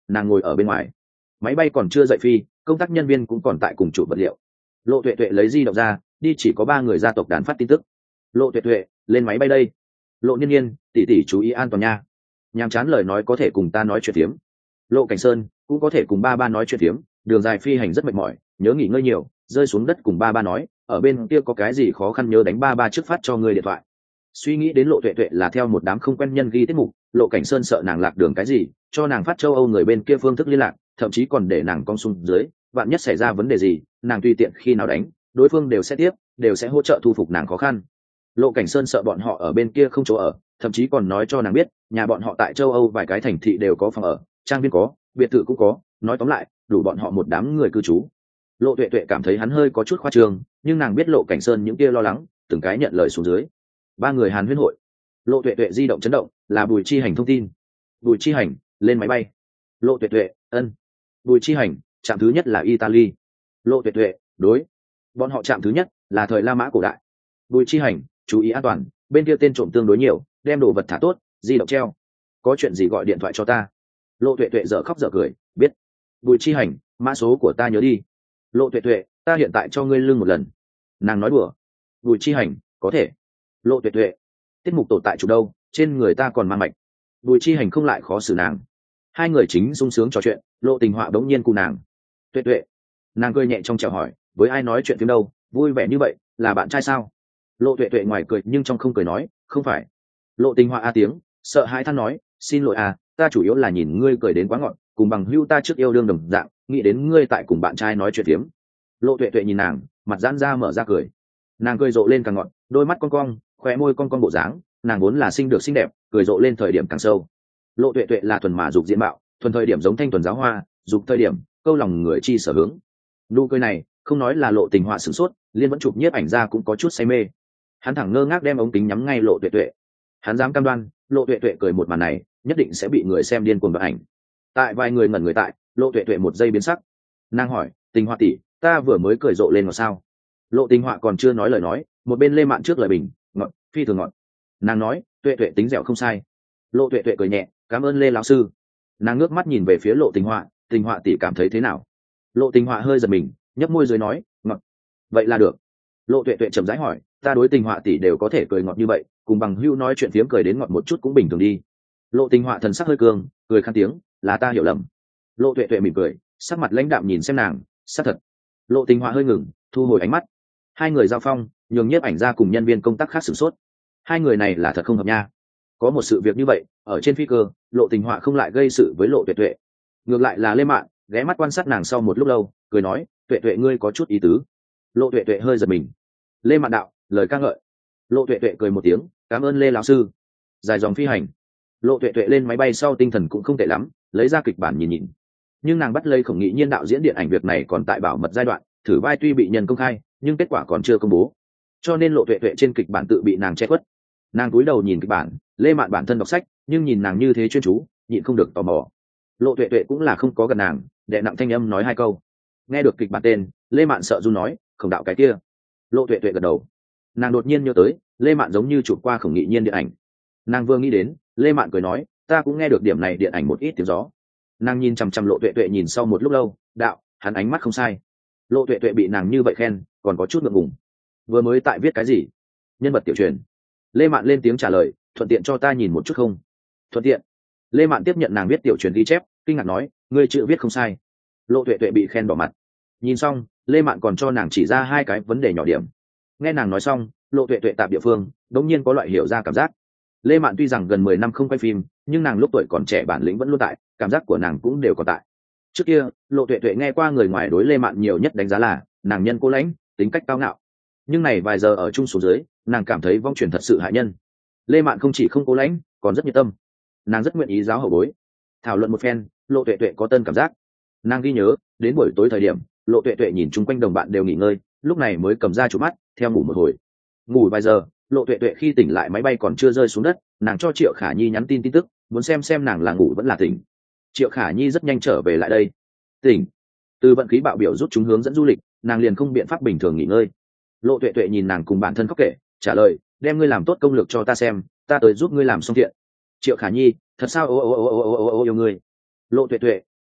nàng ngồi ở bên ngoài, máy bay còn chưa dậy phi, công tác nhân viên cũng còn tại cùng chụp vật liệu. Lộ Tuệ Tuệ lấy di động ra, đi chỉ có 3 người gia tộc đàn phát tin tức. Lộ Tuệ Tuệ, lên máy bay đây. Lộ Nhiên Nhiên, tỷ tỷ chú ý an toàn nha. Nhàm chán lời nói có thể cùng ta nói chuyện phiếm. Lộ Cảnh Sơn cũng có thể cùng ba ba nói chuyện phiếm, đường dài phi hành rất mệt mỏi, nhớ nghỉ ngơi nhiều, rơi xuống đất cùng ba ba nói, ở bên kia có cái gì khó khăn nhớ đánh ba ba trước phát cho người điện thoại. Suy nghĩ đến Lộ Tuệ Tuệ là theo một đám không quen nhân ghi tiết mục, Lộ Cảnh Sơn sợ nàng lạc đường cái gì, cho nàng phát châu Âu người bên kia phương thức liên lạc, thậm chí còn để nàng cong xuống dưới, vạn nhất xảy ra vấn đề gì, nàng tùy tiện khi nào đánh, đối phương đều sẽ tiếp, đều sẽ hỗ trợ thu phục nàng khó khăn. Lộ Cảnh Sơn sợ bọn họ ở bên kia không chỗ ở, thậm chí còn nói cho nàng biết, nhà bọn họ tại châu Âu vài cái thành thị đều có phòng ở, trang viên có, biệt thự cũng có, nói tóm lại, đủ bọn họ một đám người cư trú. Lộ Tuệ Tuệ cảm thấy hắn hơi có chút khoa trương, nhưng nàng biết Lộ Cảnh Sơn những kia lo lắng, từng cái nhận lời xuống dưới. 3 người Hàn Huyên hội. Lộ Tuệ Tuệ di động chấn động, là Bùi Chi Hành thông tin. Bùi Chi Hành, lên máy bay. Lộ Tuệ Tuệ, ân. Bùi Chi Hành, trạm thứ nhất là Italy. Lộ Tuệ Tuệ, đối. Bọn họ trạm thứ nhất là thời La Mã cổ đại. Bùi Chi Hành, chú ý an toàn, bên kia tên trộm tương đối nhiều, đem đồ vật thả tốt, di động treo. Có chuyện gì gọi điện thoại cho ta. Lộ Tuệ Tuệ dở khóc dở cười, biết. Bùi Chi Hành, mã số của ta nhớ đi. Lộ Tuệ Tuệ, ta hiện tại cho ngươi lưng một lần. Nàng nói đùa. Bùi Chi Hành, có thể. Lộ Tuệ Tuệ, tiết mục tổ tại chủ đâu, trên người ta còn mang mạch. Bùi Chi Hành không lại khó xử nàng. 2 người chính sung sướng trò chuyện, Lộ Tình Họa đống nhiên cụ nàng. Tuệ Tuệ, nàng cười nhẹ trong chào hỏi, với ai nói chuyện phim đâu, vui vẻ như vậy, là bạn trai sao? Lộ Tuệ Tuệ ngoài cười nhưng trong không cười nói, không phải. Lộ Tình Họa a tiếng, sợ hãi than nói, xin lỗi à, ta chủ yếu là nhìn ngươi cười đến quá ngọt, cùng bằng hữu ta trước yêu đương đồng dạng, nghĩ đến ngươi tại cùng bạn trai nói chuyện phiếm. Lộ Tuệ Tuệ nhìn nàng, mặt giãn ra mở ra cười. Nàng cười rộ lên càng ngọt, đôi mắt cong cong, khóe môi cong cong bộ dáng, nàng vốn là xinh được xinh đẹp, cười rộ lên thời điểm càng sâu. Lộ Tuệ Tuệ là thuần mà dục diện mạo, thuần thời điểm giống thanh thuần giáo hoa, dục thời điểm câu lòng người chi sở hướng. Nụ cười này, không nói là Lộ Tình Họa sửng sốt, liên vẫn chụp nhiếp ảnh ra cũng có chút say mê. Hắn thẳng ngơ ngác đem ống kính nhắm ngay Lộ Tuệ Tuệ. Hắn dám cam đoan, Lộ Tuệ Tuệ cười một màn này, nhất định sẽ bị người xem điên cuồng đoạt ảnh. Tại vài người ngẩn người tại, Lộ Tuệ Tuệ một giây biến sắc. Nàng hỏi, Tình Họa tỷ, ta vừa mới cười rộ lên mà sao? Lộ Tình Họa còn chưa nói lời nói, một bên Lê Mạn trước lời bình, ngọt, phi thường ngọt. Nàng nói, Tuệ Tuệ tính dẻo không sai. Lộ Tuệ Tuệ cười nhẹ, cảm ơn Lê lão sư. Nàng ngước mắt nhìn về phía Lộ Tình Họa, Tình Họa tỷ cảm thấy thế nào? Lộ Tình Họa hơi giật mình, nhấp môi dưới nói, ngọt. Vậy là được. Lộ Tuệ Tuệ chậm rãi hỏi, ta đối Tình Họa tỷ đều có thể cười ngọt như vậy, cùng bằng hữu nói chuyện phiếm cười đến ngọt một chút cũng bình thường đi. Lộ Tình Họa thần sắc hơi cương, cười khan tiếng, là ta hiểu lầm. Lộ Tuệ Tuệ mỉm cười, sắc mặt lãnh đạm nhìn xem nàng, xác thật. Lộ Tình Họa hơi ngừng, thu hồi ánh mắt. 2 người giao phong, nhường nhiếp ảnh ra cùng nhân viên công tác khác sửng sốt. 2 người này là thật không hợp nha. Có một sự việc như vậy, ở trên phi cơ, Lộ Tình Họa không lại gây sự với Lộ Tuệ Tuệ. Ngược lại là Lê Mạn, ghé mắt quan sát nàng sau một lúc lâu, cười nói, Tuệ Tuệ ngươi có chút ý tứ. Lộ Tuệ Tuệ hơi giật mình. Lê Mạn đạo, lời ca ngợi. Lộ Tuệ Tuệ cười một tiếng, cảm ơn Lê lão sư. Dài dòng phi hành. Lộ Tuệ Tuệ lên máy bay sau tinh thần cũng không tệ lắm, lấy ra kịch bản nhìn nhìn. Nhưng nàng bắt lấy Khổng Nghị Nhiên đạo diễn điện ảnh việc này còn tại bảo mật giai đoạn, thử vai tuy bị nhân công khai, nhưng kết quả còn chưa công bố. Cho nên Lộ Tuệ Tuệ trên kịch bản tự bị nàng che khuất. Nàng cúi đầu nhìn kịch bản, Lê Mạn bản thân đọc sách, nhưng nhìn nàng như thế chuyên chú, nhịn không được tò mò. Lộ Tuệ Tuệ cũng là không có gần nàng, đệ nặng thanh âm nói 2 câu. Nghe được kịch bản tên, Lê Mạn sợ run nói, Khổng đạo cái kia. Lộ Tuệ Tuệ gật đầu. Nàng đột nhiên nhớ tới, Lê Mạn giống như chụp qua Khổng Nghị Nhiên điện ảnh. Nàng vừa nghĩ đến, Lê Mạn cười nói, ta cũng nghe được điểm này điện ảnh một ít tiếng gió. Nàng nhìn chằm chằm Lộ Tuệ Tuệ nhìn sau một lúc lâu, đạo, hắn ánh mắt không sai. Lộ Tuệ Tuệ bị nàng như vậy khen, còn có chút ngượng ngùng. Vừa mới tại viết cái gì? Nhân vật tiểu truyền. Lê Mạn lên tiếng trả lời, thuận tiện cho ta nhìn một chút không? Thuận tiện. Lê Mạn tiếp nhận nàng viết tiểu truyền ghi chép, kinh ngạc nói, ngươi chữ viết không sai. Lộ Tuệ Tuệ bị khen đỏ mặt. Nhìn xong, Lê Mạn còn cho nàng chỉ ra 2 cái vấn đề nhỏ điểm. Nghe nàng nói xong, Lộ Tuệ Tuệ tạp địa phương, đống nhiên có loại hiểu ra cảm giác. Lê Mạn tuy rằng gần 10 năm không quay phim, nhưng nàng lúc tuổi còn trẻ bản lĩnh vẫn luôn tại, cảm giác của nàng cũng đều còn tại. Trước kia, Lộ Tuệ Tuệ nghe qua người ngoài đối Lê Mạn nhiều nhất đánh giá là nàng nhân cô lãnh, tính cách cao ngạo. Nhưng này vài giờ ở chung số dưới, nàng cảm thấy vong truyền thật sự hại nhân. Lê Mạn không chỉ không cố lãnh, còn rất nhiệt tâm. Nàng rất nguyện ý giáo hậu bối. Thảo luận một phen, Lộ Tuệ Tuệ có tân cảm giác. Nàng ghi nhớ, đến buổi tối thời điểm, Lộ Tuệ Tuệ nhìn chung quanh đồng bạn đều nghỉ ngơi, lúc này mới cầm ra chụp mắt, theo ngủ một hồi. Ngủ vài giờ, Lộ Tuệ Tuệ khi tỉnh lại máy bay còn chưa rơi xuống đất, nàng cho Triệu Khả Nhi nhắn tin tức, muốn xem nàng là ngủ vẫn là tỉnh. Triệu Khả Nhi rất nhanh trở về lại đây. Tỉnh. Từ vận khí bạo biểu rút chúng hướng dẫn du lịch, nàng liền không biện pháp bình thường nghỉ ngơi. Lộ Tuệ Tuệ nhìn nàng cùng bản thân khóc kể, trả lời, đem ngươi làm tốt công lược cho ta xem, ta tới giúp ngươi làm xong thiện. Triệu Khả Nhi, thật sao yêu ngươi. Lộ Tuệ Tuệ,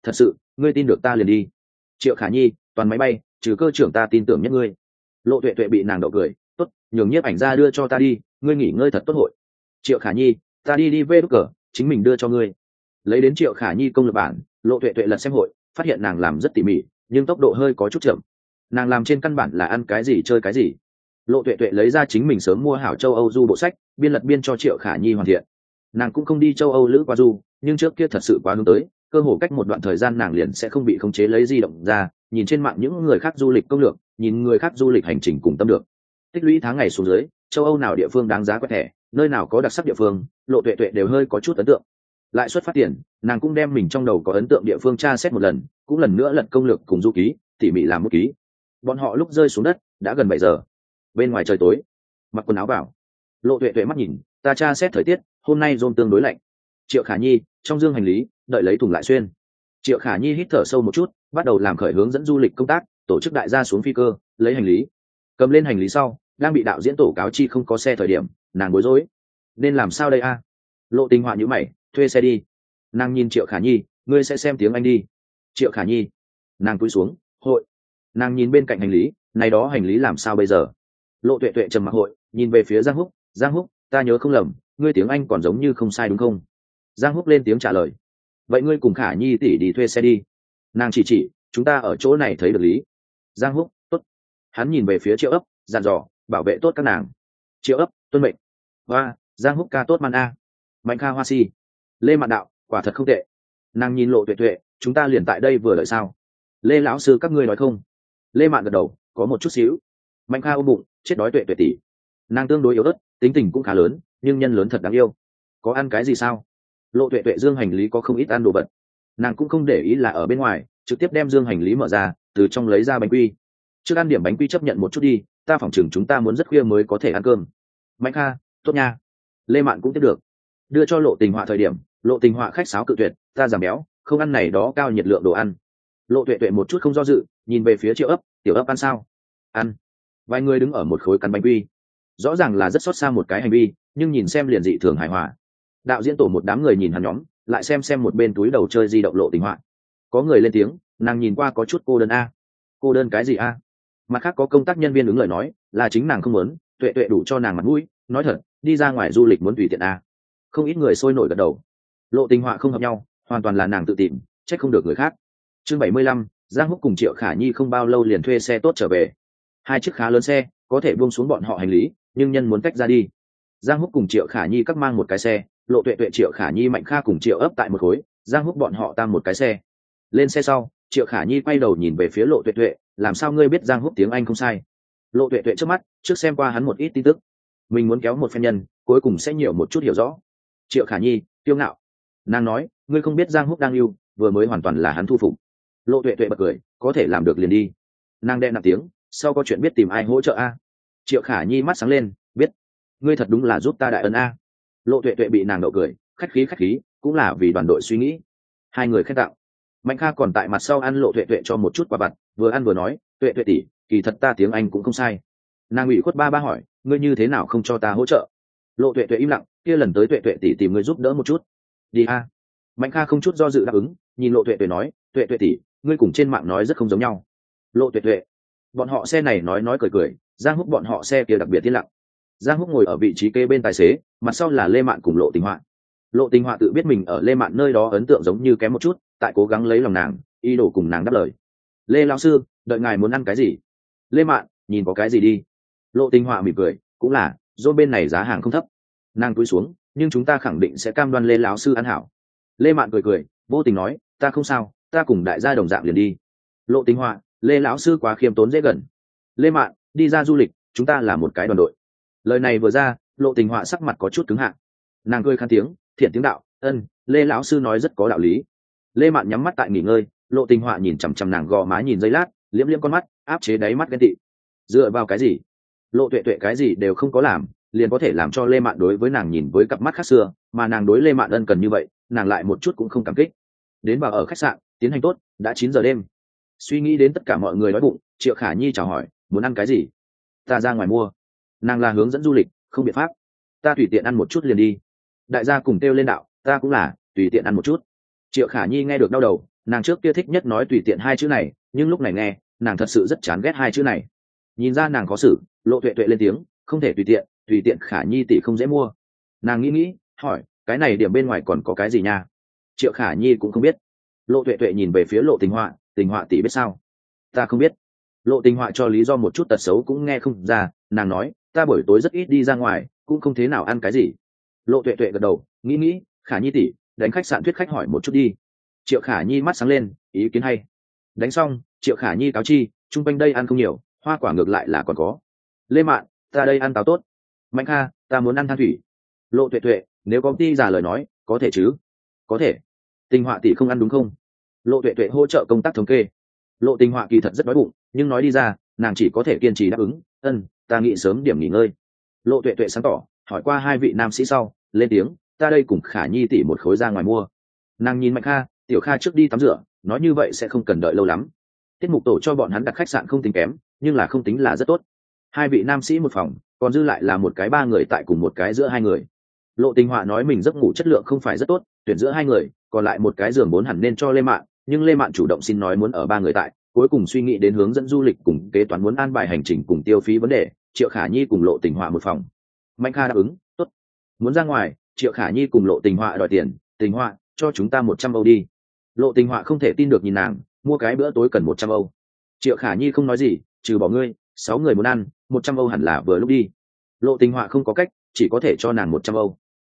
thật sự ngươi tin được ta liền đi. Triệu Khả Nhi, toàn máy bay trừ cơ trưởng ta tin tưởng nhất ngươi. Lộ Tuệ Tuệ bị nàng đậu cười, tốt, nhường nhiếp ảnh ra đưa cho ta đi, ngươi nghỉ ngơi thật tốt hội. Triệu Khả Nhi, ta đi về đúc cờ, chính mình đưa cho ngươi. Lấy đến Triệu Khả Nhi công lực bản, Lộ Tuệ Tuệ lật xem hội, phát hiện nàng làm rất tỉ mỉ, nhưng tốc độ hơi có chút chậm. Nàng làm trên căn bản là ăn cái gì chơi cái gì. Lộ Tuệ Tuệ lấy ra chính mình sớm mua hảo châu Âu du bộ sách, biên lật biên cho Triệu Khả Nhi hoàn thiện. Nàng cũng không đi châu Âu lữ qua du, nhưng trước kia thật sự quá hướng tới, cơ hồ cách một đoạn thời gian nàng liền sẽ không bị khống chế lấy di động ra, nhìn trên mạng những người khác du lịch công lược, nhìn người khác du lịch hành trình cùng tâm được. Tích lũy tháng ngày xuống dưới, châu Âu nào địa phương đáng giá quét thẻ, nơi nào có đặc sắc địa phương, Lộ Tuệ Tuệ đều hơi có chút ấn tượng. Lại xuất phát tiền, nàng cũng đem mình trong đầu có ấn tượng địa phương tra xét một lần, cũng lần nữa lật công lược cùng du ký, tỉ mỉ làm một ký. Bọn họ lúc rơi xuống đất đã gần 7 giờ. Bên ngoài trời tối, mặc quần áo vào. Lộ Tuệ Tuệ mắt nhìn, ta tra xét thời tiết, hôm nay rôm tương đối lạnh. Triệu Khả Nhi, trong dương hành lý, đợi lấy thùng lại xuyên. Triệu Khả Nhi hít thở sâu một chút, bắt đầu làm khởi hướng dẫn du lịch công tác, tổ chức đại gia xuống phi cơ, lấy hành lý. Cầm lên hành lý sau, đang bị đạo diễn tổ cáo chi không có xe thời điểm, nàng bối rối. Nên làm sao đây a? Lộ Tình Họa nhíu mày, thuê xe đi. Nàng nhìn Triệu Khả Nhi, ngươi sẽ xem tiếng Anh đi. Triệu Khả Nhi, nàng cúi xuống, hội. Nàng nhìn bên cạnh hành lý, này đó hành lý làm sao bây giờ? Lộ Tuệ Tuệ trầm mặc hội, nhìn về phía Giang Húc, ta nhớ không lầm, ngươi tiếng Anh còn giống như không sai đúng không? Giang Húc lên tiếng trả lời, vậy ngươi cùng Khả Nhi tỷ đi thuê xe đi. Nàng chỉ, chúng ta ở chỗ này thấy được lý. Giang Húc, tốt. Hắn nhìn về phía Triệu ấp, dặn dò, bảo vệ tốt các nàng. Triệu ấp, tuân mệnh. Hoa, Giang Húc ca tốt man a. Mạnh Kha Hoa Si. Lê Mạn đạo, quả thật không tệ. Nàng nhìn Lộ Tuệ Tuệ, chúng ta liền tại đây vừa đợi sao? Lê lão sư các ngươi nói không? Lê Mạn gật đầu, có một chút xíu. Mạnh Kha ôm bụng, chết đói Tuệ Tuệ tỷ. Nàng tương đối yếu ớt, tính tình cũng khá lớn, nhưng nhân lớn thật đáng yêu. Có ăn cái gì sao? Lộ Tuệ Tuệ dương hành lý có không ít ăn đồ vật. Nàng cũng không để ý là ở bên ngoài, trực tiếp đem dương hành lý mở ra, từ trong lấy ra bánh quy. Trước ăn điểm bánh quy chấp nhận một chút đi, ta phỏng chừng chúng ta muốn rất khuya mới có thể ăn cơm. Mạnh Kha, tốt nha. Lê Mạn cũng tiếp được. Đưa cho Lộ Tình Họa thời điểm, Lộ Tình Họa khách sáo cự tuyệt, ta giảm béo, không ăn này đó cao nhiệt lượng đồ ăn. Lộ Tuệ Tuệ một chút không do dự, nhìn về phía Triệu ấp, tiểu ấp ăn sao? Ăn. Vài người đứng ở một khối cắn bánh quy, rõ ràng là rất xót xa một cái hành vi, nhưng nhìn xem liền dị thường hài hòa. Đạo diễn tổ một đám người nhìn hắn nhóm, lại xem một bên túi đầu chơi di động Lộ Tình Họa. Có người lên tiếng, nàng nhìn qua có chút cô đơn a. Cô đơn cái gì a? Mặt khác có công tác nhân viên ứng lời nói, là chính nàng không muốn, Tuệ Tuệ đủ cho nàng mặt mũi, nói thật, đi ra ngoài du lịch muốn tùy tiện a. Không ít người sôi nổi gật đầu. Lộ Tình Họa không hợp nhau, hoàn toàn là nàng tự tìm, trách không được người khác. Chương 75, Giang Húc cùng Triệu Khả Nhi không bao lâu liền thuê xe tốt trở về. Hai chiếc khá lớn xe, có thể buông xuống bọn họ hành lý, nhưng nhân muốn tách ra đi. Giang Húc cùng Triệu Khả Nhi các mang một cái xe, Lộ Tuệ Tuệ Triệu Khả Nhi Mạnh Kha cùng Triệu ấp tại một khối, Giang Húc bọn họ tam một cái xe. Lên xe sau, Triệu Khả Nhi quay đầu nhìn về phía Lộ Tuệ Tuệ, làm sao ngươi biết Giang Húc tiếng Anh không sai? Lộ Tuệ Tuệ trước mắt, trước xem qua hắn một ít tin tức, mình muốn kéo một phen nhân, cuối cùng sẽ nhiều một chút hiểu rõ. Triệu Khả Nhi, kiêu ngạo. Nàng nói, ngươi không biết Giang Húc đang yêu, vừa mới hoàn toàn là hắn thu phục. Lộ Tuệ Tuệ bật cười, có thể làm được liền đi. Nàng đe nặng tiếng, sau có chuyện biết tìm ai hỗ trợ a? Triệu Khả Nhi mắt sáng lên, biết. Ngươi thật đúng là giúp ta đại ân a. Lộ Tuệ Tuệ bị nàng đậu cười, khách khí, cũng là vì đoàn đội suy nghĩ. Hai người khen tạo. Mạnh Kha còn tại mặt sau ăn Lộ Tuệ Tuệ cho một chút quà vặt, vừa ăn vừa nói, Tuệ Tuệ tỷ, kỳ thật ta tiếng Anh cũng không sai. Nàng ủy khuất ba hỏi, ngươi như thế nào không cho ta hỗ trợ? Lộ Tuệ Tuệ im lặng, kia lần tới Tuệ Tuệ tỷ tìm ngươi giúp đỡ một chút. Đi a. Mạnh Kha không chút do dự đáp ứng, nhìn Lộ Tuệ Tuệ nói, Tuệ Tuệ tỷ, ngươi cùng trên mạng nói rất không giống nhau. Lộ Tuệ Tuệ. Bọn họ xe này nói cười, Giang Húc bọn họ xe kia đặc biệt yên lặng. Giang Húc ngồi ở vị trí kế bên tài xế, mặt sau là Lê Mạn cùng Lộ Tình Họa. Lộ Tình Họa tự biết mình ở Lê Mạn nơi đó ấn tượng giống như kém một chút, tại cố gắng lấy lòng nàng, ý đồ cùng nàng đáp lời. Lê lão sư, đợi ngài muốn ăn cái gì? Lê Mạn, nhìn có cái gì đi. Lộ Tình Họa mỉm cười, cũng là, do bên này giá hàng không thấp. Nàng cúi xuống, nhưng chúng ta khẳng định sẽ cam đoan Lê lão sư ăn hảo. Lê Mạn cười, vô tình nói, ta không sao, ta cùng đại gia đồng dạng liền đi. Lộ Tình Họa, Lê lão sư quá khiêm tốn dễ gần. Lê Mạn, đi ra du lịch, chúng ta là một cái đoàn đội. Lời này vừa ra, Lộ Tình Họa sắc mặt có chút cứng hạn. Nàng cười khan tiếng, thiện tiếng đạo, ân, Lê lão sư nói rất có đạo lý. Lê Mạn nhắm mắt tại nghỉ ngơi, Lộ Tình Họa nhìn chằm chằm nàng gò má nhìn giây lát, liếm liếm con mắt, áp chế đáy mắt ghen tị. Dựa vào cái gì? Lộ Tuệ Tuệ cái gì đều không có làm, liền có thể làm cho Lê Mạn đối với nàng nhìn với cặp mắt khác xưa, mà nàng đối Lê Mạn ân cần như vậy, nàng lại một chút cũng không cảm kích. Đến vào ở khách sạn, tiến hành tốt, đã 9 giờ đêm. Suy nghĩ đến tất cả mọi người đói bụng, Triệu Khả Nhi chào hỏi, muốn ăn cái gì? Ta ra ngoài mua. Nàng là hướng dẫn du lịch, không biện pháp. Ta tùy tiện ăn một chút liền đi. Đại gia cùng kêu lên đạo, ta cũng là, tùy tiện ăn một chút. Triệu Khả Nhi nghe được đau đầu, Nàng trước kia thích nhất nói tùy tiện hai chữ này, nhưng lúc này nghe nàng thật sự rất chán ghét hai chữ này. Nhìn ra nàng có xử, Lộ Tuệ Tuệ lên tiếng, không thể tùy tiện Khả Nhi tỷ không dễ mua. Nàng nghĩ hỏi, cái này điểm bên ngoài còn có cái gì nha? Triệu Khả Nhi cũng không biết. Lộ Tuệ Tuệ nhìn về phía Lộ Tình Họa tỷ biết sao? Ta không biết. Lộ Tình Họa cho lý do một chút tật xấu cũng nghe không ra, nàng nói, ta buổi tối rất ít đi ra ngoài, cũng không thế nào ăn cái gì. Lộ Tuệ Tuệ gật đầu, nghĩ, Khả Nhi tỷ, đánh khách sạn thuyết khách hỏi một chút đi. Triệu Khả Nhi mắt sáng lên, ý kiến hay. Đánh xong, Triệu Khả Nhi cáo chi, chung quanh đây ăn không nhiều, hoa quả ngược lại là còn có. Lê Mạn, ta đây ăn táo tốt. Mạnh Kha, ta muốn ăn than thủy. Lộ Tuệ Tuệ, nếu có ti giả lời nói, có thể chứ? Có thể. Tình Họa tỷ không ăn đúng không? Lộ Tuệ Tuệ hỗ trợ công tác thống kê. Lộ Tình Họa kỳ thật rất đói bụng, nhưng nói đi ra, nàng chỉ có thể kiên trì đáp ứng. Ta nghĩ sớm điểm nghỉ ngơi. Lộ Tuệ Tuệ sáng tỏ, hỏi qua hai vị nam sĩ sau, lên tiếng, ta đây cùng Khả Nhi tỷ một khối ra ngoài mua. Nàng nhìn Mạnh Kha, Tiểu Kha trước đi tắm rửa, nói như vậy sẽ không cần đợi lâu lắm. Tiết mục tổ cho bọn hắn đặt khách sạn không tính kém, nhưng là không tính là rất tốt. Hai vị nam sĩ một phòng, còn dư lại là một cái ba người tại cùng một cái giữa hai người. Lộ Tình Họa nói mình giấc ngủ chất lượng không phải rất tốt, tuyển giữa hai người, còn lại một cái giường 4 hẳn nên cho Lê Mạn, nhưng Lê Mạn chủ động xin nói muốn ở ba người tại, cuối cùng suy nghĩ đến hướng dẫn du lịch cùng kế toán muốn an bài hành trình cùng tiêu phí vấn đề, Triệu Khả Nhi cùng Lộ Tình Họa một phòng. Mạnh Kha đáp ứng, tốt. Muốn ra ngoài, Triệu Khả Nhi cùng Lộ Tình Họa đòi tiền, Tình Họa, cho chúng ta 100 Âu đi. Lộ Tình Họa không thể tin được nhìn nàng, mua cái bữa tối cần 100 Âu. Triệu Khả Nhi không nói gì, trừ bỏ ngươi, 6 người muốn ăn, 100 Âu hẳn là vừa lúc đi. Lộ Tình Họa không có cách, chỉ có thể cho nàng 100 Âu.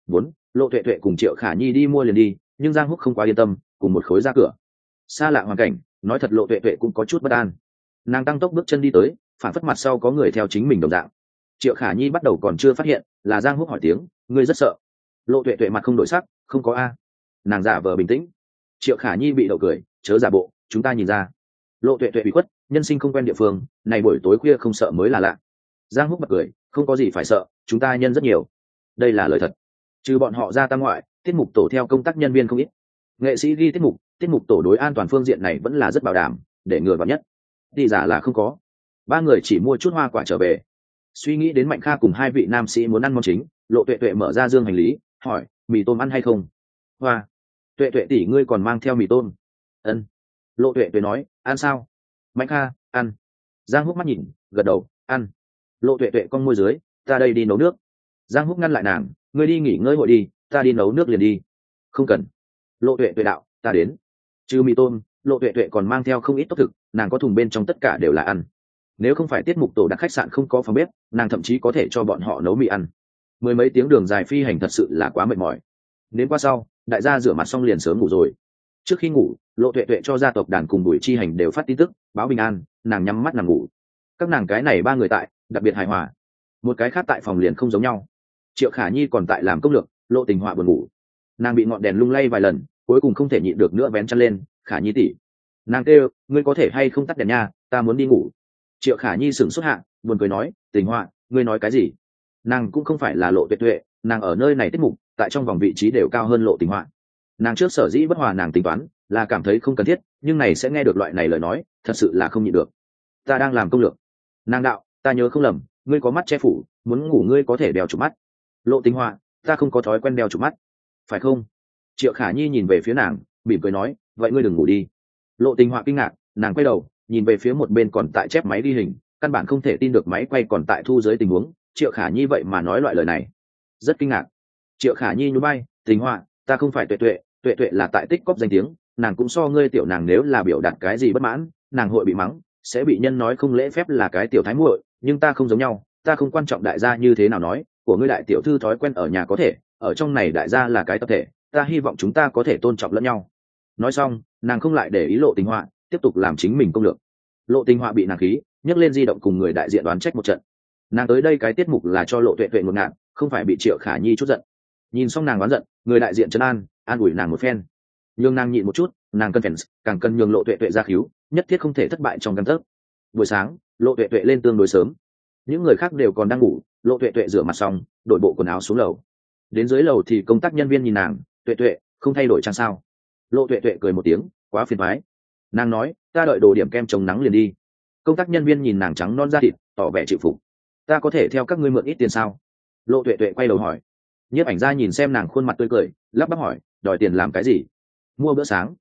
Lộ Tuệ Tuệ cùng Triệu Khả Nhi đi mua liền đi, nhưng Giang Húc không quá yên tâm, cùng một khối ra cửa. Xa lạ hoàn cảnh, nói thật Lộ Tuệ Tuệ cũng có chút bất an. Nàng tăng tốc bước chân đi tới, phản phất mặt sau có người theo chính mình đồng dạng. Triệu Khả Nhi bắt đầu còn chưa phát hiện, là Giang Húc hỏi tiếng, ngươi rất sợ. Lộ Tuệ Tuệ mặt không đổi sắc, không có a. Nàng giả vờ bình tĩnh. Triệu Khả Nhi bị đậu cười, chớ giả bộ, chúng ta nhìn ra. Lộ Tuệ Tuệ bị khuất, nhân sinh không quen địa phương, này buổi tối khuya không sợ mới là lạ. Giang Húc bật cười, không có gì phải sợ, chúng ta nhân rất nhiều. Đây là lời thật. Trừ bọn họ ra tam ngoại, tiết mục tổ theo công tác nhân viên không ít. Nghệ sĩ ghi tiết mục tổ đối an toàn phương diện này vẫn là rất bảo đảm, để ngừa vào nhất. Đi giả là không có. Ba người chỉ mua chút hoa quả trở về. Suy nghĩ đến Mạnh Kha cùng hai vị nam sĩ muốn ăn món chính, Lộ Tuệ Tuệ mở ra dương hành lý, hỏi, mì tôm ăn hay không? Hoa, Tuệ Tuệ tỷ ngươi còn mang theo mì tôm? Ân. Lộ Tuệ Tuệ nói, ăn sao? Mạnh Kha, ăn. Giang Húc mắt nhìn, gật đầu, ăn. Lộ Tuệ Tuệ cong môi dưới, ta đây đi nấu nước. Giang Húc ngăn lại nàng, ngươi đi nghỉ ngơi hội đi, ta đi nấu nước liền đi. Không cần. Lộ Tuệ Tuệ đạo, ta đến. Trừ mì tôm, Lộ Tuệ Tuệ còn mang theo không ít tốt thực, nàng có thùng bên trong tất cả đều là ăn. Nếu không phải tiết mục tổ đặt khách sạn không có phòng bếp, nàng thậm chí có thể cho bọn họ nấu mì ăn. Mười mấy tiếng đường dài phi hành thật sự là quá mệt mỏi. Đến qua sau, đại gia rửa mặt xong liền sớm ngủ rồi. Trước khi ngủ, Lộ Tuệ Tuệ cho gia tộc đàn cùng Bùi Chi Hành đều phát tin tức, báo bình an, nàng nhắm mắt nằm ngủ. Các nàng cái này ba người tại, đặc biệt hài hòa. Một cái khác tại phòng liền không giống nhau. Triệu Khả Nhi còn tại làm công lược, Lộ Tình Họa buồn ngủ. Nàng bị ngọn đèn lung lay vài lần, cuối cùng không thể nhịn được nữa vén chăn lên, Khả Nhi tỷ. Nàng kêu, ngươi có thể hay không tắt đèn nha, ta muốn đi ngủ. Triệu Khả Nhi sửng sốt hạ, buồn cười nói, Tình Họa, ngươi nói cái gì? Nàng cũng không phải là Lộ Tuệ Tuệ, nàng ở nơi này tiết mục, tại trong vòng vị trí đều cao hơn Lộ Tình Họa. Nàng trước sở dĩ bất hòa nàng tính toán, là cảm thấy không cần thiết, nhưng này sẽ nghe được loại này lời nói, thật sự là không nhịn được. Ta đang làm công lược. Nàng đạo, ta nhớ không lầm, ngươi có mắt che phủ, muốn ngủ ngươi có thể đeo chụp mắt. Lộ Tình Họa, ta không có thói quen đeo chụp mắt, phải không? Triệu Khả Nhi nhìn về phía nàng, mỉm cười nói, vậy ngươi đừng ngủ đi. Lộ Tình Họa kinh ngạc, nàng quay đầu, nhìn về phía một bên còn tại chép máy ghi hình, căn bản không thể tin được máy quay còn tại thu dưới tình huống, Triệu Khả Nhi vậy mà nói loại lời này, rất kinh ngạc. Triệu Khả Nhi nhún vai, Tình Họa, ta không phải Tuệ Tuệ, Tuệ Tuệ là tại tích cóp danh tiếng, nàng cũng so ngươi tiểu, nàng nếu là biểu đạt cái gì bất mãn, nàng hội bị mắng, sẽ bị nhân nói không lễ phép là cái tiểu thái muội, nhưng ta không giống nhau, ta không quan trọng đại gia như thế nào nói, của ngươi đại tiểu thư thói quen ở nhà có thể, ở trong này đại gia là cái tập thể, ta hy vọng chúng ta có thể tôn trọng lẫn nhau. Nói xong, nàng không lại để ý Lộ Tình Họa, tiếp tục làm chính mình công lược. Lộ Tình Họa bị nàng khí, nhấc lên di động cùng người đại diện đoán trách một trận. Nàng tới đây cái tiết mục là cho Lộ Tuệ Tuệ ngột ngạt, không phải bị Triệu Khả Nhi chút giận. Nhìn xong nàng đoán giận, người đại diện trấn an ủi nàng một phen, nhường nàng nhịn một chút, nàng cần fans, càng cần nhường Lộ Tuệ Tuệ ra khiếu, nhất thiết không thể thất bại trong căn tấc. Buổi sáng, Lộ Tuệ Tuệ lên tương đối sớm, những người khác đều còn đang ngủ. Lộ Tuệ Tuệ rửa mặt xong, đổi bộ quần áo xuống lầu. Đến dưới lầu thì công tác nhân viên nhìn nàng, Tuệ Tuệ, không thay đổi trang sao? Lộ Tuệ Tuệ cười một tiếng, quá phiền toái. Nàng nói, ta đợi đồ điểm kem chống nắng liền đi. Công tác nhân viên nhìn nàng trắng non da thịt, tỏ vẻ chịu phục. Ta có thể theo các ngươi mượn ít tiền sao? Lộ Tuệ Tuệ quay đầu hỏi. Nhiếp ảnh gia nhìn xem nàng khuôn mặt tươi cười, lắp bắp hỏi, đòi tiền làm cái gì? Mua bữa sáng.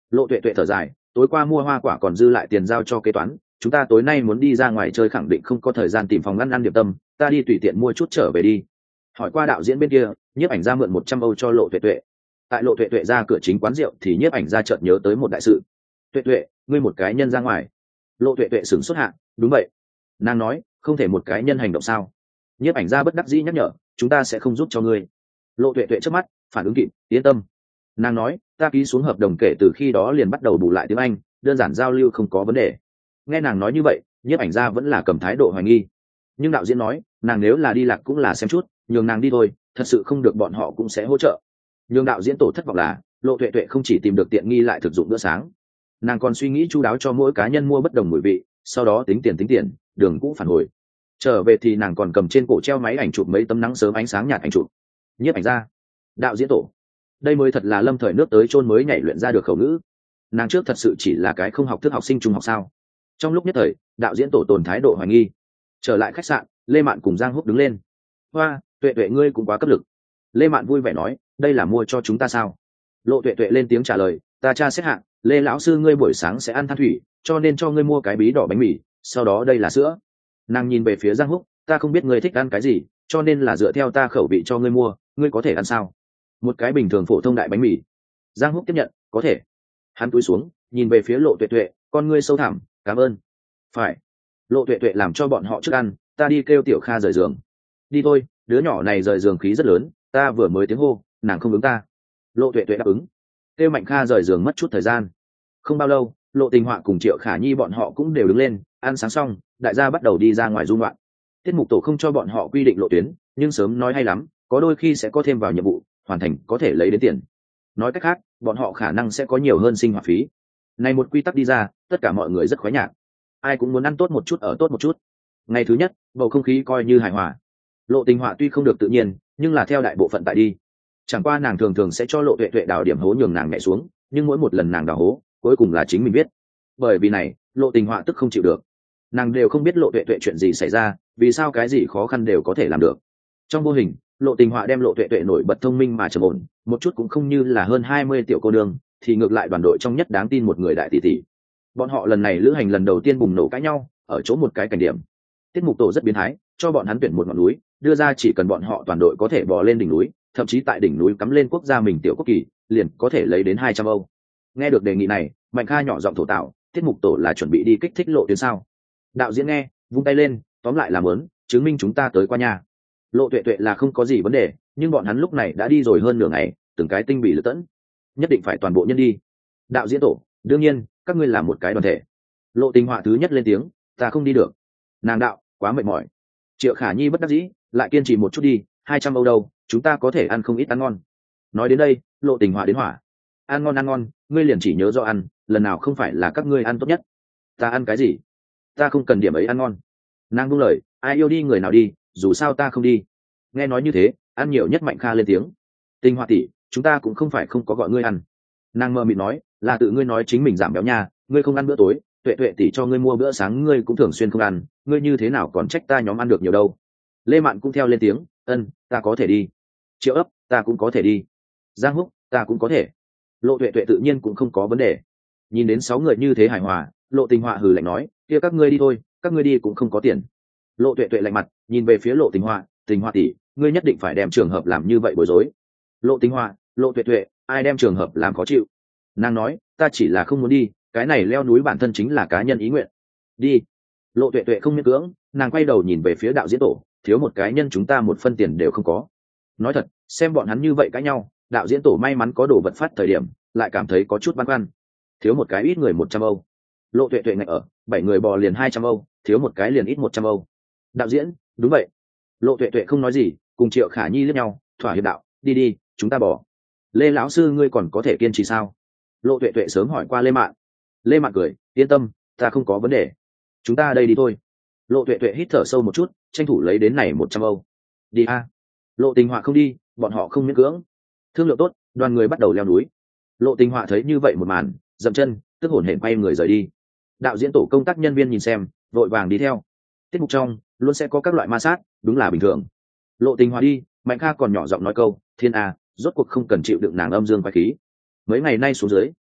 Lộ tuệ tuệ thở dài, tối qua mua hoa quả còn dư lại tiền giao cho kế toán, chúng ta tối nay muốn đi ra ngoài chơi khẳng định không có thời gian tìm phòng ăn điểm tâm, ta đi tùy tiện mua chút trở về đi. Hỏi qua đạo diễn bên kia, nhiếp ảnh gia mượn 100 Âu cho Lộ tuệ tuệ. Tại Lộ tuệ tuệ ra cửa chính quán rượu thì nhiếp ảnh gia chợt nhớ tới một đại sự. Tuệ tuệ, ngươi một cái nhân ra ngoài. Lộ tuệ tuệ sửng sốt hạ, đúng vậy. Nàng nói, không thể một cái nhân hành động sao? Nhiếp ảnh gia bất đắc dĩ nhắc nhở, chúng ta sẽ không giúp cho ngươi. Lộ tuệ tuệ trước mắt phản ứng kịp, yên tâm. Nàng nói, ta ký xuống hợp đồng kể từ khi đó liền bắt đầu bù lại tiếng Anh, đơn giản giao lưu không có vấn đề. Nghe nàng nói như vậy, nhiếp ảnh gia vẫn là cầm thái độ hoài nghi. Nhưng đạo diễn nói, nàng nếu là đi lạc cũng là xem chút, nhường nàng đi thôi, thật sự không được bọn họ cũng sẽ hỗ trợ. Nhưng đạo diễn tổ thất vọng là, Lộ tuệ tuệ không chỉ tìm được tiện nghi lại thực dụng bữa sáng, nàng còn suy nghĩ chu đáo cho mỗi cá nhân mua bất đồng mùi vị, sau đó tính tiền, đường cũ phản hồi. Trở về thì nàng còn cầm trên cổ treo máy ảnh chụp mấy tấm nắng sớm ánh sáng nhạt ảnh chụp. Nhiếp ảnh gia, đạo diễn tổ, đây mới thật là lâm thời nước tới chôn mới nhảy luyện ra được khẩu ngữ. Nàng trước thật sự chỉ là cái không học thức học sinh trung học sao? Trong lúc nhất thời, đạo diễn tổ tồn thái độ hoài nghi. Trở lại khách sạn, Lê Mạn cùng Giang Húc đứng lên. Hoa, tuệ tuệ ngươi cũng quá cấp lực. Lê Mạn vui vẻ nói, đây là mua cho chúng ta sao? Lộ tuệ tuệ lên tiếng trả lời, ta tra xét hạng, Lê lão sư ngươi buổi sáng sẽ ăn than thủy, cho nên cho ngươi mua cái bí đỏ bánh mì, sau đó đây là sữa. Nàng nhìn về phía Giang Húc, ta không biết ngươi thích ăn cái gì, cho nên là dựa theo ta khẩu vị cho ngươi mua, ngươi có thể ăn sao? Một cái bình thường phổ thông đại bánh mì. Giang Húc tiếp nhận, có thể. Hắn cúi xuống, nhìn về phía Lộ tuệ tuệ, con ngươi sâu thẳm, cảm ơn. Phải. Lộ tuệ tuệ làm cho bọn họ trước ăn, ta đi kêu Tiểu Kha rời giường. Đi thôi, đứa nhỏ này rời giường khí rất lớn, ta vừa mới tiếng hô, nàng không ứng ta. Lộ tuệ tuệ đáp ứng. Kêu Mạnh Kha rời giường mất chút thời gian. Không bao lâu, Lộ Tình Họa cùng Triệu Khả Nhi bọn họ cũng đều đứng lên, ăn sáng xong, đại gia bắt đầu đi ra ngoài du ngoạn. Tiết mục tổ không cho bọn họ quy định lộ tuyến, nhưng sớm nói hay lắm, có đôi khi sẽ có thêm vào nhiệm vụ, hoàn thành có thể lấy đến tiền. Nói cách khác, bọn họ khả năng sẽ có nhiều hơn sinh hoạt phí. Này một quy tắc đi ra, tất cả mọi người rất khoái nhạc. Ai cũng muốn ăn tốt một chút ở tốt một chút. Ngày thứ nhất, bầu không khí coi như hài hòa. Lộ Tình Họa tuy không được tự nhiên, nhưng là theo đại bộ phận tại đi. Chẳng qua nàng thường thường sẽ cho Lộ tuệ tuệ đào điểm hố nhường nàng nhảy xuống, nhưng mỗi một lần nàng đào hố, cuối cùng là chính mình biết. Bởi vì này, Lộ Tình Họa tức không chịu được. Nàng đều không biết Lộ tuệ tuệ chuyện gì xảy ra, vì sao cái gì khó khăn đều có thể làm được. Trong vô hình, Lộ Tình Họa đem Lộ tuệ tuệ nổi bật thông minh mà trầm ổn, một chút cũng không như là hơn 20 tiểu cô nương, thì ngược lại đoàn đội trong nhất đáng tin một người đại tỷ tỷ. Bọn họ lần này lữ hành lần đầu tiên bùng nổ cãi nhau, ở chỗ một cái cảnh điểm. Tiết mục tổ rất biến thái, cho bọn hắn tuyển một ngọn núi, đưa ra chỉ cần bọn họ toàn đội có thể bò lên đỉnh núi, thậm chí tại đỉnh núi cắm lên quốc gia mình tiểu quốc kỳ, liền có thể lấy đến 200 Âu. Nghe được đề nghị này, Mạnh Kha nhỏ giọng thổ tạo, tiết mục tổ là chuẩn bị đi kích thích Lộ tuyến sao? Đạo diễn nghe, vung tay lên, tóm lại là muốn chứng minh chúng ta tới qua nhà. Lộ tuệ tuệ là không có gì vấn đề, nhưng bọn hắn lúc này đã đi rồi hơn nửa ngày, từng cái tinh bị lựa tẫn, nhất định phải toàn bộ nhân đi. Đạo diễn tổ, đương nhiên, các ngươi là một cái đoàn thể. Lộ Tình Họa thứ nhất lên tiếng, ta không đi được. Nàng đạo, quá mệt mỏi. Triệu Khả Nhi bất đắc dĩ, lại kiên trì một chút đi, 200 Âu đâu, chúng ta có thể ăn không ít ăn ngon. Nói đến đây, Lộ Tình Họa đến hỏa. Ăn ngon, ngươi liền chỉ nhớ do ăn, lần nào không phải là các ngươi ăn tốt nhất. Ta ăn cái gì? Ta không cần điểm ấy ăn ngon. Nàng buông lời, ai yêu đi người nào đi, dù sao ta không đi. Nghe nói như thế, ăn nhiều nhất Mạnh Kha lên tiếng. Tình Họa tỷ, chúng ta cũng không phải không có gọi ngươi ăn. Nàng mơ mịt nói, là tự ngươi nói chính mình giảm béo nha, ngươi không ăn bữa tối, tuệ tuệ tỷ cho ngươi mua bữa sáng ngươi cũng thường xuyên không ăn, ngươi như thế nào còn trách ta nhóm ăn được nhiều đâu. Lê Mạn cũng theo lên tiếng, ta có thể đi. Triệu ấp, ta cũng có thể đi. Giang Húc, ta cũng có thể. Lộ tuệ tuệ tự nhiên cũng không có vấn đề. Nhìn đến 6 người như thế hài hòa, Lộ Tình Họa hừ lạnh nói, kia các ngươi đi thôi, các ngươi đi cũng không có tiền. Lộ tuệ tuệ lạnh mặt, nhìn về phía Lộ Tình Họa tỷ, ngươi nhất định phải đem trường hợp làm như vậy bối rối. Lộ Tình Họa, Lộ tuệ tuệ, ai đem trường hợp làm khó chịu? Nàng nói, ta chỉ là không muốn đi, cái này leo núi bản thân chính là cá nhân ý nguyện. Đi. Lộ tuệ tuệ không miễn cưỡng, nàng quay đầu nhìn về phía đạo diễn tổ, thiếu một cái nhân chúng ta một phân tiền đều không có. Nói thật, xem bọn hắn như vậy cãi nhau, đạo diễn tổ may mắn có đồ vật phát thời điểm, lại cảm thấy có chút băn khoăn. Thiếu một cái ít người 100 Âu. Lộ tuệ tuệ ngạch ở, 7 người bò liền 200 Âu, thiếu một cái liền ít 100 Âu. Đạo diễn, đúng vậy. Lộ tuệ tuệ không nói gì, cùng Triệu Khả Nhi liếc nhau, thỏa hiệp đạo, đi, chúng ta bỏ. Lê lão sư ngươi còn có thể kiên trì sao? Lộ tuệ tuệ sớm hỏi qua Lê Mạn. Lê Mạn cười, yên tâm, ta không có vấn đề. Chúng ta đây đi thôi. Lộ tuệ tuệ hít thở sâu một chút, tranh thủ lấy đến này 100 Âu. Đi a. Lộ Tình Họa không đi, bọn họ không miễn cưỡng. Thương lượng tốt, đoàn người bắt đầu leo núi. Lộ Tình Họa thấy như vậy một màn, dậm chân, tức hổn hển quay người rời đi. Đạo diễn tổ công tác nhân viên nhìn xem, vội vàng đi theo. Tiết mục trong luôn sẽ có các loại ma sát, đúng là bình thường. Lộ Tình Họa đi, Mạnh Kha còn nhỏ giọng nói câu, thiên a, rốt cuộc không cần chịu đựng nàng âm dương quái khí. Mấy ngày nay xuống dưới,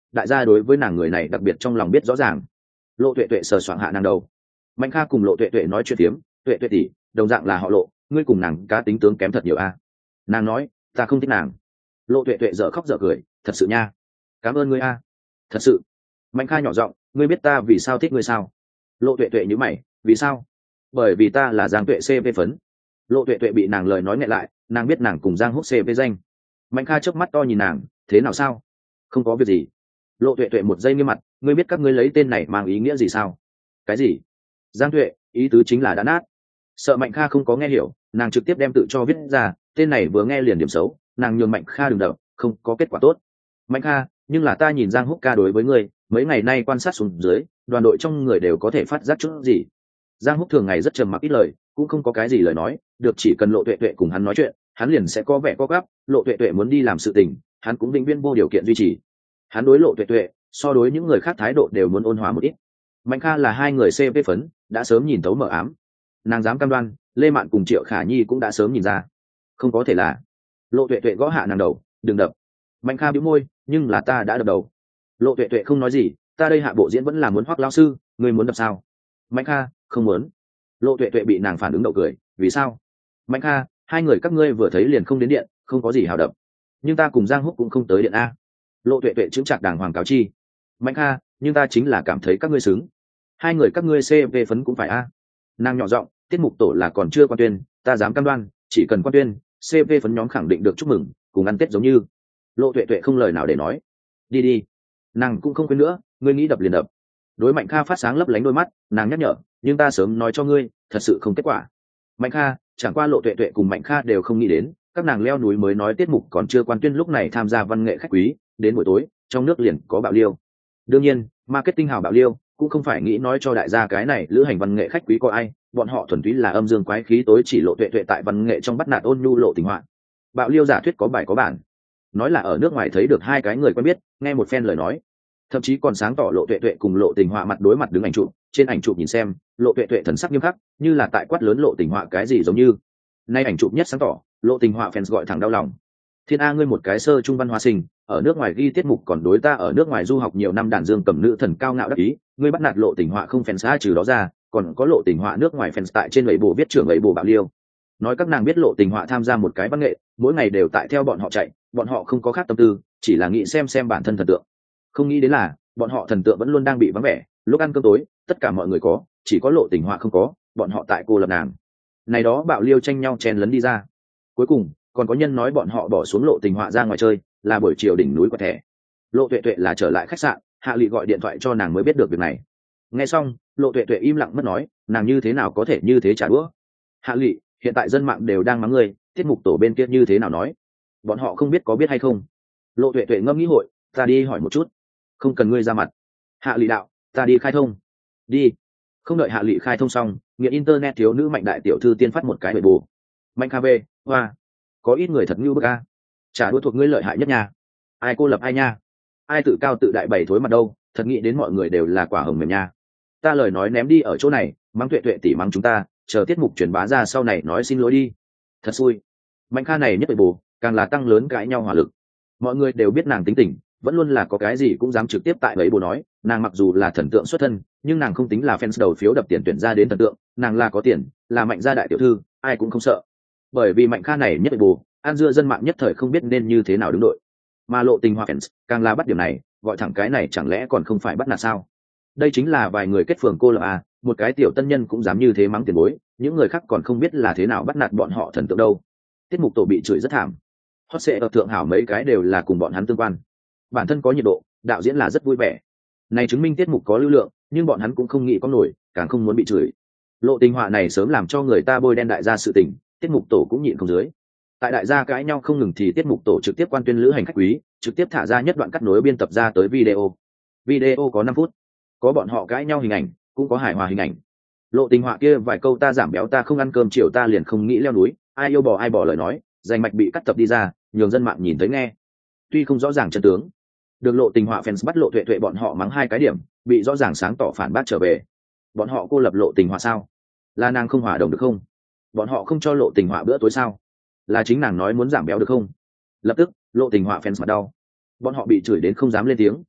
đại gia đối với nàng người này đặc biệt trong lòng biết rõ ràng. Lộ tuệ tuệ sờ soạng hạ nàng đầu. Mạnh Kha cùng Lộ tuệ tuệ nói chuyện tiếm, tuệ tuệ tỷ, đồng dạng là họ Lộ, ngươi cùng nàng cá tính tướng kém thật nhiều a. Nàng nói, ta không thích nàng. Lộ tuệ tuệ dở khóc dở cười, thật sự nha. Cảm ơn ngươi a. Thật sự. Mạnh Kha nhỏ giọng, ngươi biết ta vì sao thích ngươi sao? Lộ tuệ tuệ nhíu mày, vì sao? Bởi vì ta là Giang Tuệ CV phấn. Lộ tuệ tuệ bị nàng lời nói nghẹn lại, nàng biết nàng cùng Giang Húc CV danh. Mạnh Kha chớp mắt to nhìn nàng, thế nào sao? Không có việc gì. Lộ tuệ tuệ một giây nghiêm mặt, ngươi biết các ngươi lấy tên này mang ý nghĩa gì sao? Cái gì? Giang Tuệ, ý tứ chính là đã nát. Sợ Mạnh Kha không có nghe hiểu, nàng trực tiếp đem tự cho viết ra, tên này vừa nghe liền điểm xấu, nàng nhường Mạnh Kha đừng đập, không có kết quả tốt. Mạnh Kha, nhưng là ta nhìn Giang Húc ca đối với ngươi, mấy ngày nay quan sát xuống dưới, đoàn đội trong người đều có thể phát giác chút gì. Giang Húc thường ngày rất trầm mặc ít lời, cũng không có cái gì lời nói, được chỉ cần Lộ tuệ tuệ cùng hắn nói chuyện, hắn liền sẽ có vẻ có gấp. Lộ tuệ tuệ muốn đi làm sự tình, hắn cũng vĩnh viễn vô điều kiện duy trì. Hắn đối Lộ tuệ tuệ, so đối những người khác thái độ đều muốn ôn hòa một ít. Mạnh Kha là hai người CV phấn, đã sớm nhìn thấu mờ ám. Nàng dám cam đoan, Lê Mạn cùng Triệu Khả Nhi cũng đã sớm nhìn ra. Không có thể là. Lộ tuệ tuệ gõ hạ nàng đầu, đừng đập. Mạnh Kha bĩu môi, nhưng là ta đã đập đầu. Lộ tuệ tuệ không nói gì, ta đây hạ bộ diễn vẫn là muốn Hoắc lão sư, ngươi muốn đập sao? Mạnh Kha, không muốn. Lộ tuệ tuệ bị nàng phản ứng đậu cười, vì sao? Mạnh Kha, hai người các ngươi vừa thấy liền không đến điện, không có gì hào đập. Nhưng ta cùng Giang Húc cũng không tới điện a. Lộ tuệ tuệ chứng chặt đàng hoàng cáo chi. Mạnh Kha, nhưng ta chính là cảm thấy các ngươi xứng. Hai người các ngươi CV phấn cũng phải a. Nàng nhỏ giọng, tiết mục tổ là còn chưa quan tuyên, ta dám cam đoan, chỉ cần quan tuyên, CV phấn nhóm khẳng định được chúc mừng, cùng ăn Tết giống như. Lộ tuệ tuệ không lời nào để nói. Đi đi. Nàng cũng không quên nữa, ngươi nghĩ đập liền đập. Đối Mạnh Kha phát sáng lấp lánh đôi mắt, nàng nhắc nhở, nhưng ta sớm nói cho ngươi, thật sự không kết quả. Mạnh Kha, chẳng qua Lộ tuệ tuệ cùng Mạnh Kha đều không nghĩ đến, các nàng leo núi mới nói tiết mục còn chưa quan tuyên lúc này tham gia văn nghệ khách quý, đến buổi tối, trong nước liền có bạo liêu. Đương nhiên, marketing hào bạo liêu, cũng không phải nghĩ nói cho đại gia cái này lữ hành văn nghệ khách quý có ai, bọn họ thuần túy là âm dương quái khí tối chỉ Lộ tuệ tuệ tại văn nghệ trong bắt nạt ôn nhu Lộ Tình Hoạn. Bạo liêu giả thuyết có bài có bản, nói là ở nước ngoài thấy được hai cái người quen biết, nghe một phen lời nói, thậm chí còn sáng tỏ Lộ tuệ tuệ cùng Lộ Tình Họa mặt đối mặt đứng ảnh chụp, trên ảnh chụp nhìn xem, Lộ tuệ tuệ thần sắc nghiêm khắc, như là tại quát lớn Lộ Tình Họa cái gì giống như. Nay ảnh chụp nhất sáng tỏ, Lộ Tình Họa fans gọi thẳng đau lòng. Thiên A, ngươi một cái sơ trung văn hóa sinh, ở nước ngoài ghi tiết mục còn đối ta ở nước ngoài du học nhiều năm đàn dương cầm nữ thần cao ngạo đắc ý, ngươi bắt nạt Lộ Tình Họa không fans a, trừ đó ra, còn có Lộ Tình Họa nước ngoài fans tại trên lẫy bộ viết trưởng lẫy bộ bạo liêu. Nói các nàng biết Lộ Tình Họa tham gia một cái văn nghệ, mỗi ngày đều tại theo bọn họ chạy, bọn họ không có khác tâm tư, chỉ là nghĩ xem bản thân thần tượng. Không nghĩ đến là, bọn họ thần tượng vẫn luôn đang bị vắng vẻ, lúc ăn cơm tối, tất cả mọi người có, chỉ có Lộ Tình Họa không có, bọn họ tại cô lập nàng. Này đó bạo liêu tranh nhau chen lấn đi ra. Cuối cùng, còn có nhân nói bọn họ bỏ xuống Lộ Tình Họa ra ngoài chơi, là buổi chiều đỉnh núi quẹt thẻ. Lộ tuệ tuệ là trở lại khách sạn, Hạ Lị gọi điện thoại cho nàng mới biết được việc này. Nghe xong, Lộ tuệ tuệ im lặng mất nói, nàng như thế nào có thể như thế trả đũa. Hạ Lị, hiện tại dân mạng đều đang mắng ngươi, tiết mục tổ bên kia như thế nào nói, bọn họ không biết có biết hay không. Lộ tuệ tuệ ngâm nghĩ hội, ta đi hỏi một chút. Không cần ngươi ra mặt. Hạ Lị đạo, ta đi khai thông. Đi. Không đợi Hạ Lị khai thông xong, nghiện internet thiếu nữ Mạnh đại tiểu thư tiên phát một cái bề bù. Mạnh Kha về, hoa, có ít người thật như bức a. Trả đũa thuộc ngươi lợi hại nhất nha. Ai cô lập ai nha, ai tự cao tự đại bày thối mặt đâu, thật nghĩ đến mọi người đều là quả hồng mềm nha. Ta lời nói ném đi ở chỗ này, mắng tuệ tuệ tỉ mắng chúng ta, chờ tiết mục truyền bá ra sau này nói xin lỗi đi. Thật xui. Mạnh Kha này nhất bề bù, càng là tăng lớn cãi nhau hỏa lực. Mọi người đều biết nàng tính tình, vẫn luôn là có cái gì cũng dám trực tiếp tại ấy bồ nói, nàng mặc dù là thần tượng xuất thân, nhưng nàng không tính là fans đầu phiếu đập tiền tuyển ra đến thần tượng, nàng là có tiền, là Mạnh gia đại tiểu thư, ai cũng không sợ. Bởi vì Mạnh Kha này nhất bề bù, an dưa dân mạng nhất thời không biết nên như thế nào đứng đội. Mà Lộ Tình Họa fans càng là bắt điểm này, gọi thẳng cái này chẳng lẽ còn không phải bắt nạt sao? Đây chính là vài người kết phường cô lập à, một cái tiểu tân nhân cũng dám như thế mắng tiền bối, những người khác còn không biết là thế nào bắt nạt bọn họ thần tượng đâu. Tiết mục tổ bị chửi rất thảm. Hot sẽ ở thượng hảo mấy cái đều là cùng bọn hắn tương quan. Bản thân có nhiệt độ, đạo diễn là rất vui vẻ. Này chứng minh tiết mục có lưu lượng, nhưng bọn hắn cũng không nghĩ có nổi, càng không muốn bị chửi. Lộ Tình Họa này sớm làm cho người ta bôi đen đại gia sự tình, tiết mục tổ cũng nhịn không dưới. Tại đại gia cãi nhau không ngừng thì tiết mục tổ trực tiếp quan tuyên lữ hành khách quý, trực tiếp thả ra nhất đoạn cắt nối biên tập ra tới video. Video có 5 phút, có bọn họ cãi nhau hình ảnh, cũng có hài hòa hình ảnh. Lộ Tình Họa kia vài câu ta giảm béo ta không ăn cơm chiều ta liền không nghĩ leo núi, ai yêu bỏ ai bỏ lời nói, danh mạch bị cắt tập đi ra, nhường dân mạng nhìn thấy nghe. Tuy không rõ ràng chân tướng, được Lộ Tình Họa fans bắt Lộ tuệ tuệ bọn họ mắng hai cái điểm, bị rõ ràng sáng tỏ phản bác trở về. Bọn họ cô lập Lộ Tình Họa sao? Là nàng không hòa đồng được không? Bọn họ không cho Lộ Tình Họa bữa tối sao? Là chính nàng nói muốn giảm béo được không? Lập tức Lộ Tình Họa fans mặt đau. Bọn họ bị chửi đến không dám lên tiếng,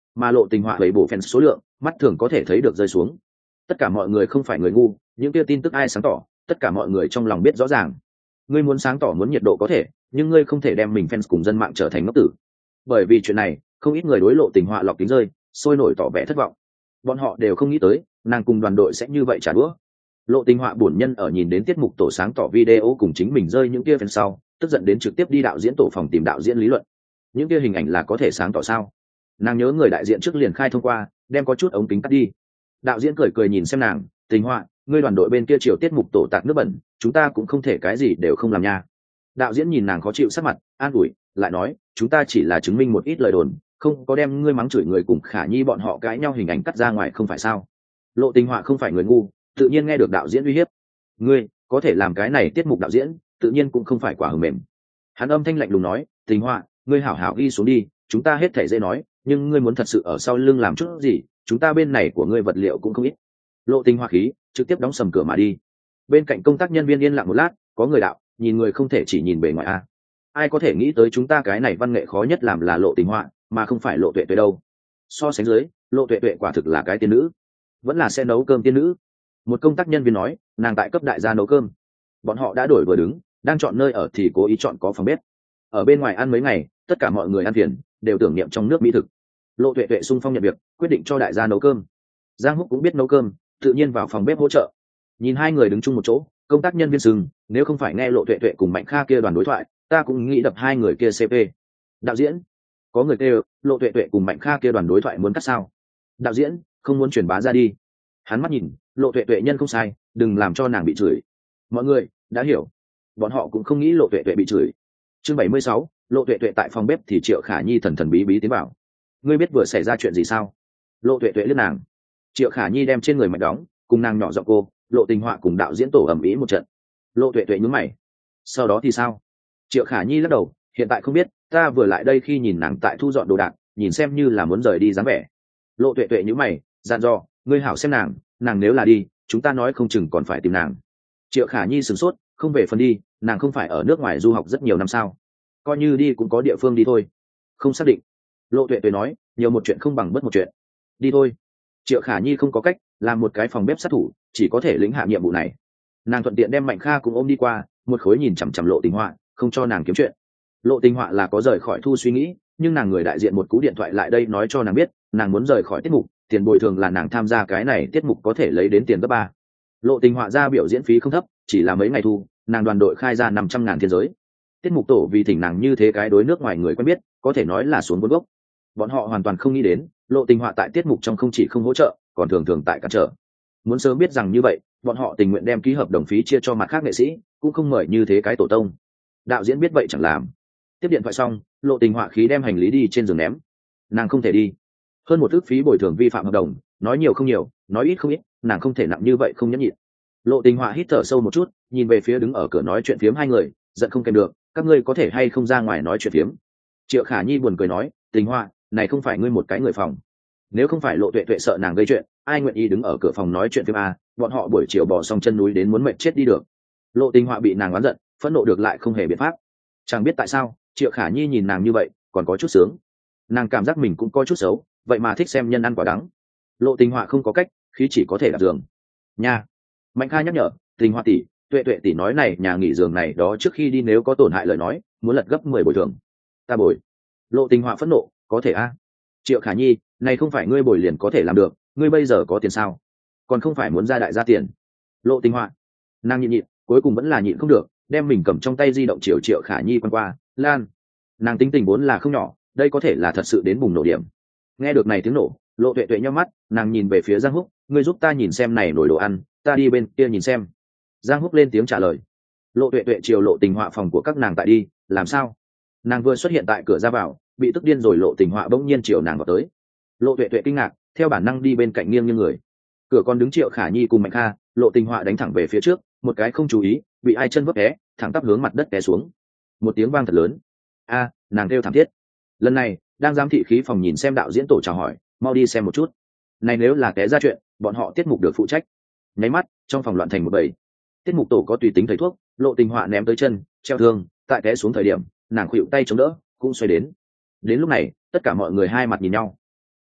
mà Lộ Tình Họa lấy bộ fan số lượng mắt thường có thể thấy được rơi xuống. Tất cả mọi người không phải người ngu, những kia tin tức ai sáng tỏ, tất cả mọi người trong lòng biết rõ ràng. Ngươi muốn sáng tỏ, muốn nhiệt độ có thể, nhưng ngươi không thể đem mình fans cùng dân mạng trở thành ngốc tử. Bởi vì chuyện này, không ít người đối Lộ Tình Họa lọc kính rơi, sôi nổi tỏ vẻ thất vọng. Bọn họ đều không nghĩ tới nàng cùng đoàn đội sẽ như vậy trả đũa. Lộ Tình Họa bổn nhân ở nhìn đến tiết mục tổ sáng tỏ video cùng chính mình rơi những kia fan sau, tức giận đến trực tiếp đi đạo diễn tổ phòng tìm đạo diễn lý luận. Những kia hình ảnh là có thể sáng tỏ sao? Nàng nhớ người đại diện trước liền khai thông qua, đem có chút ống kính cắt đi. Đạo diễn cười cười nhìn xem nàng, Tình Họa, ngươi đoàn đội bên kia chiều tiết mục tổ tạc nước bẩn, chúng ta cũng không thể cái gì đều không làm nha. Đạo diễn nhìn nàng khó chịu sắc mặt, an ủi, lại nói, chúng ta chỉ là chứng minh một ít lời đồn, không có đem ngươi mắng chửi người cùng Khả Nhi bọn họ cãi nhau hình ảnh cắt ra ngoài không phải sao? Lộ Tình Họa không phải người ngu, tự nhiên nghe được đạo diễn uy hiếp. Ngươi có thể làm cái này tiết mục đạo diễn, tự nhiên cũng không phải quả hờm mềm. Hắn âm thanh lạnh lùng nói, Tình Họa, ngươi hảo hảo ghi xuống đi, chúng ta hết thể dễ nói, nhưng ngươi muốn thật sự ở sau lưng làm chút gì, chúng ta bên này của ngươi vật liệu cũng không ít. Lộ Tình Họa khí trực tiếp đóng sầm cửa mà đi. Bên cạnh công tác nhân viên yên lặng một lát, có người đạo, nhìn người không thể chỉ nhìn bề ngoài a. Ai có thể nghĩ tới chúng ta cái này văn nghệ khó nhất làm là Lộ Tình Họa, mà không phải Lộ Tuệ Tuệ đâu. So sánh dưới, Lộ Tuệ Tuệ quả thực là cái tiên nữ, vẫn là sẽ nấu cơm tiên nữ. Một công tác nhân viên nói, nàng tại cấp đại gia nấu cơm. Bọn họ đã đổi vừa đứng, đang chọn nơi ở thì cố ý chọn có phòng bếp. Ở bên ngoài ăn mấy ngày, tất cả mọi người ăn phiền, đều tưởng niệm trong nước mỹ thực. Lộ Tuệ Tuệ xung phong nhận việc, quyết định cho đại gia nấu cơm. Giang Húc cũng biết nấu cơm, tự nhiên vào phòng bếp hỗ trợ. Nhìn hai người đứng chung một chỗ, công tác nhân viên sừng, nếu không phải nghe Lộ Tuệ Tuệ cùng Mạnh Kha kia đoàn đối thoại, ta cũng nghĩ đập hai người kia CP. Đạo diễn, có người kêu, Lộ Tuệ Tuệ cùng Mạnh Kha kia đoàn đối thoại muốn cắt sao? Đạo diễn, không muốn truyền bá ra đi. Hắn mắt nhìn, Lộ Tuệ Tuệ nhân không sai, đừng làm cho nàng bị chửi. Mọi người đã hiểu. Bọn họ cũng không nghĩ Lộ Tuệ Tuệ bị chửi. Chương 76, Lộ Tuệ Tuệ tại phòng bếp thì Triệu Khả Nhi thần thần bí bí tiến vào. Ngươi biết vừa xảy ra chuyện gì sao? Lộ Tuệ Tuệ liếc nàng. Triệu Khả Nhi đem trên người mạch đóng, cùng nàng nhỏ giọng cô, Lộ Tình Họa cùng đạo diễn tổ ầm ĩ một trận. Lộ Tuệ Tuệ nhướng mày. Sau đó thì sao? Triệu Khả Nhi lắc đầu, hiện tại không biết, ta vừa lại đây khi nhìn nàng tại thu dọn đồ đạc, nhìn xem như là muốn rời đi dáng vẻ. Lộ Tuệ Tuệ nhướng mày, dặn dò, ngươi hảo xem nàng nếu là đi, chúng ta nói không chừng còn phải tìm nàng. Triệu Khả Nhi sửng sốt, không về phần đi, nàng không phải ở nước ngoài du học rất nhiều năm sao? Coi như đi cũng có địa phương đi thôi. Không xác định. Lộ Tuệ Tuệ nói, nhiều một chuyện không bằng bất một chuyện. Đi thôi. Triệu Khả Nhi không có cách, làm một cái phòng bếp sát thủ, chỉ có thể lĩnh hạ nhiệm vụ này. Nàng thuận tiện đem Mạnh Kha cùng ôm đi qua, một khối nhìn chằm chằm Lộ Tình Họa, không cho nàng kiếm chuyện. Lộ Tình Họa là có rời khỏi thu suy nghĩ, nhưng nàng người đại diện một cú điện thoại lại đây nói cho nàng biết, nàng muốn rời khỏi tiết mục, tiền bồi thường là nàng tham gia cái này tiết mục có thể lấy đến tiền gấp 3. Lộ Tình Họa ra biểu diễn phí không thấp, chỉ là mấy ngày thu, nàng đoàn đội khai ra 500.000 thiên giới. Tiết mục tổ vì thỉnh nàng như thế cái đối nước ngoài người quen biết, có thể nói là xuống vốn gốc. Bọn họ hoàn toàn không nghĩ đến, Lộ Tình Họa tại tiết mục trong không chỉ không hỗ trợ, còn thường thường tại cản trở. Muốn sớm biết rằng như vậy, bọn họ tình nguyện đem ký hợp đồng phí chia cho mặt khác nghệ sĩ, cũng không mời như thế cái tổ tông. Đạo diễn biết vậy chẳng làm. Tiếp điện thoại xong, Lộ Tình Họa khí đem hành lý đi trên giường ném. Nàng không thể đi. Hơn một ức phí bồi thường vi phạm hợp đồng, nói nhiều không nhiều, nói ít không ít, nàng không thể nặng như vậy không nhẫn nhịn. Lộ Tình Họa hít thở sâu một chút, nhìn về phía đứng ở cửa nói chuyện phiếm hai người, giận không kèm được, các ngươi có thể hay không ra ngoài nói chuyện phiếm. Triệu Khả Nhi buồn cười nói, Tình Họa, này không phải ngươi một cái người phòng. Nếu không phải Lộ Tuệ Tuệ sợ nàng gây chuyện, ai nguyện ý đứng ở cửa phòng nói chuyện phiếm a? Bọn họ buổi chiều bỏ xong chân núi đến muốn mệt chết đi được. Lộ Tình Họa bị nàng oán giận, phẫn nộ được lại không hề biện pháp. Chẳng biết tại sao, Triệu Khả Nhi nhìn nàng như vậy, còn có chút sướng. Nàng cảm giác mình cũng có chút xấu, vậy mà thích xem nhân ăn quả đắng. Lộ Tình Họa không có cách, khí chỉ có thể đặt giường. Nha. Mạnh Kha nhắc nhở, Tình Họa tỷ, Tuệ Tuệ tỷ nói này nhà nghỉ giường này đó trước khi đi nếu có tổn hại lời nói, muốn lật gấp 10 bồi thường. Ta bồi. Lộ Tình Họa phẫn nộ, có thể a? Triệu Khả Nhi, này không phải ngươi bồi liền có thể làm được, ngươi bây giờ có tiền sao? Còn không phải muốn ra đại gia tiền. Lộ Tình Họa. Nàng nhịn, cuối cùng vẫn là nhịn không được, đem mình cầm trong tay di động Triệu Khả Nhi quan qua, lan. Nàng tính tình vốn là không nhỏ, đây có thể là thật sự đến bùng nổ điểm. Nghe được này tiếng nổ, Lộ Tuệ Tuệ nhíu mắt, nàng nhìn về phía Giang Húc, ngươi giúp ta nhìn xem này nồi đồ ăn, ta đi bên kia nhìn xem. Giang Húc lên tiếng trả lời. Lộ Tuệ Tuệ chiều Lộ Tình Họa phòng của các nàng tại đi, làm sao? Nàng vừa xuất hiện tại cửa ra vào, bị tức điên rồi. Lộ Tình Họa bỗng nhiên chiều nàng vào tới. Lộ Tuệ Tuệ kinh ngạc, theo bản năng đi bên cạnh nghiêng như người. Cửa còn đứng Triệu Khả Nhi cùng Mạnh Kha, Lộ Tình Họa đánh thẳng về phía trước, một cái không chú ý, bị ai chân vấp té, thẳng tắp hướng mặt đất té xuống. Một tiếng vang thật lớn. A, nàng kêu thảm thiết. Lần này, đang giám thị khí phòng nhìn xem đạo diễn tổ chào hỏi, mau đi xem một chút. Này nếu là té ra chuyện, bọn họ tiết mục được phụ trách. Nháy mắt, trong phòng loạn thành một bầy. Tiết mục tổ có tùy tính thầy thuốc, Lộ Tình Họa ném tới chân, treo thương, tại té xuống thời điểm, nàng khuỵu tay chống đỡ, cũng xoay đến. Đến lúc này, tất cả mọi người hai mặt nhìn nhau.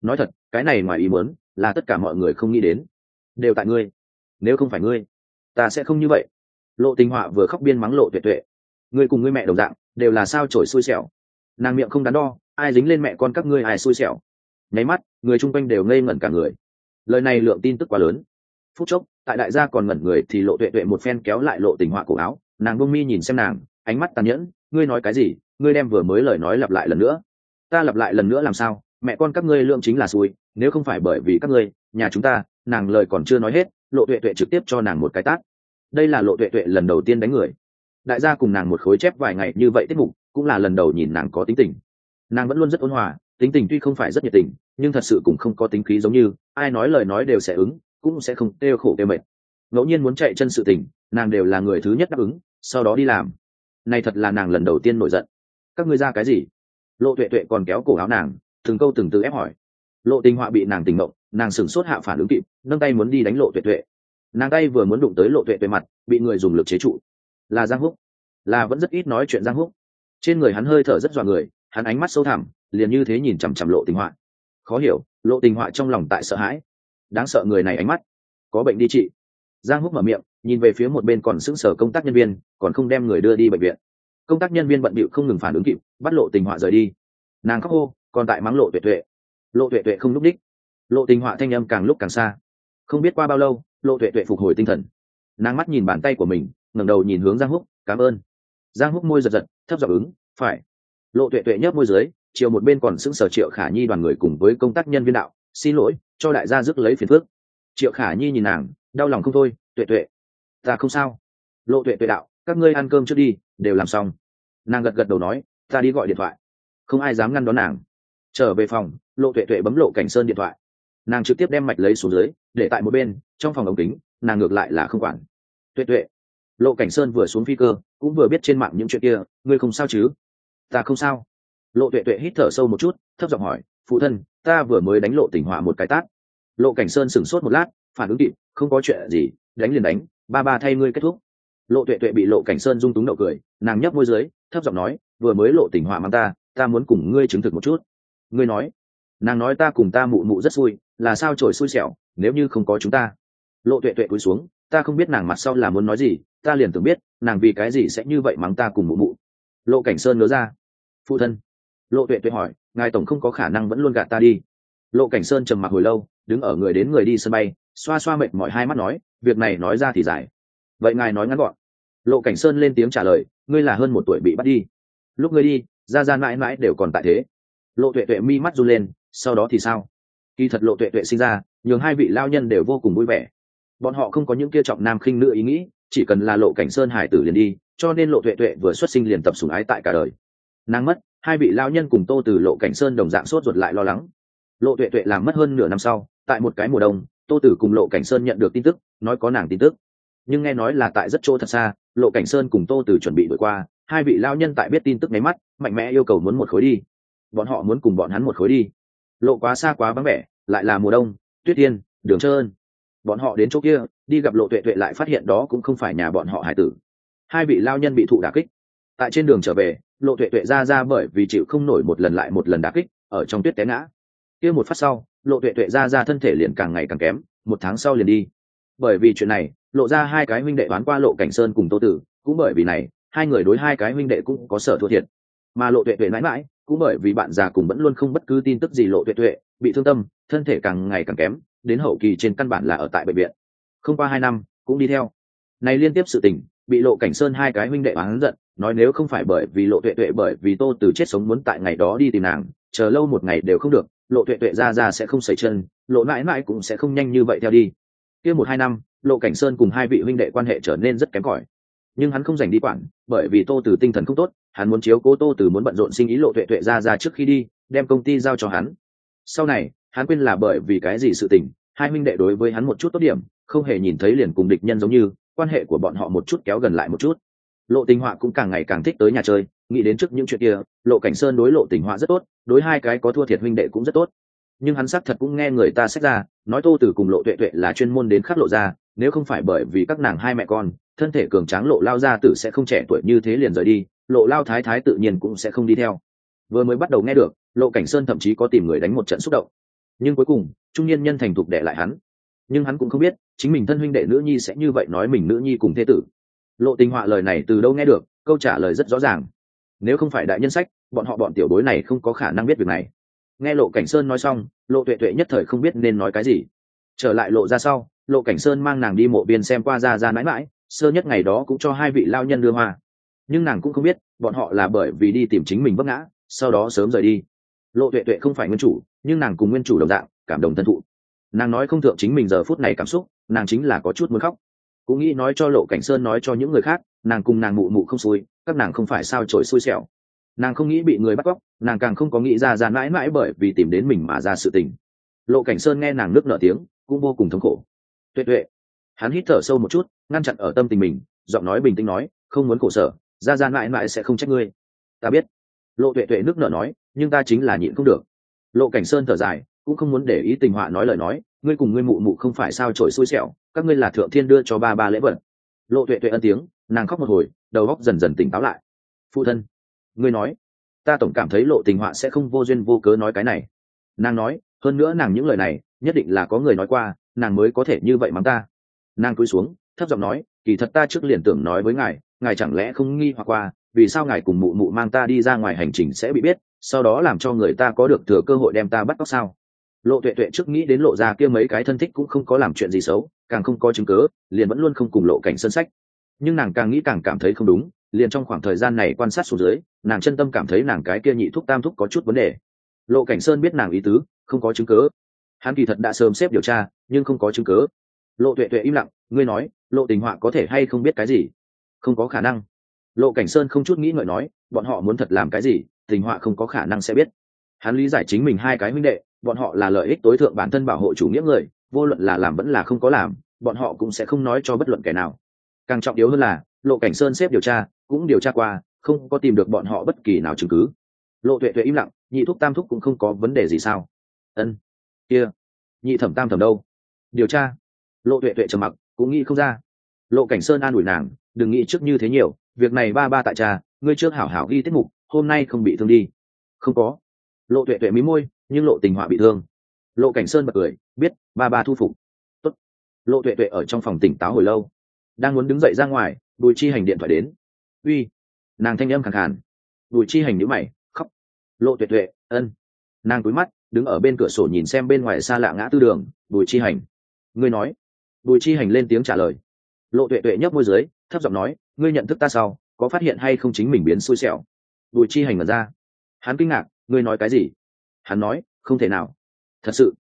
nói thật cái này ngoài ý muốn là tất cả mọi người không nghĩ đến, đều tại ngươi, nếu không phải ngươi ta sẽ không như vậy. Lộ Tình Họa vừa khóc biên mắng Lộ Tuệ Tuệ, ngươi cùng ngươi mẹ đồng dạng đều là sao chổi xui xẻo. Nàng miệng không đắn đo, ai dính lên mẹ con các ngươi ai xui xẻo. Nháy mắt người chung quanh đều ngây ngẩn cả người, lời này lượng tin tức quá lớn. Phút chốc tại đại gia còn ngẩn người thì Lộ Tuệ Tuệ một phen kéo lại Lộ Tình Họa cổ áo, nàng bông mi nhìn xem nàng, ánh mắt tàn nhẫn, ngươi nói cái gì, ngươi đem vừa mới lời nói lặp lại lần nữa. Ta lặp lại lần nữa làm sao, mẹ con các ngươi lượng chính là xui, nếu không phải bởi vì các ngươi, nhà chúng ta. Nàng lời còn chưa nói hết, Lộ Tuệ Tuệ trực tiếp cho nàng một cái tát. Đây là Lộ Tuệ Tuệ lần đầu tiên đánh người, đại gia cùng nàng một khối chép vài ngày như vậy tiết mục cũng là lần đầu nhìn nàng có tính tình. Nàng vẫn luôn rất ôn hòa, tính tình tuy không phải rất nhiệt tình nhưng thật sự cũng không có tính khí giống như ai nói lời nói đều sẽ ứng, cũng sẽ không têu khổ têu mệt. Ngẫu nhiên muốn chạy chân sự tình nàng đều là người thứ nhất đáp ứng, sau đó đi làm. Này thật là nàng lần đầu tiên nổi giận. Các ngươi ra cái gì? Lộ Tuệ Tuệ còn kéo cổ áo nàng, từng câu từng từ ép hỏi. Lộ Tình Họa bị nàng tỉnh mộng, nàng sửng sốt hạ phản ứng kịp, nâng tay muốn đi đánh Lộ Tuệ Tuệ. Nàng tay vừa muốn đụng tới Lộ Tuệ Tuệ mặt, bị người dùng lực chế trụ. Là Giang Húc, là vẫn rất ít nói chuyện Giang Húc. Trên người hắn hơi thở rất dọa người, hắn ánh mắt sâu thẳm, liền như thế nhìn chằm chằm Lộ Tình Họa. Khó hiểu, Lộ Tình Họa trong lòng tại sợ hãi. Đáng sợ người này ánh mắt, có bệnh đi trị. Giang Húc mở miệng, nhìn về phía một bên còn sững sờ công tác nhân viên, còn không đem người đưa đi bệnh viện. Công tác nhân viên bận bịu không ngừng phản ứng kịp, bắt Lộ Tình Họa rời đi. Nàng khóc hô, còn tại mắng Lộ Tuệ Tuệ. Lộ Tuệ Tuệ không lúc đích. Lộ Tình Họa thanh âm càng lúc càng xa. Không biết qua bao lâu, Lộ Tuệ Tuệ phục hồi tinh thần. Nàng mắt nhìn bàn tay của mình, ngẩng đầu nhìn hướng Giang Húc, cảm ơn. Giang Húc môi giật giật, thấp giọng ứng, phải. Lộ Tuệ Tuệ nhếch môi dưới, chiều một bên còn sững sờ Triệu Khả Nhi đoàn người cùng với công tác nhân viên đạo, xin lỗi, cho đại gia rước lấy phiền phức. Triệu Khả Nhi nhìn nàng, đau lòng không thôi, Tuệ Tuệ, ta không sao. Lộ Tuệ Tuệ đạo, các ngươi ăn cơm trước đi, đều làm xong. Nàng gật gật đầu nói, ta đi gọi điện thoại. Không ai dám ngăn đón nàng. Trở về phòng, Lộ Tuệ Tuệ bấm Lộ Cảnh Sơn điện thoại. Nàng trực tiếp đem mạch lấy xuống dưới, để tại một bên, trong phòng ống kính, nàng ngược lại là không quản. Tuệ Tuệ. Lộ Cảnh Sơn vừa xuống phi cơ, cũng vừa biết trên mạng những chuyện kia, ngươi không sao chứ? Ta không sao. Lộ Tuệ Tuệ hít thở sâu một chút, thấp giọng hỏi, phụ thân, ta vừa mới đánh Lộ Tình Họa một cái tát. Lộ Cảnh Sơn sửng sốt một lát, phản ứng kịp, không có chuyện gì, đánh liền đánh, ba ba thay ngươi kết thúc. Lộ Tuệ Tuệ bị Lộ Cảnh Sơn rung túng nậu cười, nàng nhấp môi dưới, thấp giọng nói, vừa mới Lộ Tình Họa mang ta muốn cùng ngươi chứng thực một chút. Ngươi nói? Nàng nói ta cùng ta mụ mụ rất xui, là sao trổi xui xẻo, nếu như không có chúng ta. Lộ Tuệ Tuệ cúi xuống, ta không biết nàng mặt sau là muốn nói gì, ta liền tưởng biết nàng vì cái gì sẽ như vậy mắng ta cùng mụ mụ. Lộ Cảnh Sơn nhớ ra. Phụ thân. Lộ Tuệ Tuệ hỏi, ngài tổng không có khả năng vẫn luôn gạt ta đi. Lộ Cảnh Sơn trầm mặc hồi lâu, đứng ở người đến người đi sân bay, xoa xoa mệt mỏi hai mắt nói, việc này nói ra thì dài, vậy ngài nói ngắn gọn. Lộ Cảnh Sơn lên tiếng trả lời, ngươi là hơn 1 tuổi bị bắt đi, lúc ngươi đi gia gia mãi mãi đều còn tại thế. Lộ Tuệ Tuệ mi mắt run lên, sau đó thì sao? Kỳ thật Lộ Tuệ Tuệ sinh ra nhường hai vị lao nhân đều vô cùng vui vẻ, bọn họ không có những kia trọng nam khinh nữ ý nghĩ, chỉ cần là Lộ Cảnh Sơn hải tử liền đi, cho nên Lộ Tuệ Tuệ vừa xuất sinh liền tập sủng ái tại cả đời. Nàng mất, hai vị lao nhân cùng Tô Từ Lộ Cảnh Sơn đồng dạng sốt ruột lại lo lắng. Lộ Tuệ Tuệ làm mất hơn nửa năm sau, tại một cái mùa đông, Tô Tử cùng Lộ Cảnh Sơn nhận được tin tức, nói có nàng tin tức, nhưng nghe nói là tại rất chỗ thật xa. Lộ Cảnh Sơn cùng Tô Tử chuẩn bị đuổi qua, hai vị lao nhân tại biết tin tức nháy mắt mạnh mẽ yêu cầu muốn một khối đi, bọn họ muốn cùng bọn hắn một khối đi. Lộ quá xa quá vắng vẻ, lại là mùa đông, tuyết tiên, đường trơn. Bọn họ đến chỗ kia đi gặp Lộ Tuệ Tuệ lại phát hiện đó cũng không phải nhà bọn họ hải tử. Hai vị lao nhân bị thụ đả kích, tại trên đường trở về, Lộ Tuệ Tuệ ra bởi vì chịu không nổi một lần lại một lần đả kích, ở trong tuyết té ngã. Kia một phát sau, Lộ Tuệ Tuệ ra thân thể liền càng ngày càng kém, 1 tháng sau liền đi. Bởi vì chuyện này, Lộ ra hai cái huynh đệ đoán qua Lộ Cảnh Sơn cùng Tô Tử, cũng bởi vì này, hai người đối hai cái huynh đệ cũng có sở thua thiệt. Mà Lộ Tuệ Tuệ mãi mãi cũng bởi vì bạn già cùng vẫn luôn không bất cứ tin tức gì Lộ Tuệ Tuệ bị thương tâm, thân thể càng ngày càng kém, đến hậu kỳ trên căn bản là ở tại bệnh viện. Không qua 2 năm, cũng đi theo. Này liên tiếp sự tình, bị Lộ Cảnh Sơn hai cái huynh đệ oán giận, nói nếu không phải bởi vì Lộ Tuệ Tuệ bởi vì Tô Tử chết sống muốn tại ngày đó đi tìm nàng, chờ lâu một ngày đều không được, Lộ Tuệ Tuệ ra sẽ không sẩy chân, Lộ mãi mãi cũng sẽ không nhanh như vậy theo đi. Kia 1-2 năm, Lộ Cảnh Sơn cùng hai vị huynh đệ quan hệ trở nên rất kém cỏi, nhưng hắn không dành đi quản, bởi vì Tô Tử tinh thần không tốt, hắn muốn chiếu cố Tô Tử muốn bận rộn sinh ý Lộ Tuệ Tuệ ra trước khi đi, đem công ty giao cho hắn. Sau này, hắn quên là bởi vì cái gì sự tình, hai huynh đệ đối với hắn một chút tốt điểm, không hề nhìn thấy liền cùng địch nhân giống như, quan hệ của bọn họ một chút kéo gần lại một chút. Lộ Tình Họa cũng càng ngày càng thích tới nhà chơi, nghĩ đến trước những chuyện kia, Lộ Cảnh Sơn đối Lộ Tình Họa rất tốt, đối hai cái có thua thiệt huynh đệ cũng rất tốt. Nhưng hắn xác thật cũng nghe người ta xách ra, nói Tô Tử cùng Lộ Tuệ Tuệ là chuyên môn đến khắc Lộ ra, nếu không phải bởi vì các nàng hai mẹ con, thân thể cường tráng Lộ lao gia tử sẽ không trẻ tuổi như thế liền rời đi, Lộ lao thái thái tự nhiên cũng sẽ không đi theo. Vừa mới bắt đầu nghe được, Lộ Cảnh Sơn thậm chí có tìm người đánh một trận xúc động. Nhưng cuối cùng trung niên nhân thành thục đẻ lại hắn, nhưng hắn cũng không biết chính mình thân huynh đệ nữ nhi sẽ như vậy nói mình nữ nhi cùng thế tử. Lộ Tình Họa lời này từ đâu nghe được, câu trả lời rất rõ ràng. Nếu không phải đại nhân sách, bọn tiểu bối này không có khả năng biết việc này. Nghe Lộ Cảnh Sơn nói xong, Lộ Tuệ Tuệ nhất thời không biết nên nói cái gì. Trở lại Lộ ra sau, Lộ Cảnh Sơn mang nàng đi mộ viên xem qua ra mãi mãi, sơ nhất ngày đó cũng cho hai vị lao nhân đưa hoa. Nhưng nàng cũng không biết bọn họ là bởi vì đi tìm chính mình vấp ngã, sau đó sớm rời đi. Lộ Tuệ Tuệ không phải nguyên chủ, nhưng nàng cùng nguyên chủ đồng dạng cảm động thân thụ. Nàng nói không thượng chính mình giờ phút này cảm xúc, nàng chính là có chút muốn khóc. Cũng nghĩ nói cho Lộ Cảnh Sơn nói cho những người khác, nàng cùng nàng mụ mụ không xui, các nàng không phải sao chổi xui xẻo. Nàng không nghĩ bị người bắt cóc, nàng càng không có nghĩ ra mãi mãi bởi vì tìm đến mình mà ra sự tình. Lộ Cảnh Sơn nghe nàng nức nở tiếng, cũng vô cùng thống khổ. Tuệ Tuệ, hắn hít thở sâu một chút, ngăn chặn ở tâm tình mình, giọng nói bình tĩnh nói, không muốn khổ sở, ra mãi mãi sẽ không trách ngươi. Ta biết. Lộ Tuệ Tuệ nức nở nói, nhưng ta chính là nhịn không được. Lộ Cảnh Sơn thở dài, cũng không muốn để ý Tình Họa nói lời nói, ngươi cùng ngươi mụ mụ không phải sao chổi xui xẻo, các ngươi là thượng thiên đưa cho ba lễ vật. Lộ Tuệ Tuệ ân tiếng, nàng khóc một hồi, đầu óc dần dần tỉnh táo lại. Phụ thân, ngươi nói, ta tổng cảm thấy Lộ Tình Họa sẽ không vô duyên vô cớ nói cái này. Nàng nói, hơn nữa nàng những lời này nhất định là có người nói qua, nàng mới có thể như vậy mắng ta. Nàng cúi xuống, thấp giọng nói, kỳ thật ta trước liền tưởng nói với ngài, ngài chẳng lẽ không nghi hoặc qua, vì sao ngài cùng mụ mụ mang ta đi ra ngoài hành trình sẽ bị biết, sau đó làm cho người ta có được thừa cơ hội đem ta bắt cóc sao? Lộ Tuệ Tuệ trước nghĩ đến Lộ ra kia mấy cái thân thích cũng không có làm chuyện gì xấu, càng không có chứng cớ, liền vẫn luôn không cùng Lộ Cảnh Sơn sách. Nhưng nàng càng nghĩ càng cảm thấy không đúng, liền trong khoảng thời gian này quan sát xuống dưới, nàng chân tâm cảm thấy nàng cái kia nhị thúc tam thúc có chút vấn đề. Lộ Cảnh Sơn biết nàng ý tứ, không có chứng cớ. Hắn kỳ thật đã sớm xếp điều tra, nhưng không có chứng cớ. Lộ Tuệ Tuệ im lặng, ngươi nói, Lộ Tình Họa có thể hay không biết cái gì? Không có khả năng. Lộ Cảnh Sơn không chút nghĩ ngợi nói, bọn họ muốn thật làm cái gì, Tình Họa không có khả năng sẽ biết. Hắn lý giải chính mình hai cái huynh đệ, bọn họ là lợi ích tối thượng bản thân bảo hộ chủ nghĩa người, vô luận là làm vẫn là không có làm, bọn họ cũng sẽ không nói cho bất luận kẻ nào. Càng trọng yếu hơn là, Lộ Cảnh Sơn xếp điều tra, cũng điều tra qua, không có tìm được bọn họ bất kỳ nào chứng cứ. Lộ Tuệ Tuệ im lặng, nhị thúc tam thúc cũng không có vấn đề gì sao? Ân, kia, nhị thẩm tam thẩm đâu? Điều tra. Lộ Tuệ Tuệ trầm mặc, cũng nghĩ không ra. Lộ Cảnh Sơn an ủi nàng, đừng nghĩ trước như thế nhiều, việc này ba tại cha, ngươi trước hảo hảo ghi tiết mục, hôm nay không bị thương đi. Không có. Lộ Tuệ Tuệ mí môi, nhưng Lộ Tình Họa bị thương. Lộ Cảnh Sơn bật cười, biết, ba thu phục. Tốt. Lộ Tuệ Tuệ ở trong phòng tỉnh táo hồi lâu, đang muốn đứng dậy ra ngoài, Bùi Chi Hành điện thoại đến. Uy. Nàng thanh âm khàn khàn. Bùi Chi Hành nhíu mày, khóc. Lộ Tuệ Tuệ, ân. Nàng cúi mắt, đứng ở bên cửa sổ nhìn xem bên ngoài xa lạ ngã tư đường. Bùi Chi Hành, ngươi nói. Bùi Chi Hành lên tiếng trả lời. Lộ Tuệ Tuệ nhấp môi dưới, thấp giọng nói, ngươi nhận thức ta sau, có phát hiện hay không chính mình biến xui xẻo? Bùi Chi Hành mở ra. Hắn kinh ngạc, ngươi nói cái gì? Hắn nói, không thể nào. Thật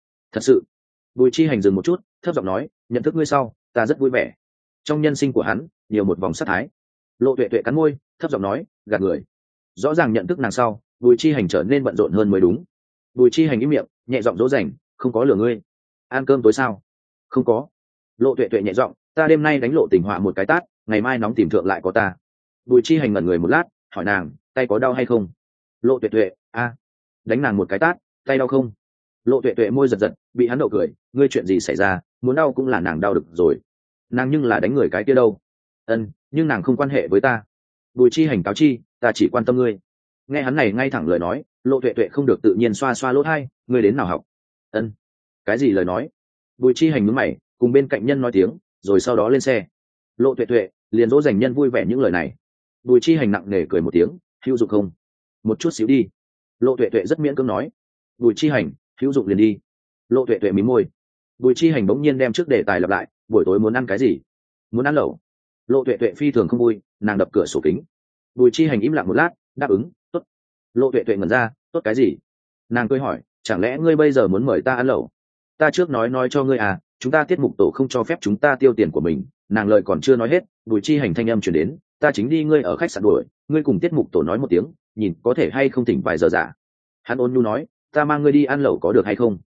sự. Bùi Chi Hành dừng một chút, thấp giọng nói, nhận thức ngươi sau, ta rất vui vẻ. Trong nhân sinh của hắn nhiều một vòng sát thái. Lộ Tuệ Tuệ cắn môi, thấp giọng nói, gạt người. Rõ ràng nhận thức nàng sau, Bùi Chi Hành trở nên bận rộn hơn mới đúng. Bùi Chi Hành im miệng, nhẹ giọng dỗ dành, không có lừa ngươi. Ăn cơm tối sao? Không có. Lộ Tuệ Tuệ nhẹ giọng, ta đêm nay đánh Lộ Tình Họa một cái tát, ngày mai nóng tìm thượng lại có ta. Bùi Chi Hành ngẩn người một lát, hỏi nàng, tay có đau hay không? Lộ Tuệ Tuệ, đánh nàng một cái tát, tay đau không? Lộ Tuệ Tuệ môi giật giật, bị hắn đậu cười, ngươi chuyện gì xảy ra, muốn đau cũng là nàng đau được rồi. Nàng nhưng là đánh người cái kia đâu? Ân, nhưng nàng không quan hệ với ta. Bùi Chi Hành cáo chi, ta chỉ quan tâm ngươi. Nghe hắn này ngay thẳng lời nói, Lộ Tuệ Tuệ không được tự nhiên xoa xoa lỗ tai, ngươi đến nào học? Ân, cái gì lời nói? Bùi Chi Hành nhướng mày, cùng bên cạnh nhân nói tiếng, rồi sau đó lên xe. Lộ Tuệ Tuệ liền dỗ dành nhân vui vẻ những lời này. Bùi Chi Hành nặng nề cười một tiếng, hữu dụng không? Một chút xíu đi. Lộ Tuệ Tuệ rất miễn cưỡng nói. Bùi Chi Hành, hữu dụng liền đi. Lộ Tuệ Tuệ mím môi. Bùi Chi Hành bỗng nhiên đem trước đề tài lặp lại, buổi tối muốn ăn cái gì? Muốn ăn lẩu. Lộ Tuệ Tuệ phi thường không vui, nàng đập cửa sổ kính. Bùi Chi Hành im lặng một lát, đáp ứng, tốt. Lộ Tuệ Tuệ ngẩn ra, tốt cái gì? Nàng cười hỏi, chẳng lẽ ngươi bây giờ muốn mời ta ăn lẩu? Ta trước nói cho ngươi à, chúng ta tiết mục tổ không cho phép chúng ta tiêu tiền của mình. Nàng lời còn chưa nói hết, Bùi Chi Hành thanh âm chuyển đến, ta chính đi ngươi ở khách sạn đuổi, ngươi cùng tiết mục tổ nói một tiếng, nhìn có thể hay không thỉnh vài giờ giả. Hắn ôn nhu nói, ta mang ngươi đi ăn lẩu có được hay không?